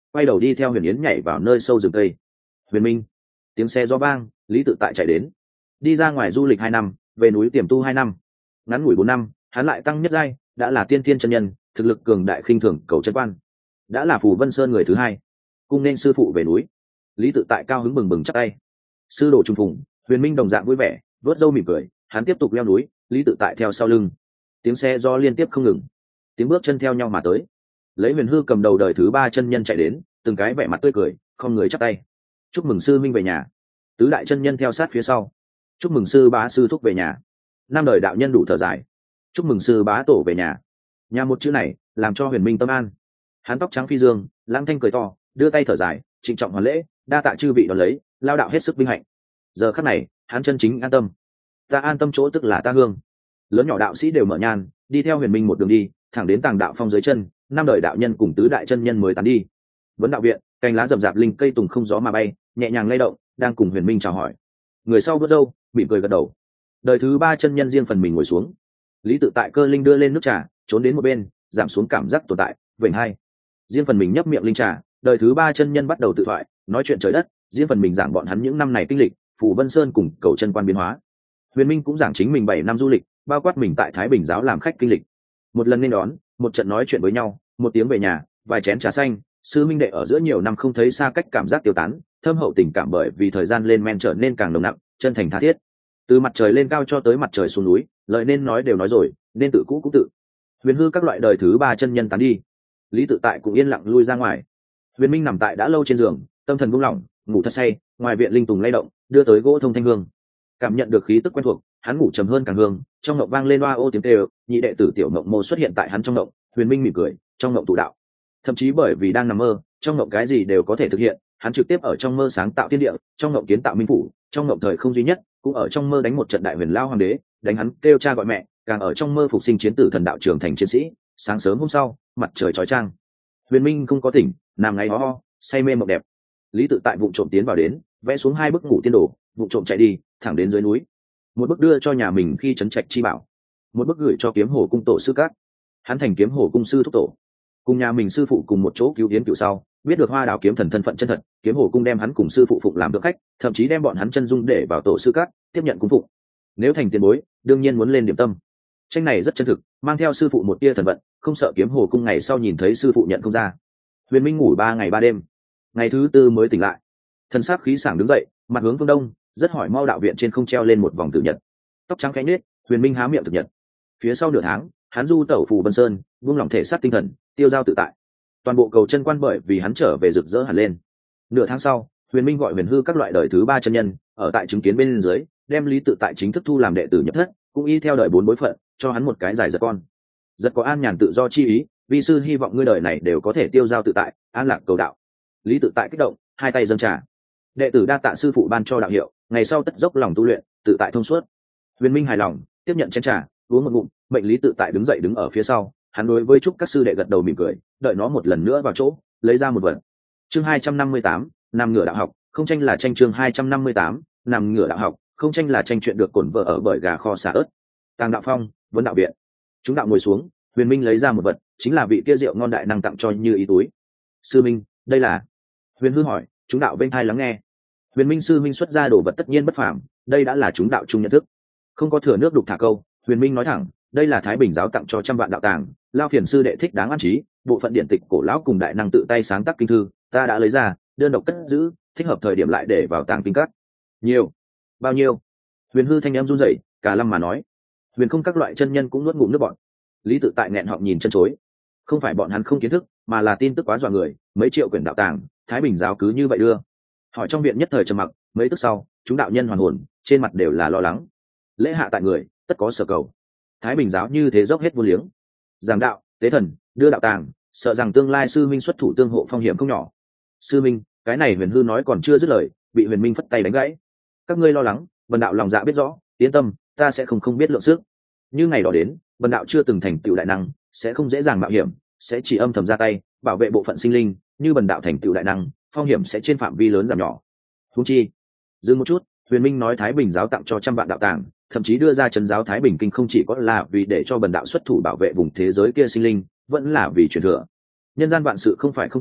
quay đầu đi theo Huyền Yến nhảy vào nơi sâu rừng cây. Huyền Minh, tiếng xe gió vang, Lý Tự Tại chạy đến. Đi ra ngoài du lịch hai năm, về núi tiềm tu hai năm, ngắn ngủi bốn năm, hắn lại tăng nhất giai, đã là tiên thiên chân nhân, thực lực cường đại khinh thường cầu chân quan, đã là Phù Vân Sơn người thứ hai. Cung nên sư phụ về núi. Lý Tự Tại cao hứng bừng bừng chắp tay. Sư đồ trùng phùng, Huyền Minh đồng dạng vui vẻ, vớt râu mỉm cười, hắn tiếp tục leo núi, Lý Tự Tại theo sau lưng. Tiếng xe do liên tiếp không ngừng, tiếng bước chân theo nhau mà tới. Lấy Huyền Hư cầm đầu đời thứ ba chân nhân chạy đến, từng cái vẻ mặt tươi cười, không người chắp tay. Chúc mừng sư minh về nhà. Tứ đại chân nhân theo sát phía sau. Chúc mừng sư bá sư thúc về nhà. Năm đời đạo nhân đủ thở dài. Chúc mừng sư bá tổ về nhà. Nhà một chữ này làm cho Huyền Minh tâm an. Hắn tóc trắng phi dương, lãng thanh cười to, đưa tay thở dài, trịnh trọng hoàn lễ, đa tạ chư vị đón lấy, lao đạo hết sức vinh hạnh. Giờ khắc này, hắn chân chính an tâm. Ta an tâm chỗ tức là ta hương. Lớn nhỏ đạo sĩ đều mở nhan, đi theo Huyền Minh một đường đi, thẳng đến Tàng Đạo Phong dưới chân, năm đời đạo nhân cùng tứ đại chân nhân mới tán đi. Vấn đạo viện, cành lá rậm rạp linh cây tùng không gió mà bay, nhẹ nhàng lay động, đang cùng Huyền Minh chào hỏi. Người sau vớt râu, mỉm cười gật đầu. Đời thứ ba chân nhân riêng phần mình ngồi xuống. Lý Tự Tại cơ linh đưa lên nước trà, trốn đến một bên, giảm xuống cảm giác tồn tại, vểnh hai. Riêng phần mình nhấp miệng linh trà, đời thứ ba chân nhân bắt đầu tự thoại, nói chuyện trời đất, riêng phần mình giảng bọn hắn những năm này kinh lịch, Phù Vân Sơn cùng cầu chân quan biến hóa. Huyền Minh cũng giảng chính mình bảy năm du lịch, bao quát mình tại Thái Bình giáo làm khách kinh lịch. Một lần nên đón, một trận nói chuyện với nhau, một tiếng về nhà, vài chén trà xanh, sư minh đệ ở giữa nhiều năm không thấy xa cách cảm giác tiêu tán, thâm hậu tình cảm bởi vì thời gian lên men trở nên càng nồng nặng, chân thành tha thiết. Từ mặt trời lên cao cho tới mặt trời xuống núi, lời nên nói đều nói rồi, nên tự cũ cũng tự. Huyền Hư các loại đời thứ ba chân nhân tán đi, Lý Tự Tại cũng yên lặng lui ra ngoài. Huyền Minh nằm tại đã lâu trên giường, tâm thần buông lỏng, ngủ thật say, ngoài viện linh tùng lay động, đưa tới gỗ thông thanh hương. Cảm nhận được khí tức quen thuộc, hắn ngủ trầm hơn càng hương, trong ngộng vang lên oa ô tiếng kêu, nhị đệ tử Tiểu Ngộng Mô xuất hiện tại hắn trong ngộng. Huyền Minh mỉm cười, trong ngộng tụ đạo. Thậm chí bởi vì đang nằm mơ, trong ngộng cái gì đều có thể thực hiện, hắn trực tiếp ở trong mơ sáng tạo thiên địa, trong ngộng kiến tạo minh phủ, trong ngộng thời không duy nhất, cũng ở trong mơ đánh một trận đại huyền lao hoàng đế, đánh hắn kêu cha gọi mẹ, càng ở trong mơ phục sinh chiến tử thần đạo trưởng thành chiến sĩ. Sáng sớm hôm sau, mặt trời chói chang, Huyền Minh không có tỉnh, nằm ngáy ho ho, say mê mộng đẹp. Lý Tự Tại vụng trộm tiến vào đến, vẽ xuống hai bức ngủ tiên đồ, vụng trộm chạy đi, thẳng đến dưới núi. Một bức đưa cho nhà mình khi trấn trạch chi bảo, một bức gửi cho Kiếm Hồ cung tổ sư các. Hắn thành Kiếm Hồ cung sư thúc tổ, cùng nhà mình sư phụ cùng một chỗ cứu Yến Cửu sau, biết được Hoa Đào kiếm thần thân phận chân thật, Kiếm Hồ cung đem hắn cùng sư phụ phụng làm được khách, thậm chí đem bọn hắn chân dung để vào tổ sư các, tiếp nhận cung phụng. Nếu thành tiền bối, đương nhiên muốn lên điểm tâm. Tranh này rất chân thực, mang theo sư phụ một tia thần vận, không sợ Kiếm Hồ cung ngày sau nhìn thấy sư phụ nhận không ra. Huyền Minh ngủ ba ngày ba đêm, ngày thứ tư mới tỉnh lại, thân xác khí sảng đứng dậy, mặt hướng phương đông, rất hỏi mau đạo viện trên không treo lên một vòng tử nhật, tóc trắng khẽ nết. Huyền Minh há miệng thực nhật. Phía sau nửa tháng, hắn du tẩu Phù Vân Sơn, buông lỏng thể xác tinh thần, tiêu dao tự tại. Toàn bộ cầu chân quan bởi vì hắn trở về rực rỡ hẳn lên. Nửa tháng sau, Huyền Minh gọi Huyền Hư các loại đời thứ ba chân nhân ở tại chứng kiến bên dưới, đem Lý Tự Tại chính thức thu làm đệ tử nhập thất, cũng y theo đời bốn bối phận, cho hắn một cái giải giật con. Giật có an nhàn tự do chi ý, vi sư hy vọng ngươi đời này đều có thể tiêu dao tự tại, an lạc cầu đạo. Lý Tự Tại kích động, hai tay dâng trà. Đệ tử đa tạ sư phụ ban cho đạo hiệu, ngày sau tất dốc lòng tu luyện, tự tại thông suốt. Huyền Minh hài lòng, tiếp nhận chén trà, uống một ngụm, mệnh Lý Tự Tại đứng dậy đứng ở phía sau, hắn đối với chúc các sư đệ gật đầu mỉm cười, đợi nó một lần nữa vào chỗ, lấy ra một vật. Chương hai trăm năm mươi tám, nằm ngửa đạo học, không tranh là tranh. Chương hai trăm năm mươi tám, nằm ngửa đạo học, không tranh là tranh. Chuyện được cổn vợ ở bởi gà kho xả ớt. Tàng Đạo Phong, Vấn Đạo Viện. Chúng đạo ngồi xuống, Huyền Minh lấy ra một vật, chính là vị kia rượu ngon đại năng tặng cho Như Ý túi. Sư Minh, đây là? Huyền Hư hỏi. Chúng đạo bên thai lắng nghe. Huyền Minh sư minh xuất ra đồ vật tất nhiên bất phàm, đây đã là chúng đạo chung nhận thức, không có thừa nước đục thả câu. Huyền Minh nói thẳng, đây là Thái Bình giáo tặng cho trăm vạn đạo tàng, lao phiền sư đệ thích đáng an trí, bộ phận điện tịch cổ lão cùng đại năng tự tay sáng tác kinh thư, ta đã lấy ra, đơn độc cất giữ, thích hợp thời điểm lại để vào tàng kinh các. Nhiều? Bao nhiêu? Huyền Hư thanh em run rẩy, cả lâm mà nói. Huyền không các loại chân nhân cũng nuốt ngụm nước bọn. Lý Tự Tại nghẹn họng nhìn chân chối, không phải bọn hắn không kiến thức, mà là tin tức quá dọa người, mấy triệu quyển đạo tàng, Thái Bình giáo cứ như vậy đưa. Hỏi trong viện nhất thời trầm mặc, mấy tức sau, chúng đạo nhân hoàn hồn, trên mặt đều là lo lắng. Lễ hạ tại người, tất có sở cầu. Thái Bình giáo như thế dốc hết vô liếng, giảng đạo, tế thần, đưa đạo tàng, sợ rằng tương lai sư minh xuất thủ tương hộ phong hiểm không nhỏ. Sư minh, cái này Huyền Hư nói còn chưa dứt lời, bị Huyền Minh phất tay đánh gãy. Các ngươi lo lắng, Vân đạo lòng dạ biết rõ, yên tâm, ta sẽ không không biết lượng sức. Như ngày đó đến, Vân đạo chưa từng thành tựu đại năng, sẽ không dễ dàng mạo hiểm, sẽ chỉ âm thầm ra tay, bảo vệ bộ phận sinh linh. Như Vân đạo thành tựu đại năng, phong hiểm sẽ trên phạm vi lớn giảm nhỏ. Huống chi, dừng một chút, Huyền Minh nói Thái Bình giáo tặng cho trăm vạn đạo tàng, thậm chí đưa ra trấn giáo Thái Bình kinh không chỉ có là vì để cho Bần đạo xuất thủ bảo vệ vùng thế giới kia sinh linh, vẫn là vì truyền thừa. Nhân gian vạn sự không phải không có,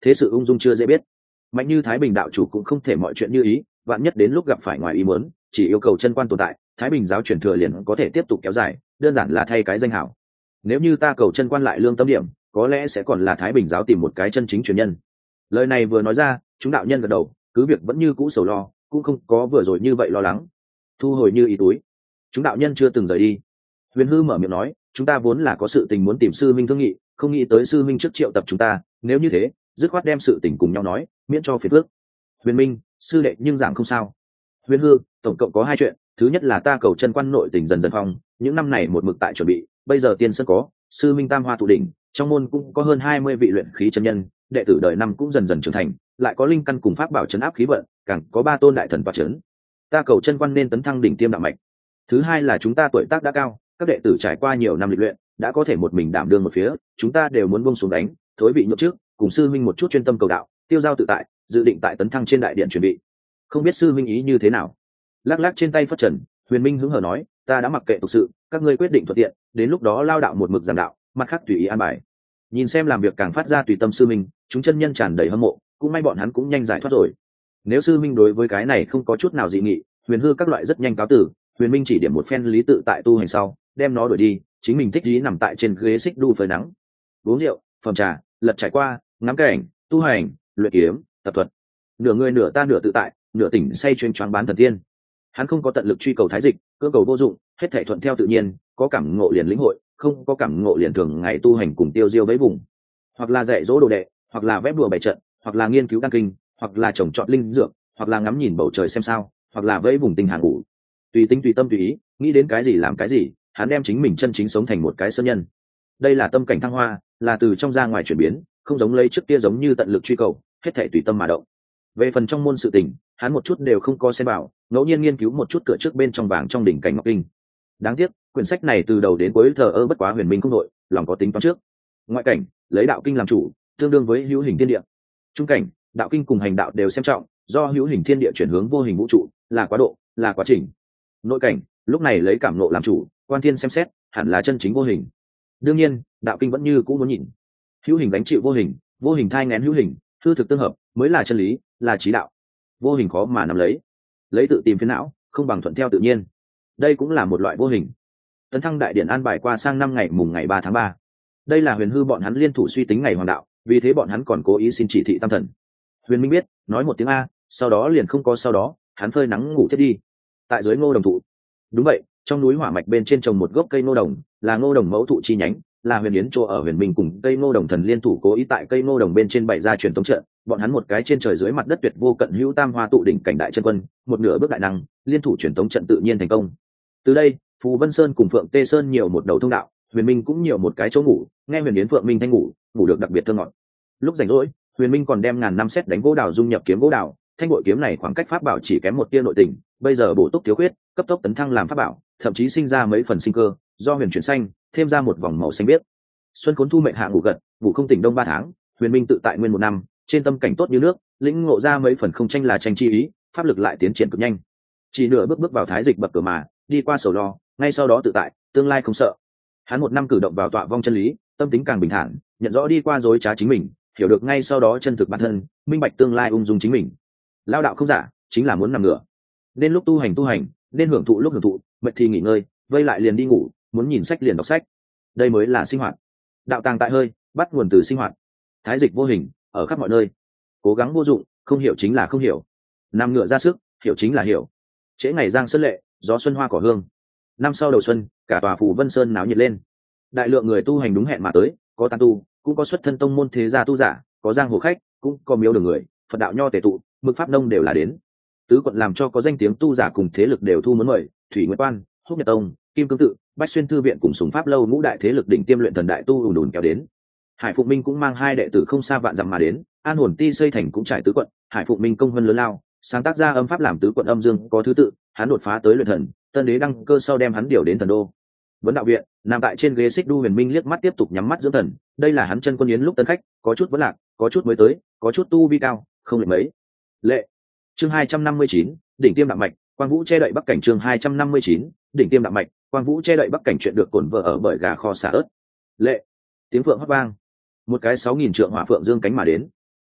thế sự ung dung chưa dễ biết. Mạnh như Thái Bình đạo chủ cũng không thể mọi chuyện như ý, vạn nhất đến lúc gặp phải ngoài ý muốn, chỉ yêu cầu chân quan tồn tại, Thái Bình giáo truyền thừa liền có thể tiếp tục kéo dài, đơn giản là thay cái danh hảo. Nếu như ta cầu chân quan lại lương tâm điểm, có lẽ sẽ còn là Thái Bình giáo tìm một cái chân chính truyền nhân. Lời này vừa nói ra, chúng đạo nhân gật đầu, cứ việc vẫn như cũ sầu lo, cũng không có vừa rồi như vậy lo lắng. Thu hồi như ý túi, chúng đạo nhân chưa từng rời đi. Huyền Hư mở miệng nói, chúng ta vốn là có sự tình muốn tìm sư minh thương nghị, không nghĩ tới sư minh trước triệu tập chúng ta, nếu như thế, dứt khoát đem sự tình cùng nhau nói, miễn cho phiền phức. Huyền Minh, sư đệ nhưng giảng không sao. Huyền Hư, tổng cộng có hai chuyện, thứ nhất là ta cầu chân quan nội tình dần dần phong, những năm này một mực tại chuẩn bị, bây giờ tiên sân có, sư minh tam hoa tụ đỉnh, trong môn cũng có hơn hai mươi vị luyện khí chân nhân, đệ tử đời năm cũng dần dần trưởng thành, lại có linh căn cùng pháp bảo trấn áp khí vận, càng có ba tôn đại thần và trấn. Ta cầu chân quan nên tấn thăng đỉnh tiêm đạo mạch. Thứ hai là chúng ta tuổi tác đã cao, các đệ tử trải qua nhiều năm lịch luyện, đã có thể một mình đảm đương một phía, chúng ta đều muốn buông xuống đánh, thối vị nhượng trước, cùng sư minh một chút chuyên tâm cầu đạo, tiêu giao tự tại, dự định tại tấn thăng trên đại điện chuẩn bị. Không biết sư minh ý như thế nào? Lắc lắc trên tay phất trần, Huyền Minh hứng hờ nói, ta đã mặc kệ tục sự, các ngươi quyết định thuận tiện, đến lúc đó lao đạo một mực giảng đạo, mặt khác tùy ý an bài. Nhìn xem làm việc càng phát ra tùy tâm sư minh, chúng chân nhân tràn đầy hâm mộ, cũng may bọn hắn cũng nhanh giải thoát rồi. Nếu sư minh đối với cái này không có chút nào dị nghị, Huyền Hư các loại rất nhanh cáo tử. Huyền Minh chỉ điểm một phen lý tự tại tu hành sau, đem nó đuổi đi, chính mình thích ý nằm tại trên ghế xích đu phơi nắng, uống rượu, phẩm trà, lật trải qua, ngắm cảnh, tu hành, luyện kiếm, tập thuật. Nửa người nửa ta nửa tự tại, nửa tỉnh say chuyên choáng bán thần tiên. Hắn không có tận lực truy cầu thái dịch, cơ cầu vô dụng, hết thảy thuận theo tự nhiên, có cảm ngộ liền lĩnh hội, không có cảm ngộ liền thường ngày tu hành cùng tiêu diêu với vùng. Hoặc là dạy dỗ đồ đệ, hoặc là vẽ đùa bày trận, hoặc là nghiên cứu đan kinh, hoặc là trồng trọt linh dược, hoặc là ngắm nhìn bầu trời xem sao, hoặc là vẫy vùng tinh hàng ngủ. Tùy tính tùy tâm tùy ý, nghĩ đến cái gì làm cái gì, hắn đem chính mình chân chính sống thành một cái sơn nhân. Đây là tâm cảnh thăng hoa, là từ trong ra ngoài chuyển biến, không giống lấy trước kia giống như tận lực truy cầu, hết thảy tùy tâm mà động. Về phần trong môn sự tình, hắn một chút đều không có xen vào, ngẫu nhiên nghiên cứu một chút cửa trước bên trong vàng trong đỉnh cảnh ngọc kinh. Đáng tiếc, quyển sách này từ đầu đến cuối thờ ơ bất quá Huyền Minh không đội, lòng có tính toán trước. Ngoại cảnh, lấy đạo kinh làm chủ, tương đương với hữu hình thiên địa. Trung cảnh, đạo kinh cùng hành đạo đều xem trọng, do hữu hình thiên địa chuyển hướng vô hình vũ trụ, là quá độ, là quá trình. Nội cảnh, lúc này lấy cảm nộ làm chủ, quan thiên xem xét, hẳn là chân chính vô hình. Đương nhiên, đạo kinh vẫn như cũ muốn nhìn. Hữu hình đánh chịu vô hình, vô hình thai nghén hữu hình, hư thực tương hợp, mới là chân lý, là trí đạo. Vô hình khó mà nắm lấy, lấy tự tìm phiền não, không bằng thuận theo tự nhiên. Đây cũng là một loại vô hình. Tấn thăng đại điện an bài qua sang năm ngày mùng ngày ba tháng ba. Đây là Huyền Hư bọn hắn liên thủ suy tính ngày hoàng đạo, vì thế bọn hắn còn cố ý xin chỉ thị tam thần. Huyền Minh biết, nói một tiếng a, sau đó liền không có sau đó, hắn phơi nắng ngủ thiết đi. Tại dưới ngô đồng thụ. Đúng vậy, trong núi hỏa mạch bên trên trồng một gốc cây ngô đồng, là ngô đồng mẫu thụ chi nhánh, là Huyền Yến chỗ ở Huyền Minh cùng cây ngô đồng thần liên thủ cố ý tại cây ngô đồng bên trên bày ra truyền tống trận, bọn hắn một cái trên trời dưới mặt đất tuyệt vô cận hữu tam hoa tụ đỉnh cảnh đại chân quân, một nửa bước đại năng, liên thủ truyền tống trận tự nhiên thành công. Từ đây, Phù Vân Sơn cùng Phượng Tê Sơn nhiều một đầu thông đạo, Huyền Minh cũng nhiều một cái chỗ ngủ, nghe Huyền Yến Phượng Minh thanh ngủ, ngủ được đặc biệt thơ ngọt. Lúc rảnh rỗi, Huyền Minh còn đem ngàn năm xét đánh gỗ đào dung nhập kiếm gỗ đào, thanh bội kiếm này khoảng cách pháp bảo chỉ kém một tia nội tình, bây giờ bổ túc thiếu khuyết, cấp tốc tấn thăng làm pháp bảo, thậm chí sinh ra mấy phần sinh cơ, do huyền chuyển xanh, thêm ra một vòng màu xanh biếc. Xuân Khốn Thu mệnh hạ ngủ gật, ngủ không tỉnh đông ba tháng, Huyền Minh tự tại nguyên một năm, trên tâm cảnh tốt như nước, lĩnh ngộ ra mấy phần không tranh là tranh chi ý, pháp lực lại tiến triển cực nhanh. Chỉ nửa bước bước vào thái dịch bậc cửa mà, đi qua sầu lo, ngay sau đó tự tại, tương lai không sợ. Hắn một năm cử động vào tọa vong chân lý, tâm tính càng bình thản, nhận rõ đi qua dối trá chính mình, hiểu được ngay sau đó chân thực bản thân, minh bạch tương lai ung dung chính mình. Lao đạo không giả, chính là muốn nằm ngửa. Nên lúc tu hành tu hành, nên hưởng thụ lúc hưởng thụ, mệt thì nghỉ ngơi, vây lại liền đi ngủ, muốn nhìn sách liền đọc sách. Đây mới là sinh hoạt. Đạo tàng tại hơi, bắt nguồn từ sinh hoạt. Thái dịch vô hình, ở khắp mọi nơi. Cố gắng vô dụng, không hiểu chính là không hiểu. Nằm ngửa ra sức, hiểu chính là hiểu. Trễ ngày giang sơn lệ, gió xuân hoa cỏ hương. Năm sau đầu xuân, cả tòa Phù Vân Sơn náo nhiệt lên. Đại lượng người tu hành đúng hẹn mà tới, có tán tu, cũng có xuất thân tông môn thế gia tu giả, có giang hồ khách, cũng có miếu đường người, Phật đạo nho tề tụ, mực pháp nông đều là đến. Tứ quận làm cho có danh tiếng tu giả cùng thế lực đều thu muốn mời, Thủy Nguyệt Quan, Húc Nhật Tông, Kim Cương Tự, Bách Xuyên Thư viện cùng Sùng Pháp lâu ngũ đại thế lực đỉnh tiêm luyện thần đại tu ùn ùn kéo đến. Hải Phụng Minh cũng mang hai đệ tử không xa vạn dặm mà đến, An Hồn Ti xây thành cũng trải tứ quận, Hải Phụng Minh công hơn lớn lao, sáng tác ra âm pháp làm tứ quận âm dương có thứ tự, hắn đột phá tới luyện thần, tân đế đăng cơ sau đem hắn điều đến thần đô. Vấn đạo viện, nằm tại trên ghế xích đu Huyền Minh liếc mắt tiếp tục nhắm mắt dưỡng thần, đây là hắn chân quân yến lúc tân khách, có chút vẫn lạc, có chút mới tới, có chút tu vi cao, không lệ mấy. Lệ. Chương hai trăm năm mươi chín, đỉnh tiêm đạo mạch, Quang Vũ che đậy bắc cảnh chương hai trăm năm mươi chín, đỉnh tiêm đạo mạch, Quang Vũ che đậy bắc cảnh chuyện được cổn vợ ở bởi gà kho xả ớt. Lệ. Tiếng phượng hót vang. Một cái sáu nghìn trượng hỏa phượng dương cánh mà đến.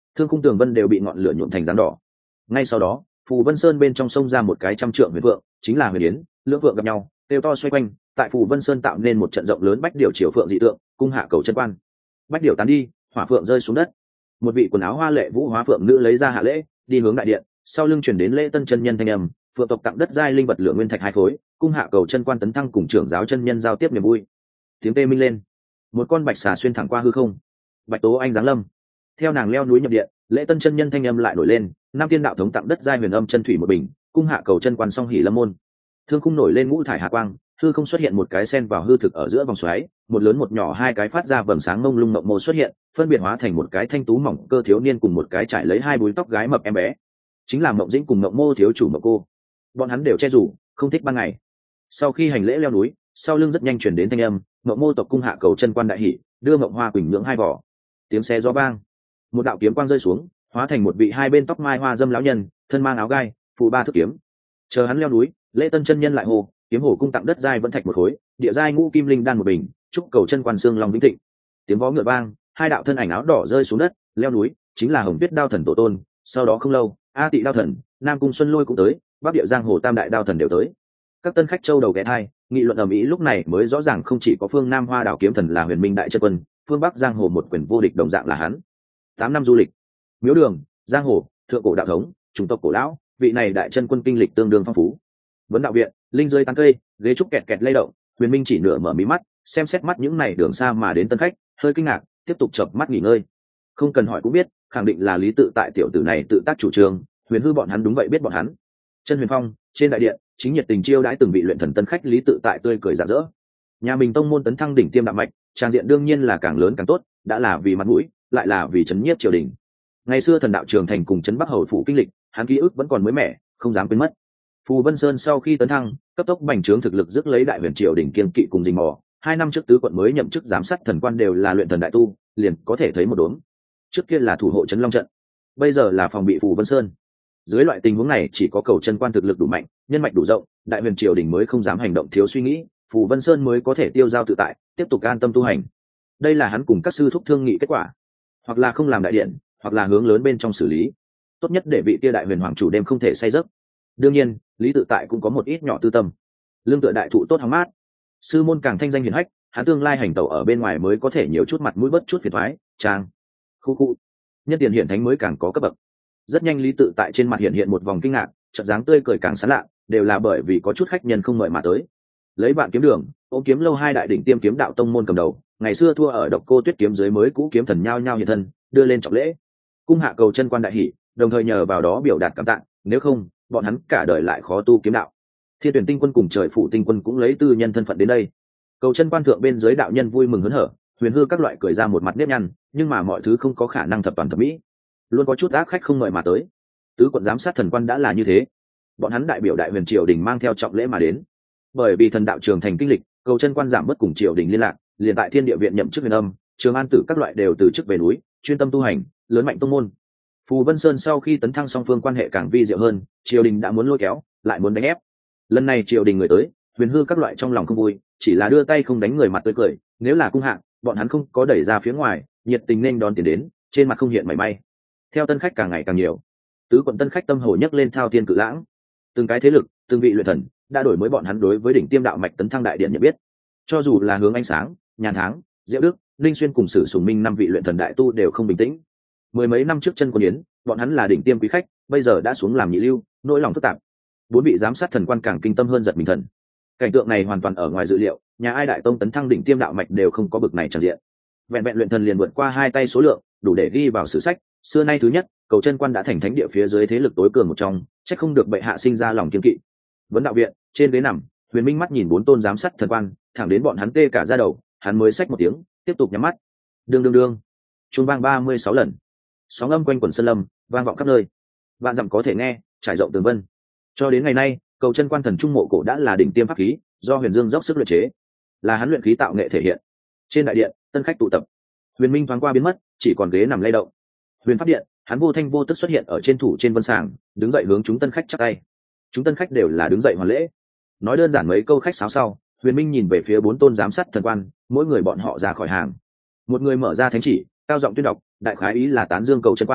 thương khung tường vân đều bị ngọn lửa nhuộm thành dáng đỏ. Ngay sau đó phù vân sơn bên trong sông ra một cái trăm trượng huyền vượng, chính là huyền yến. Lưỡng vượng gặp nhau đều to xoay quanh, tại phù vân sơn tạo nên một trận rộng lớn bách điểu chiều phượng dị tượng, cung hạ cầu chân quan. Bách điểu tán đi, hỏa phượng rơi xuống đất. Một vị quần áo hoa lệ vũ hóa phượng nữ lấy ra hạ lễ, đi hướng đại điện, sau lưng chuyển đến lễ tân chân nhân thanh âm, phượng tộc tặng đất giai linh vật lượng nguyên thạch hai khối, cung hạ cầu chân quan tấn thăng cùng trưởng giáo chân nhân giao tiếp niềm vui. Tiếng tê minh lên, một con bạch xà xuyên thẳng qua hư không. Bạch tố anh giáng lâm, theo nàng leo núi nhập điện, lễ tân chân nhân thanh âm lại nổi lên, nam tiên đạo thống tặng đất giai huyền âm chân thủy một bình, cung hạ cầu chân quan song hỷ lâm môn. Thương khung nổi lên ngũ thải hạ quang, hư không xuất hiện một cái sen vào hư thực ở giữa vòng xoáy, một lớn một nhỏ hai cái phát ra vầng sáng mông lung mộng mô xuất hiện, phân biệt hóa thành một cái thanh tú mỏng cơ thiếu niên cùng một cái trải lấy hai búi tóc gái mập em bé, chính là mộng dĩnh cùng mộng mô thiếu chủ mộng cô. Bọn hắn đều che rủ, không thích ban ngày. Sau khi hành lễ leo núi, sau lưng rất nhanh chuyển đến thanh âm, mộng mô tộc cung hạ cầu chân quan đại hỷ, đưa mộng hoa quỳnh nhưỡng hai vỏ. Tiếng xe gió vang, một đạo kiếm quang rơi xuống, hóa thành một vị hai bên tóc mai hoa dâm lão nhân, thân mang áo gai, phụ ba thước kiếm. Chờ hắn leo núi, lễ tân chân nhân lại hồ kiếm hổ cung tặng đất giai vẫn thạch một khối, địa giai ngũ kim linh đan một bình, chúc cầu chân quan xương long vĩnh thịnh. Tiếng vó ngựa vang, hai đạo thân ảnh áo đỏ rơi xuống đất, leo núi chính là hồng tuyết đao thần tổ tôn. Sau đó không lâu, a tị đao thần, nam cung xuân lôi cũng tới, bắc địa giang hồ tam đại đao thần đều tới. Các tân khách châu đầu ghé thai nghị luận ầm ĩ, lúc này mới rõ ràng không chỉ có phương nam hoa đảo kiếm thần là huyền minh đại chân quân, phương bắc giang hồ một quyền vô địch đồng dạng là hắn. Tám năm du lịch, miếu đường, giang hồ, thượng cổ đạo thống, chủng tộc cổ lão, vị này đại chân quân kinh lịch tương đương phong phú. Vấn đạo viện, linh rơi tán cây, ghế trúc kẹt kẹt lay động, huyền minh chỉ nửa mở mí mắt, xem xét mắt những này đường xa mà đến tân khách, hơi kinh ngạc, tiếp tục chợp mắt nghỉ ngơi. Không cần hỏi cũng biết, khẳng định là lý tự tại tiểu tử này tự tác chủ trương, huyền hư bọn hắn đúng vậy biết bọn hắn. Chân huyền phong trên đại điện, chính nhiệt tình chiêu đãi từng vị luyện thần tân khách, lý tự tại tươi cười rạng rỡ. Nhà mình tông môn tấn thăng đỉnh tiêm đạm mạch, trang diện đương nhiên là càng lớn càng tốt, đã là vì mặt mũi, lại là vì chấn nhiếp triều đình. Ngày xưa thần đạo trường thành cùng trấn bắc hầu phủ kinh lịch, hắn ký ức vẫn còn mới mẻ, không dám quên mất. Phù Vân Sơn sau khi tấn thăng, cấp tốc bành trướng thực lực, rước lấy đại huyền triều đỉnh kiên kỵ cùng rình mò. Hai năm trước tứ quận mới nhậm chức giám sát thần quan đều là luyện thần đại tu, liền có thể thấy một đốm. Trước kia là thủ hộ trấn Long trận, bây giờ là phòng bị Phù Vân Sơn. Dưới loại tình huống này, chỉ có cầu chân quan thực lực đủ mạnh, nhân mạch đủ rộng, đại huyền triều đỉnh mới không dám hành động thiếu suy nghĩ, Phù Vân Sơn mới có thể tiêu giao tự tại, tiếp tục an tâm tu hành. Đây là hắn cùng các sư thúc thương nghị kết quả, hoặc là không làm đại điện, hoặc là hướng lớn bên trong xử lý, tốt nhất để vị tia đại huyền hoàng chủ đêm không thể say giấc. Đương nhiên, lý tự tại cũng có một ít nhỏ tư tâm, lương tựa đại thụ tốt hóng mát, sư môn càng thanh danh hiển hách, hắn tương lai hành tẩu ở bên ngoài mới có thể nhiều chút mặt mũi, bớt chút phiền thoái trang khu khu nhân tiền hiện thánh mới càng có cấp bậc. Rất nhanh lý tự tại trên mặt hiện hiện một vòng kinh ngạc, chợt dáng tươi cười càng sán lạ, đều là bởi vì có chút khách nhân không mời mà tới. Lấy bạn kiếm đường, ôm kiếm lâu hai đại đỉnh tiêm kiếm đạo tông môn cầm đầu, ngày xưa thua ở độc cô tuyết kiếm dưới mới cũ kiếm thần nhao nhao hiện thân, đưa lên trọng lễ, cung hạ cầu chân quan đại hỷ, đồng thời nhờ vào đó biểu đạt cảm tạ, nếu không bọn hắn cả đời lại khó tu kiếm đạo. Thiên tuyển tinh quân cùng trời phụ tinh quân cũng lấy tư nhân thân phận đến đây. Cầu chân quan thượng bên dưới đạo nhân vui mừng hớn hở, huyền hư các loại cười ra một mặt nếp nhăn, nhưng mà mọi thứ không có khả năng thập toàn thập mỹ, luôn có chút ác khách không mời mà tới. Tứ quận giám sát thần quan đã là như thế, bọn hắn đại biểu đại huyền triều đình mang theo trọng lễ mà đến. Bởi vì thần đạo trường thành kinh lịch, cầu chân quan giảm bớt cùng triều đình liên lạc, liền tại thiên địa viện nhậm chức huyền âm, trường an tử các loại đều từ chức về núi, chuyên tâm tu hành, lớn mạnh tông môn. Phù Vân Sơn sau khi tấn thăng song phương quan hệ càng vi diệu hơn, triều đình đã muốn lôi kéo, lại muốn đánh ép. Lần này triều đình người tới, huyền hư các loại trong lòng không vui, chỉ là đưa tay không đánh người mặt tươi cười, nếu là cung hạng, bọn hắn không có đẩy ra phía ngoài, nhiệt tình nên đón tiền đến, trên mặt không hiện mảy may. Theo tân khách càng ngày càng nhiều, tứ quận tân khách tâm hồ nhấc lên thao thiên cự lãng, từng cái thế lực, từng vị luyện thần đã đổi mới bọn hắn đối với đỉnh tiêm đạo mạch tấn thăng đại điện nhận biết. Cho dù là Hướng Ánh Sáng, Nhàn Tháng, Diệu Đức, Linh Xuyên cùng Sử Sùng Minh năm vị luyện thần đại tu đều không bình tĩnh. Mười mấy năm trước chân quân yến, bọn hắn là đỉnh tiêm quý khách, bây giờ đã xuống làm nhị lưu, nỗi lòng phức tạp. Bốn vị giám sát thần quan càng kinh tâm hơn giật mình thần. Cảnh tượng này hoàn toàn ở ngoài dự liệu, nhà ai đại tông tấn thăng đỉnh tiêm đạo mạch đều không có bực này tràn diện. Vẹn vẹn luyện thần liền vượt qua hai tay số lượng, đủ để ghi vào sử sách. Xưa nay thứ nhất, cầu chân quan đã thành thánh địa phía dưới thế lực tối cường một trong, chắc không được bệ hạ sinh ra lòng kiên kỵ. Vấn đạo viện, trên ghế nằm, huyền minh mắt nhìn bốn tôn giám sát thần quan, thẳng đến bọn hắn tê cả da đầu, hắn mới xách một tiếng, tiếp tục nhắm mắt. Đương đương đương, chuông vang ba mươi sáu lần, sóng âm quanh quần sơn lâm, vang vọng khắp nơi, vạn dặm có thể nghe, trải rộng tường vân. Cho đến ngày nay, cầu chân quan thần trung mộ cổ đã là đỉnh tiêm pháp khí, do huyền dương dốc sức luyện chế, là hắn luyện khí tạo nghệ thể hiện. Trên đại điện, tân khách tụ tập, huyền minh thoáng qua biến mất, chỉ còn ghế nằm lay động. Huyền pháp điện, hắn vô thanh vô tức xuất hiện ở trên thủ trên vân sàng, đứng dậy hướng chúng tân khách chắp tay. Chúng tân khách đều là đứng dậy hoàn lễ. Nói đơn giản mấy câu khách sáo sau, huyền minh nhìn về phía bốn tôn giám sát thần quan, mỗi người bọn họ ra khỏi hàng. Một người mở ra thánh chỉ, cao giọng tuyên đọc, đại khái ý là tán dương cầu chân quan,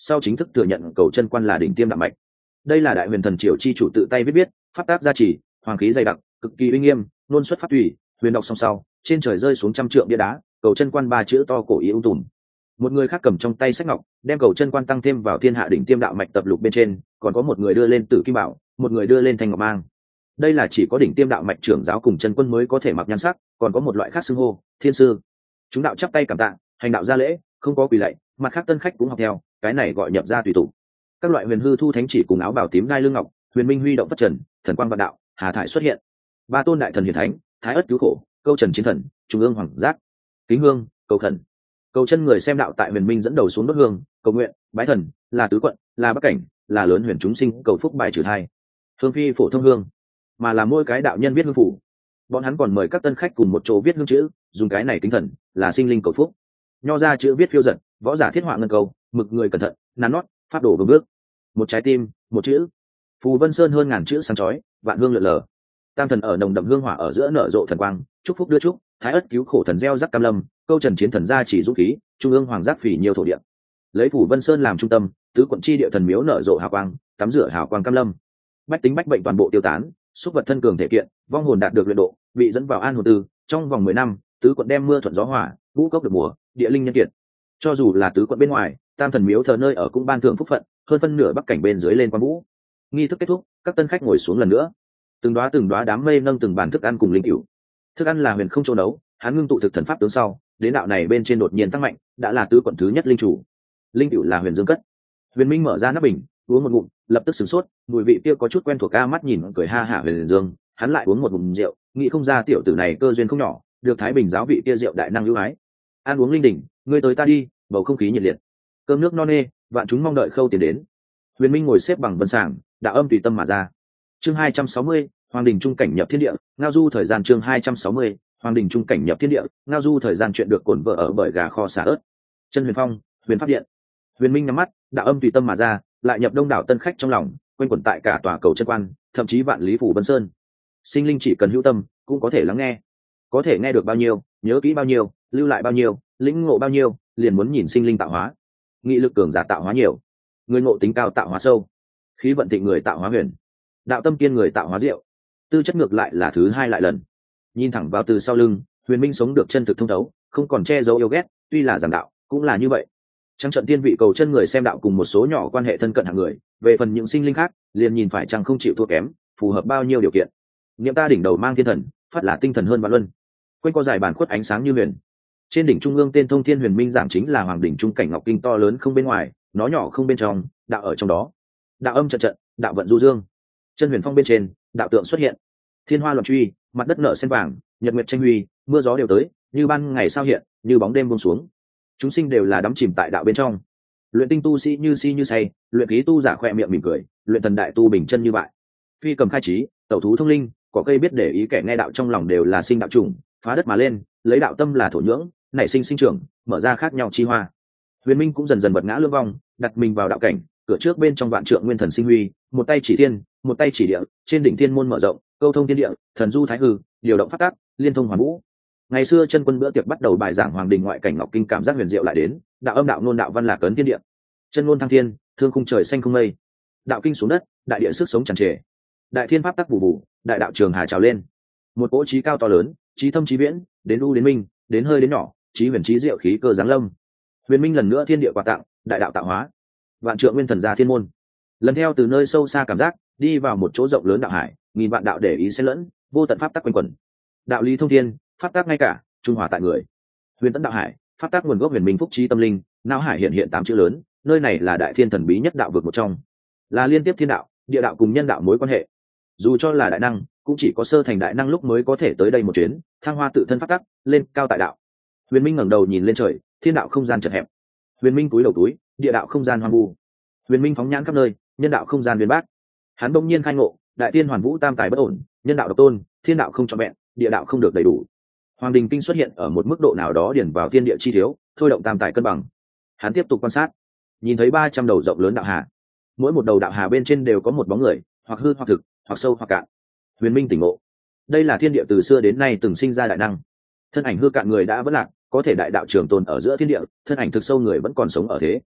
sau chính thức thừa nhận cầu chân quan là đỉnh tiêm đạo mạch. Đây là đại huyền thần triều chi chủ tự tay viết viết, pháp tác gia trì, hoàng khí dày đặc, cực kỳ uy nghiêm, luôn xuất phát tùy, huyền đọc song sau, trên trời rơi xuống trăm trượng bia đá, cầu chân quan ba chữ to cổ ý ung tùm. Một người khác cầm trong tay sách ngọc, đem cầu chân quan tăng thêm vào thiên hạ đỉnh tiêm đạo mạch tập lục bên trên, còn có một người đưa lên tử kim bảo, một người đưa lên thanh ngọc mang. Đây là chỉ có đỉnh tiêm đạo mạch trưởng giáo cùng chân quân mới có thể mặc nhan sắc, còn có một loại khác xưng hô, thiên sư. Chúng đạo chắp tay cảm tạ, hành đạo gia lễ, không có quỳ lạy, mặt khác tân khách cũng học theo, cái này gọi nhập gia tùy tụ. Các loại huyền hư thu thánh chỉ cùng áo bào tím đai lưng ngọc, huyền minh huy động phát trần, thần quang vạn đạo, hà thải xuất hiện. Ba tôn đại thần hiển thánh, thái ất cứu khổ, câu trần chiến thần, trung ương hoàng giác, kính hương, cầu thần. Cầu chân người xem đạo tại huyền minh dẫn đầu xuống đốt hương, cầu nguyện, bái thần, là tứ quận, là bắc cảnh, là lớn huyền chúng sinh, cầu phúc bài trừ thai. Hương phi phổ thông hương, mà là mỗi cái đạo nhân viết hương phủ. Bọn hắn còn mời các tân khách cùng một chỗ viết hương chữ, dùng cái này kính thần, là sinh linh cầu phúc. Nho ra chữ viết phiêu dật, võ giả thiết họa ngân cầu, mực người cẩn thận, nắn nót, pháp đổ vương bước. Một trái tim, một chữ. Phù Vân Sơn hơn ngàn chữ sáng chói, vạn hương lượn lờ. Tam thần ở nồng đậm hương hỏa ở giữa nở rộ thần quang, chúc phúc đưa chúc, thái ất cứu khổ thần gieo rắc cam lâm, câu trần chiến thần gia chỉ dũng khí, trung ương hoàng giác phỉ nhiều thổ địa. Lấy Phủ Vân Sơn làm trung tâm, tứ quận chi địa thần miếu nở rộ hào quang, tắm rửa hào quang cam lâm. Bách tính bách bệnh toàn bộ tiêu tán, xúc vật thân cường thể kiện, vong hồn đạt được luyện độ, bị dẫn vào an hồn tư, trong vòng mười năm, tứ quận đem mưa thuận gió hòa, ngũ cốc được mùa, địa linh nhân kiệt. Cho dù là tứ quận bên ngoài, tam thần miếu thờ nơi ở cũng ban thưởng phúc phận, hơn phân nửa bắc cảnh bên dưới lên quan vũ. Nghi thức kết thúc, các tân khách ngồi xuống lần nữa. Từng đóa từng đóa đám mây nâng từng bàn thức ăn cùng linh cửu. Thức ăn là huyền không châu nấu, hắn ngưng tụ thực thần pháp tướng sau, đến đạo này bên trên đột nhiên tăng mạnh, đã là tứ quận thứ nhất linh chủ. Linh cửu là huyền dương cất. Huyền Minh mở ra nắp bình, uống một ngụm, lập tức sửng sốt, mùi vị kia có chút quen thuộc, a mắt nhìn cười ha hả Huyền Dương, hắn lại uống một ngụm rượu, nghĩ không ra tiểu tử này cơ duyên không nhỏ, được Thái Bình giáo vị kia rượu đại năng ưu ái. Ăn uống linh đỉnh, ngươi tới ta đi, bầu không khí nhiệt liệt. Cơm nước no nê, vạn chúng mong đợi khâu tiền đến. Huyền Minh ngồi xếp bằng vân sàng, đạo âm tùy tâm mà ra. Chương hai trăm sáu mươi, Hoàng đình trung cảnh nhập thiên địa, ngao du thời gian. Chương hai trăm sáu mươi, Hoàng đình trung cảnh nhập thiên địa, ngao du thời gian. Chuyện được cổn vợ ở bởi gà kho xả ớt. Chân Huyền Phong, Huyền Pháp Điện. Huyền Minh nhắm mắt, đạo âm tùy tâm mà ra, lại nhập đông đảo tân khách trong lòng, quanh quẩn tại cả tòa cầu chân quan, thậm chí vạn lý phủ Vân Sơn. Sinh linh chỉ cần hữu tâm, cũng có thể lắng nghe. Có thể nghe được bao nhiêu, nhớ kỹ bao nhiêu, lưu lại bao nhiêu, lĩnh ngộ bao nhiêu, liền muốn nhìn sinh linh tạo hóa. Nghị lực cường giả tạo hóa nhiều, người ngộ tính cao tạo hóa sâu, khí vận thịnh người tạo hóa huyền, đạo tâm kiên người tạo hóa diệu. Tư chất ngược lại là thứ hai lại lần. Nhìn thẳng vào từ sau lưng, Huyền Minh sống được chân thực thông thấu, không còn che giấu yêu ghét, tuy là giảng đạo, cũng là như vậy. Trăng trận tiên vị cầu chân người xem đạo cùng một số nhỏ quan hệ thân cận hạng người, về phần những sinh linh khác, liền nhìn phải chăng không chịu thua kém, phù hợp bao nhiêu điều kiện. Niệm ta đỉnh đầu mang thiên thần, phát là tinh thần hơn vạn luân. Quanh co dài bản khuất ánh sáng như huyền. Trên đỉnh trung ương tên thông thiên huyền minh giảng chính là hoàng đỉnh trung cảnh ngọc kinh to lớn không bên ngoài, nó nhỏ không bên trong, đạo ở trong đó. Đạo âm trận trận, đạo vận du dương. Chân huyền phong bên trên, đạo tượng xuất hiện. Thiên hoa loạn truy, mặt đất nở sen vàng, nhật nguyệt tranh huy, mưa gió đều tới, như ban ngày sao hiện, như bóng đêm buông xuống. Chúng sinh đều là đắm chìm tại đạo bên trong. Luyện tinh tu sĩ như si như say, luyện khí tu giả khỏe miệng mỉm cười, luyện thần đại tu bình chân như bại. Phi cầm khai trí, tẩu thú thông linh, cỏ cây biết để ý, kẻ nghe đạo trong lòng đều là sinh đạo trùng, phá đất mà lên, lấy đạo tâm là thổ nhưỡng, nảy sinh sinh trưởng, mở ra khác nhau chi hoa. Huyền Minh cũng dần dần bật ngã lương vong, đặt mình vào đạo cảnh, cửa trước bên trong vạn trượng nguyên thần sinh huy, một tay chỉ thiên, một tay chỉ địa, trên đỉnh thiên môn mở rộng, câu thông thiên địa, thần du thái hư, điều động phát tác, liên thông hoàn vũ. Ngày xưa chân quân bữa tiệc bắt đầu bài giảng hoàng đình ngoại cảnh ngọc kinh, cảm giác huyền diệu lại đến, đạo âm đạo nôn đạo văn lạc cấn thiên địa, chân ngôn thăng thiên, thương khung trời xanh không mây, đạo kinh xuống đất, đại địa sức sống tràn trề, đại thiên pháp tắc vụ vụ, đại đạo trường hà trào lên. Một cỗ trí cao to lớn, trí thâm trí viễn, đến u đến minh, đến hơi đến nhỏ, trí huyền trí diệu khí cơ giáng lâm. Huyền Minh lần nữa thiên địa quà tặng, đại đạo tạo hóa, vạn trượng nguyên thần ra thiên môn. Lần theo từ nơi sâu xa cảm giác, đi vào một chỗ rộng lớn đạo hải, nghìn vạn đạo để ý xen lẫn, vô tận pháp tắc quanh quẩn. Đạo lý thông thiên, pháp tắc ngay cả, trung hòa tại người. Huyền tận đạo hải, pháp tắc nguồn gốc huyền minh phúc trí tâm linh, não hải hiện hiện tám chữ lớn, nơi này là đại thiên thần bí nhất đạo vực một trong, là liên tiếp thiên đạo, địa đạo cùng nhân đạo mối quan hệ. Dù cho là đại năng, cũng chỉ có sơ thành đại năng lúc mới có thể tới đây một chuyến, thăng hoa tự thân pháp tắc, lên cao tại đạo. Huyền Minh ngẩng đầu nhìn lên trời, thiên đạo không gian chật hẹp. Huyền Minh cúi đầu túi, địa đạo không gian hoang vu. Huyền Minh phóng nhãn khắp nơi, nhân đạo không gian uyên bác. Hắn bỗng nhiên khai ngộ, đại tiên hoàn vũ tam tài bất ổn, nhân đạo độc tôn, thiên đạo không trọn vẹn, địa đạo không được đầy đủ. Hoàng đình kinh xuất hiện ở một mức độ nào đó điển vào thiên địa chi thiếu, thôi động tam tài cân bằng. Hắn tiếp tục quan sát, nhìn thấy ba trăm đầu rộng lớn đạo hà, mỗi một đầu đạo hà bên trên đều có một bóng người, hoặc hư hoặc thực, hoặc sâu hoặc cạn. Huyền Minh tỉnh ngộ, đây là thiên địa từ xưa đến nay từng sinh ra đại năng. Thân ảnh hư cạn người đã vẫn lạc, có thể đại đạo trường tồn ở giữa thiên địa, thân ảnh thực sâu người vẫn còn sống ở thế.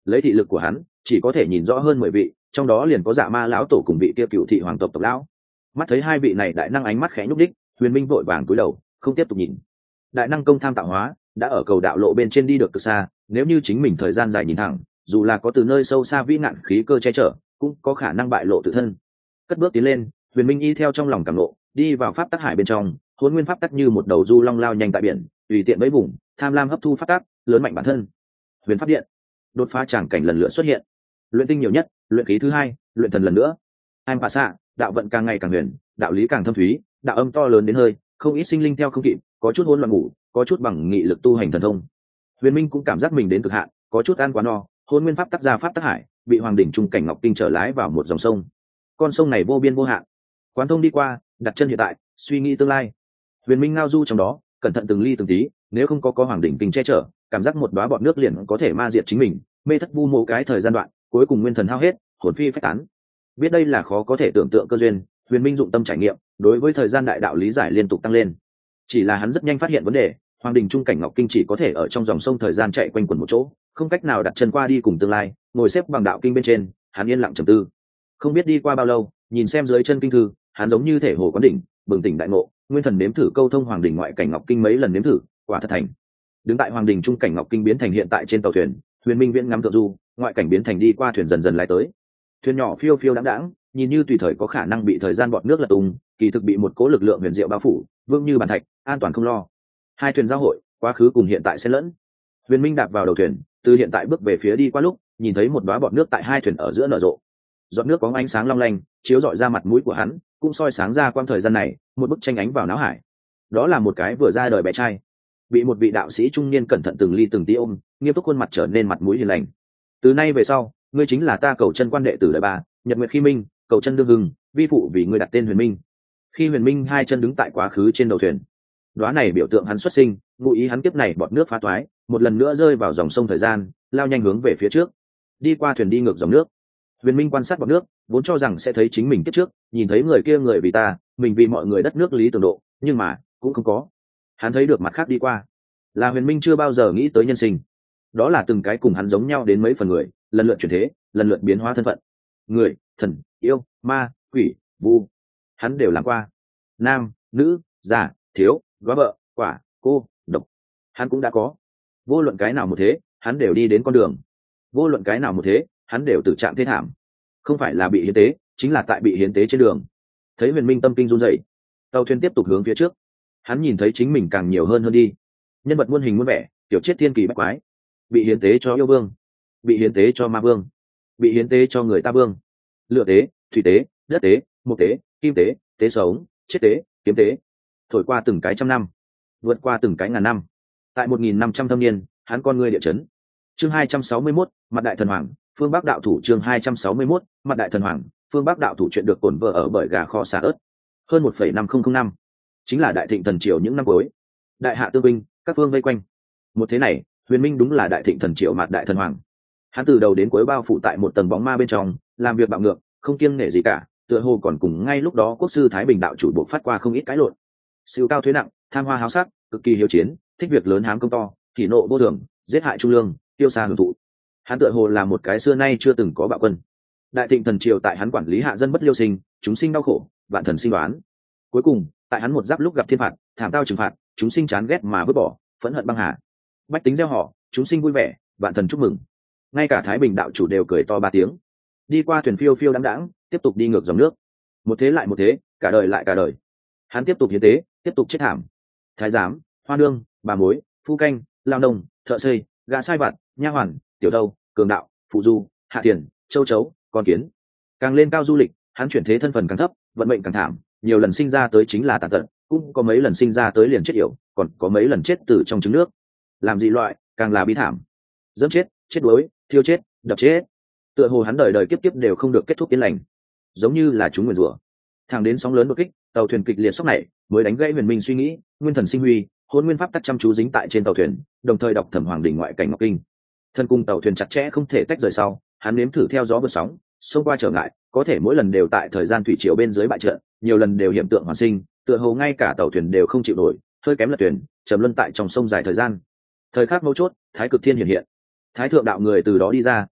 lấy thị lực của hắn chỉ có thể nhìn rõ hơn mười vị, trong đó liền có dạ ma lão tổ cùng vị kia cựu thị hoàng tộc tộc lão. Mắt thấy hai vị này đại năng ánh mắt khẽ nhúc đích, huyền minh vội vàng cúi đầu không tiếp tục nhìn. Đại năng công tham tạo hóa đã ở cầu đạo lộ bên trên đi được từ xa, nếu như chính mình thời gian dài nhìn thẳng, dù là có từ nơi sâu xa vĩ nạn khí cơ che chở cũng có khả năng bại lộ tự thân. Cất bước tiến lên, huyền minh y theo trong lòng cảm lộ, đi vào pháp tắc hải bên trong. Hỗn nguyên pháp tắc như một đầu du long lao nhanh tại biển, tùy tiện bấy vùng, tham lam hấp thu pháp tắc, lớn mạnh bản thân. Huyền pháp điện, đột phá tràng cảnh lần lượt xuất hiện. Luyện tinh nhiều nhất, luyện khí thứ hai, luyện thần lần nữa. Anh bà xạ, đạo vận càng ngày càng huyền, đạo lý càng thâm thúy, đạo âm to lớn đến hơi, không ít sinh linh theo không kịp, có chút hỗn loạn ngủ, có chút bằng nghị lực tu hành thần thông. Huyền minh cũng cảm giác mình đến cực hạn, có chút ăn quá no. Hỗn nguyên pháp tắc ra pháp tắc hải, bị hoàng đỉnh trung cảnh ngọc kinh trở lái vào một dòng sông. Con sông này vô biên vô hạn, quán thông đi qua, đặt chân hiện tại, suy nghĩ tương lai. Huyền minh ngao du trong đó, cẩn thận từng ly từng tí, nếu không có có hoàng đỉnh kinh che chở, cảm giác một đóa bọt nước liền có thể ma diệt chính mình, mê thất vu mộ cái thời gian đoạn, cuối cùng nguyên thần hao hết, hồn phi phách tán. Biết đây là khó có thể tưởng tượng cơ duyên, huyền minh dụng tâm trải nghiệm, đối với thời gian đại đạo lý giải liên tục tăng lên. Chỉ là hắn rất nhanh phát hiện vấn đề, hoàng đình trung cảnh ngọc kinh chỉ có thể ở trong dòng sông thời gian chạy quanh quẩn một chỗ, không cách nào đặt chân qua đi cùng tương lai. Ngồi xếp bằng đạo kinh bên trên, hắn yên lặng trầm tư. Không biết đi qua bao lâu, nhìn xem dưới chân kinh thư, hắn giống như thể hồ quán đỉnh, bừng tỉnh đại ngộ, nguyên thần nếm thử câu thông hoàng đình ngoại cảnh ngọc kinh mấy lần nếm thử, quả thật thành. Đứng tại hoàng đình trung cảnh ngọc kinh biến thành hiện tại trên tàu thuyền, huyền minh viễn ngắm thượng du, ngoại cảnh biến thành đi qua thuyền dần dần lái tới. Thuyền nhỏ phiêu phiêu đáng đáng, nhìn như tùy thời có khả năng bị thời gian bọt nước lật tung, kỳ thực bị một cố lực lượng huyền diệu bao phủ, vững như bàn thạch, an toàn không lo. Hai thuyền giao hội, quá khứ cùng hiện tại xen lẫn. Huyền minh đạp vào đầu thuyền, từ hiện tại bước về phía đi qua lúc, nhìn thấy một đóa bọt nước tại hai thuyền ở giữa nở rộ. Giọt nước có ánh sáng long lanh, chiếu rọi ra mặt mũi của hắn, cũng soi sáng ra quang thời gian này, một bức tranh ánh vào não hải. Đó là một cái vừa ra đời bé trai, bị một vị đạo sĩ trung niên cẩn thận từng ly từng tí ôm, nghiêm túc khuôn mặt trở nên mặt mũi hiền lành. Từ nay về sau, ngươi chính là ta cầu chân quan đệ tử đời ba, nhật nguyệt khi minh, cầu chân đương hưng, vi phụ vì ngươi đặt tên huyền minh. Khi huyền minh hai chân đứng tại quá khứ trên đầu thuyền, đóa này biểu tượng hắn xuất sinh, ngụ ý hắn kiếp này bọt nước phá toái, một lần nữa rơi vào dòng sông thời gian, lao nhanh hướng về phía trước, đi qua thuyền đi ngược dòng nước. Huyền minh quan sát bọt nước, vốn cho rằng sẽ thấy chính mình kiếp trước, nhìn thấy người kia người vì ta, mình vì mọi người đất nước lý tưởng độ, nhưng mà cũng không có. Hắn thấy được mặt khác đi qua, là huyền minh chưa bao giờ nghĩ tới nhân sinh. Đó là từng cái cùng hắn giống nhau đến mấy phần người, lần lượt chuyển thế, lần lượt biến hóa thân phận, người, thần, yêu, ma, quỷ, vu, hắn đều làm qua. Nam, nữ, già, thiếu, góa vợ, quả, cô, độc, hắn cũng đã có. Vô luận cái nào một thế, hắn đều đi đến con đường. Vô luận cái nào một thế, hắn đều tự trạng thế thảm, không phải là bị hiến tế, chính là tại bị hiến tế trên đường. Thấy huyền minh tâm kinh run rẩy, tàu thuyền tiếp tục hướng phía trước. Hắn nhìn thấy chính mình càng nhiều hơn hơn đi, nhân vật muôn hình muôn vẻ, tiểu chết thiên kỳ bách quái, bị hiến tế cho yêu vương, bị hiến tế cho ma vương, bị hiến tế cho người ta vương, lửa tế, thủy tế, đất tế, mộc tế, kim tế, tế sống, chết tế, kiếm tế, thổi qua từng cái trăm năm, vượt qua từng cái ngàn năm. Tại một nghìn năm trăm thâm niên, hắn con người địa chấn. Chương hai trăm sáu mươi mốt, mặt đại thần hoàng, phương bắc đạo thủ. Chương hai trăm sáu mươi mốt, mặt đại thần hoàng, phương bắc đạo thủ. Chuyện được cổn vợ ở bởi gà kho xả ớt. Hơn một phẩy năm không không năm, chính là đại thịnh thần triều những năm cuối. Đại hạ tương binh, các phương vây quanh. Một thế này, huyền minh đúng là đại thịnh thần triều mặt đại thần hoàng. Hắn từ đầu đến cuối bao phủ tại một tầng bóng ma bên trong, làm việc bạo ngược, không kiêng nể gì cả, tựa hồ còn cùng ngay lúc đó quốc sư Thái Bình đạo chủ buộc phát qua không ít cãi lộn. Siêu cao thuế nặng, tham hoa háo sắc, cực kỳ hiếu chiến, thích việc lớn hám công to, kỷ nộ vô thường, giết hại trung lương, tiêu xa hưởng thụ. Hắn tựa hồ là một cái xưa nay chưa từng có bạo quân. Đại thịnh thần triều tại hắn quản lý hạ dân bất liêu sinh, chúng sinh đau khổ, vạn thần sinh đoán. Cuối cùng, tại hắn một giáp lúc gặp thiên phạt, thảm tao trừng phạt, chúng sinh chán ghét mà vứt bỏ, phẫn hận băng hà. Bách tính gieo họ, chúng sinh vui vẻ, vạn thần chúc mừng. Ngay cả Thái Bình đạo chủ đều cười to ba tiếng. Đi qua thuyền phiêu phiêu đãng đãng, tiếp tục đi ngược dòng nước. Một thế lại một thế, cả đời lại cả đời. Hắn tiếp tục hiến tế, tiếp tục chết thảm. Thái giám, hoa nương, bà mối, phu canh, lao nông, thợ xây, gã sai vặt, nha hoàn, tiểu đâu, cường đạo, phụ du, hạ tiền, châu chấu, con kiến. Càng lên cao du lịch, hắn chuyển thế thân phần càng thấp, vận mệnh càng thảm, nhiều lần sinh ra tới chính là tàn tật, cũng có mấy lần sinh ra tới liền chết yểu, còn có mấy lần chết từ trong trứng nước. Làm gì loại, càng là bi thảm. Dẫm chết, chết đuối, thiêu chết, đập chết. Tựa hồ hắn đời đời kiếp kiếp đều không được kết thúc yên lành, giống như là chúng nguyền rủa. Thẳng đến sóng lớn đột kích, tàu thuyền kịch liệt sốc này mới đánh gãy huyền minh suy nghĩ, nguyên thần sinh huy, hôn nguyên pháp tắc chăm chú dính tại trên tàu thuyền, đồng thời đọc thẩm hoàng đỉnh ngoại cảnh ngọc kinh. Thân cung tàu thuyền chặt chẽ không thể tách rời sau, hắn nếm thử theo gió vượt sóng, xông qua trở ngại, có thể mỗi lần đều tại thời gian thủy triều bên dưới bại trận, nhiều lần đều hiện tượng hoàn sinh, tựa hồ ngay cả tàu thuyền đều không chịu nổi, hơi kém lật thuyền, trầm luân tại trong sông dài thời gian. Thời khắc mấu chốt, thái cực thiên hiện hiện. Thái thượng đạo người từ đó đi ra,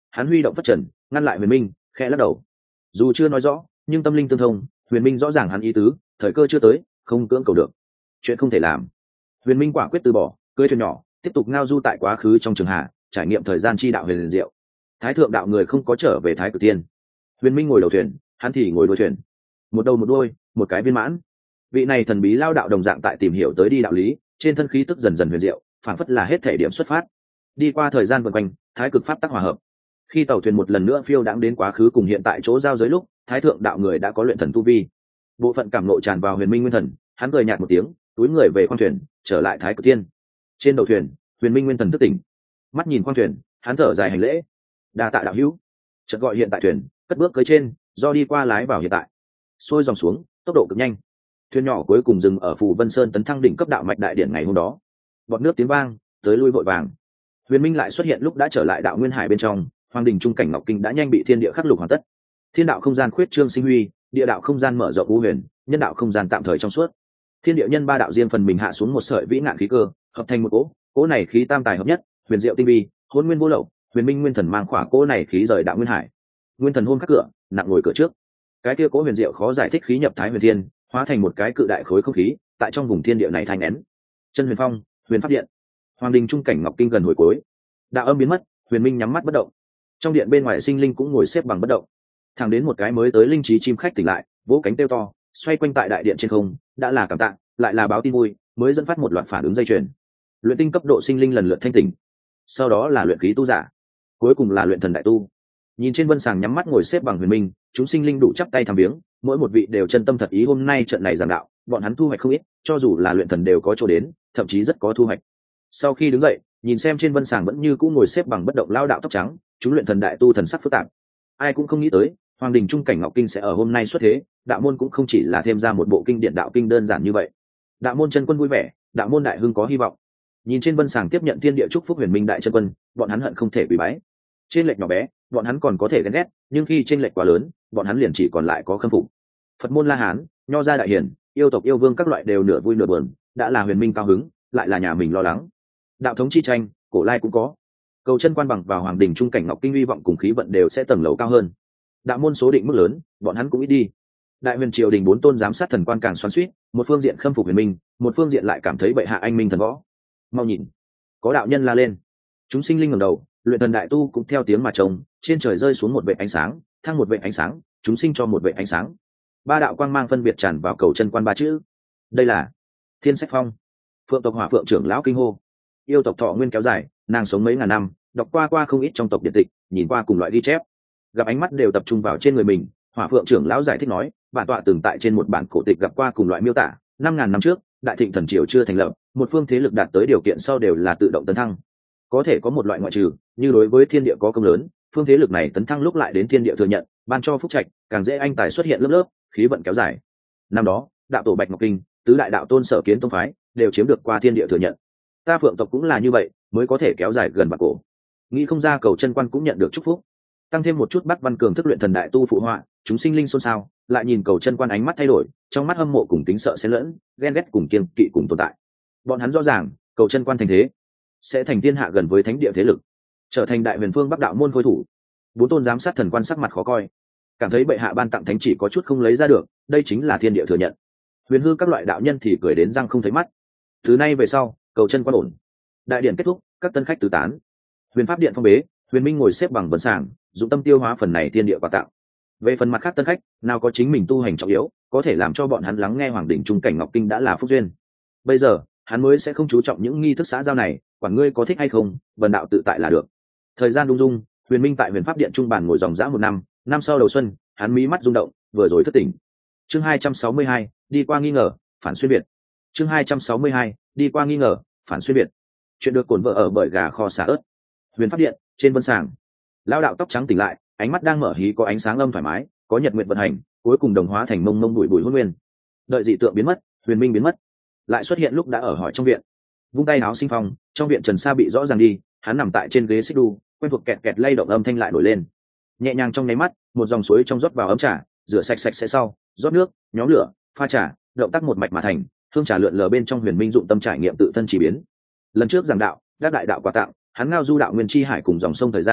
hắn huy động phất trần ngăn lại huyền minh, khẽ lắc đầu. Dù chưa nói rõ nhưng tâm linh tương thông, huyền minh rõ ràng hắn ý tứ, thời cơ chưa tới, không cưỡng cầu được, chuyện không thể làm. Huyền minh quả quyết từ bỏ, cưỡi thuyền nhỏ tiếp tục ngao du tại quá khứ trong trường hạ, trải nghiệm thời gian chi đạo huyền liền diệu. Thái thượng đạo người không có trở về thái cực tiên, huyền minh ngồi đầu thuyền, hắn thì ngồi đuôi thuyền, một đầu một đuôi, một cái viên mãn. Vị này thần bí lao đạo đồng dạng tại tìm hiểu tới đi đạo lý, trên thân khí tức dần dần huyền diệu, phản phất là hết thể điểm xuất phát. Đi qua thời gian vần quanh, thái cực pháp tắc hòa hợp. Khi tàu thuyền một lần nữa phiêu đãng đến quá khứ cùng hiện tại chỗ giao giới lúc, thái thượng đạo người đã có luyện thần tu vi. Bộ phận cảm nộ tràn vào huyền minh nguyên thần, hắn cười nhạt một tiếng, túi người về khoang thuyền, trở lại thái cực tiên. Trên đầu thuyền, huyền minh nguyên thần thức tỉnh, mắt nhìn khoang thuyền, hắn thở dài hành lễ, đa tạ đạo hữu. Chợt gọi hiện tại thuyền, cất bước cưỡi trên, do đi qua lái vào hiện tại. Xuôi dòng xuống, tốc độ cực nhanh. Thuyền nhỏ cuối cùng dừng ở Phù Vân Sơn tấn thăng đỉnh cấp đạo mạch đại điển ngày hôm đó. Bọt nước tiếng vang, tới lui vội vàng. Huyền minh lại xuất hiện lúc đã trở lại đạo nguyên hải bên trong, hoàng đình trung cảnh ngọc kinh đã nhanh bị thiên địa khắc lục hoàn tất. Thiên đạo không gian khuyết trương sinh huy, địa đạo không gian mở rộng u huyền, nhân đạo không gian tạm thời trong suốt. Thiên địa nhân ba đạo riêng phần mình hạ xuống một sợi vĩ nạn khí cơ, hợp thành một cỗ, cỗ này khí tam tài hợp nhất, huyền diệu tinh vi, hôn nguyên vô lậu. Huyền minh nguyên thần mang khỏa cỗ này khí rời đạo nguyên hải. Nguyên thần hôn khắc cửa, nặng ngồi cửa trước. Cái kia cỗ huyền diệu khó giải thích khí nhập thái huyền thiên, hóa thành một cái cự đại khối không khí, tại trong vùng thiên địa này thành nén. Chân huyền phong, huyền pháp điện, hoàng đình trung cảnh ngọc kinh gần hồi cuối, đạo âm biến mất, huyền minh nhắm mắt bất động. Trong điện bên ngoài sinh linh cũng ngồi xếp bằng bất động, thẳng đến một cái mới tới linh trí chim khách tỉnh lại, vỗ cánh kêu to, xoay quanh tại đại điện trên không, đã là cảm tạ, lại là báo tin vui, mới dẫn phát một loạt phản ứng dây chuyền. Luyện tinh cấp độ sinh linh lần lượt thanh tỉnh, sau đó là luyện khí tu giả, cuối cùng là luyện thần đại tu. Nhìn trên vân sàng nhắm mắt ngồi xếp bằng huyền minh, chúng sinh linh đủ chắp tay tham viếng, mỗi một vị đều chân tâm thật ý hôm nay trận này giảng đạo, bọn hắn thu hoạch không ít, cho dù là luyện thần đều có chỗ đến, thậm chí rất có thu hoạch. Sau khi đứng dậy, nhìn xem trên vân sàng vẫn như cũ ngồi xếp bằng bất động lao đạo tóc trắng, chúng luyện thần đại tu thần sắc phức tạp. Ai cũng không nghĩ tới, hoàng đình trung cảnh ngọc kinh sẽ ở hôm nay xuất thế, đạo môn cũng không chỉ là thêm ra một bộ kinh điển đạo kinh đơn giản như vậy. Đạo môn chân quân vui vẻ, đạo môn đại hưng có hy vọng. Nhìn trên vân sàng tiếp nhận thiên địa chúc phúc huyền minh đại chân quân, bọn hắn hận không thể quỳ bái. Trên lệch nhỏ bé, bọn hắn còn có thể ghen ghét, nhưng khi trên lệch quá lớn, bọn hắn liền chỉ còn lại có khâm phục. Phật môn La Hán, Nho gia đại hiển, yêu tộc yêu vương các loại đều nửa vui nửa buồn, đã là huyền minh cao hứng, lại là nhà mình lo lắng. Đạo thống chi tranh, cổ lai cũng có. Cầu chân quan bằng vào hoàng đình trung cảnh ngọc kinh uy vọng cùng khí vận đều sẽ tầng lầu cao hơn. Đạo môn số định mức lớn, bọn hắn cũng ít đi. Đại huyền triều đình bốn tôn giám sát thần quan càng xoắn xuýt, một phương diện khâm phục huyền minh, một phương diện lại cảm thấy bệ hạ anh minh thần võ. Mau nhìn, có đạo nhân la lên. Chúng sinh linh ngẩng đầu, luyện thần đại tu cũng theo tiếng mà trông, trên trời rơi xuống một vệt ánh sáng, thăng một vệt ánh sáng, chúng sinh cho một vệt ánh sáng. Ba đạo quang mang phân biệt tràn vào cầu chân quan ba chữ. Đây là Thiên Sách Phong. Phượng tộc Hỏa Phượng trưởng lão kinh hô. Yêu tộc thọ nguyên kéo dài, nàng sống mấy ngàn năm, đọc qua qua không ít trong tộc điện tịch, nhìn qua cùng loại ghi chép, gặp ánh mắt đều tập trung vào trên người mình. Hỏa Phượng trưởng lão giải thích nói, bản tọa từng tại trên một bản cổ tịch gặp qua cùng loại miêu tả, năm ngàn năm trước, đại thịnh thần triều chưa thành lập, một phương thế lực đạt tới điều kiện sau đều là tự động tấn thăng. Có thể có một loại ngoại trừ, như đối với thiên địa có công lớn, phương thế lực này tấn thăng lúc lại đến thiên địa thừa nhận, ban cho phúc trạch, càng dễ anh tài xuất hiện lớp lớp, khí vận kéo dài. Năm đó, đạo tổ Bạch Ngọc Kinh, tứ đại đạo tôn Sở Kiến tông phái, đều chiếm được qua thiên địa thừa nhận. Ta Phượng tộc cũng là như vậy, mới có thể kéo dài gần bạc cổ. Nghĩ không ra cầu chân quan cũng nhận được chúc phúc. Tăng thêm một chút Bắc Văn Cường thức luyện thần đại tu phụ họa, chúng sinh linh xôn xao, lại nhìn cầu chân quan ánh mắt thay đổi, trong mắt hâm mộ cùng tính sợ xen lẫn, ghen ghét cùng kiêng kỵ cùng tồn tại. Bọn hắn rõ ràng, cầu chân quan thành thế, sẽ thành thiên hạ gần với thánh địa thế lực, trở thành đại huyền phương Bắc đạo môn khôi thủ. Bốn tôn giám sát thần quan sắc mặt khó coi, cảm thấy bệ hạ ban tặng thánh chỉ có chút không lấy ra được, đây chính là thiên địa thừa nhận. Huyền hư các loại đạo nhân thì cười đến răng không thấy mắt. Từ nay về sau, cầu chân quan ổn. Đại điện kết thúc, các tân khách tứ tán. Huyền pháp điện phong bế, huyền minh ngồi xếp bằng vân sàng, dụng tâm tiêu hóa phần này thiên địa quà tặng. Về phần mặt khác tân khách, nào có chính mình tu hành trọng yếu, có thể làm cho bọn hắn lắng nghe hoàng đỉnh trung cảnh ngọc kinh đã là phúc duyên. Bây giờ, hắn mới sẽ không chú trọng những nghi thức xã giao này, quản ngươi có thích hay không, vần đạo tự tại là được. Thời gian đung dung, huyền minh tại huyền pháp điện trung bàn ngồi dòng dã một năm, năm sau đầu xuân, hắn mí mắt rung động, vừa rồi thất tỉnh. Chương hai trăm sáu mươi hai, đi qua nghi ngờ, phản xuyên biệt. Chương hai trăm sáu mươi hai, đi qua nghi ngờ, phản xuyên biệt. Chuyện được cổn vợ ở bởi gà kho xả ớt. Huyền pháp điện, trên vân sàng, lão đạo tóc trắng tỉnh lại, ánh mắt đang mở hí có ánh sáng âm thoải mái, có nhật nguyện vận hành, cuối cùng đồng hóa thành mông mông bụi bụi hôn nguyên. Đợi dị tượng biến mất, huyền minh biến mất, lại xuất hiện lúc đã ở hỏi trong viện. Vung tay áo sinh phong, trong viện trần sa bị rõ ràng đi, hắn nằm tại trên ghế xích đu, quen thuộc kẹt kẹt lay động âm thanh lại nổi lên. Nhẹ nhàng trong nháy mắt, một dòng suối trong rót vào ấm trà, rửa sạch sạch sẽ sau, rót nước, nhóm lửa, pha trà, động tác một mạch mà thành, hương trà lượn lờ bên trong huyền minh dụng tâm trải nghiệm tự thân chỉ biến. Lần trước giảng đạo, đắc đại đạo quà tặng, hắn ngao du đạo nguyên chi hải cùng dòng sông thời gian,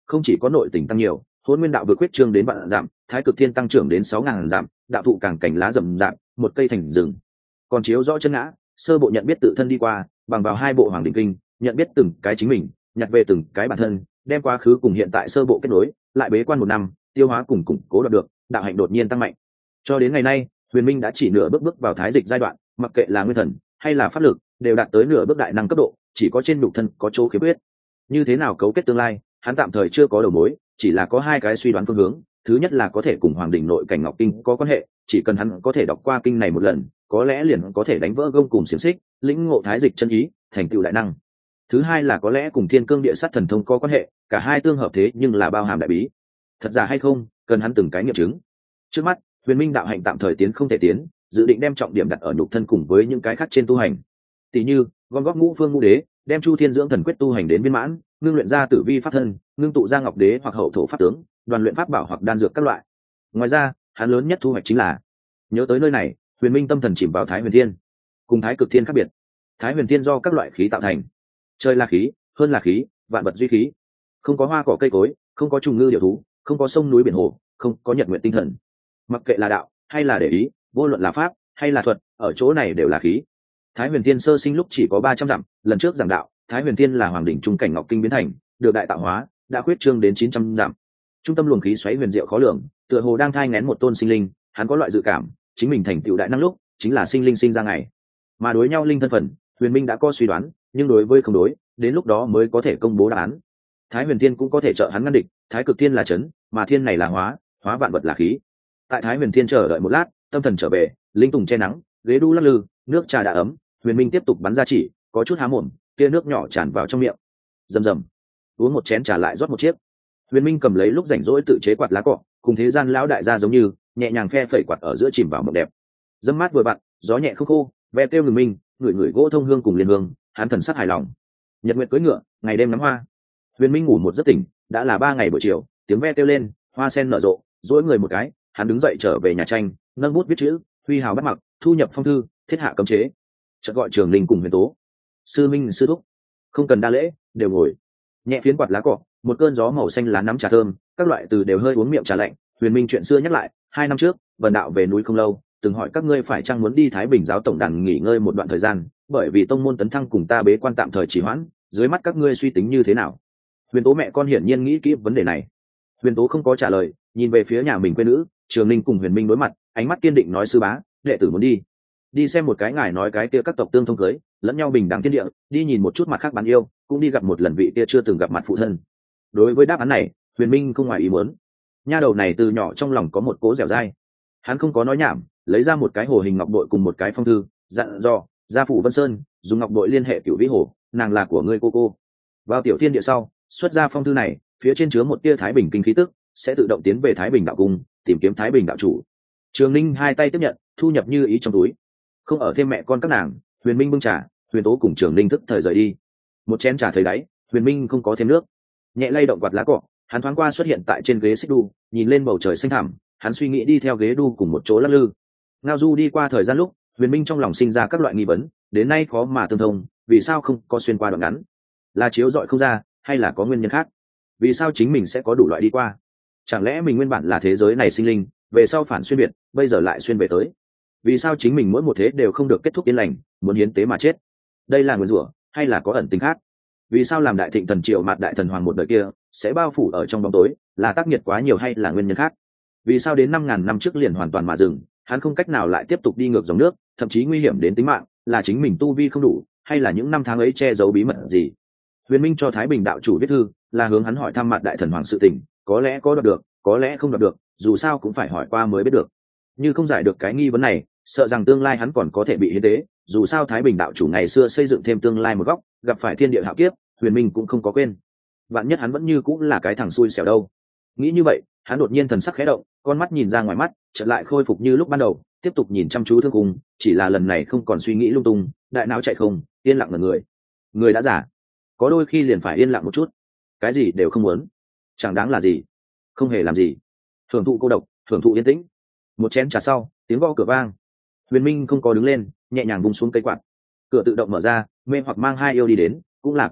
không chỉ có nội tình tăng nhiều, hôn nguyên đạo vừa quyết trương đến vạn dặm, thái cực thiên tăng trưởng đến sáu ngàn dặm, đạo thụ càng cảnh lá rậm rạp, một cây thành rừng. Còn chiếu rõ chân ngã, sơ bộ nhận biết tự thân đi qua, bằng vào hai bộ hoàng đỉnh kinh, nhận biết từng cái chính mình, nhặt về từng cái bản thân, đem quá khứ cùng hiện tại sơ bộ kết nối, lại bế quan một năm, tiêu hóa cùng củng cố đạt được, đạo hạnh đột nhiên tăng mạnh. Cho đến ngày nay, Huyền Minh đã chỉ nửa bước bước vào thái dịch giai đoạn, mặc kệ là nguyên thần hay là pháp lực, đều đạt tới nửa bước đại năng cấp độ, chỉ có trên nhục thân có chỗ khiếm khuyết. Như thế nào cấu kết tương lai, hắn tạm thời chưa có đầu mối, chỉ là có hai cái suy đoán phương hướng. Thứ nhất là có thể cùng hoàng đỉnh nội cảnh ngọc kinh có quan hệ, chỉ cần hắn có thể đọc qua kinh này một lần, có lẽ liền có thể đánh vỡ gông cùng xiềng xích, lĩnh ngộ thái dịch chân ý, thành tựu đại năng. Thứ hai là có lẽ cùng thiên cương địa sát thần thông có quan hệ, cả hai tương hợp thế nhưng là bao hàm đại bí. Thật giả hay không, cần hắn từng cái nghiệm chứng. Trước mắt, Huyền Minh đạo hạnh tạm thời tiến không thể tiến, dự định đem trọng điểm đặt ở nhục thân cùng với những cái khác trên tu hành. Tỷ như, gom góp ngũ phương ngũ đế, đem Chu Thiên dưỡng thần quyết tu hành đến viên mãn, ngưng luyện ra tử vi pháp thân, ngưng tụ ra ngọc đế hoặc hậu thổ pháp tướng, đoàn luyện pháp bảo hoặc đan dược các loại. Ngoài ra, hắn lớn nhất thu hoạch chính là, nhớ tới nơi này, Huyền Minh tâm thần chìm vào Thái Huyền Thiên. Cùng Thái Cực Thiên khác biệt, Thái Huyền Thiên do các loại khí tạo thành. Trời là khí, hơn là khí, vạn vật duy khí. Không có hoa cỏ cây cối, không có trùng ngư điểu thú, không có sông núi biển hồ, không có nhật nguyện tinh thần. Mặc kệ là đạo hay là để ý, vô luận là pháp hay là thuật, ở chỗ này đều là khí. Thái Huyền Thiên sơ sinh lúc chỉ có ba trăm dặm, lần trước giảng đạo, Thái Huyền Thiên là hoàng đỉnh trung cảnh ngọc kinh biến thành, được đại tạo hóa, đã khuyết trương đến chín trăm dặm. Trung tâm luồng khí xoáy huyền diệu khó lường, tựa hồ đang thai nghén một tôn sinh linh, hắn có loại dự cảm, chính mình thành tựu đại năng lúc, chính là sinh linh sinh ra ngày. Mà đối nhau linh thân phận, Huyền Minh đã có suy đoán, nhưng đối với không đối, đến lúc đó mới có thể công bố đáp án. Thái Huyền Thiên cũng có thể trợ hắn ngăn địch, Thái Cực Thiên là chấn, mà thiên này là hóa, hóa vạn vật là khí. Tại Thái Huyền Thiên chờ đợi một lát, tâm thần trở về, linh tùng che nắng, ghế đu lắc lư, nước trà đã ấm, Huyền Minh tiếp tục bắn ra chỉ, có chút há mồm, tia nước nhỏ tràn vào trong miệng. Rầm rầm, uống một chén trà lại rót một chiếc. Huyền Minh cầm lấy lúc rảnh rỗi tự chế quạt lá cọ, cùng thế gian lão đại gia giống như, nhẹ nhàng phe phẩy quạt ở giữa chìm vào mộng đẹp. Dâm mát vừa vặn, gió nhẹ không khô, ve tiêu ngừng minh, ngửi ngửi gỗ thông hương cùng liên hương, hắn thần sắc hài lòng. Nhật nguyệt cưỡi ngựa, ngày đêm ngắm hoa. Huyền Minh ngủ một giấc tỉnh, đã là ba ngày buổi chiều, tiếng ve kêu lên, hoa sen nở rộ, duỗi người một cái, hắn đứng dậy trở về nhà tranh, nâng bút viết chữ, huy hào bắt mặc, thu nhập phong thư, thiết hạ cấm chế. Chợt gọi Trường Linh cùng Huyền Tố. Sư minh sư thúc, không cần đa lễ, đều ngồi. Nhẹ phiến quạt lá cọ, một cơn gió màu xanh lá nắm trà thơm, các loại từ đều hơi uống miệng trà lạnh. Huyền Minh chuyện xưa nhắc lại, hai năm trước, Vân đạo về núi không lâu, từng hỏi các ngươi phải chăng muốn đi Thái Bình giáo tổng đàn nghỉ ngơi một đoạn thời gian, bởi vì tông môn tấn thăng cùng ta bế quan tạm thời trì hoãn, dưới mắt các ngươi suy tính như thế nào? Huyền Tố mẹ con hiển nhiên nghĩ kỹ vấn đề này. Huyền Tố không có trả lời, nhìn về phía nhà mình quê nữ. Trường Linh cùng Huyền Minh đối mặt, ánh mắt kiên định nói: sư bá, đệ tử muốn đi đi xem một cái ngài nói cái kia các tộc tương thông cưới lẫn nhau bình đẳng thiên địa, đi nhìn một chút mặt khác bán yêu, cũng đi gặp một lần vị kia chưa từng gặp mặt phụ thân. Đối với đáp án này, Huyền Minh không ngoài ý muốn. Nha đầu này từ nhỏ trong lòng có một cố dẻo dai. Hắn không có nói nhảm, lấy ra một cái hồ hình ngọc bội cùng một cái phong thư, dặn dò gia phủ Vân Sơn dùng ngọc bội liên hệ cửu vĩ hồ, nàng là của ngươi cô cô. Vào tiểu thiên địa sau, xuất ra phong thư này, phía trên chứa một tia Thái Bình kinh khí tức, sẽ tự động tiến về Thái Bình đạo cung, tìm kiếm Thái Bình đạo chủ. Trường Linh hai tay tiếp nhận, thu nhập như ý trong túi. Không ở thêm mẹ con các nàng, Huyền Minh bưng trà, Huyền Tố cùng Trường Linh thức thời rời đi. Một chén trà thấy đáy, Huyền Minh không có thêm nước, nhẹ lay động quạt lá cọ, hắn thoáng qua xuất hiện tại trên ghế xích đu, nhìn lên bầu trời xanh thẳm, hắn suy nghĩ đi theo ghế đu cùng một chỗ lắc lư. Ngao du đi qua thời gian lúc, Huyền Minh trong lòng sinh ra các loại nghi vấn, đến nay khó mà tương thông, vì sao không có xuyên qua đoạn ngắn? Là chiếu dọi không ra, hay là có nguyên nhân khác? Vì sao chính mình sẽ có đủ loại đi qua? Chẳng lẽ mình nguyên bản là thế giới này sinh linh, về sau phản xuyên biệt, bây giờ lại xuyên về tới? Vì sao chính mình mỗi một thế đều không được kết thúc yên lành, muốn hiến tế mà chết? Đây là nguyên rủa hay là có ẩn tính khác? Vì sao làm đại thịnh thần triều mạt đại thần hoàng một đời kia sẽ bao phủ ở trong bóng tối, là tác nghiệt quá nhiều hay là nguyên nhân khác? Vì sao đến năm ngàn năm trước liền hoàn toàn mà dừng, hắn không cách nào lại tiếp tục đi ngược dòng nước, thậm chí nguy hiểm đến tính mạng, là chính mình tu vi không đủ, hay là những năm tháng ấy che giấu bí mật gì? Huyền Minh cho Thái Bình đạo chủ viết thư, là hướng hắn hỏi thăm mặt đại thần hoàng sự tình, có lẽ có đoạt được, có lẽ không đoạt được, dù sao cũng phải hỏi qua mới biết được. Như không giải được cái nghi vấn này, sợ rằng tương lai hắn còn có thể bị hiến tế, dù sao Thái Bình đạo chủ ngày xưa xây dựng thêm tương lai một góc, gặp phải thiên địa hạo kiếp, Huyền Minh cũng không có quên. Vạn nhất hắn vẫn như cũng là cái thằng xui xẻo đâu. Nghĩ như vậy, hắn đột nhiên thần sắc khẽ động, con mắt nhìn ra ngoài mắt, chợt lại khôi phục như lúc ban đầu, tiếp tục nhìn chăm chú thương cung, chỉ là lần này không còn suy nghĩ lung tung, đại não chạy không, yên lặng ngẩn người. Người đã giả, có đôi khi liền phải yên lặng một chút, cái gì đều không muốn, chẳng đáng là gì, không hề làm gì, thưởng thụ cô độc, thưởng thụ yên tĩnh. Một chén trà sau, tiếng gõ cửa vang. Huyền Minh không có đứng lên, nhẹ nhàng vung xuống cây quạt, cửa tự động mở ra, mê hoặc mang hai yêu đi đến, cũng là quân yêu,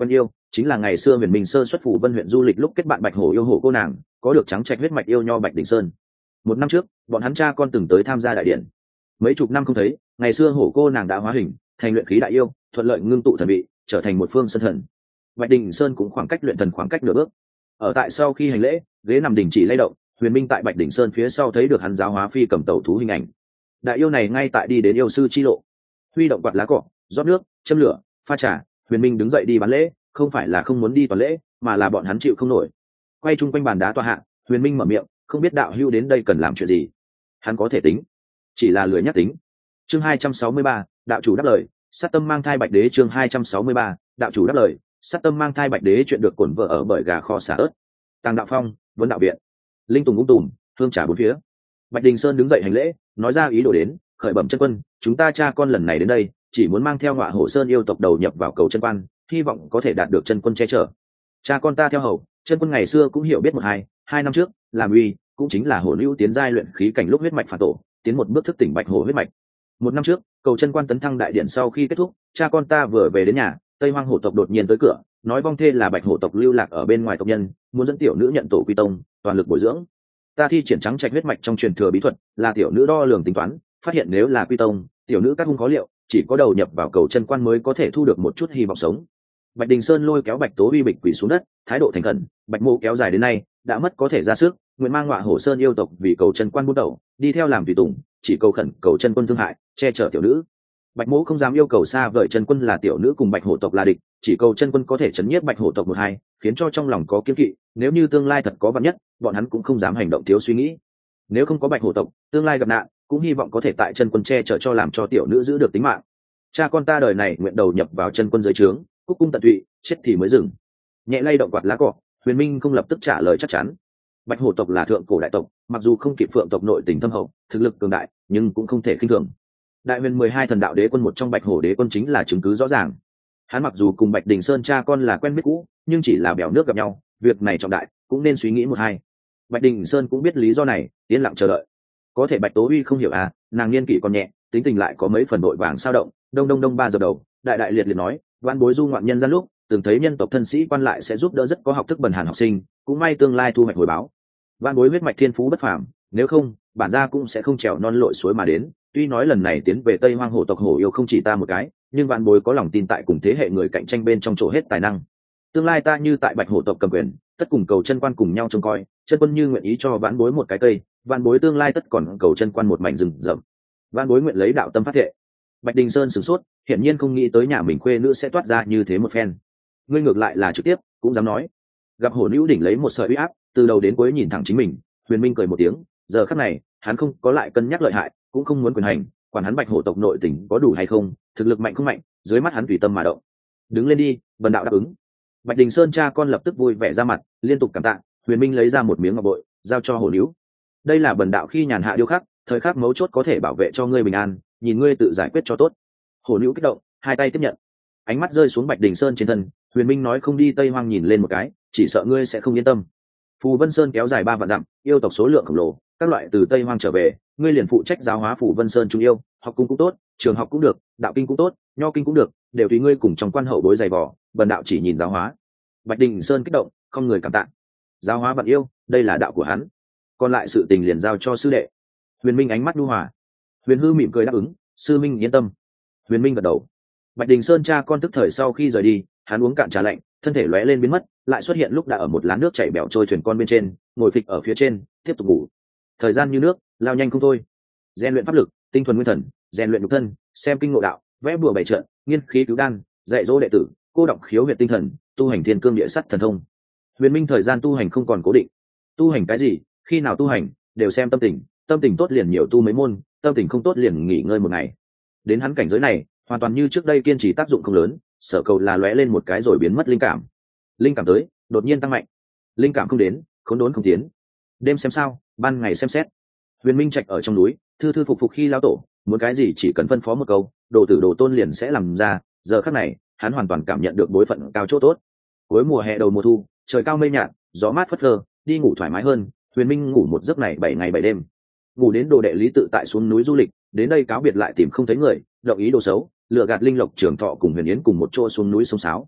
chính là ngày xưa huyền minh sơ xuất phủ vân huyện du lịch lúc kết bạn bạch hổ yêu hổ cô nàng, có được trắng trạch huyết mạch yêu nho Bạch Đình Sơn. Một năm trước bọn hắn cha con từng tới tham gia đại điện, mấy chục năm không thấy, ngày xưa hổ cô nàng đã hóa hình thành luyện khí đại yêu, thuận lợi ngưng tụ thần vị, trở thành một phương sân thần. Bạch Đình Sơn cũng khoảng cách luyện thần khoảng cách nửa bước. Ở tại sau khi hành lễ, ghế nằm đình chỉ lay động, huyền minh tại Bạch Đình Sơn phía sau thấy được hắn giáo hóa phi cầm tẩu thú hình ảnh. Đại yêu này ngay tại đi đến yêu sư chi lộ, huy động quạt lá cỏ, rót nước, châm lửa, pha trà. Huyền minh đứng dậy đi bán lễ, không phải là không muốn đi toàn lễ, mà là bọn hắn chịu không nổi. Quay chung quanh bàn đá tọa hạ, huyền minh mở miệng, không biết đạo hữu đến đây cần làm chuyện gì. Hắn có thể tính, chỉ là lười nhắc tính. Chương hai trăm sáu mươi ba, đạo chủ đáp lời. Sát tâm mang thai Bạch Đế. Chương hai trăm sáu mươi ba, đạo chủ đáp lời. Sát tâm mang thai Bạch Đế. Chuyện được cuộn vợ ở bởi gà kho xả ớt. Tàng đạo phong, vấn đạo viện, linh tùng ung tùm, hương trà bốn phía. Bạch Đình Sơn đứng dậy hành lễ, nói ra ý đồ đến, khởi bẩm chân quân, chúng ta cha con lần này đến đây chỉ muốn mang theo Ngọa Hổ Sơn yêu tộc đầu nhập vào cầu chân quan, hy vọng có thể đạt được chân quân che chở. Cha con ta theo hầu, chân quân ngày xưa cũng hiểu biết một hai, hai năm trước làm uy cũng chính là hổ lưu tiến giai luyện khí cảnh lúc huyết mạch phản tổ, tiến một bước thức tỉnh bạch hổ huyết mạch. Một năm trước cầu chân quan tấn thăng đại điện sau khi kết thúc, cha con ta vừa về đến nhà, Tây Hoang hổ tộc đột nhiên tới cửa, nói vong thê là bạch hổ tộc lưu lạc ở bên ngoài tộc nhân, muốn dẫn tiểu nữ nhận tổ quy tông, toàn lực bồi dưỡng. Ta thi triển trắng trạch huyết mạch trong truyền thừa bí thuật, là tiểu nữ đo lường tính toán, phát hiện nếu là quy tông, tiểu nữ cắt hung khó liệu, chỉ có đầu nhập vào cầu chân quan mới có thể thu được một chút hy vọng sống. Bạch Đình Sơn lôi kéo Bạch Tố Uy bịch quỷ xuống đất, thái độ thành khẩn. Bạch mộ kéo dài đến nay đã mất có thể ra sức, nguyện mang Ngọa Hổ Sơn yêu tộc vì cầu chân quan buôn đầu, đi theo làm tùy tùng, chỉ cầu khẩn cầu chân quân thương hại, che chở tiểu nữ. Bạch mộ không dám yêu cầu xa vời chân quân là tiểu nữ cùng Bạch hổ tộc là địch, chỉ cầu chân quân có thể chấn nhiếp Bạch hổ tộc một hai, khiến cho trong lòng có kiên kỵ, nếu như tương lai thật có vạn nhất, bọn hắn cũng không dám hành động thiếu suy nghĩ. Nếu không có Bạch hổ tộc, tương lai gặp nạn, cũng hy vọng có thể tại chân quân che chở cho làm cho tiểu nữ giữ được tính mạng. Cha con ta đời này nguyện đầu nhập vào chân quân dưới trướng, cúc cung tận tụy, chết thì mới dừng. Nhẹ lay động quạt lá cỏ, huyền minh không lập tức trả lời chắc chắn. Bạch hổ tộc là thượng cổ đại tộc, mặc dù không kịp phượng tộc nội tình thâm hậu, thực lực cường đại, nhưng cũng không thể khinh thường. Đại huyền mười hai thần đạo đế quân một trong Bạch hổ đế quân chính là chứng cứ rõ ràng. Hắn mặc dù cùng Bạch Đình Sơn cha con là quen biết cũ, nhưng chỉ là bèo nước gặp nhau, việc này trọng đại, cũng nên suy nghĩ một hai. Bạch Đình Sơn cũng biết lý do này, yên lặng chờ đợi. Có thể Bạch Tố Uy không hiểu à, nàng niên kỷ còn nhẹ, tính tình lại có mấy phần đội vàng sao động. Đông đông đông ba giờ đầu, đại đại liệt liệt nói, vãn bối du ngoạn nhân gian lúc từng thấy nhân tộc thân sĩ quan lại sẽ giúp đỡ rất có học thức bần hàn học sinh, cũng may tương lai thu hoạch hồi báo. Vãn bối huyết mạch thiên phú bất phàm, nếu không bản gia cũng sẽ không trèo non lội suối mà đến. Tuy nói lần này tiến về Tây Hoang hổ tộc hổ yêu không chỉ ta một cái, nhưng vãn bối có lòng tin tại cùng thế hệ người cạnh tranh bên trong chỗ hết tài năng. Tương lai ta như tại Bạch hổ tộc cầm quyền, tất cùng cầu chân quan cùng nhau trông coi, chân quân như nguyện ý cho vãn bối một cái cây, vãn bối tương lai tất còn cầu chân quan một mảnh rừng rậm. Vãn bối nguyện lấy đạo tâm phát thệ. Bạch Đình Sơn sửng sốt, hiển nhiên không nghĩ tới nhà mình khuê nữ sẽ toát ra như thế một phen. Ngươi ngược lại là trực tiếp, cũng dám nói. Gặp hổ nữ đỉnh lấy một sợi uy áp, từ đầu đến cuối nhìn thẳng chính mình. Huyền Minh cười một tiếng, giờ khắc này, hắn không có lại cân nhắc lợi hại, cũng không muốn quyền hành, quản hắn Bạch hổ tộc nội tình có đủ hay không, thực lực mạnh không mạnh, dưới mắt hắn tùy tâm mà động. Đứng lên đi, Vân đạo đáp ứng. Bạch Đình Sơn cha con lập tức vui vẻ ra mặt, liên tục cảm tạ. Huyền Minh lấy ra một miếng ngọc bội, giao cho hổ nữ. Đây là bần đạo khi nhàn hạ điêu khắc, thời khắc mấu chốt có thể bảo vệ cho ngươi bình an, nhìn ngươi tự giải quyết cho tốt. Hổ nữ kích động, hai tay tiếp nhận. Ánh mắt rơi xuống Bạch Đình Sơn trên thân, Huyền Minh nói không đi Tây Hoang nhìn lên một cái, chỉ sợ ngươi sẽ không yên tâm. Phù Vân Sơn kéo dài ba vạn dặm, yêu tộc số lượng khổng lồ, các loại từ Tây Hoang trở về, ngươi liền phụ trách giáo hóa Phù Vân Sơn trung yêu, học cung cũng tốt, trường học cũng được, đạo kinh cũng tốt, nho kinh cũng được, đều tùy ngươi cùng trong quan hậu bối dày vò, bần đạo chỉ nhìn giáo hóa. Bạch Đình Sơn kích động, không người cảm tạ. Giáo hóa vạn yêu, đây là đạo của hắn, còn lại sự tình liền giao cho sư đệ. Huyền Minh ánh mắt nhu hòa. Huyền Hư mỉm cười đáp ứng, sư minh yên tâm. Huyền Minh gật đầu. Bạch Đình Sơn cha con tức thời sau khi rời đi, hắn uống cạn trà lạnh, thân thể lóe lên biến mất, lại xuất hiện lúc đã ở một lán nước chảy bẻo trôi thuyền con bên trên, ngồi phịch ở phía trên, tiếp tục ngủ. Thời gian như nước, lao nhanh không thôi. Rèn luyện pháp lực, tinh thuần nguyên thần, rèn luyện nhục thân, xem kinh ngộ đạo, vẽ bùa bảy trận, nghiên khí cứu đan, dạy dỗ đệ tử, cô đọng khiếu huyệt tinh thần, tu hành thiên cương địa sắt thần thông. Huyền Minh thời gian tu hành không còn cố định. Tu hành cái gì, khi nào tu hành, đều xem tâm tình, tâm tình tốt liền nhiều tu mấy môn, tâm tình không tốt liền nghỉ ngơi một ngày. Đến hắn cảnh giới này, hoàn toàn như trước đây kiên trì tác dụng không lớn, sở cầu là lóe lên một cái rồi biến mất linh cảm. Linh cảm tới, đột nhiên tăng mạnh. Linh cảm không đến, khốn đốn không tiến. Đêm xem sao, ban ngày xem xét. Huyền Minh trạch ở trong núi, thư thư phục phục khi lao tổ, muốn cái gì chỉ cần phân phó một câu, đồ tử đồ tôn liền sẽ làm ra. Giờ khắc này, hắn hoàn toàn cảm nhận được bối phận cao chỗ tốt. Cuối mùa hè đầu mùa thu, trời cao mây nhạt, gió mát phất phơ, đi ngủ thoải mái hơn. Huyền Minh ngủ một giấc này bảy ngày bảy đêm. Ngủ đến đồ đệ Lý Tự tại xuống núi du lịch, đến đây cáo biệt lại tìm không thấy người, động ý đồ xấu, lừa gạt linh lộc trưởng thọ cùng Huyền Yến cùng một chỗ xuống núi sông sáo.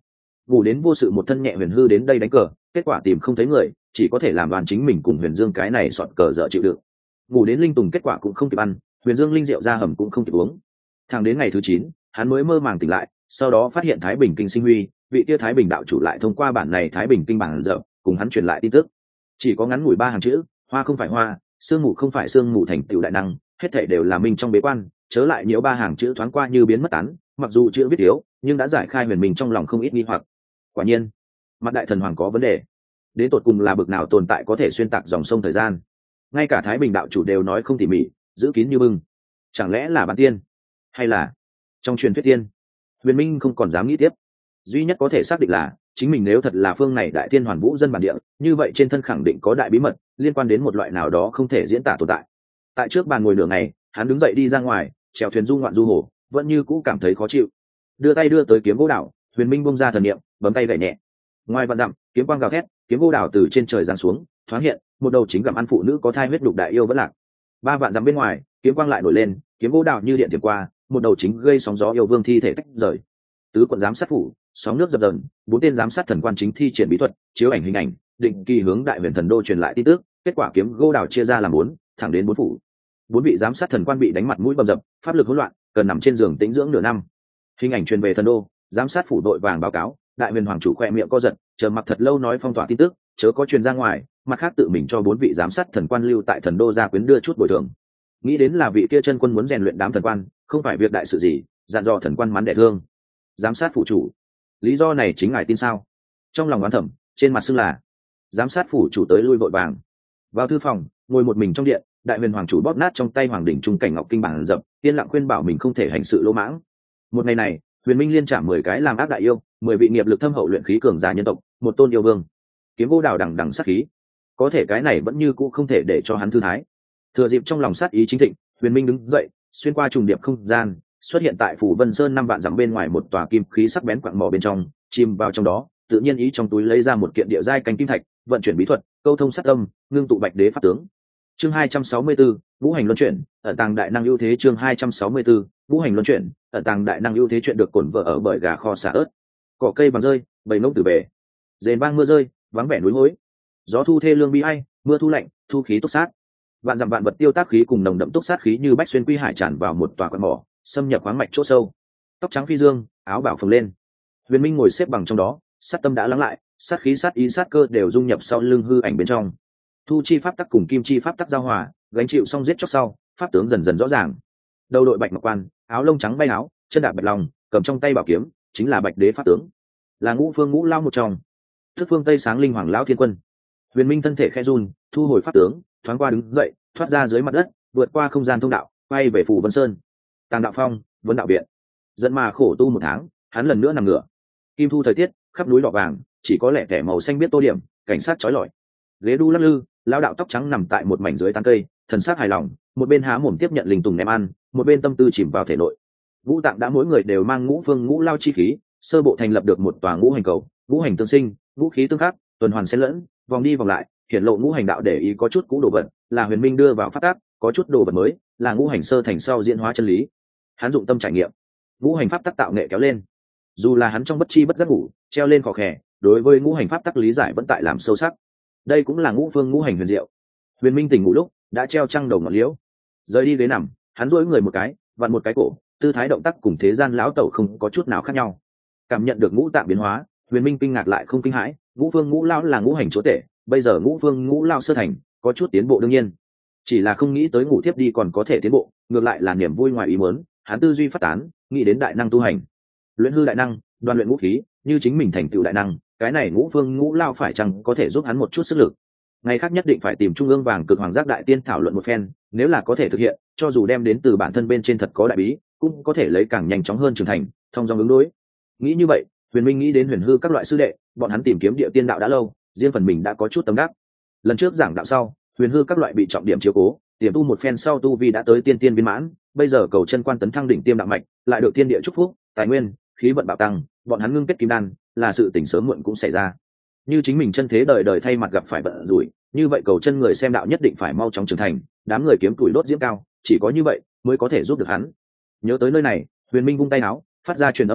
ngủ đến vô sự một thân nhẹ huyền hư đến đây đánh cờ, kết quả tìm không thấy người, chỉ có thể làm đoàn chính mình cùng huyền dương cái này sọt cờ dở chịu đựng. Ngủ đến linh tùng kết quả cũng không kịp ăn, huyền dương linh rượu ra hầm cũng không kịp uống. Thẳng đến ngày thứ chín, hắn mới mơ màng tỉnh lại, sau đó phát hiện Thái Bình Kinh sinh huy, vị kia Thái Bình đạo chủ lại thông qua bản này Thái Bình Kinh bản dở cùng hắn truyền lại tin tức. Chỉ có ngắn ngủi ba hàng chữ: hoa không phải hoa, sương mù không phải sương mù, thành tựu đại năng, hết thảy đều là minh trong bế quan. Chớ lại nhiễu ba hàng chữ thoáng qua như biến mất tán, mặc dù chữ viết yếu nhưng đã giải khai huyền mình trong lòng không ít nghi hoặc. Quả nhiên mặt đại thần hoàng có vấn đề, đến tột cùng là bực nào tồn tại có thể xuyên tạc dòng sông thời gian, ngay cả Thái Bình đạo chủ đều nói không tỉ mỉ, giữ kín như bưng. Chẳng lẽ là bản tiên, hay là trong truyền thuyết tiên? Huyền minh không còn dám nghĩ tiếp, duy nhất có thể xác định là chính mình nếu thật là phương này đại tiên hoàn vũ dân bản địa, như vậy trên thân khẳng định có đại bí mật liên quan đến một loại nào đó không thể diễn tả tồn tại. Tại trước bàn ngồi nửa ngày, hắn đứng dậy đi ra ngoài chèo thuyền du ngoạn du hồ, vẫn như cũ cảm thấy khó chịu. Đưa tay đưa tới kiếm gỗ đảo, huyền minh bung ra thần niệm, bấm tay gảy nhẹ. Ngoài vạn dặm, kiếm quang gào thét, kiếm gỗ đảo từ trên trời giáng xuống, thoáng hiện một đầu chính gặm ăn phụ nữ có thai huyết đục đại yêu vẫn lạc. Ba vạn dặm bên ngoài, kiếm quang lại nổi lên, kiếm gỗ đảo như điện tiệm qua, một đầu chính gây sóng gió yêu vương thi thể tách rời. Tứ quận giám sát phủ, sóng nước dập dờn, bốn tên giám sát thần quan chính thi triển bí thuật, chiếu ảnh hình ảnh, định kỳ hướng đại huyền thần đô truyền lại tin tức. Kết quả kiếm gỗ đảo chia ra làm bốn, thẳng đến bốn phủ. Bốn vị giám sát thần quan bị đánh mặt mũi bầm dập, pháp lực hỗn loạn, cần nằm trên giường tĩnh dưỡng nửa năm. Hình ảnh truyền về thần đô, giám sát phủ đội vàng báo cáo, đại huyền hoàng chủ khoe miệng co giật, chờ mặc thật lâu nói phong tỏa tin tức, chớ có truyền ra ngoài. Mặt khác tự mình cho bốn vị giám sát thần quan lưu tại thần đô gia quyến đưa chút bồi thường. Nghĩ đến là vị kia chân quân muốn rèn luyện đám thần quan, không phải việc đại sự gì, dặn dò thần quan mắn đẻ thương. Giám sát phủ chủ, lý do này chính ngài tin sao? Trong lòng oán thẩm, trên mặt xưng là. Giám sát phủ chủ tới lui vội vàng vào thư phòng, ngồi một mình trong điện. Đại huyền hoàng chủ bóp nát trong tay hoàng đỉnh trung cảnh ngọc kinh bản dập, yên lặng khuyên bảo mình không thể hành sự lỗ mãng. Một ngày này, huyền minh liên trả mười cái làm ác đại yêu, mười vị nghiệp lực thâm hậu luyện khí cường giả nhân tộc, một tôn yêu vương, kiếm gỗ đào đằng đằng sát khí. Có thể cái này vẫn như cũ không thể để cho hắn thư thái. Thừa dịp trong lòng sát ý chính thịnh, huyền minh đứng dậy, xuyên qua trùng điệp không gian, xuất hiện tại phủ Vân Sơn năm vạn dặm bên ngoài một tòa kim khí sắc bén quặng mỏ bên trong, chìm vào trong đó, tự nhiên ý trong túi lấy ra một kiện địa giai canh kim thạch, vận chuyển bí thuật, câu thông sát tâm, ngưng tụ bạch đế pháp tướng. Chương hai trăm sáu mươi 4, Vũ hành luân chuyển, ẩn tàng đại năng ưu thế. Chương hai trăm sáu mươi 4, Vũ hành luân chuyển, ẩn tàng đại năng ưu thế. Chuyện được cuộn vợ ở bởi gà kho xả ớt. Cỏ cây bằng rơi, bầy ngỗng tử bể. Rền vang mưa rơi, vắng vẻ núi hối. Gió thu thê lương bi ai, mưa thu lạnh, thu khí túc sát. Vạn dặm vạn vật tiêu tác khí cùng nồng đậm túc sát khí như bách xuyên quy hải tràn vào một tòa quặng mỏ, xâm nhập khoáng mạch chỗ sâu. Tóc trắng phi dương, áo bảo phồng lên. Huyền Minh ngồi xếp bằng trong đó, sát tâm đã lắng lại, sát khí sát ý sát cơ đều dung nhập sau lưng hư ảnh bên trong. Thu chi pháp tắc cùng kim chi pháp tắc giao hòa, gánh chịu xong giết chóc sau, pháp tướng dần dần rõ ràng. Đầu đội bạch ngọc quan, áo lông trắng bay áo, chân đạp bạch long, cầm trong tay bảo kiếm, chính là bạch đế pháp tướng, là ngũ phương ngũ lao một trong. Thức phương tây sáng linh hoàng lão thiên quân. Huyền Minh thân thể khẽ run, thu hồi pháp tướng, thoáng qua đứng dậy, thoát ra dưới mặt đất, vượt qua không gian thông đạo, bay về phủ Vân Sơn. Tàng đạo phong, vấn đạo viện, dẫn mà khổ tu một tháng, hắn lần nữa nằm ngửa. Kim thu thời tiết, khắp núi đỏ vàng, chỉ có lẻ tẻ màu xanh biết tô điểm, cảnh sát chói lọi. Ghế đu lắc lư, lão đạo tóc trắng nằm tại một mảnh dưới tán cây, thần sắc hài lòng, một bên há mồm tiếp nhận linh tùng ném ăn, một bên tâm tư chìm vào thể nội. Ngũ tạng đã mỗi người đều mang ngũ phương ngũ lao chi khí, sơ bộ thành lập được một tòa ngũ hành cầu, ngũ hành tương sinh, ngũ khí tương khắc, tuần hoàn xen lẫn, vòng đi vòng lại, hiển lộ ngũ hành đạo để ý có chút cũ đồ vật, là Huyền Minh đưa vào phát tác, có chút đồ vật mới, là ngũ hành sơ thành sau diễn hóa chân lý. Hắn dụng tâm trải nghiệm, ngũ hành pháp tắc tạo nghệ kéo lên. Dù là hắn trong bất chi bất giác ngủ, treo lên khò khè, đối với ngũ hành pháp tắc lý giải vẫn tại làm sâu sắc. Đây cũng là ngũ phương ngũ hành huyền diệu. Huyền Minh tỉnh ngủ lúc đã treo trăng đầu ngọn liễu, rời đi ghế nằm, hắn duỗi người một cái, vặn một cái cổ, tư thái động tác cùng thế gian lão tẩu không có chút nào khác nhau. Cảm nhận được ngũ tạng biến hóa, Huyền Minh kinh ngạc lại không kinh hãi, ngũ phương ngũ lao là ngũ hành chúa tể, bây giờ ngũ phương ngũ lao sơ thành, có chút tiến bộ đương nhiên. Chỉ là không nghĩ tới ngủ tiếp đi còn có thể tiến bộ, ngược lại là niềm vui ngoài ý muốn, hắn tư duy phát tán, nghĩ đến đại năng tu hành. Luyện hư đại năng, đoàn luyện ngũ khí, như chính mình thành tựu đại năng, cái này ngũ phương ngũ lao phải chăng có thể giúp hắn một chút sức lực. Ngày khác nhất định phải tìm trung ương vàng cực hoàng giác đại tiên thảo luận một phen, nếu là có thể thực hiện, cho dù đem đến từ bản thân bên trên thật có đại bí, cũng có thể lấy càng nhanh chóng hơn trưởng thành, thông dong ứng đối. Nghĩ như vậy, Huyền Minh nghĩ đến huyền hư các loại sư đệ, bọn hắn tìm kiếm địa tiên đạo đã lâu, riêng phần mình đã có chút tâm đắc. Lần trước giảng đạo sau, huyền hư các loại bị trọng điểm chiếu cố, tiềm tu một phen sau tu vi đã tới tiên tiên viên mãn, bây giờ cầu chân quan tấn thăng đỉnh tiêm đạo mạch, lại được thiên địa chúc phúc, tài nguyên, khí vận bạo tăng, bọn hắn ngưng kết kim đan, là sự tỉnh sớm muộn cũng xảy ra. Như chính mình chân thế đời đời thay mặt gặp phải vận rủi, như vậy cầu chân người xem đạo nhất định phải mau chóng trưởng thành, đám người kiếm tuổi đốt diễm cao, chỉ có như vậy mới có thể giúp được hắn. Nhớ tới nơi này, Huyền Minh vung tay áo, phát ra truyền âm phủ,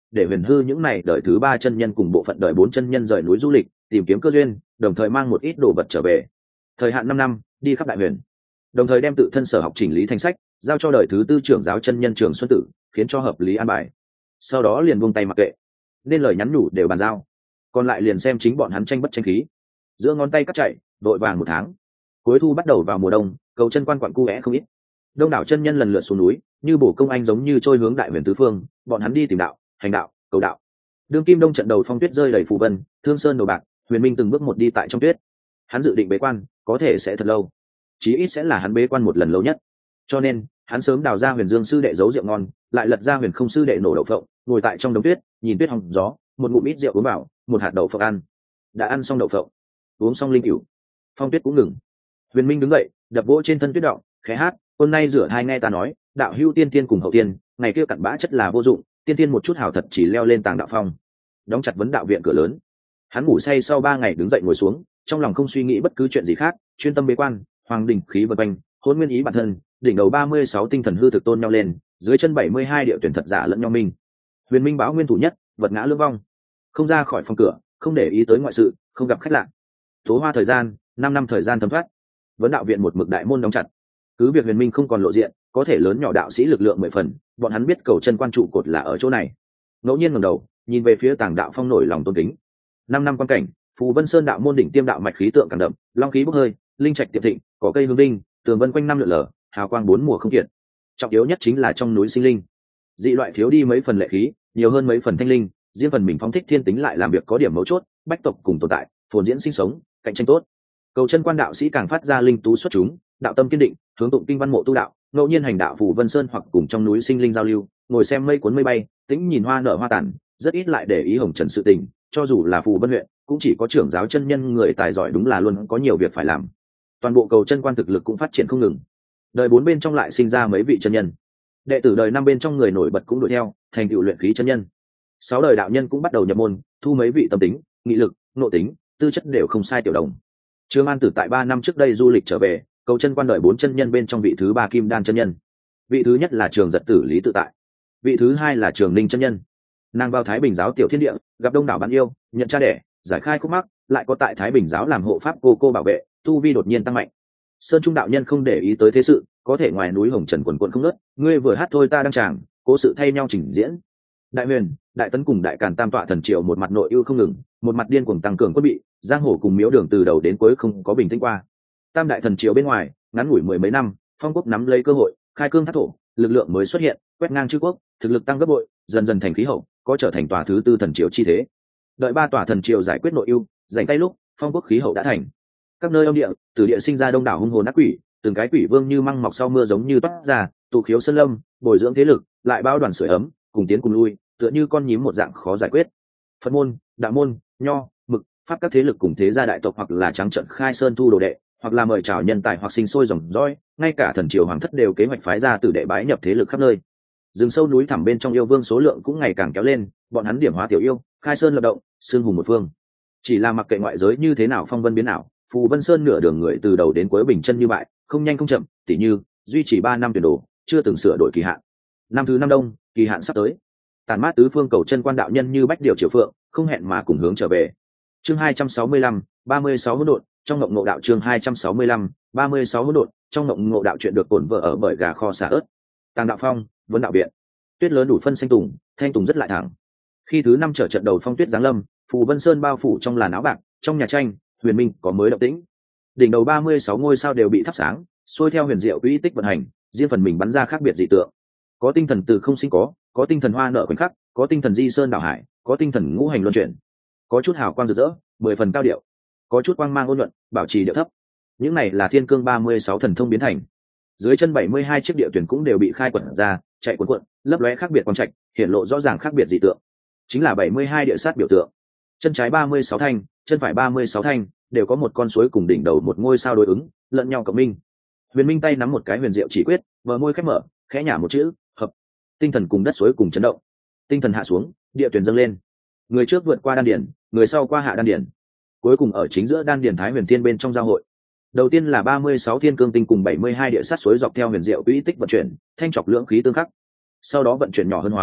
để huyền hư những này đời thứ ba chân nhân cùng bộ phận đời bốn chân nhân rời núi du lịch tìm kiếm cơ duyên, đồng thời mang một ít đồ vật trở về. Thời hạn năm năm đi khắp đại huyền, đồng thời đem tự thân sở học chỉnh lý thành sách giao cho đời thứ tư trưởng giáo chân nhân Trường Xuân Tử, khiến cho hợp lý an bài. Sau đó liền buông tay mặc kệ, nên lời nhắn nhủ đều bàn giao, còn lại liền xem chính bọn hắn tranh bất tranh khí. Giữa ngón tay cắt chạy đội vàng một tháng, cuối thu bắt đầu vào mùa đông, cầu chân quan quặn cu é không ít. Đông đảo chân nhân lần lượt xuống núi, như bổ công anh giống như trôi hướng đại huyền tứ phương, bọn hắn đi tìm đạo, hành đạo, cầu đạo. Đương kim đông trận đầu phong tuyết rơi đầy phù vân, thương sơn đồ bạc, huyền minh từng bước một đi tại trong tuyết. Hắn dự định bế quan, có thể sẽ thật lâu, chí ít sẽ là hắn bế quan một lần lâu nhất. Cho nên hắn sớm đào ra huyền dương sư đệ giấu rượu ngon, lại lật ra huyền không sư đệ nổ đậu phộng, ngồi tại trong đống tuyết, nhìn tuyết hong gió, một ngụm ít rượu uống vào, một hạt đậu phộng ăn. Đã ăn xong đậu phộng, uống xong linh cửu, phong tuyết cũng ngừng. Huyền minh đứng dậy, đập vỗ trên thân tuyết động, khẽ hát: hôm nay rửa hai nghe ta nói, đạo hữu tiên tiên cùng hậu tiên, ngày kia cặn bã chất là vô dụng, tiên tiên một chút hảo thật chỉ leo lên tàng đạo phong. Đóng chặt vấn đạo viện cửa lớn, hắn ngủ say sau ba ngày đứng dậy ngồi xuống, trong lòng không suy nghĩ bất cứ chuyện gì khác, chuyên tâm bế quan. Hoàng đỉnh khí vần quanh, hôn nguyên ý bản thân, đỉnh đầu ba mươi sáu tinh thần hư thực tôn nhau lên, dưới chân bảy mươi hai địa tuyển thật giả lẫn nhau minh. Huyền minh báo nguyên thủ nhất, vật ngã lưỡng vong, không ra khỏi phòng cửa, không để ý tới ngoại sự, không gặp khách lạ. Tố hoa thời gian, năm năm thời gian thấm thoát, vấn đạo viện một mực đại môn đóng chặt. Cứ việc huyền minh không còn lộ diện, có thể lớn nhỏ đạo sĩ lực lượng mười phần, bọn hắn biết cầu chân quan trụ cột là ở chỗ này. Ngẫu nhiên ngẩng đầu nhìn về phía tàng đạo phong, nổi lòng tôn kính. Năm năm quan cảnh, phù vân sơn đạo môn đỉnh tiêm đạo mạch khí tượng càng đậm, long khí bốc hơi, linh trạch tiệm thịnh, cỏ cây hương đinh, tường vân quanh năm lượn lờ, hào quang bốn mùa không kiệt. Trọng yếu nhất chính là trong núi sinh linh, dị loại thiếu đi mấy phần lệ khí, nhiều hơn mấy phần thanh linh, riêng phần mình phóng thích thiên tính lại làm việc có điểm mấu chốt, bách tộc cùng tồn tại, phồn diễn sinh sống, cạnh tranh tốt. Cầu chân quan đạo sĩ càng phát ra linh tú xuất chúng, đạo tâm kiên định, hướng tụng kinh văn mộ tu đạo, ngẫu nhiên hành đạo phù vân sơn hoặc cùng trong núi sinh linh giao lưu, ngồi xem mây cuốn mây bay, tĩnh nhìn hoa nở hoa tàn, rất ít lại để ý hồng trần sự tình. Cho dù là phù vân huyện, cũng chỉ có trưởng giáo chân nhân người tài giỏi, đúng là luôn có nhiều việc phải làm. Toàn bộ cầu chân quan thực lực cũng phát triển không ngừng, đời bốn bên trong lại sinh ra mấy vị chân nhân, đệ tử đời năm bên trong người nổi bật cũng đuổi theo thành tựu luyện khí chân nhân. Sáu đời đạo nhân cũng bắt đầu nhập môn, thu mấy vị tâm tính, nghị lực, nội tính, tư chất đều không sai tiểu đồng. Trương An Tử tại ba năm trước đây du lịch trở về, cầu chân quan đời bốn chân nhân bên trong vị thứ ba kim đan chân nhân. Vị thứ nhất là Trường Giật Tử Lý Tự Tại, vị thứ hai là Trường Ninh chân nhân. Nàng vào Thái Bình giáo tiểu thiên địa, gặp đông đảo bạn yêu, nhận cha đẻ, giải khai khúc mắc, lại có tại Thái Bình giáo làm hộ pháp cô cô bảo vệ, tu vi đột nhiên tăng mạnh. Sơn Trung đạo nhân không để ý tới thế sự, có thể ngoài núi hồng trần quần quần không ngớt, ngươi vừa hát thôi ta đang tràng, cố sự thay nhau trình diễn. Đại Huyền, Đại Tấn cùng Đại Càn tam tọa thần triều một mặt nội ưu không ngừng, một mặt điên cuồng tăng cường quân bị, giang hồ cùng miếu đường từ đầu đến cuối không có bình tĩnh qua. Tam đại thần triều bên ngoài, ngắn ngủi mười mấy năm, phong quốc nắm lấy cơ hội, khai cương thác thổ, lực lượng mới xuất hiện, quét ngang chư quốc, thực lực tăng gấp bội, dần dần thành khí hậu, có trở thành tòa thứ tư thần triều chi thế. Đợi ba tòa thần triều giải quyết nội ưu, giành tay lúc, phong quốc khí hậu đã thành. Các nơi âm địa, từ địa sinh ra đông đảo hung hồn ác quỷ, từng cái quỷ vương như măng mọc sau mưa giống như toát ra, tụ khiếu sơn lâm, bồi dưỡng thế lực, lại bao đoàn sưởi ấm, cùng tiến cùng lui, tựa như con nhím một dạng khó giải quyết. Phật môn, đạo môn, nho, mực, pháp các thế lực cùng thế gia đại tộc hoặc là trắng trợn khai sơn thu đồ đệ, hoặc là mời chào nhân tài hoặc sinh sôi dòng dõi, ngay cả thần triều hoàng thất đều kế hoạch phái ra tử đệ bái nhập thế lực khắp nơi. Rừng sâu núi thẳm bên trong yêu vương số lượng cũng ngày càng kéo lên, bọn hắn điểm hóa tiểu yêu, khai sơn lập động, xương hùng một phương. Chỉ là mặc kệ ngoại giới như thế nào phong vân biến nào, phù vân sơn nửa đường người từ đầu đến cuối bình chân như bại, không nhanh không chậm, tỉ như duy trì ba năm tuyển đồ, chưa từng sửa đổi kỳ hạn. Năm thứ năm đông, kỳ hạn sắp tới, tàn mát tứ phương cầu chân quan đạo nhân như bách điều triều phượng, không hẹn mà cùng hướng trở về. Chương hai trăm sáu mươi lăm, ba mươi sáu hỗn độn, trong ngộng ngộ đạo. Chương hai trăm sáu mươi lăm, ba mươi sáu hỗn độn, trong ngộng ngộ đạo. Chuyện được cổn vợ ở bởi gà kho xả ớt. Tàng đạo phong, vấn đạo viện. Tuyết lớn đủ phân xanh tùng, thanh tùng rất lại thẳng. Khi thứ năm trở trận đầu phong tuyết giáng lâm, phù vân sơn bao phủ trong làn áo bạc, trong nhà tranh, huyền minh có mới động tĩnh. Đỉnh đầu ba mươi sáu ngôi sao đều bị thắp sáng, xuôi theo huyền diệu quỹ tích vận hành, riêng phần mình bắn ra khác biệt dị tượng. Có tinh thần từ không sinh có, có tinh thần hoa nở khoảnh khắc, có tinh thần di sơn đảo hải, có tinh thần ngũ hành luân chuyển, có chút hào quang rực rỡ, mười phần cao điệu, có chút quang mang ôn nhuận, bảo trì điệu thấp. Những này là thiên cương ba mươi sáu thần thông biến thành. Dưới chân bảy mươi hai chiếc địa tuyển cũng đều bị khai quật ra, chạy cuộn cuộn, lấp lóe khác biệt quang trạch, hiện lộ rõ ràng khác biệt dị tượng. Chính là bảy mươi hai địa sát biểu tượng. Chân trái ba mươi sáu thanh, chân phải ba mươi sáu thanh, đều có một con suối cùng đỉnh đầu một ngôi sao đối ứng, lẫn nhau cộng minh. Huyền Minh tay nắm một cái huyền diệu chỉ quyết, bờ môi khép mở, khẽ nhả một chữ, hợp. Tinh thần cùng đất suối cùng chấn động. Tinh thần hạ xuống, địa tuyển dâng lên. Người trước vượt qua đan điển, người sau qua hạ đan điển. Cuối cùng ở chính giữa đan điển thái huyền thiên bên trong giao hội. Đầu tiên là ba mươi sáu thiên cương tinh cùng bảy mươi hai địa sát suối dọc theo huyền diệu quỹ tích vận chuyển, thanh trọc lưỡng khí tương khắc. Sau đó vận chuyển nhỏ hơn hóa,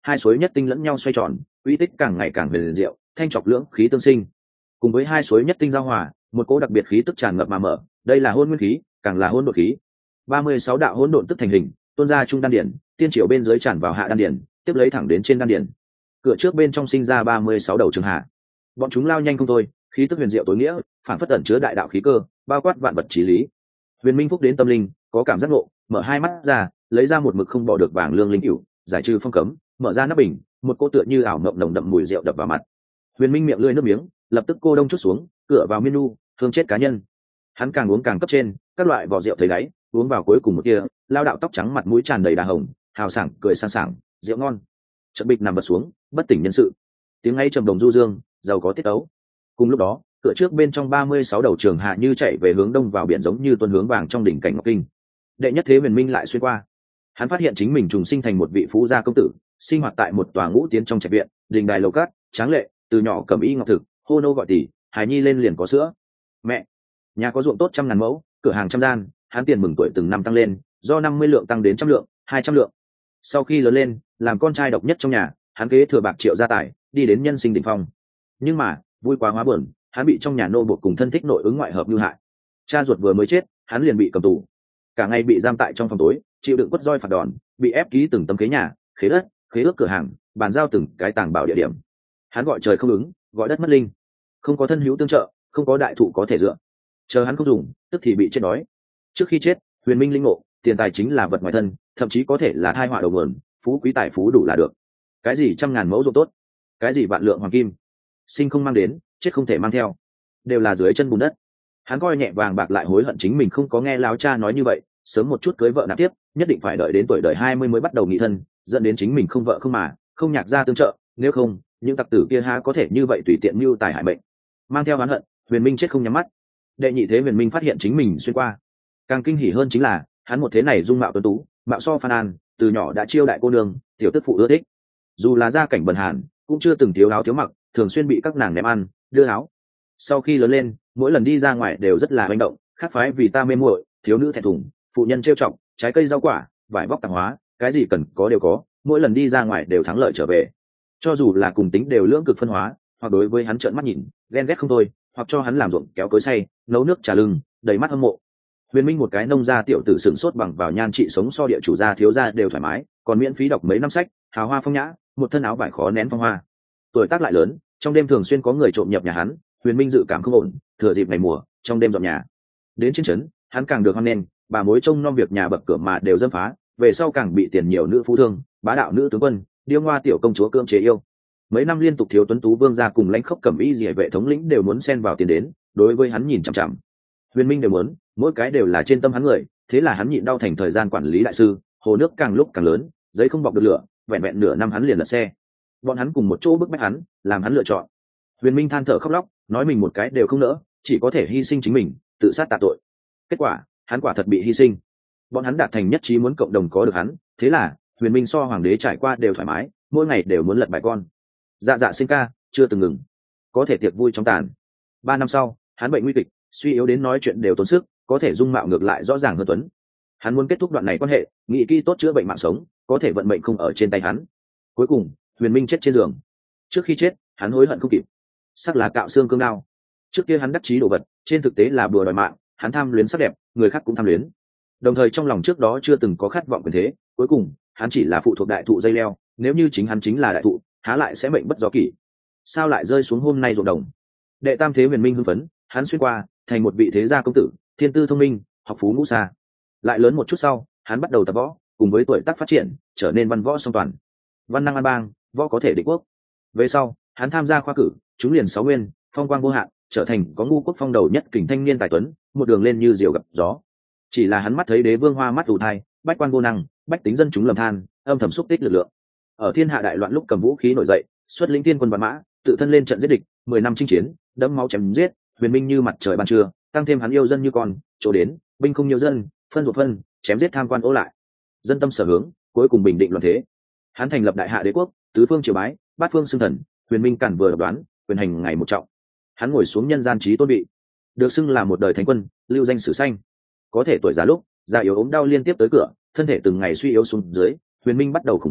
hai suối nhất tinh lẫn nhau xoay tròn, uy tích càng ngày càng huyền diệu, thanh trọc lưỡng khí tương sinh. Cùng với hai suối nhất tinh giao hòa, một cỗ đặc biệt khí tức tràn ngập mà mở, đây là hôn nguyên khí, càng là hôn độn khí. ba mươi sáu đạo hỗn độn tức thành hình, tuôn ra trung đan điển, tiên triều bên dưới tràn vào hạ đan điển, tiếp lấy thẳng đến trên đan điển. Cửa trước bên trong sinh ra ba mươi sáu đầu trường hạ. Bọn chúng lao nhanh không thôi, khí tức huyền diệu tối nghĩa, phản phất ẩn chứa đại đạo khí cơ, bao quát vạn vật chí lý. Huyền Minh phúc đến tâm linh, có cảm giác ngộ, mở hai mắt ra, lấy ra một mực không bỏ được vàng lương linh cửu, giải trừ phong cấm, mở ra nắp bình, một cô tựa như ảo mộng nồng đậm mùi rượu đập vào mặt. Huyền Minh miệng lưỡi nước miếng, lập tức cô đông chút xuống, cửa vào menu, thương chết cá nhân. Hắn càng uống càng cấp trên, các loại vỏ rượu thấy đáy, uống vào cuối cùng một kia, lao đạo tóc trắng mặt mũi tràn đầy đà hồng, hào sảng cười sang sảng, rượu ngon. Trận bịch nằm bật xuống, bất tỉnh nhân sự. Tiếng ngay trầm đồng du dương, giàu có tiết tấu. Cùng lúc đó, cửa trước bên trong ba mươi sáu đầu trường hạ như chạy về hướng đông vào biển giống như tuần hướng vàng trong đỉnh cảnh ngọc kinh. Đệ nhất thế Huyền Minh lại xuyên qua. Hắn phát hiện chính mình trùng sinh thành một vị phú gia công tử, sinh hoạt tại một tòa ngũ tiến trong trạch viện, đình đài lầu cát, tráng lệ, từ nhỏ cầm y ngọc thực, hô nô gọi tỷ, hài nhi lên liền có sữa. Mẹ, nhà có ruộng tốt trăm ngàn mẫu, cửa hàng trăm gian, hắn tiền mừng tuổi từng năm tăng lên, do năm mươi lượng tăng đến trăm lượng, hai trăm lượng. Sau khi lớn lên, làm con trai độc nhất trong nhà, hắn kế thừa bạc triệu gia tài, đi đến nhân sinh đỉnh phong. Nhưng mà, vui quá hóa buồn, hắn bị trong nhà nô buộc cùng thân thích nội ứng ngoại hợp như hại. Cha ruột vừa mới chết, hắn liền bị cầm tù, cả ngày bị giam tại trong phòng tối, chịu đựng quất roi phạt đòn, bị ép ký từng tấm khế nhà, khế đất, khế ước cửa hàng, bàn giao từng cái tàng bảo địa điểm. Hắn gọi trời không ứng, gọi đất mất linh, không có thân hữu tương trợ, không có đại thụ có thể dựa, chờ hắn không dùng, tức thì bị chết đói. Trước khi chết, Huyền Minh linh ngộ, tiền tài chính là vật ngoài thân, thậm chí có thể là thai họa đầu nguồn, phú quý tài phú đủ là được. Cái gì trăm ngàn mẫu ruộng tốt, cái gì vạn lượng hoàng kim, sinh không mang đến, chết không thể mang theo, đều là dưới chân bùn đất. Hắn coi nhẹ vàng bạc lại hối hận chính mình không có nghe láo cha nói như vậy, sớm một chút cưới vợ nạp tiếp, nhất định phải đợi đến tuổi đời hai mươi mới bắt đầu nghị thân, dẫn đến chính mình không vợ không mà, không nhạc gia tương trợ, nếu không, những tặc tử kia há có thể như vậy tùy tiện mưu tài hại mệnh. Mang theo oán hận, Huyền Minh chết không nhắm mắt. Đệ nhị thế Huyền Minh phát hiện chính mình xuyên qua. Càng kinh hỉ hơn chính là, hắn một thế này dung mạo tuấn tú, mạo so Phan An, từ nhỏ đã chiêu đại cô nương, tiểu tức phụ ưa thích. Dù là gia cảnh bần hàn, cũng chưa từng thiếu áo thiếu mặc, thường xuyên bị các nàng ném ăn, đưa áo. Sau khi lớn lên, mỗi lần đi ra ngoài đều rất là manh động, khác phái vì ta mê muội, thiếu nữ thẹn thùng, phụ nhân trêu chọc, trái cây rau quả, vải vóc tạp hóa, cái gì cần có đều có, mỗi lần đi ra ngoài đều thắng lợi trở về. Cho dù là cùng tính đều lưỡng cực phân hóa, hoặc đối với hắn trợn mắt nhìn, ghen ghét không thôi, hoặc cho hắn làm ruộng kéo cối say, nấu nước trà lưng, đầy mắt hâm mộ. Huyền Minh một cái nông gia tiểu tử sửng sốt bằng vào nhan trị sống so địa chủ gia thiếu gia đều thoải mái, còn miễn phí đọc mấy năm sách, hào hoa phong nhã, một thân áo vải khó nén phong hoa. Tuổi tác lại lớn, trong đêm thường xuyên có người trộm nhập nhà hắn, Huyền Minh dự cảm không ổn, thừa dịp ngày mùa, trong đêm dọn nhà. Đến trên trấn, hắn càng được hoan nghênh, bà mối trông nom việc nhà bậc cửa mà đều dâm phá, về sau càng bị tiền nhiều nữ phú thương, bá đạo nữ tướng quân, điêu ngoa tiểu công chúa cưỡng chế yêu. Mấy năm liên tục thiếu tuấn tú vương gia cùng lãnh khốc cẩm y liễu vệ thống lĩnh đều muốn xen vào tiền đến, đối với hắn nhìn chằm chằm. Huyền Minh đều muốn, mỗi cái đều là trên tâm hắn người, thế là hắn nhịn đau thành thời gian quản lý đại sư, hồ nước càng lúc càng lớn, giấy không bọc được lửa, vẹn vẹn nửa năm hắn liền lật xe. Bọn hắn cùng một chỗ bức bách hắn, làm hắn lựa chọn. Huyền Minh than thở khóc lóc, nói mình một cái đều không nỡ, chỉ có thể hy sinh chính mình, tự sát tạ tội. Kết quả, hắn quả thật bị hy sinh. Bọn hắn đạt thành nhất trí muốn cộng đồng có được hắn, thế là Huyền Minh so hoàng đế trải qua đều thoải mái, mỗi ngày đều muốn lật bài con. Dạ dạ sinh ca, chưa từng ngừng, có thể tiệc vui trong tàn. Ba năm sau, hắn bệnh nguy kịch, suy yếu đến nói chuyện đều tốn sức, có thể dung mạo ngược lại rõ ràng hơn tuấn. Hắn muốn kết thúc đoạn này quan hệ, nghĩ kỹ tốt chữa bệnh mạng sống, có thể vận mệnh không ở trên tay hắn. Cuối cùng, Huyền Minh chết trên giường. Trước khi chết, hắn hối hận không kịp. Sắc là cạo xương cương đao. Trước kia hắn đắc chí đồ vật, trên thực tế là bùa đòi mạng, hắn tham luyến sắc đẹp, người khác cũng tham luyến. Đồng thời trong lòng trước đó chưa từng có khát vọng quyền thế, cuối cùng, hắn chỉ là phụ thuộc đại thụ dây leo, nếu như chính hắn chính là đại thụ, há lại sẽ mệnh bất do kỷ. Sao lại rơi xuống hôm nay ruộng đồng? Đệ tam thế Huyền Minh hưng phấn, hắn xuyên qua, thành một vị thế gia công tử, thiên tư thông minh, học phú ngũ xa. Lại lớn một chút sau, hắn bắt đầu tập võ, cùng với tuổi tác phát triển, trở nên văn võ song toàn. Văn năng an bang, võ có thể định quốc. Về sau, hắn tham gia khoa cử, trúng liền sáu nguyên, phong quang vô hạn, trở thành có ngu quốc phong đầu nhất kình thanh niên tài tuấn, một đường lên như diều gặp gió. Chỉ là hắn mắt thấy đế vương hoa mắt ù thai, bách quan vô năng, bách tính dân chúng lầm than, âm thầm xúc tích lực lượng. Ở thiên hạ đại loạn lúc cầm vũ khí nổi dậy, xuất lĩnh thiên quân vạn mã, tự thân lên trận giết địch, mười năm chinh chiến, đẫm máu chém giết, Huyền Minh như mặt trời ban trưa, tăng thêm hắn yêu dân như con, chỗ đến, binh không nhiều dân, phân ruột phân, chém giết tham quan ố lại. Dân tâm sở hướng, cuối cùng bình định loạn thế. Hắn thành lập đại hạ đế quốc, tứ phương triều bái, bát phương xưng thần, Huyền Minh cản vừa đoán, quyền hành ngày một trọng. Hắn ngồi xuống nhân gian trí tôn vị, được xưng là một đời thánh quân, lưu danh sử xanh. Có thể tuổi già lúc, già yếu ốm đau liên tiếp tới cửa, thân thể từng ngày suy yếu xuống dưới, Huyền Minh bắt đầu khủng hoảng,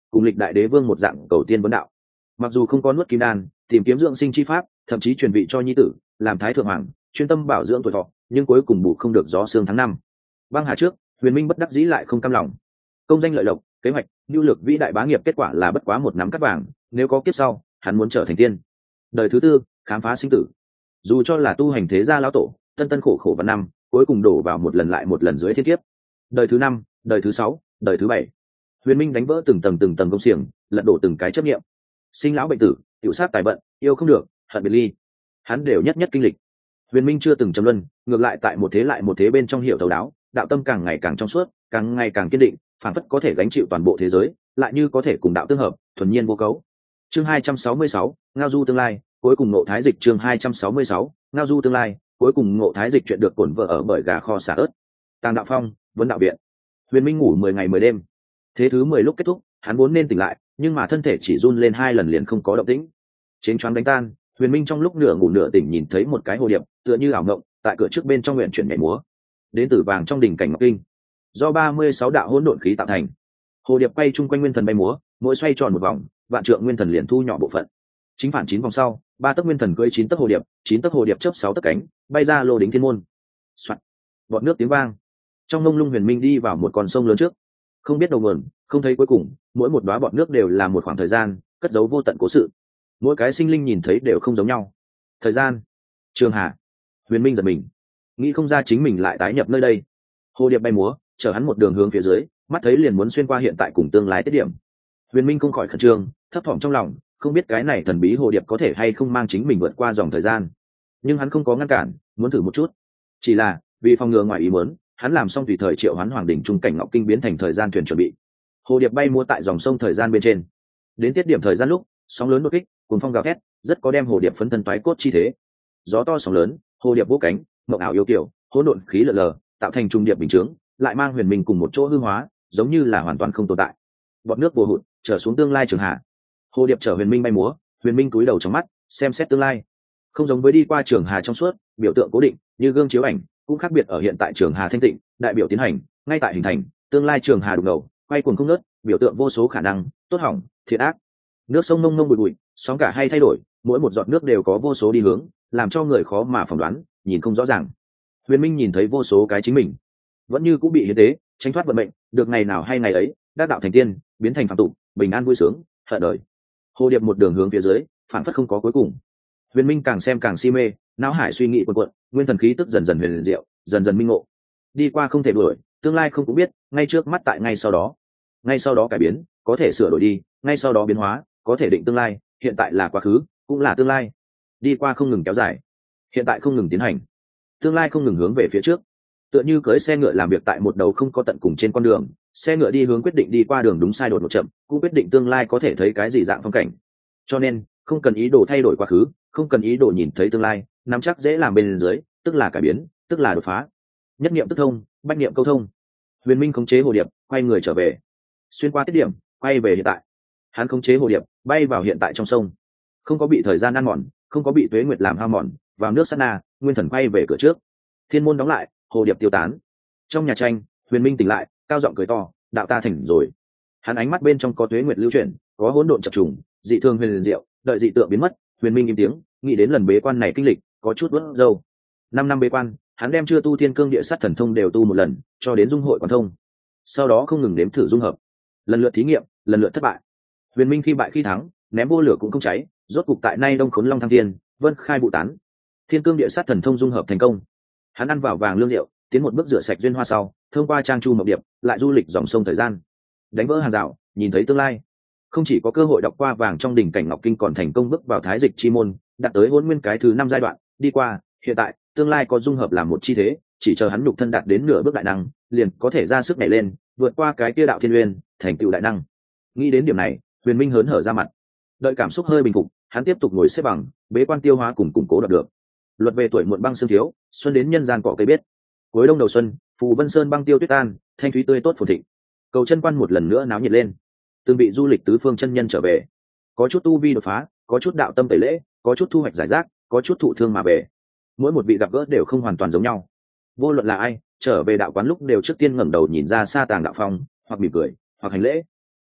cùng lịch đại đế vương một dạng cầu tiên vấn đạo. Mặc dù không có nuốt kim đan, tìm kiếm dưỡng sinh chi pháp, thậm chí truyền vị cho nhi tử làm thái thượng hoàng, chuyên tâm bảo dưỡng tuổi thọ, nhưng cuối cùng bù không được gió sương tháng năm. Băng hà trước, Huyền Minh bất đắc dĩ lại không cam lòng. Công danh lợi lộc, kế hoạch, nhu lược vĩ đại bá nghiệp, kết quả là bất quá một nắm cắt vàng. Nếu có kiếp sau, hắn muốn trở thành tiên. Đời thứ tư, khám phá sinh tử. Dù cho là tu hành thế gia lão tổ, tân tân khổ khổ và năm, cuối cùng đổ vào một lần lại một lần dưới thiên kiếp. Đời thứ năm, đời thứ sáu, đời thứ bảy, Huyền Minh đánh vỡ từng tầng từng tầng công xiềng, lật đổ từng cái chấp niệm. Sinh lão bệnh tử, tiểu sát tài vận, yêu không được, hận biệt ly, hắn đều nhất nhất kinh lịch. Huyền Minh chưa từng trầm luân, ngược lại tại một thế lại một thế bên trong hiểu thấu đáo, đạo tâm càng ngày càng trong suốt, càng ngày càng kiên định, phản phất có thể gánh chịu toàn bộ thế giới, lại như có thể cùng đạo tương hợp, thuần nhiên vô cấu. Chương hai trăm sáu mươi sáu, ngao du tương lai, cuối cùng ngộ thái dịch. Chương hai trăm sáu mươi sáu, ngao du tương lai, cuối cùng ngộ thái dịch. Chuyện được cuộn vợ ở bởi gà kho xả ớt. Tàng đạo phong, vấn đạo viện. Huyền Minh ngủ mười ngày mười đêm. Thế thứ mười lúc kết thúc, hắn vốn nên tỉnh lại, nhưng mà thân thể chỉ run lên hai lần liền không có động tĩnh. Chến choáng đánh tan, Huyền Minh trong lúc nửa ngủ nửa tỉnh nhìn thấy một cái hồ điệp, tựa như ảo ngộng, tại cửa trước bên trong nguyện chuyển nhảy múa. Đến từ vàng trong đỉnh cảnh ngọc kinh, do ba mươi sáu đạo hỗn độn khí tạo thành. Hồ điệp quay chung quanh nguyên thần bay múa, mỗi xoay tròn một vòng, vạn trượng nguyên thần liền thu nhỏ bộ phận. Chính phản chín vòng sau, ba tấc nguyên thần cưỡi chín tấc hồ điệp, chín tấc hồ điệp chớp sáu tấc cánh, bay ra lô đính thiên môn. Soạt. Bọt nước tiếng vang. Trong mông lung Huyền Minh đi vào một con sông lớn trước, không biết đầu nguồn, không thấy cuối cùng, mỗi một đóa bọt nước đều là một khoảng thời gian, cất giấu vô tận cố sự. Mỗi cái sinh linh nhìn thấy đều không giống nhau. Thời gian, Trường Hà. Huyền Minh giật mình, nghĩ không ra chính mình lại tái nhập nơi đây. Hồ điệp bay múa, chở hắn một đường hướng phía dưới, mắt thấy liền muốn xuyên qua hiện tại cùng tương lai tiết điểm. Huyền Minh không khỏi khẩn trương, thấp thỏm trong lòng, không biết cái này thần bí hồ điệp có thể hay không mang chính mình vượt qua dòng thời gian. Nhưng hắn không có ngăn cản, muốn thử một chút. Chỉ là vì phòng ngừa ngoài ý muốn, hắn làm xong tùy thời triệu hoán hoàng đỉnh trung cảnh ngọc kinh biến thành thời gian thuyền chuẩn bị. Hồ điệp bay múa tại dòng sông thời gian bên trên. Đến tiết điểm thời gian lúc, sóng lớn đột kích, cuồng phong gào thét, rất có đem hồ điệp phấn thân toái cốt chi thế. Gió to sóng lớn, hồ điệp vỗ cánh, mộng ảo yêu kiều, hỗn độn khí lờ lờ, tạo thành trung điệp bình chướng, lại mang Huyền Minh cùng một chỗ hư hóa, giống như là hoàn toàn không tồn tại. Bọt nước vô hụt, trở xuống tương lai Trường Hà. Hồ điệp chở Huyền Minh bay múa, Huyền Minh cúi đầu trong mắt, xem xét tương lai. Không giống với đi qua Trường Hà trong suốt, biểu tượng cố định, như gương chiếu ảnh, cũng khác biệt ở hiện tại Trường Hà thanh tịnh, đại biểu tiến hành, ngay tại hình thành, tương lai Trường Hà đục ngầu, quay cuồng không ngớt, biểu tượng vô số khả năng, tốt hỏng, thiện ác. Nước sông mông mông bụi bụi, sóng cả hay thay đổi, mỗi một giọt nước đều có vô số đi hướng, làm cho người khó mà phỏng đoán, nhìn không rõ ràng. Huyền Minh nhìn thấy vô số cái chính mình, vẫn như cũng bị hiến tế, tránh thoát vận mệnh, được ngày nào hay ngày ấy, đắc đạo thành tiên, biến thành phàm tục, bình an vui sướng, hận đời. Hồ điệp một đường hướng phía dưới, phản phất không có cuối cùng. Huyền Minh càng xem càng si mê, não hải suy nghĩ cuộn cuộn, nguyên thần khí tức dần dần huyền diệu, dần dần minh ngộ. Đi qua không thể đuổi, tương lai không cũng biết, ngay trước mắt tại ngay sau đó. Ngay sau đó cải biến, có thể sửa đổi đi, ngay sau đó biến hóa, có thể định tương lai, hiện tại là quá khứ, cũng là tương lai. Đi qua không ngừng kéo dài, hiện tại không ngừng tiến hành, tương lai không ngừng hướng về phía trước. Tựa như cưỡi xe ngựa làm việc tại một đầu không có tận cùng trên con đường, xe ngựa đi hướng quyết định đi qua đường đúng sai đột một chậm, cũng quyết định tương lai có thể thấy cái gì dạng phong cảnh. Cho nên, không cần ý đồ thay đổi quá khứ, không cần ý đồ nhìn thấy tương lai, nắm chắc dễ làm bên dưới, tức là cải biến, tức là đột phá. Nhất niệm tức thông, bách niệm câu thông. Huyền Minh khống chế hồ điệp, quay người trở về, xuyên qua tiết điểm, quay về hiện tại. Hắn khống chế hồ điệp, bay vào hiện tại trong sông, không có bị thời gian ăn mòn, không có bị tuế nguyệt làm hao mòn, vào nước sát na, nguyên thần quay về cửa trước. Thiên môn đóng lại, hồ điệp tiêu tán. Trong nhà tranh, Huyền Minh tỉnh lại, cao giọng cười to, đạo ta thành rồi. Hắn ánh mắt bên trong có tuế nguyệt lưu chuyển, có hỗn độn chập trùng, dị thường huyền diệu, đợi dị tượng biến mất, Huyền Minh im tiếng, nghĩ đến lần bế quan này kinh lịch, có chút vớt râu. Năm năm bế quan, hắn đem chưa tu thiên cương địa sát thần thông đều tu một lần, cho đến dung hội quan thông. Sau đó không ngừng đếm thử dung hợp, lần lượt thí nghiệm, lần lượt thất bại. Huyền Minh khi bại khi thắng, ném vô lửa cũng không cháy, rốt cục tại nay đông khốn long thăng thiên, vân khai bụ tán. Thiên cương địa sát thần thông dung hợp thành công. Hắn ăn vào vàng lương rượu, tiến một bước rửa sạch duyên hoa sau, thông qua trang chu mộc điệp, lại du lịch dòng sông thời gian, đánh vỡ hàng rào, nhìn thấy tương lai. Không chỉ có cơ hội đọc qua vàng trong đỉnh cảnh ngọc kinh, còn thành công bước vào thái dịch chi môn, đạt tới hôn nguyên cái thứ năm giai đoạn, đi qua, hiện tại, tương lai có dung hợp làm một chi thế, chỉ chờ hắn nhục thân đạt đến nửa bước đại năng, liền có thể ra sức nhảy lên, vượt qua cái kia đạo thiên uyên, thành tựu đại năng. Nghĩ đến điểm này, Huyền Minh hớn hở ra mặt. Đợi cảm xúc hơi bình phục, hắn tiếp tục ngồi xếp bằng, bế quan tiêu hóa cùng củng cố đạt được. Luật về tuổi muộn băng xương thiếu, xuân đến nhân gian cỏ cây biết. Cuối đông đầu xuân, phù vân sơn băng tiêu tuyết tan, thanh thúy tươi tốt phồn thịnh. Cầu chân quan một lần nữa náo nhiệt lên. Từng vị du lịch tứ phương chân nhân trở về, có chút tu vi đột phá, có chút đạo tâm tẩy lễ, có chút thu hoạch giải rác, có chút thụ thương mà về. Mỗi một vị gặp gỡ đều không hoàn toàn giống nhau. Vô luận là ai, trở về đạo quán lúc đều trước tiên ngẩng đầu nhìn ra xa tàng đạo phong, hoặc mỉm cười, hoặc hành lễ.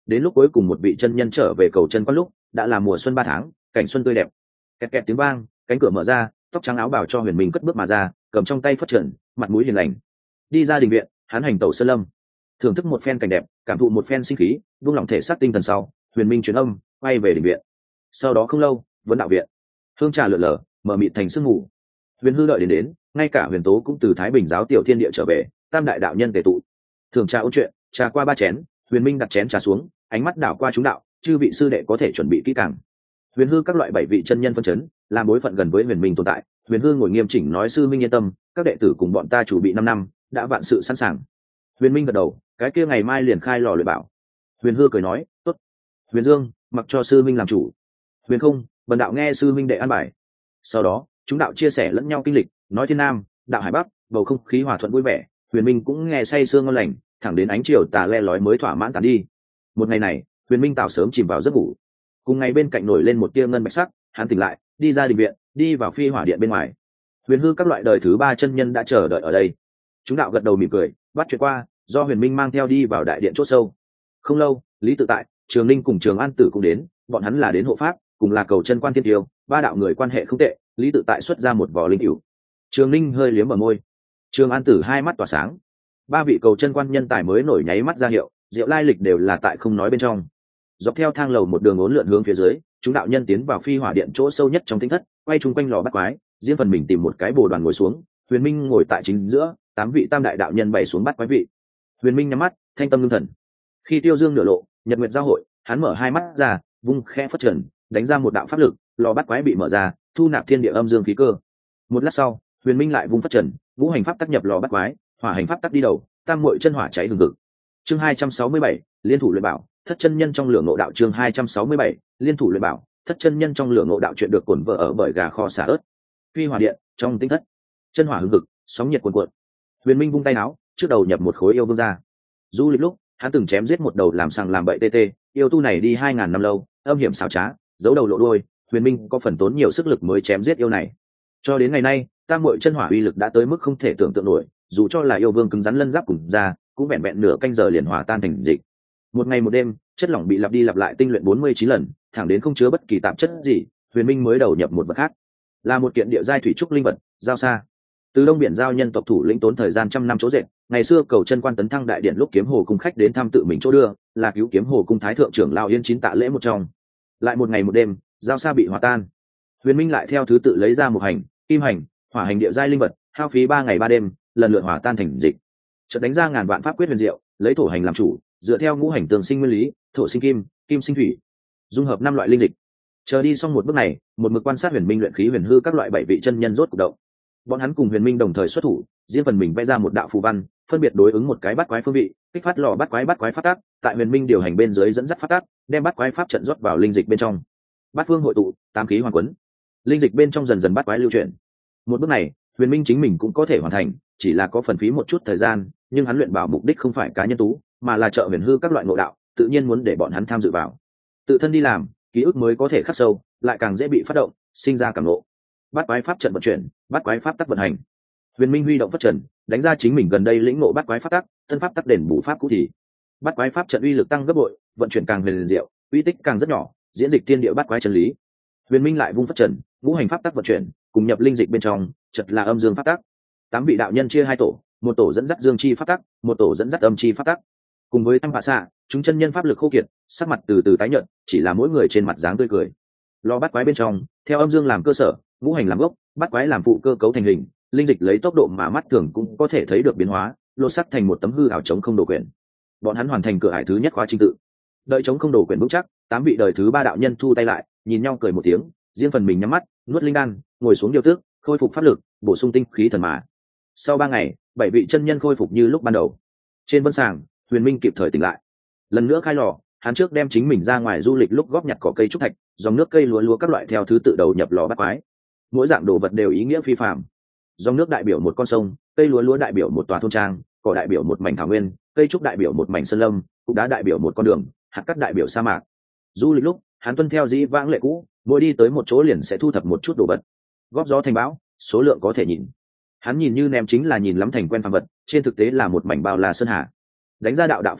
đến lúc cuối cùng một vị chân nhân trở về cầu chân quan lúc đã là mùa xuân ba tháng, cảnh xuân tươi đẹp. Kẹt kẹt tiếng vang, cánh cửa mở ra, tóc trắng áo bào cho Huyền Minh cất bước mà ra, cầm trong tay phất trần, mặt mũi hiền lành đi ra đình viện. Hắn hành tẩu sơn lâm, thưởng thức một phen cảnh đẹp, cảm thụ một phen sinh khí, buông lỏng thể xác tinh thần sau, Huyền Minh truyền âm quay về đình viện. Sau đó không lâu, vấn đạo viện hương trà lượn lờ, mở mịt thành sương mù. Huyền Hư đợi đến đến, ngay cả Huyền Tố cũng từ Thái Bình giáo tiểu thiên địa trở về, tam đại đạo nhân tề tụ, thường trà ôn chuyện. Trà qua ba chén, Huyền Minh đặt chén trà xuống, ánh mắt đảo qua chúng đạo, chư vị sư đệ có thể chuẩn bị kỹ càng. Huyền Hư các loại bảy vị chân nhân phân chấn, làm bối phận gần với Huyền Minh tồn tại. Huyền Hư ngồi nghiêm chỉnh nói: sư minh yên tâm, các đệ tử cùng bọn ta chủ bị năm năm, đã vạn sự sẵn sàng. Huyền Minh gật đầu, cái kia ngày mai liền khai lò luyện bảo. Huyền Hư cười nói: tốt. Huyền Dương, mặc cho sư minh làm chủ. Huyền Không, bần đạo nghe sư minh đệ an bài. Sau đó chúng đạo chia sẻ lẫn nhau kinh lịch, nói thiên nam đạo hải bắc, bầu không khí hòa thuận vui vẻ. Huyền Minh cũng nghe say sương ngon lành, thẳng đến ánh chiều tà le lói mới thỏa mãn tàn đi. Một ngày này, Huyền Minh tảo sớm chìm vào giấc ngủ. Cùng ngày bên cạnh nổi lên một tia ngân bạch sắc, hắn tỉnh lại, đi ra đình viện, đi vào phi hỏa điện bên ngoài. Huyền Hư các loại đời thứ ba chân nhân đã chờ đợi ở đây. Chúng đạo gật đầu mỉm cười, bắt chuyện qua, do Huyền Minh mang theo đi vào đại điện chốt sâu. Không lâu, Lý Tự Tại, Trường Ninh cùng Trường An Tử cũng đến, bọn hắn là đến hộ pháp, cùng là cầu chân quan thiên tiêu, ba đạo người quan hệ không tệ. Lý Tự Tại xuất ra một vỏ linh cửu. Trường Ninh hơi liếm ở môi, Trường An Tử hai mắt tỏa sáng. Ba vị cầu chân quan nhân tài mới nổi nháy mắt ra hiệu, diệu lai lịch đều là tại không nói bên trong. Dọc theo thang lầu một đường uốn lượn hướng phía dưới, chúng đạo nhân tiến vào phi hỏa điện chỗ sâu nhất trong tinh thất, quay chung quanh lò bắt quái, riêng phần mình tìm một cái bồ đoàn ngồi xuống. Huyền Minh ngồi tại chính giữa, tám vị tam đại đạo nhân bày xuống bắt quái vị. Huyền Minh nhắm mắt, thanh tâm ngưng thần. Khi tiêu dương nửa lộ, nhật nguyệt giao hội, hắn mở hai mắt ra, vung khẽ phất trần, đánh ra một đạo pháp lực, lò bắt quái bị mở ra, thu nạp thiên địa âm dương khí cơ. Một lát sau, Huyền Minh lại vung phất trần, ngũ hành pháp tác nhập lò bắt quái, hỏa hành pháp tác đi đầu, tam muội chân hỏa cháy hừng hực. Chương hai trăm sáu mươi bảy, liên thủ luyện bảo, thất chân nhân trong lửa ngộ đạo. Chương hai trăm sáu mươi bảy, liên thủ luyện bảo, thất chân nhân trong lửa ngộ đạo. Chuyện được cuộn vợ ở bởi gà kho xả ớt. Phi hỏa điện, trong tinh thất, chân hỏa hừng hực, sóng nhiệt cuồn cuộn. Huyền Minh vung tay áo, trước đầu nhập một khối yêu vương ra. Du lịch lúc, hắn từng chém giết một đầu làm sằng làm bậy tê tê, yêu tu này đi hai ngàn năm lâu, âm hiểm xảo trá, giấu đầu lộ đuôi. Huyền Minh có phần tốn nhiều sức lực mới chém giết yêu này. Cho đến ngày nay, tam muội chân hỏa uy lực đã tới mức không thể tưởng tượng nổi, dù cho là yêu vương cứng rắn lân giáp cùng ra, cũng vẹn vẹn nửa canh giờ liền hòa tan thành dịch. Một ngày một đêm, chất lỏng bị lặp đi lặp lại tinh luyện bốn mươi chín lần, thẳng đến không chứa bất kỳ tạp chất gì. Huyền Minh mới đầu nhập một vật khác, là một kiện địa giai thủy trúc linh vật, giao sa. Từ Đông Biển giao nhân tộc thủ lĩnh tốn thời gian trăm năm chỗ dệt, ngày xưa cầu chân quan tấn thăng đại điện lúc kiếm hồ cung khách đến thăm tự mình chỗ đưa, là cứu kiếm hồ cung thái thượng trưởng lão Yên Chín tạ lễ một trong. Lại một ngày một đêm, giao sa bị hòa tan. Huyền Minh lại theo thứ tự lấy ra một hành, kim hành, hỏa hành địa giai linh vật, hao phí ba ngày ba đêm, lần lượt hòa tan thành dịch. Chợt đánh ra ngàn vạn pháp quyết huyền diệu, lấy thổ hành làm chủ, dựa theo ngũ hành tường sinh nguyên lý, thổ sinh kim, kim sinh thủy, dung hợp năm loại linh dịch. Chờ đi xong một bước này, một mực quan sát Huyền Minh luyện khí huyền hư các loại bảy vị chân nhân rốt cục động. Bọn hắn cùng Huyền Minh đồng thời xuất thủ, riêng phần mình vẽ ra một đạo phù văn, phân biệt đối ứng một cái bát quái phương vị, kích phát lò bát quái bát quái pháp tắc, tại Huyền Minh điều hành bên dưới dẫn dắt pháp tắc, đem bát quái pháp trận rót vào linh dịch bên trong. Bát phương hội tụ, tám khí hoàn quấn, linh dịch bên trong dần dần bát quái lưu chuyển. Một bước này, Huyền Minh chính mình cũng có thể hoàn thành, chỉ là có phần phí một chút thời gian, nhưng hắn luyện bảo mục đích không phải cá nhân tú, mà là trợ huyền hư các loại ngộ đạo, tự nhiên muốn để bọn hắn tham dự vào. Tự thân đi làm, ký ức mới có thể khắc sâu, lại càng dễ bị phát động, sinh ra cảm ngộ. Bát quái pháp trận vận chuyển, bát quái pháp tắc vận hành. Huyền Minh huy động phát trận, đánh ra chính mình gần đây lĩnh ngộ bát quái pháp tắc, thân pháp tắc đền bù pháp cũ thì. Bát quái pháp trận uy lực tăng gấp bội, vận chuyển càng huyền diệu, uy tích càng rất nhỏ, diễn dịch thiên địa bát quái chân lý. Huyền Minh lại vung phát trận, ngũ hành pháp tắc vận chuyển, cùng nhập linh dịch bên trong, chợt là âm dương pháp tắc. Tám vị đạo nhân chia hai tổ, một tổ dẫn dắt dương chi pháp tắc, một tổ dẫn dắt âm chi pháp tắc. Cùng với tăng hạ xạ, chúng chân nhân pháp lực khô kiệt, sắc mặt từ từ tái nhợt, chỉ là mỗi người trên mặt dáng tươi cười. Lò bát quái bên trong, theo âm dương làm cơ sở, ngũ hành làm gốc, bát quái làm phụ cơ cấu thành hình, linh dịch lấy tốc độ mà mắt thường cũng có thể thấy được biến hóa, lột sắc thành một tấm hư ảo chống không đồ quyển. Bọn hắn hoàn thành cửa ải thứ nhất khóa trình tự. Đợi chống không đồ quyển vững chắc, tám vị đời thứ ba đạo nhân thu tay lại, nhìn nhau cười một tiếng, riêng phần mình nhắm mắt, nuốt linh đan, ngồi xuống điều tước, khôi phục pháp lực, bổ sung tinh khí thần mà. Sau ba ngày, bảy vị chân nhân khôi phục như lúc ban đầu. Trên vân sàng, Huyền Minh kịp thời tỉnh lại, lần nữa khai lò. Hắn trước đem chính mình ra ngoài du lịch lúc góp nhặt cỏ cây trúc thạch, dòng nước cây lúa lúa các loại theo thứ tự đầu nhập lò bát quái. Mỗi dạng đồ vật đều ý nghĩa phi phàm. Dòng nước đại biểu một con sông, cây lúa lúa đại biểu một tòa thôn trang, cỏ đại biểu một mảnh thảo nguyên, cây trúc đại biểu một mảnh sơn lâm, cục đá đại biểu một con đường, hạt cát đại biểu sa mạc. Du lịch lúc, hắn tuân theo dĩ vãng lệ cũ, mỗi đi tới một chỗ liền sẽ thu thập một chút đồ vật, góp gió thành bão, số lượng có thể nhìn. Hắn nhìn như ném chính là nhìn lắm thành quen phàm vật, trên thực tế là một mảnh bao la sơn hà. Đánh ra đạo đạo pháp quyết,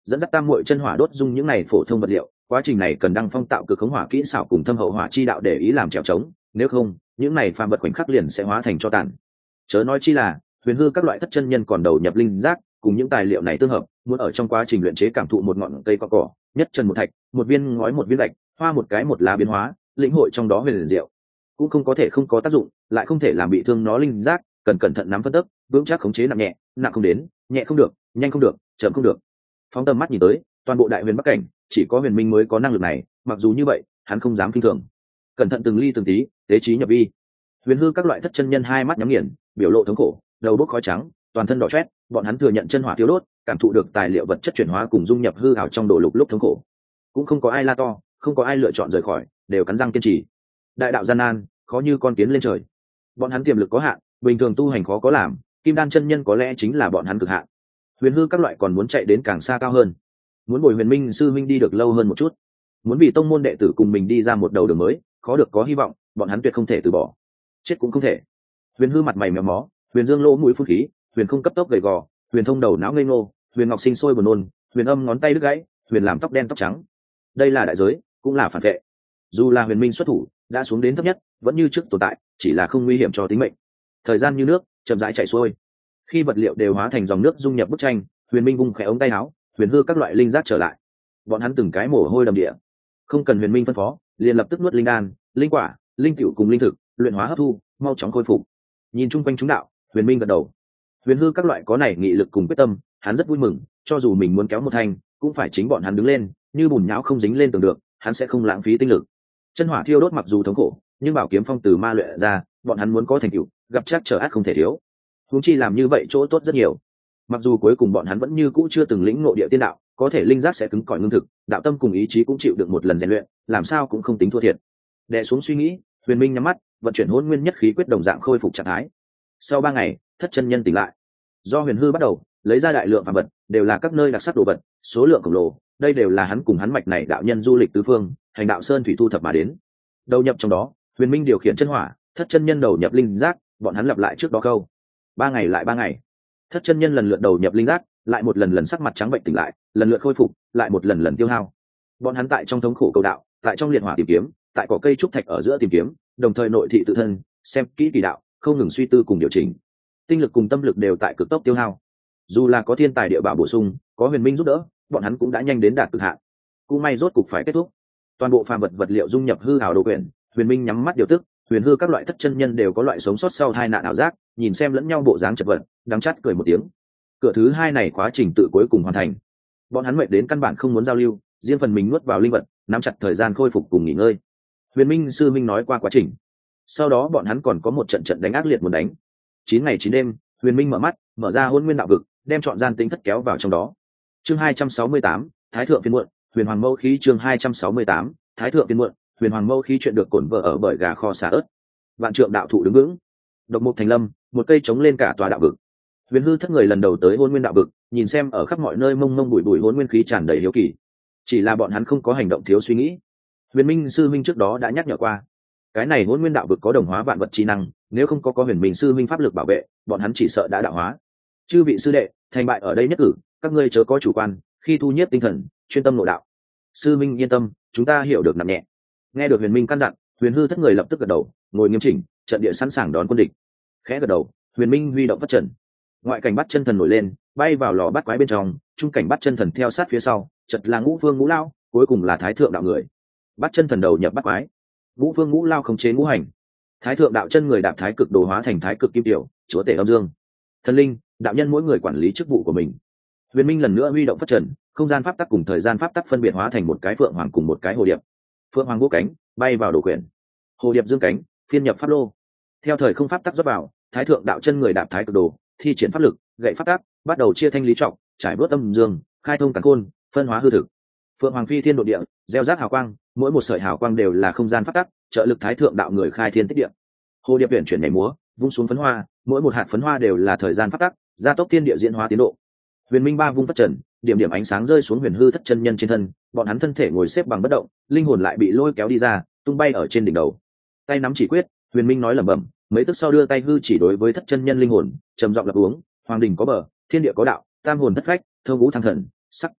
dẫn dắt tam muội chân hỏa đốt dung những này phổ thông vật liệu, quá trình này cần đăng phong tạo cực khống hỏa kỹ xảo cùng thâm hậu hỏa chi đạo để ý làm trèo trống, nếu không những này phàm vật khoảnh khắc liền sẽ hóa thành cho tàn. Chớ nói chi là huyền hư các loại thất chân nhân còn đầu nhập linh giác cùng những tài liệu này tương hợp, muốn ở trong quá trình luyện chế cảm thụ một ngọn cây cỏ cỏ, nhất chân một thạch, một viên ngói một viên gạch, hoa một cái một lá biến hóa, lĩnh hội trong đó huyền diệu, cũng không có thể không có tác dụng, lại không thể làm bị thương nó linh giác, cần cẩn thận nắm phân tức, vững chắc khống chế nặng nhẹ, nặng không đến, nhẹ không được, nhanh không được, chậm không được. Phóng tầm mắt nhìn tới, toàn bộ đại huyền bắc cảnh chỉ có huyền minh mới có năng lực này, mặc dù như vậy hắn không dám kinh thường, cẩn thận từng ly từng tí, tế trí nhập vi. Huyền hư các loại thất chân nhân hai mắt nhắm nghiền, biểu lộ thống khổ, đầu bốc khói trắng, toàn thân đỏ chét, bọn hắn thừa nhận chân hỏa thiêu đốt, cảm thụ được tài liệu vật chất chuyển hóa cùng dung nhập hư ảo trong đồ lục lúc thống khổ. Cũng không có ai la to, không có ai lựa chọn rời khỏi, đều cắn răng kiên trì. Đại đạo gian nan, khó như con kiến lên trời. Bọn hắn tiềm lực có hạn, bình thường tu hành khó có làm, kim đan chân nhân có lẽ chính là bọn hắn cực hạn. Huyền hư các loại còn muốn chạy đến càng xa cao hơn, muốn bồi huyền minh sư minh đi được lâu hơn một chút, muốn vì tông môn đệ tử cùng mình đi ra một đầu đường mới, khó được có hy vọng, bọn hắn tuyệt không thể từ bỏ, chết cũng không thể. Huyền hư mặt mày méo mó, huyền dương lỗ mũi phun khí, huyền không cấp tốc gầy gò, huyền thông đầu não ngây ngô, huyền ngọc sinh sôi buồn nôn, huyền âm ngón tay đứt gãy, huyền làm tóc đen tóc trắng. Đây là đại giới, cũng là phản vệ. Dù là huyền minh xuất thủ đã xuống đến thấp nhất, vẫn như trước tồn tại, chỉ là không nguy hiểm cho tính mệnh. Thời gian như nước chậm rãi chảy xuôi, khi vật liệu đều hóa thành dòng nước dung nhập bức tranh, huyền minh vung khẽ ống tay áo, huyền hư các loại linh giác trở lại. Bọn hắn từng cái mồ hôi đầm địa, không cần huyền minh phân phó, liền lập tức nuốt linh đan, linh quả, linh tiểu cùng linh thực, luyện hóa hấp thu, mau chóng khôi phục. Nhìn chung quanh chúng đạo, huyền minh gật đầu. Huyền hư các loại có này nghị lực cùng quyết tâm, hắn rất vui mừng, cho dù mình muốn kéo một thanh, cũng phải chính bọn hắn đứng lên, như bùn nhão không dính lên tường được, hắn sẽ không lãng phí tinh lực. Chân hỏa thiêu đốt mặc dù thống khổ, nhưng bảo kiếm phong từ ma luyện ra, bọn hắn muốn có thành tựu, gặp chắc trở ác không thể thiếu. Huống chi làm như vậy chỗ tốt rất nhiều. Mặc dù cuối cùng bọn hắn vẫn như cũ chưa từng lĩnh ngộ địa tiên đạo, có thể linh giác sẽ cứng cỏi ngưng thực, đạo tâm cùng ý chí cũng chịu được một lần rèn luyện, làm sao cũng không tính thua thiệt. Đè xuống suy nghĩ, huyền minh nhắm mắt, vận chuyển hỗn nguyên nhất khí quyết đồng dạng khôi phục trạng thái. Sau ba ngày, thất chân nhân tỉnh lại. Do huyền hư bắt đầu lấy ra đại lượng phàm vật, đều là các nơi đặc sắc đồ vật, số lượng khổng lồ, đây đều là hắn cùng hắn mạch này đạo nhân du lịch tứ phương, hành đạo sơn thủy thu thập mà đến. Đầu nhập trong đó, huyền minh điều khiển chân hỏa, thất chân nhân đầu nhập linh giác, bọn hắn lặp lại trước đó câu. Ba ngày lại ba ngày, thất chân nhân lần lượt đầu nhập linh giác, lại một lần lần sắc mặt trắng bệnh tỉnh lại, lần lượt khôi phục, lại một lần lần tiêu hao. Bọn hắn tại trong thống khổ cầu đạo, tại trong liệt hỏa tìm kiếm, tại cỏ cây trúc thạch ở giữa tìm kiếm, đồng thời nội thị tự thân, xem kỹ kỳ đạo, không ngừng suy tư cùng điều chỉnh. Tinh lực cùng tâm lực đều tại cực tốc tiêu hao. Dù là có thiên tài địa bảo bổ sung, có huyền minh giúp đỡ, bọn hắn cũng đã nhanh đến đạt cực hạn. Cũng may rốt cục phải kết thúc. Toàn bộ phàm vật vật liệu dung nhập hư ảo đồ quyển, huyền minh nhắm mắt điều tức, huyền hư các loại thất chân nhân đều có loại sống sót sau tai nạn ảo giác, nhìn xem lẫn nhau bộ dáng chật vật, đắng chát cười một tiếng. Cửa thứ hai này quá trình tự cuối cùng hoàn thành. Bọn hắn mệt đến căn bản không muốn giao lưu, riêng phần mình nuốt vào linh vật, nắm chặt thời gian khôi phục cùng nghỉ ngơi. Huyền minh sư minh nói qua quá trình, sau đó bọn hắn còn có một trận trận đánh ác liệt muốn đánh. Chín ngày chín đêm, huyền minh mở mắt, mở ra hôn nguyên đạo vực, đem trọn gian tính thất kéo vào trong đó. Chương hai trăm sáu mươi tám, thái thượng phiên muộn, huyền hoàng mâu khí. Chương hai trăm sáu mươi tám, thái thượng phiên muộn, huyền hoàng mâu khí. Chuyện được cổn vợ ở bởi gà kho xả ớt. Vạn trượng đạo thụ đứng vững, độc mục thành lâm, một cây chống lên cả tòa đạo vực. Huyền hư thất người lần đầu tới hôn nguyên đạo vực, nhìn xem ở khắp mọi nơi mông mông bụi bụi hôn nguyên khí tràn đầy hiếu kỳ. Chỉ là bọn hắn không có hành động thiếu suy nghĩ. Huyền minh sư minh trước đó đã nhắc nhở qua, cái này hôn nguyên đạo vực có đồng hóa vạn vật trí năng, nếu không có có huyền minh sư minh pháp lực bảo vệ, bọn hắn chỉ sợ đã đạo hóa. Chư vị sư đệ, thành bại ở đây nhất cử, các ngươi chớ có chủ quan, khi thu nhiếp tinh thần, chuyên tâm nội đạo. Sư minh yên tâm, chúng ta hiểu được nặng nhẹ. Nghe được huyền minh căn dặn, huyền hư thất người lập tức gật đầu, ngồi nghiêm chỉnh, trận địa sẵn sàng đón quân địch. Khẽ gật đầu, huyền minh huy động phát trần, ngoại cảnh bắt chân thần nổi lên, bay vào lò bắt quái bên trong, trung cảnh bắt chân thần theo sát phía sau, chật là ngũ phương ngũ lao, cuối cùng là thái thượng đạo người. Bắt chân thần đầu nhập bắt quái, ngũ phương ngũ lao khống chế ngũ hành, thái thượng đạo chân người đạp thái cực đồ hóa thành thái cực kim tiểu, chúa tể âm dương. Thần linh, đạo nhân mỗi người quản lý chức vụ của mình. Huyền minh lần nữa huy động phát trần, không gian pháp tắc cùng thời gian pháp tắc phân biệt hóa thành một cái phượng hoàng cùng một cái hồ điệp. Phượng hoàng vô cánh, bay vào đồ quyển. Hồ điệp dương cánh, phiên nhập pháp lô. Theo thời không pháp tắc rót vào, thái thượng đạo chân người đạp thái cực đồ, thi triển pháp lực, gậy pháp tắc, bắt đầu chia thanh lý trọng, trải bớt âm dương, khai thông càn khôn, phân hóa hư thực. Phượng hoàng phi thiên độ địa, gieo rác hào quang, mỗi một sợi hào quang đều là không gian pháp tắc, trợ lực thái thượng đạo người khai thiên tích địa. Hồ điệp chuyển chuyển nhảy múa, vung xuống phấn hoa, mỗi một hạt phấn hoa đều là thời gian pháp tắc, gia tốc thiên địa diễn hóa tiến độ. Huyền minh ba vung phát trần, điểm điểm ánh sáng rơi xuống huyền hư thất chân nhân trên thân, bọn hắn thân thể ngồi xếp bằng bất động, linh hồn lại bị lôi kéo đi ra, tung bay ở trên đỉnh đầu. Tay nắm chỉ quyết, huyền minh nói lẩm bẩm, mấy tức sau đưa tay hư chỉ đối với thất chân nhân linh hồn, trầm giọng lập uống, hoàng đình có bờ, thiên địa có đạo, tam hồn thất phách, thơ vũ thăng thần, sắc.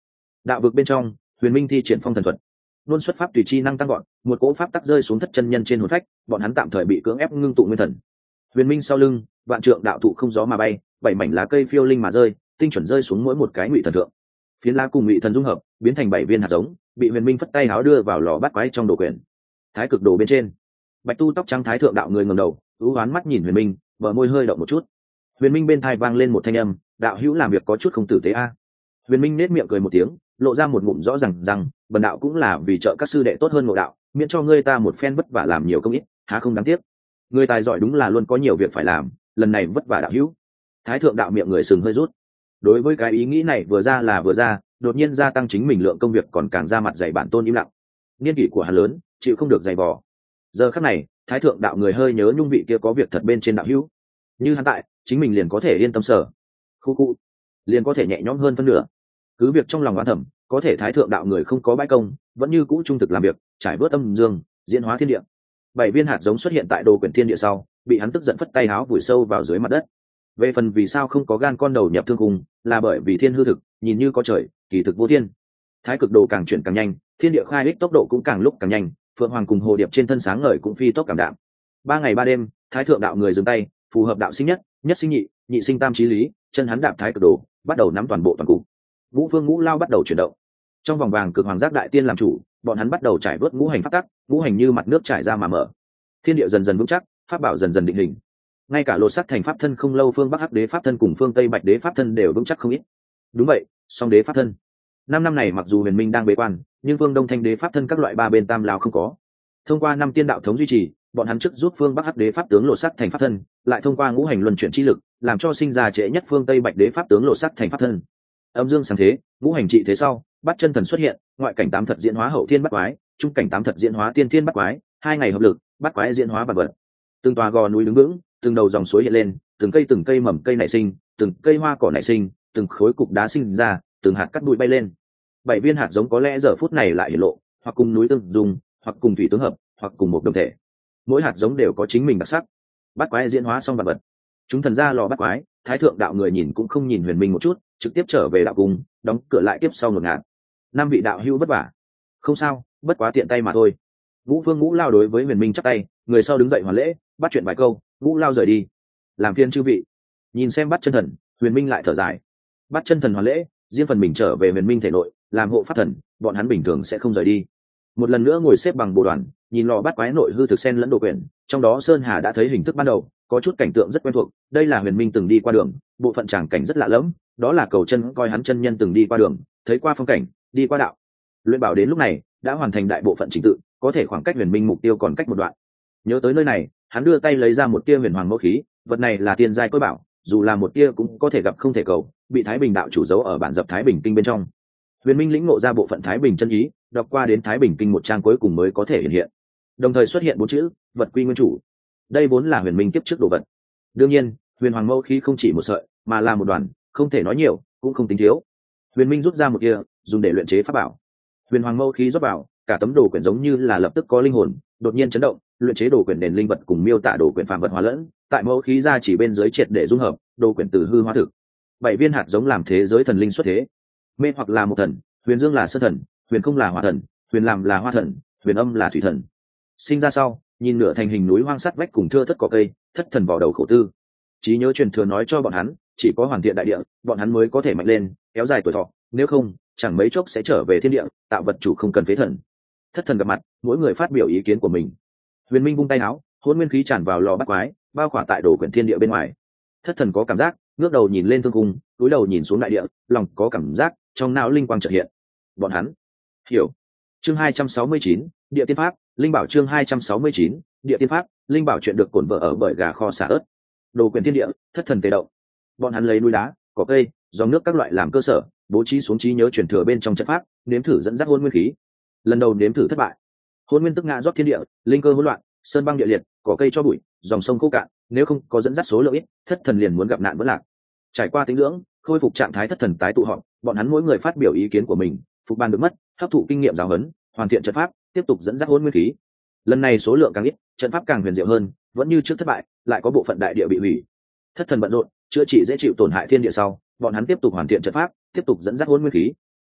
Đạo vực bên trong, Huyền Minh thi triển phong thần thuật, luôn xuất pháp tùy chi năng tăng gọn, một cỗ pháp tắc rơi xuống thất chân nhân trên hồn phách, bọn hắn tạm thời bị cưỡng ép ngưng tụ nguyên thần. Huyền Minh sau lưng, vạn trượng đạo thụ không gió mà bay, bảy mảnh lá cây phiêu linh mà rơi, tinh chuẩn rơi xuống mỗi một cái ngụy thần thượng. Phiến lá cùng ngụy thần dung hợp, biến thành bảy viên hạt giống, bị Huyền Minh phất tay háo đưa vào lò bát quái trong đồ quyển. Thái cực đồ bên trên, Bạch Tu tóc trắng thái thượng đạo người ngẩng đầu, ưu hoán mắt nhìn Huyền Minh, bờ môi hơi động một chút. Huyền Minh bên tai vang lên một thanh âm, đạo hữu làm việc có chút không tử tế a. Huyền Minh nét miệng cười một tiếng, lộ ra một ngụm rõ ràng rằng, bần đạo cũng là vì trợ các sư đệ tốt hơn ngộ đạo, miễn cho ngươi ta một phen vất vả làm nhiều công ít, há không đáng tiếc. Người tài giỏi đúng là luôn có nhiều việc phải làm, lần này vất vả đạo hữu. Thái thượng đạo miệng người sừng hơi rút. Đối với cái ý nghĩ này vừa ra là vừa ra, đột nhiên gia tăng chính mình lượng công việc còn càng ra mặt dạy bản tôn im lặng. Niên kỷ của hắn lớn, chịu không được dày vò. Giờ khắc này, thái thượng đạo người hơi nhớ nhung vị kia có việc thật bên trên đạo hữu. Như hắn tại, chính mình liền có thể yên tâm sở. Khu khu, liền có thể nhẹ nhõm hơn phân nửa. Cứ việc trong lòng oán thầm, có thể thái thượng đạo người không có bãi công, vẫn như cũ trung thực làm việc, trải vớt âm dương, diễn hóa thiên địa. Bảy viên hạt giống xuất hiện tại đồ quyển thiên địa sau, bị hắn tức giận phất tay áo vùi sâu vào dưới mặt đất. Về phần vì sao không có gan con đầu nhập thương cùng, là bởi vì thiên hư thực, nhìn như có trời, kỳ thực vô thiên. Thái cực đồ càng chuyển càng nhanh, thiên địa khai ích tốc độ cũng càng lúc càng nhanh, phượng hoàng cùng hồ điệp trên thân sáng ngời cũng phi tốc cảm đạm. Ba ngày ba đêm, thái thượng đạo người dừng tay, phù hợp đạo sinh nhất, nhất sinh nhị, nhị sinh tam chí lý, chân hắn đạp thái cực đồ, bắt đầu nắm toàn bộ toàn cục. Ngũ phương ngũ lao bắt đầu chuyển động. Trong vòng vàng cực hoàng giác đại tiên làm chủ, bọn hắn bắt đầu trải vớt ngũ hành pháp tắc, ngũ hành như mặt nước trải ra mà mở. Thiên địa dần dần vững chắc, pháp bảo dần dần định hình. Ngay cả lột sắc thành pháp thân không lâu, phương bắc hắc đế pháp thân cùng phương tây bạch đế pháp thân đều vững chắc không ít. Đúng vậy, song đế pháp thân. Năm năm này mặc dù Huyền Minh đang bế quan, nhưng phương đông thanh đế pháp thân các loại ba bên tam lao không có. Thông qua năm tiên đạo thống duy trì, bọn hắn trước giúp phương bắc hắc đế pháp tướng lột sắc thành pháp thân, lại thông qua ngũ hành luân chuyển chi lực, làm cho sinh ra trễ nhất phương tây bạch đế pháp tướng lột sắc thành pháp thân. Âm dương sáng thế, ngũ hành trị thế sau, bắt chân thần xuất hiện, ngoại cảnh tám thật diễn hóa hậu thiên bắt quái, trung cảnh tám thật diễn hóa tiên thiên bắt quái, hai ngày hợp lực, bắt quái diễn hóa vật vật. Từng tòa gò núi đứng vững, từng đầu dòng suối hiện lên, từng cây từng cây mầm cây nảy sinh, từng cây hoa cỏ nảy sinh, từng khối cục đá sinh ra, từng hạt cát bụi bay lên. Bảy viên hạt giống có lẽ giờ phút này lại hiện lộ, hoặc cùng núi tương dung, hoặc cùng thủy tương hợp, hoặc cùng một đồng thể. Mỗi hạt giống đều có chính mình đặc sắc. Bắt quái diễn hóa xong vật vật, chúng thần ra lò bắt quái, thái thượng đạo người nhìn cũng không nhìn Huyền Minh một chút, trực tiếp trở về đạo cung, đóng cửa lại tiếp sau một ngàn. Năm vị đạo hữu vất vả. Không sao, bất quá tiện tay mà thôi. Ngũ phương ngũ lao đối với Huyền Minh chắp tay, người sau đứng dậy hoàn lễ, bắt chuyện vài câu, ngũ lao rời đi. Làm phiền chư vị. Nhìn xem bắt chân thần, Huyền Minh lại thở dài. Bắt chân thần hoàn lễ, riêng phần mình trở về Huyền Minh thể nội, làm hộ pháp thần, bọn hắn bình thường sẽ không rời đi. Một lần nữa ngồi xếp bằng bộ đoàn, nhìn lò bắt quái nội hư thực sen lẫn đồ quyển, trong đó Sơn Hà đã thấy hình thức ban đầu, có chút cảnh tượng rất quen thuộc, đây là Huyền Minh từng đi qua đường, bộ phận tràng cảnh rất lạ lẫm, đó là cầu chân coi hắn chân nhân từng đi qua đường, thấy qua phong cảnh, đi qua đạo. Luyện bảo đến lúc này đã hoàn thành đại bộ phận trình tự, có thể khoảng cách Huyền Minh mục tiêu còn cách một đoạn. Nhớ tới nơi này, hắn đưa tay lấy ra một tia huyền hoàng mẫu khí, vật này là tiên giai cối bảo, dù là một tia cũng có thể gặp không thể cầu, bị Thái Bình đạo chủ giấu ở bản dập Thái Bình kinh bên trong. Huyền Minh lĩnh ngộ ra bộ phận Thái Bình chân ý, đọc qua đến Thái Bình kinh một trang cuối cùng mới có thể hiện hiện. Đồng thời xuất hiện bốn chữ, vật quy nguyên chủ. Đây vốn là Huyền Minh tiếp trước đồ vật. Đương nhiên, huyền hoàng mẫu khí không chỉ một sợi, mà là một đoàn, không thể nói nhiều, cũng không tính thiếu. Huyền Minh rút ra một kia, dùng để luyện chế pháp bảo. Huyền hoàng mẫu khí rót vào, cả tấm đồ quyển giống như là lập tức có linh hồn, đột nhiên chấn động, luyện chế đồ quyển nền linh vật cùng miêu tả đồ quyển phàm vật hóa lẫn, tại mẫu khí ra chỉ bên dưới triệt để dung hợp, đồ quyển từ hư hóa thực. Bảy viên hạt giống làm thế giới thần linh xuất thế. Mê hoặc là một thần, huyền dương là sơn thần, huyền không là hỏa thần, huyền làm là hoa thần, huyền âm là thủy thần. Sinh ra sau, nhìn nửa thành hình núi hoang sắt vách cùng thưa thất cỏ cây, thất thần vào đầu khổ tư. Trí nhớ truyền thừa nói cho bọn hắn, chỉ có hoàn thiện đại địa, bọn hắn mới có thể mạnh lên, kéo dài tuổi thọ, nếu không, chẳng mấy chốc sẽ trở về thiên địa, tạo vật chủ không cần phế thần. Thất thần gặp mặt, mỗi người phát biểu ý kiến của mình. Huyền Minh vung tay áo, hỗn nguyên khí tràn vào lò bắt quái, bao khỏa tại đồ quyển thiên địa bên ngoài. Thất thần có cảm giác, ngước đầu nhìn lên thương cung, cúi đầu nhìn xuống đại địa, lòng có cảm giác, trong não linh quang chợt hiện. Bọn hắn hiểu. Chương hai trăm sáu mươi chín, địa tiên pháp, linh bảo. Chương hai trăm sáu mươi chín, địa tiên pháp, linh bảo. Chuyện được cuộn vở ở bởi gà kho xả ớt. Đồ quyển thiên địa, thất thần tề động. Bọn hắn lấy núi đá, cỏ cây, dòng nước các loại làm cơ sở, bố trí xuống trí nhớ truyền thừa bên trong trận pháp, nếm thử dẫn dắt hôn nguyên khí. Lần đầu nếm thử thất bại. Hôn nguyên tức ngã rót thiên địa, linh cơ hỗn loạn, sơn băng địa liệt, cỏ cây cho bụi, dòng sông khô cạn, nếu không có dẫn dắt số lượng ít, thất thần liền muốn gặp nạn vỡ lạc. Trải qua tính dưỡng, khôi phục trạng thái thất thần tái tụ họp, bọn hắn mỗi người phát biểu ý kiến của mình, phục ban được mất, hấp thụ kinh nghiệm giáo huấn, hoàn thiện trận pháp, tiếp tục dẫn dắt hôn nguyên khí. Lần này số lượng càng ít, trận pháp càng huyền diệu hơn, vẫn như trước thất bại, lại có bộ phận đại địa bị hủy. Thất thần bận rộn, chữa trị dễ chịu tổn hại thiên địa sau, bọn hắn tiếp tục hoàn thiện trận pháp, tiếp tục dẫn dắt hôn nguyên khí.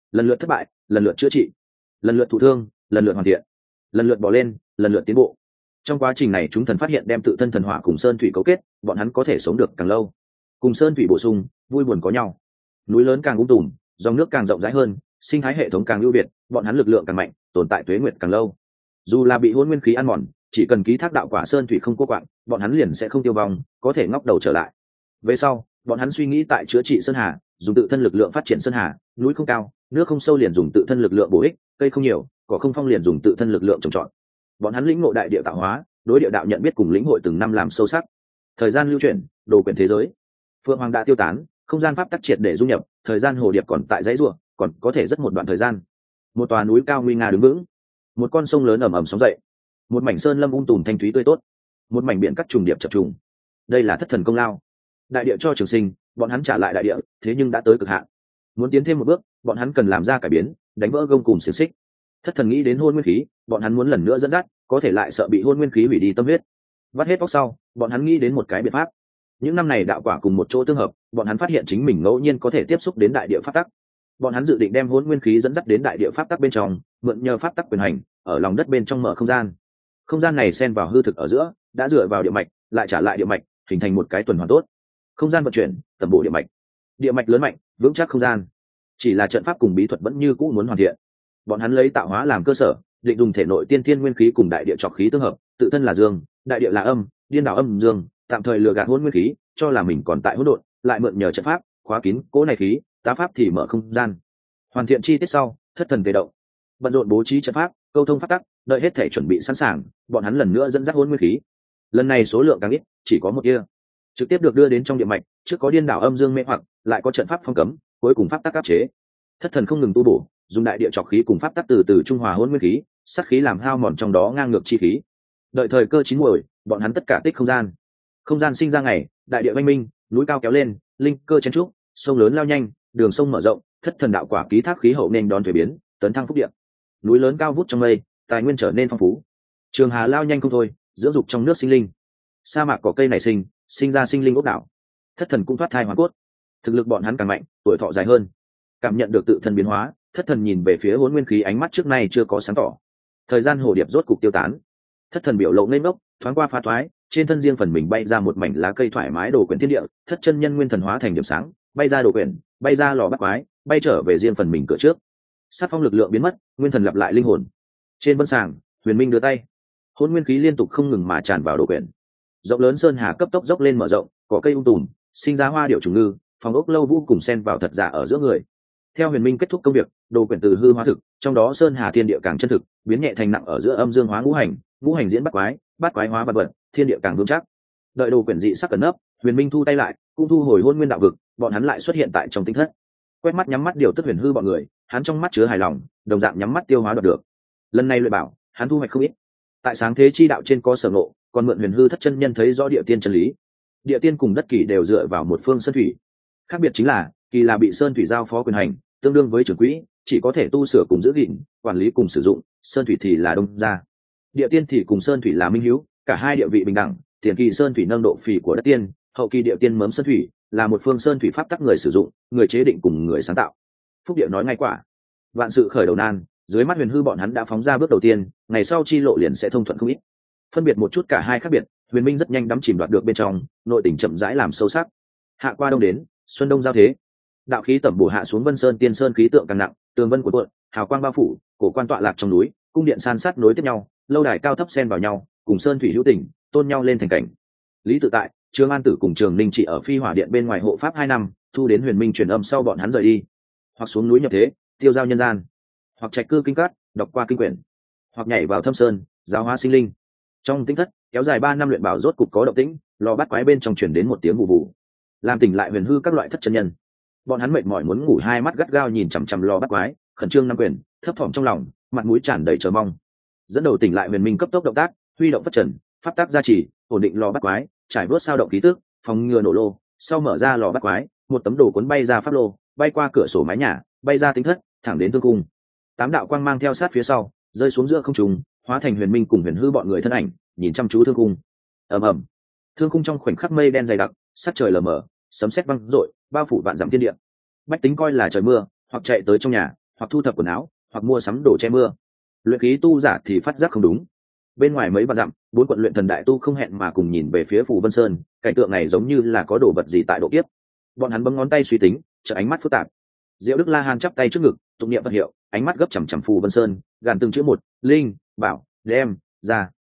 lần lượt thất bại, lần lượt chữa trị, lần lượt thụ thương, lần lượt hoàn thiện, lần lượt bỏ lên, lần lượt tiến bộ. Trong quá trình này chúng thần phát hiện đem tự thân thần hỏa cùng sơn thủy cấu kết, bọn hắn có thể sống được càng lâu. Cùng sơn thủy bổ sung, vui buồn có nhau. Núi lớn càng ung tùm, dòng nước càng rộng rãi hơn, sinh thái hệ thống càng ưu việt, bọn hắn lực lượng càng mạnh, tồn tại tuế nguyệt càng lâu. Dù là bị hôn nguyên khí ăn mòn, chỉ cần ký thác đạo quả sơn thủy không cô quạng, bọn hắn liền sẽ không tiêu vong, có thể ngóc đầu trở lại. Về sau, bọn hắn suy nghĩ tại chữa trị sơn hà, dùng tự thân lực lượng phát triển sơn hà, núi không cao, nước không sâu liền dùng tự thân lực lượng bổ ích, cây không nhiều, cỏ không phong liền dùng tự thân lực lượng trồng trọt. Bọn hắn lĩnh ngộ đại địa tạo hóa, đối địa đạo nhận biết cùng lĩnh hội từng năm làm sâu sắc. Thời gian lưu chuyển, đồ quyển thế giới, phượng hoàng đã tiêu tán, không gian pháp tắc triệt để du nhập, thời gian hồ điệp còn tại dãy rùa, còn có thể rất một đoạn thời gian. Một tòa núi cao nguy nga đứng vững, một con sông lớn ầm ầm sóng dậy, một mảnh sơn lâm ung tùm thanh thúy tươi tốt, một mảnh biển cắt trùng điệp chập trùng. Đây là thất thần công lao. Đại địa cho trường sinh, bọn hắn trả lại đại địa, thế nhưng đã tới cực hạn. Muốn tiến thêm một bước, bọn hắn cần làm ra cải biến, đánh vỡ gông cùm xiềng xích. Thất thần nghĩ đến hôn nguyên khí, bọn hắn muốn lần nữa dẫn dắt, có thể lại sợ bị hôn nguyên khí hủy đi tâm huyết. Vắt hết óc sau, bọn hắn nghĩ đến một cái biện pháp. Những năm này đạo quả cùng một chỗ tương hợp, bọn hắn phát hiện chính mình ngẫu nhiên có thể tiếp xúc đến đại địa pháp tắc. Bọn hắn dự định đem hôn nguyên khí dẫn dắt đến đại địa pháp tắc bên trong, mượn nhờ pháp tắc quyền hành, ở lòng đất bên trong mở không gian. Không gian này xen vào hư thực ở giữa, đã dựa vào địa mạch, lại trả lại địa mạch, hình thành một cái tuần hoàn tốt. Không gian vận chuyển, tầm bổ địa mạch. Địa mạch lớn mạnh, vững chắc không gian. Chỉ là trận pháp cùng bí thuật vẫn như cũ muốn hoàn thiện. Bọn hắn lấy tạo hóa làm cơ sở, định dùng thể nội tiên thiên nguyên khí cùng đại địa trọc khí tương hợp, tự thân là dương, đại địa là âm, điên đảo âm dương, tạm thời lừa gạt hôn nguyên khí, cho là mình còn tại hỗn độn, lại mượn nhờ trận pháp khóa kín cố này khí, tá pháp thì mở không gian. Hoàn thiện chi tiết sau, thất thần về động, bận rộn bố trí trận pháp, câu thông pháp tắc, đợi hết thể chuẩn bị sẵn sàng, bọn hắn lần nữa dẫn dắt hôn nguyên khí. Lần này số lượng càng ít, chỉ có một kia, trực tiếp được đưa đến trong địa mạch, trước có điên đảo âm dương mê hoặc, lại có trận pháp phong cấm, cuối cùng pháp tắc áp chế. Thất thần không ngừng tu bổ, dùng đại địa trọc khí cùng pháp tắc từ từ trung hòa hôn nguyên khí, sát khí làm hao mòn trong đó ngang ngược chi khí. Đợi thời cơ chín muồi, bọn hắn tất cả tích không gian. Không gian sinh ra ngày, đại địa oanh minh, núi cao kéo lên, linh cơ chen trúc, sông lớn lao nhanh, đường sông mở rộng, thất thần đạo quả ký thác khí hậu nên đón thủy biến, tấn thăng phúc địa. Núi lớn cao vút trong mây, tài nguyên trở nên phong phú. Trường hà lao nhanh không thôi, dưỡng dục trong nước sinh linh. Sa mạc cỏ cây nảy sinh, sinh ra sinh linh ốc đảo. Thất thần cũng thoát thai hóa cốt. Thực lực bọn hắn càng mạnh, tuổi thọ dài hơn. Cảm nhận được tự thân biến hóa, thất thần nhìn về phía hỗn nguyên khí, ánh mắt trước nay chưa có sáng tỏ. Thời gian hồ điệp rốt cục tiêu tán. Thất thần biểu lộ ngây ngốc, thoáng qua phá thoái, trên thân riêng phần mình bay ra một mảnh lá cây thoải mái đồ quyển thiên địa, thất chân nhân nguyên thần hóa thành điểm sáng, bay ra đồ quyển, bay ra lò bắt quái, bay trở về riêng phần mình cửa trước. Sát phong lực lượng biến mất, nguyên thần lặp lại linh hồn. Trên vân sàng, huyền minh đưa tay, hỗn nguyên khí liên tục không ngừng mà tràn vào đồ quyển. Rộng lớn sơn hà cấp tốc dốc lên mở rộng, cỏ cây ung tùm, sinh ra hoa điệu trùng ngư, phòng ốc lâu vũ cùng xen vào thật giả ở giữa người. Theo huyền minh kết thúc công việc, đồ quyển từ hư hóa thực, trong đó sơn hà thiên địa càng chân thực, biến nhẹ thành nặng ở giữa âm dương hóa ngũ hành, ngũ hành diễn bắt quái, bắt quái hóa vật vật, thiên địa càng vững chắc. Đợi đồ quyển dị sắc cẩn nấp, huyền minh thu tay lại, cũng thu hồi hôn nguyên đạo vực, bọn hắn lại xuất hiện tại trong tinh thất. Quét mắt nhắm mắt điều tức huyền hư bọn người, hắn trong mắt chứa hài lòng, đồng dạng nhắm mắt tiêu hóa đoạt được. Lần này luyện bảo, hắn thu hoạch không ít. Tại sáng thế chi đạo trên có sở ngộ, còn mượn huyền hư thất chân nhân thấy rõ địa tiên chân lý. Địa tiên cùng đất kỳ đều dựa vào một phương sơn thủy, khác biệt chính là kỳ là bị sơn thủy giao phó quyền hành, tương đương với trưởng quỹ, chỉ có thể tu sửa cùng giữ gìn, quản lý cùng sử dụng, sơn thủy thì là đông gia. Địa tiên thì cùng sơn thủy là minh hữu, cả hai địa vị bình đẳng, tiền kỳ sơn thủy nâng độ phì của đất tiên, hậu kỳ địa tiên mớm sơn thủy, là một phương sơn thủy pháp tắc người sử dụng, người chế định cùng người sáng tạo. Phúc địa nói ngay quả, vạn sự khởi đầu nan, dưới mắt huyền hư bọn hắn đã phóng ra bước đầu tiên, ngày sau chi lộ liền sẽ thông thuận không ít. Phân biệt một chút cả hai khác biệt, huyền minh rất nhanh đắm chìm đoạt được bên trong, nội tình chậm rãi làm sâu sắc. Hạ qua đông đến, xuân đông giao thế, đạo khí tẩm bổ hạ xuống vân sơn tiên sơn khí tượng càng nặng, tường vân của cuộn, hào quang bao phủ, cổ quan tọa lạc trong núi, cung điện san sát nối tiếp nhau, lâu đài cao thấp xen vào nhau, cùng sơn thủy hữu tình, tôn nhau lên thành cảnh. Lý Tự Tại, Trương An Tử cùng Trường Ninh chỉ ở phi hỏa điện bên ngoài hộ pháp hai năm, thu đến huyền minh truyền âm sau bọn hắn rời đi, hoặc xuống núi nhập thế, tiêu giao nhân gian, hoặc trạch cư kinh cát, đọc qua kinh quyển, hoặc nhảy vào thâm sơn, giáo hóa sinh linh. Trong tinh thất kéo dài ba năm luyện bảo rốt cục có động tĩnh, lò bắt quái bên trong truyền đến một tiếng vụ vụ, làm tỉnh lại huyền hư các loại thất chân nhân. Bọn hắn mệt mỏi muốn ngủ, hai mắt gắt gao nhìn chằm chằm lò bắt quái, khẩn trương năm quyền, thấp thỏm trong lòng, mặt mũi tràn đầy chờ mong. Dẫn đầu tỉnh lại huyền minh cấp tốc động tác, huy động phất trần, pháp tác gia trì, ổn định lò bắt quái, trải bớt sao động khí tức, phòng ngừa nổ lô. Sau mở ra lò bắt quái, một tấm đồ cuốn bay ra pháp lô, bay qua cửa sổ mái nhà, bay ra tinh thất, thẳng đến thương cung. Tám đạo quang mang theo sát phía sau, rơi xuống giữa không trung, hóa thành huyền minh cùng huyền hư bọn người thân ảnh, nhìn chăm chú thương cung. ầm ầm, thương cung trong khoảnh khắc mây đen dày đặc, sắc trời lờ mờ, sấm sét vang rội, bao phủ vạn dặm thiên địa. Bách tính coi là trời mưa, hoặc chạy tới trong nhà, hoặc thu thập quần áo, hoặc mua sắm đồ che mưa. Luyện khí tu giả thì phát giác không đúng. Bên ngoài mấy vạn dặm, bốn quận luyện thần đại tu không hẹn mà cùng nhìn về phía Phù Vân Sơn, cảnh tượng này giống như là có đồ vật gì tại độ kiếp. Bọn hắn bấm ngón tay suy tính, trợ ánh mắt phức tạp. Diệu Đức La Hán chắp tay trước ngực, tụng niệm Phật hiệu, ánh mắt gấp chằm chằm Phù Vân Sơn, gàn từng chữ một, linh, bảo, đem, ra.